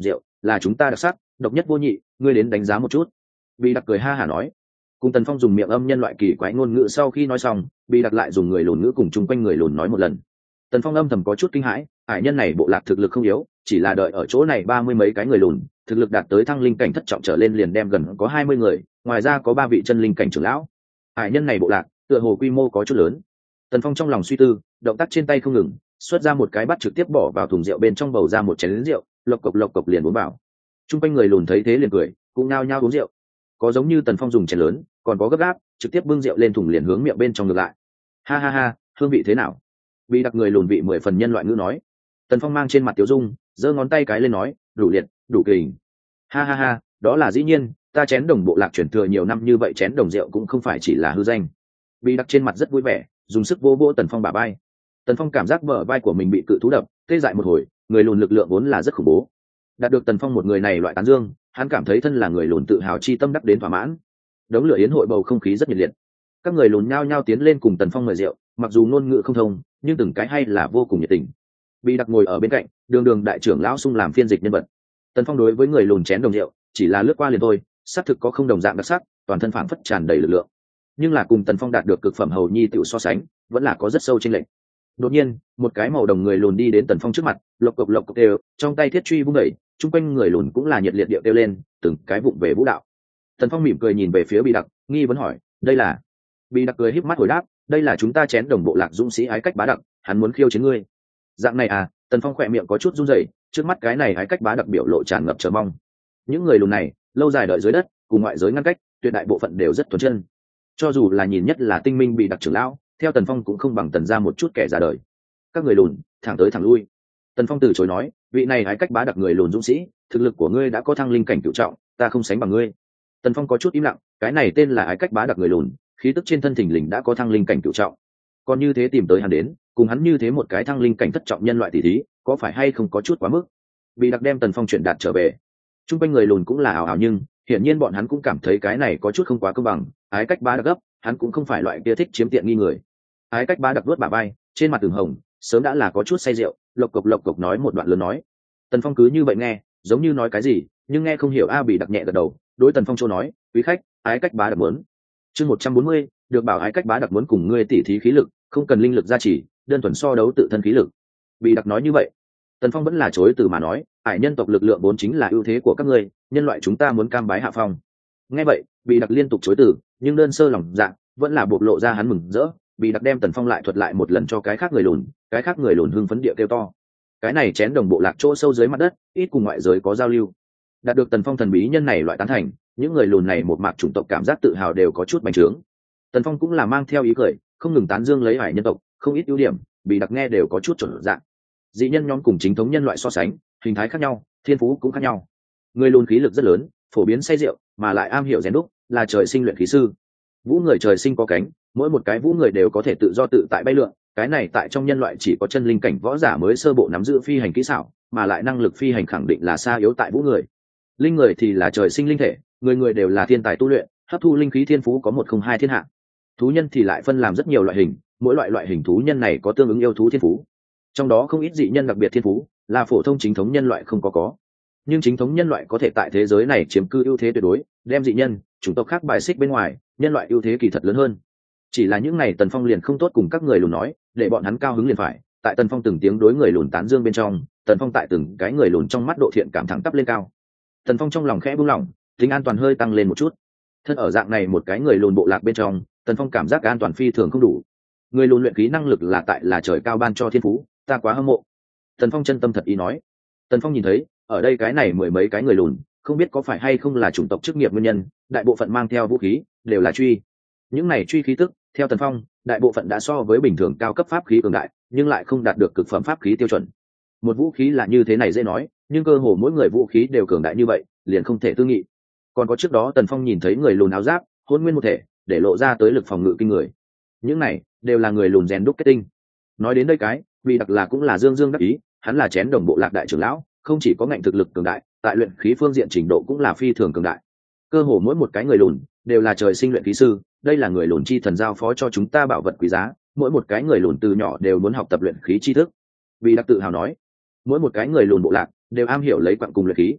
là chúng ta đặc sắc độc nhất vô nhị, ngươi đến đánh giá một chút. Bị đặc cười ha hả nói. Cùng Tần Phong dùng miệng âm nhân loại kỳ quái ngôn ngữ sau khi nói xong, Bị đặc lại dùng người lùn ngữ cùng chung quanh người lùn nói một lần. Tần Phong âm thầm có chút kinh hãi, ải nhân này bộ lạc thực lực không yếu, chỉ là đợi ở chỗ này 30 mấy cái người lùn, thực lực đạt tới thăng linh cảnh thất trọng trở lên liền đem gần có 20 người, ngoài ra có 3 vị chân linh cảnh trưởng lão. Ải nhân này bộ lạc, tựa hồ quy mô có chút lớn. Tần Phong trong lòng suy tư, động tác trên tay không ngừng, xuất ra một cái bát trực tiếp bỏ vào thùng rượu bên trong, bầu ra một chén lớn rượu, lộc cộc liền uống vào. Trung quanh người lùn thấy thế liền cười, cũng nao nhao uống rượu. Có giống như Tần Phong dùng chén lớn, còn có gấp gáp, trực tiếp bưng rượu lên thùng liền hướng miệng bên trong ngược lại. Ha ha ha, hương vị thế nào? Bị đặc người lùn vị 10 phần nhân loại ngữ nói. Tần Phong mang trên mặt tiểu dung, giơ ngón tay cái lên nói, đủ liệt, đủ kình. Ha ha ha, đó là dĩ nhiên, ta chén đồng bộ lạc truyền thừa nhiều năm như vậy, chén đồng rượu cũng không phải chỉ là hư danh. Bị đặc trên mặt rất vui vẻ, dùng sức vô vô Tần Phong bả vai. Tần Phong cảm giác bờ vai của mình bị cự thú đập, tê dại một hồi, người lùn lực lượng vốn là rất khủng bố. Đạt được Tần Phong một người này loại tán dương, hắn cảm thấy thân là người lùn tự hào chi tâm đắc đến thỏa mãn. Đống lửa yến hội bầu không khí rất nhiệt liệt. Các người lùn nhao nhao tiến lên cùng Tần Phong mời rượu, mặc dù ngôn ngữ không thông, nhưng từng cái hay là vô cùng nhiệt tình. Bị đặc ngồi ở bên cạnh, đường đại trưởng lão sung làm phiên dịch nhân vật. Tần Phong đối với người lùn chén đồng rượu, chỉ là lướt qua liền thôi, xác thực có không đồng dạng đặc sắc, toàn thân phảng phất tràn đầy lực lượng. Nhưng là cùng Tần Phong đạt được cực phẩm hầu nhi tiểu so sánh, vẫn là có rất sâu chênh lệch. Đột nhiên, một cái màu đồng người lùn đi đến Tần Phong trước mặt, lộc cộc đều, trong tay thiết truy vung đẩy, chung quanh người lùn cũng là nhiệt liệt điệu kêu lên, từng cái vụng về vũ đạo. Tần Phong mỉm cười nhìn về phía Bị đặc, nghi vấn hỏi, đây là? Bị đặc cười híp mắt hồi đáp, đây là chúng ta chén đồng bộ lạc dũng sĩ Ái Cách Bá Đặc, hắn muốn khiêu chiến ngươi. Dạng này à? Tần Phong khỏe miệng có chút run rẩy, trước mắt cái này Ái Cách Bá Đặc biểu lộ tràn ngập chờ mong. Những người lùn này, lâu dài đợi dưới đất, cùng ngoại giới ngăn cách, tuyệt đại bộ phận đều rất thuần chân. Cho dù là nhìn nhất là tinh minh Bị đặc trưởng lão, theo Tần Phong cũng không bằng Tần ra một chút kẻ già đời. Các người lùn, thẳng tới thẳng lui. Tần Phong từ chối nói, vị này Ái Cách Bá Đặc người lùn dũng sĩ, thực lực của ngươi đã có thăng linh cảnh cửu trọng, ta không sánh bằng ngươi. Tần Phong có chút im lặng, cái này tên là Ái Cách Bá Đặc người lùn, khí tức trên thân thình lình đã có thăng linh cảnh cửu trọng. Còn như thế tìm tới hắn đến, cùng hắn như thế một cái thăng linh cảnh thất trọng nhân loại tỷ thí, có phải hay không có chút quá mức? Bị đặc đem Tần Phong chuyển đạt trở về. Trung quanh người lùn cũng là ảo ảo, nhưng hiển nhiên bọn hắn cũng cảm thấy cái này có chút không quá công bằng. Ái Cách Bá Đặc gấp, hắn cũng không phải loại kia thích chiếm tiện nghi người. Ái Cách Bá Đặc vuốt bả vai, trên mặt từng hồng, sớm đã là có chút say rượu, lộc cộc nói một đoạn lớn nói. Tần Phong cứ như vậy nghe, giống như nói cái gì, nhưng nghe không hiểu. Bị đặc nhẹ gật đầu, đối Tần Phong châu nói, quý khách, Ái Cách Bá Đặc muốn. Chương 140, được bảo Ái Cách Bá Đặc muốn cùng ngươi tỉ thí khí lực, không cần linh lực gia trì, đơn thuần so đấu tự thân khí lực. Bị đặc nói như vậy, Tần Phong vẫn là chối từ mà nói, ải nhân tộc lực lượng vốn chính là ưu thế của các ngươi, nhân loại chúng ta muốn cam bái hạ phong. Nghe vậy, Bị đặc liên tục chối từ, nhưng đơn sơ lòng dạ vẫn là bộc lộ ra hắn mừng rỡ. Bị đặc đem Tần Phong lại thuật lại một lần cho cái khác người lùn hưng phấn địa kêu to. Cái này chén đồng bộ lạc chỗ sâu dưới mặt đất, ít cùng ngoại giới có giao lưu. Đạt được Tần Phong thần bí nhân này loại tán thành, những người lùn này một mạc chủng tộc cảm giác tự hào đều có chút bành trướng. Tần Phong cũng là mang theo ý cười, không ngừng tán dương lấy hải nhân tộc, không ít ưu điểm, Bị đặc nghe đều có chút chuẩn dạng. Dị nhân nhóm cùng chính thống nhân loại so sánh, hình thái khác nhau, thiên phú cũng khác nhau. Người lùn khí lực rất lớn, phổ biến say rượu, mà lại am hiểu rèn đúc, là trời sinh luyện khí sư. Vũ người trời sinh có cánh, mỗi một cái vũ người đều có thể tự do tự tại bay lượn, cái này tại trong nhân loại chỉ có chân linh cảnh võ giả mới sơ bộ nắm giữ phi hành kỹ xảo, mà lại năng lực phi hành khẳng định là xa yếu tại vũ người. Linh người thì là trời sinh linh thể, người đều là thiên tài tu luyện, hấp thu linh khí thiên phú có 102 thiên hạ. Thú nhân thì lại phân làm rất nhiều loại hình, mỗi loại hình thú nhân này có tương ứng yêu thú thiên phú. Trong đó không ít dị nhân đặc biệt thiên phú, là phổ thông chính thống nhân loại không có. Nhưng chính thống nhân loại có thể tại thế giới này chiếm cư ưu thế tuyệt đối, đem dị nhân, chủng tộc khác bài xích bên ngoài, nhân loại ưu thế kỳ thật lớn hơn. Chỉ là những này Tần Phong liền không tốt cùng các người lùn nói, để bọn hắn cao hứng liền phải. Tại Tần Phong từng tiếng đối người lùn tán dương bên trong, Tần Phong tại từng cái người lùn trong mắt độ thiện cảm thẳng tắp lên cao. Tần Phong trong lòng khẽ buông lỏng, tính an toàn hơi tăng lên một chút. Thân ở dạng này một cái người lùn bộ lạc bên trong, Tần Phong cảm giác an toàn phi thường không đủ. Người lùn luyện khí năng lực là trời cao ban cho thiên phú, ta quá hâm mộ. Tần Phong chân tâm thật ý nói. Tần Phong nhìn thấy, ở đây cái này mười mấy cái người lùn, không biết có phải hay không là chủng tộc chức nghiệp nguyên nhân, đại bộ phận mang theo vũ khí, đều là truy. Những này truy khí tức, theo Tần Phong, đại bộ phận đã so với bình thường cao cấp pháp khí cường đại, nhưng lại không đạt được cực phẩm pháp khí tiêu chuẩn. Một vũ khí là như thế này dễ nói, nhưng cơ hồ mỗi người vũ khí đều cường đại như vậy, liền không thể tư nghị. Còn có trước đó Tần Phong nhìn thấy người lùn áo giáp, hôn nguyên một thể, để lộ ra tới lực phòng ngự kinh người. Những này đều là người lùn rèn đúc kết tinh. Nói đến đây cái, vì đặc là cũng là dương đắc ý, hắn là chén đồng bộ lạc đại trưởng lão, không chỉ có ngạnh thực lực cường đại, tại luyện khí phương diện trình độ cũng là phi thường cường đại. Cơ hồ mỗi một cái người lùn đều là trời sinh luyện khí sư, đây là người lùn chi thần giao phó cho chúng ta bảo vật quý giá, mỗi một cái người lùn từ nhỏ đều muốn học tập luyện khí tri thức. Vì đặc tự hào nói, mỗi một cái người lùn bộ lạc đều am hiểu lấy quặng cùng luyện khí.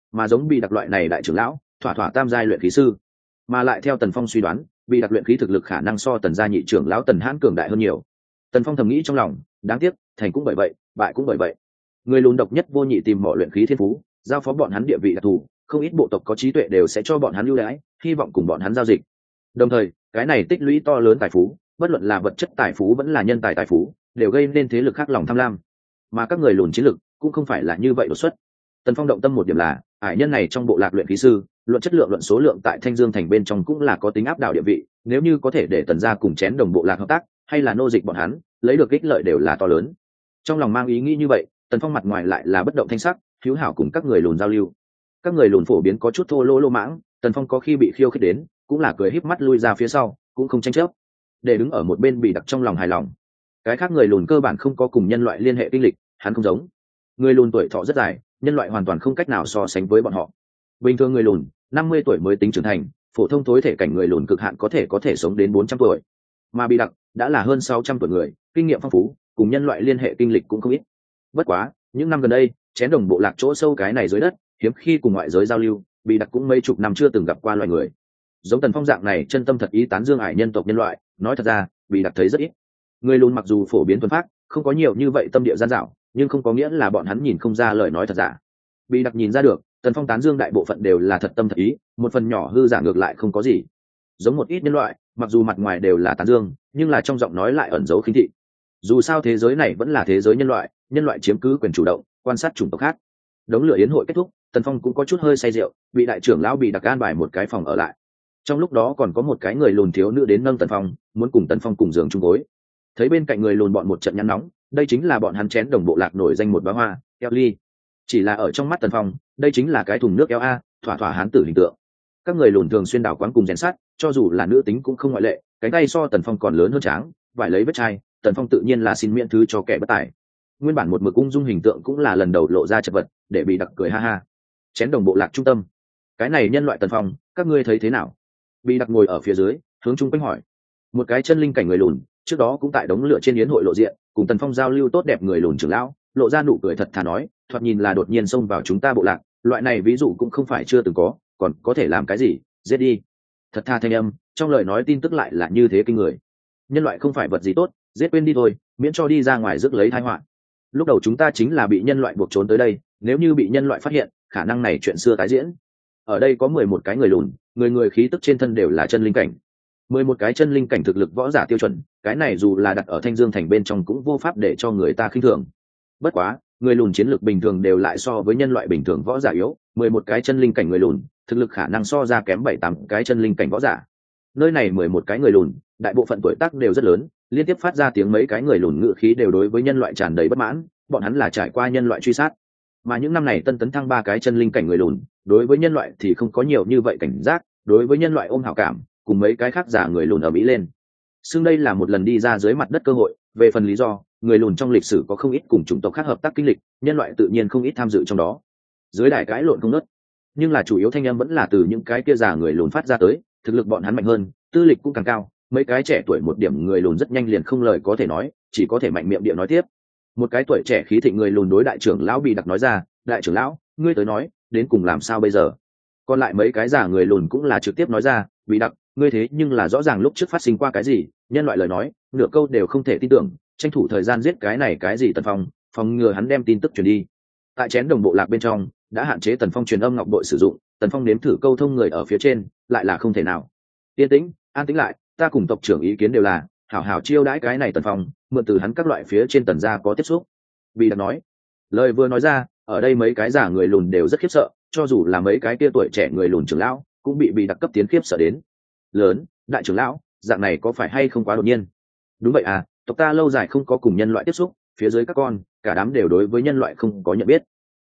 mà giống bị đặc loại này đại trưởng lão thỏa thỏa tam giai luyện khí sư, mà lại theo Tần Phong suy đoán bị đặc luyện khí thực lực khả năng so Tần gia nhị trưởng lão Tần Hãn cường đại hơn nhiều. Tần Phong thầm nghĩ trong lòng, đáng tiếc thành cũng bởi vậy, bại cũng bởi vậy. Người lùn độc nhất vô nhị tìm mọi luyện khí thiên phú, giao phó bọn hắn địa vị đặc thù, không ít bộ tộc có trí tuệ đều sẽ cho bọn hắn ưu đãi, hy vọng cùng bọn hắn giao dịch. Đồng thời cái này tích lũy to lớn tài phú, bất luận là vật chất tài phú vẫn là nhân tài tài phú, đều gây nên thế lực khác lòng tham lam, mà các người lùn chiến lực cũng không phải là như vậy đột xuất. Tần Phong động tâm một điểm là ải nhân này trong bộ lạc luyện khí sư, luận chất lượng luận số lượng tại Thanh Dương thành bên trong cũng là có tính áp đảo địa vị, nếu như có thể để Tần gia cùng chén đồng bộ lạc hợp tác, hay là nô dịch bọn hắn, lấy được ích lợi đều là to lớn. Trong lòng mang ý nghĩ như vậy, Tần Phong mặt ngoài lại là bất động thanh sắc, hữu hảo cùng các người lùn giao lưu. Các người lùn phổ biến có chút thô lỗ lô mãng, Tần Phong có khi bị khiêu khích đến, cũng là cười híp mắt lui ra phía sau, cũng không tranh chấp, để đứng ở một bên bị đặc trong lòng hài lòng. Cái khác người lùn cơ bản không có cùng nhân loại liên hệ kinh lịch, hắn không giống. Người lùn tuổi thọ rất dài, nhân loại hoàn toàn không cách nào so sánh với bọn họ. Bình thường người lùn 50 tuổi mới tính trưởng thành, phổ thông tối thể cảnh người lùn cực hạn có thể sống đến 400 tuổi, mà bị đặc đã là hơn 600 tuổi người, kinh nghiệm phong phú, cùng nhân loại liên hệ kinh lịch cũng không ít. Bất quá những năm gần đây chén đồng bộ lạc chỗ sâu cái này dưới đất, hiếm khi cùng ngoại giới giao lưu, bị đặc cũng mấy chục năm chưa từng gặp qua loài người giống Tần Phong dạng này chân tâm thật ý tán dương ải nhân tộc nhân loại. Nói thật ra bị đặc thấy rất ít. Người lùn mặc dù phổ biến thuần phát, không có nhiều như vậy tâm địa gian dảo, nhưng không có nghĩa là bọn hắn nhìn không ra lời nói thật giả. Bị đặc nhìn ra được Tần Phong tán dương đại bộ phận đều là thật tâm thật ý, một phần nhỏ hư giả ngược lại không có gì. Giống một ít nhân loại, mặc dù mặt ngoài đều là tán dương, nhưng là trong giọng nói lại ẩn giấu khinh thị. Dù sao thế giới này vẫn là thế giới nhân loại chiếm cứ quyền chủ động quan sát chủng tộc khác. Đống lửa yến hội kết thúc, Tần Phong cũng có chút hơi say rượu, bị đại trưởng lão bị đặc an bài một cái phòng ở lại. Trong lúc đó còn có một cái người lùn thiếu nữ đến nâng Tần Phong, muốn cùng Tần Phong cùng giường chung gối. Thấy bên cạnh người lùn bọn một trận nhăn nóng, đây chính là bọn hắn chén đồng bộ lạc nổi danh một bá hoa, Ellie. Chỉ là ở trong mắt Tần Phong, đây chính là cái thùng nước LA, thỏa thỏa hán tử hình tượng. Các người lùn thường xuyên đảo quán cùng rèn sắt, cho dù là nữ tính cũng không ngoại lệ, cánh tay so Tần Phong còn lớn hơn tráng, vải lấy vết chai, Tần Phong tự nhiên là xin miễn thứ cho kẻ bất tài. Nguyên bản một mực ung dung hình tượng cũng là lần đầu lộ ra chật vật, để bị đặc cười ha ha. Chén đồng bộ lạc trung tâm, cái này nhân loại Tần Phong, các ngươi thấy thế nào? Bị đặc ngồi ở phía dưới, hướng chung quanh hỏi. Một cái chân linh cảnh người lùn, trước đó cũng tại đống lửa trên yến hội lộ diện, cùng Tần Phong giao lưu tốt đẹp người lùn trưởng lão, lộ ra nụ cười thật thà nói, thoạt nhìn là đột nhiên xông vào chúng ta bộ lạc, loại này ví dụ cũng không phải chưa từng có, còn có thể làm cái gì, giết đi. Thật tha thanh âm, trong lời nói tin tức lại là như thế kinh người. Nhân loại không phải vật gì tốt, giết quên đi thôi, miễn cho đi ra ngoài rước lấy tai họa. Lúc đầu chúng ta chính là bị nhân loại buộc trốn tới đây, nếu như bị nhân loại phát hiện, khả năng này chuyện xưa tái diễn. Ở đây có 11 cái người lùn, người khí tức trên thân đều là chân linh cảnh. 11 cái chân linh cảnh thực lực võ giả tiêu chuẩn, cái này dù là đặt ở Thanh Dương thành bên trong cũng vô pháp để cho người ta khinh thường. Bất quá, người lùn chiến lực bình thường đều lại so với nhân loại bình thường võ giả yếu, 11 cái chân linh cảnh người lùn, thực lực khả năng so ra kém 7-8 cái chân linh cảnh võ giả. Nơi này 11 cái người lùn, đại bộ phận tuổi tác đều rất lớn, liên tiếp phát ra tiếng mấy cái người lùn ngự khí đều đối với nhân loại tràn đầy bất mãn, bọn hắn là trải qua nhân loại truy sát. Mà những năm này tân tấn thăng 3 cái chân linh cảnh người lùn, đối với nhân loại thì không có nhiều như vậy cảnh giác, đối với nhân loại ôm hảo cảm, cùng mấy cái khác giả người lùn ở Mỹ lên. Xưng đây là một lần đi ra dưới mặt đất cơ hội, về phần lý do, người lùn trong lịch sử có không ít cùng chủng tộc khác hợp tác kinh lịch, nhân loại tự nhiên không ít tham dự trong đó. Dưới đại cãi lộn không ngớt, nhưng là chủ yếu thanh âm vẫn là từ những cái kia giả người lùn phát ra tới, thực lực bọn hắn mạnh hơn, tư lịch cũng càng cao, mấy cái trẻ tuổi một điểm người lùn rất nhanh liền không lời có thể nói, chỉ có thể mạnh miệng địa nói tiếp. Một cái tuổi trẻ khí thịnh người lùn đối đại trưởng lão bị đặc nói ra, đại trưởng lão, ngươi tới nói, đến cùng làm sao bây giờ? Còn lại mấy cái giả người lùn cũng là trực tiếp nói ra, bị đặc, ngươi thế nhưng là rõ ràng lúc trước phát sinh qua cái gì, nhân loại lời nói, nửa câu đều không thể tin tưởng, tranh thủ thời gian giết cái này cái gì Tần Phong, phòng ngừa hắn đem tin tức truyền đi. Tại chén đồng bộ lạc bên trong, đã hạn chế Tần Phong truyền âm ngọc bội sử dụng, Tần Phong nếm thử câu thông người ở phía trên, lại là không thể nào. Yên tĩnh, an tĩnh lại, ta cùng tộc trưởng ý kiến đều là, hảo hảo chiêu đãi cái này Tần Phong, mượn từ hắn các loại phía trên Tần gia có tiếp xúc. Bị đặc nói, lời vừa nói ra, ở đây mấy cái giả người lùn đều rất khiếp sợ, cho dù là mấy cái kia tuổi trẻ người lùn trưởng lão, cũng bị đặc cấp tiến khiếp sợ đến. Lớn, đại trưởng lão, dạng này có phải hay không quá đột nhiên? Đúng vậy à, tộc ta lâu dài không có cùng nhân loại tiếp xúc, phía dưới các con, cả đám đều đối với nhân loại không có nhận biết.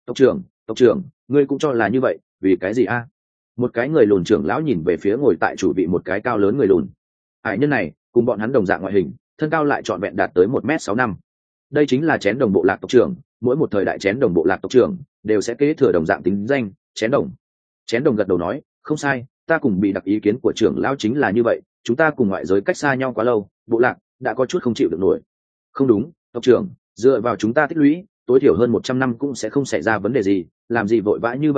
Tộc trưởng, ngươi cũng cho là như vậy, vì cái gì a? Một cái người lùn trưởng lão nhìn về phía ngồi tại chủ vị một cái cao lớn người lùn. Hải nhân này, cùng bọn hắn đồng dạng ngoại hình, thân cao lại trọn vẹn đạt tới 1m65. Đây chính là chén đồng bộ lạc tộc trưởng, mỗi một thời đại chén đồng bộ lạc tộc trưởng đều sẽ kế thừa đồng dạng tính danh, chén đồng. Chén đồng gật đầu nói, không sai, ta cùng bị đặc ý kiến của trưởng lão chính là như vậy, chúng ta cùng ngoại giới cách xa nhau quá lâu, bộ lạc đã có chút không chịu được nổi. Không đúng, tộc trưởng, dựa vào chúng ta tích lũy, tối thiểu hơn 100 năm cũng sẽ không xảy ra vấn đề gì, làm gì vội vã như vậy đâu,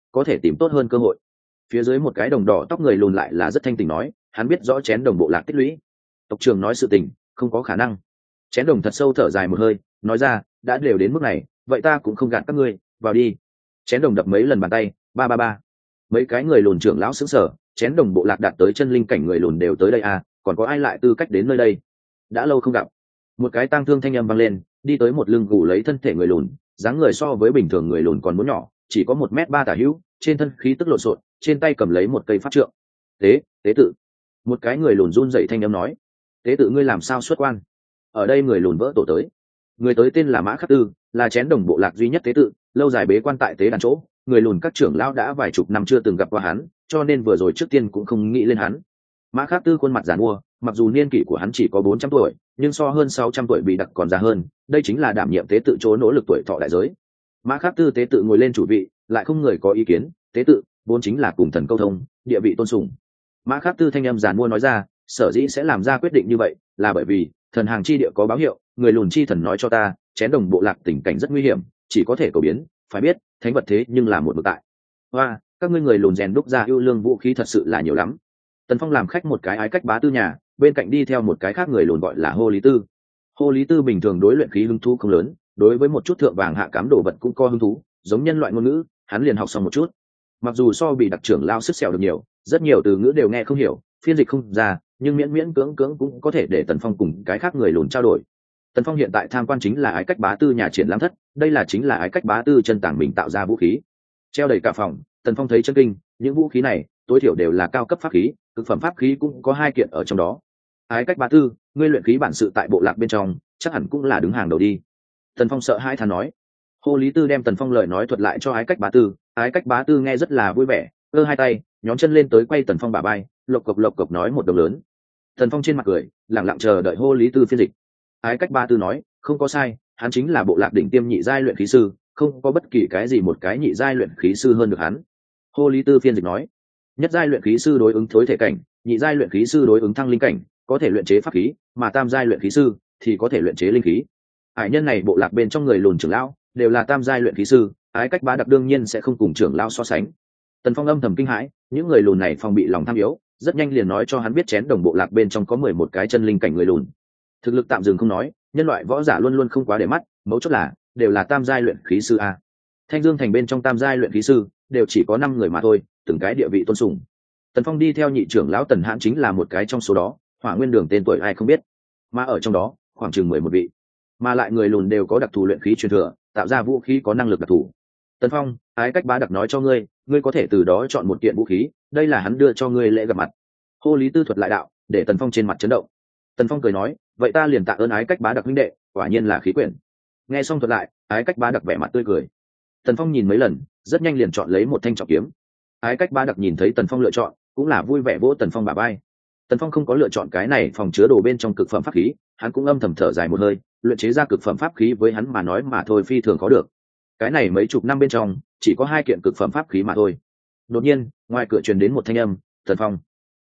có thể tìm tốt hơn cơ hội. Phía dưới một cái đồng đỏ tóc người lùn lại là rất thanh tình nói, hắn biết rõ chén đồng bộ lạc tích lũy. Tộc trưởng nói sự tình không có khả năng. Chén đồng thật sâu thở dài một hơi, nói ra, đã đều đến mức này, vậy ta cũng không gạt các ngươi, vào đi. Chén đồng đập mấy lần bàn tay, ba ba ba. Mấy cái người lùn trưởng lão sững sờ, chén đồng bộ lạc đạt tới chân linh cảnh người lùn đều tới đây à, còn có ai lại tư cách đến nơi đây? Đã lâu không gặp. Một cái tang thương thanh âm vang lên, đi tới một lưng gù lấy thân thể người lùn, dáng người so với bình thường người lùn còn muốn nhỏ, chỉ có 1m3 tả hữu, trên thân khí tức lộn xộn, trên tay cầm lấy một cây pháp trượng. Tế tự. Một cái người lùn run rẩy thanh âm nói, tế tự ngươi làm sao xuất quan? Ở đây người lùn vỡ tổ tới. Người tới tên là Mã Khắc Tư, là chén đồng bộ lạc duy nhất tế tự, lâu dài bế quan tại tế đàn chỗ, người lùn các trưởng lão đã vài chục năm chưa từng gặp qua hắn, cho nên vừa rồi trước tiên cũng không nghĩ lên hắn. Mã Khắc Tư khuôn mặt giàn mua, mặc dù niên kỷ của hắn chỉ có 400 tuổi, nhưng so hơn 600 tuổi bị đặc còn già hơn, đây chính là đảm nhiệm tế tự chỗ nỗ lực tuổi thọ đại giới. Mã Khắc Tư tế tự ngồi lên chủ vị, lại không người có ý kiến, tế tự vốn chính là cùng thần câu thông, địa vị tôn sùng. Mã Khắc Tư thanh âm giàn mua nói ra, sở dĩ sẽ làm ra quyết định như vậy, là bởi vì thần hàng chi địa có báo hiệu, người lùn chi thần nói cho ta, chén đồng bộ lạc tình cảnh rất nguy hiểm, chỉ có thể cầu biến, phải biết, thánh vật thế nhưng là một bậc tại. Hoa, các ngươi người lùn rèn đúc ra ưu lương vũ khí thật sự là nhiều lắm. Tần Phong làm khách một cái ái cách bá tư nhà, bên cạnh đi theo một cái khác người lùn gọi là Hô Lý Tư. Hô Lý Tư bình thường đối luyện khí hứng thú không lớn, đối với một chút thượng vàng hạ cám đồ vật cũng có hứng thú, giống nhân loại ngôn ngữ, hắn liền học xong một chút. Mặc dù so bị đặc trưởng lao sức xẻo được nhiều, rất nhiều từ ngữ đều nghe không hiểu, phiên dịch không ra, nhưng miễn miễn cưỡng cưỡng cũng có thể để Tần Phong cùng cái khác người lùn trao đổi. Tần Phong hiện tại tham quan chính là ái cách bá tư nhà triển lãm thất, đây là chính là ái cách bá tư chân tàng mình tạo ra vũ khí, treo đầy cả phòng. Tần Phong thấy chân kinh, những vũ khí này tối thiểu đều là cao cấp pháp khí, cực phẩm pháp khí cũng có 2 kiện ở trong đó. Ái cách bá tư, ngươi luyện khí bản sự tại bộ lạc bên trong chắc hẳn cũng là đứng hàng đầu đi. Tần Phong sợ hãi thán nói. Hồ Lý Tư đem Tần Phong lời nói thuật lại cho ái cách bá tư, ái cách bá tư nghe rất là vui vẻ, giơ 2 tay nhón chân lên tới quay Tần Phong bả vai, lộc cộc nói một đồng lớn. Tần Phong trên mặt cười, lặng lặng chờ đợi Hồ Lý Tư phiên dịch. Ái cách bá tư nói, không có sai, hắn chính là bộ lạc đỉnh tiêm nhị giai luyện khí sư, không có bất kỳ cái gì một cái nhị giai luyện khí sư hơn được hắn. Hồ Lý Tư phiên dịch nói, nhất giai luyện khí sư đối ứng thối thể cảnh, nhị giai luyện khí sư đối ứng thăng linh cảnh, có thể luyện chế pháp khí, mà tam giai luyện khí sư thì có thể luyện chế linh khí. Hải nhân này bộ lạc bên trong người lùn trưởng lão đều là tam giai luyện khí sư, ái cách bá đặc đương nhiên sẽ không cùng trưởng lão so sánh. Tần Phong âm thầm kinh hãi, những người lùn này phòng bị lòng tham yếu, rất nhanh liền nói cho hắn biết chén đồng bộ lạc bên trong có 11 cái chân linh cảnh người lùn. Thực lực tạm dừng không nói, nhân loại võ giả luôn luôn không quá để mắt, mấu chốt là đều là tam giai luyện khí sư a. Thanh Dương thành bên trong tam giai luyện khí sư đều chỉ có 5 người mà thôi, từng cái địa vị tôn sùng. Tần Phong đi theo nhị trưởng lão Tần Hãn chính là một cái trong số đó, Hỏa Nguyên Đường tên tuổi ai không biết, mà ở trong đó khoảng chừng 11 vị, mà lại người lùn đều có đặc thù luyện khí truyền thừa, tạo ra vũ khí có năng lực đặc thù. Tần Phong, ái cách bá đặc nói cho ngươi, ngươi có thể từ đó chọn một kiện vũ khí, đây là hắn đưa cho ngươi lễ gặp mặt. Hồ Lý Tư thuật lại đạo, để Tần Phong trên mặt chấn động. Tần Phong cười nói, vậy ta liền tạ ơn ái cách bá đặc huynh đệ, quả nhiên là khí quyển. Nghe xong thuật lại, ái cách bá đặc vẻ mặt tươi cười. Tần Phong nhìn mấy lần, rất nhanh liền chọn lấy một thanh trọng kiếm. Ái cách bá đặc nhìn thấy Tần Phong lựa chọn, cũng là vui vẻ vỗ Tần Phong bả vai. Tần Phong không có lựa chọn cái này phòng chứa đồ bên trong cực phẩm pháp khí, hắn cũng âm thầm thở dài một hơi, luyện chế ra cực phẩm pháp khí với hắn mà nói mà thôi phi thường khó được. Cái này mấy chục năm bên trong chỉ có 2 kiện cực phẩm pháp khí mà thôi. Đột nhiên, ngoài cửa truyền đến một thanh âm, "Tần Phong."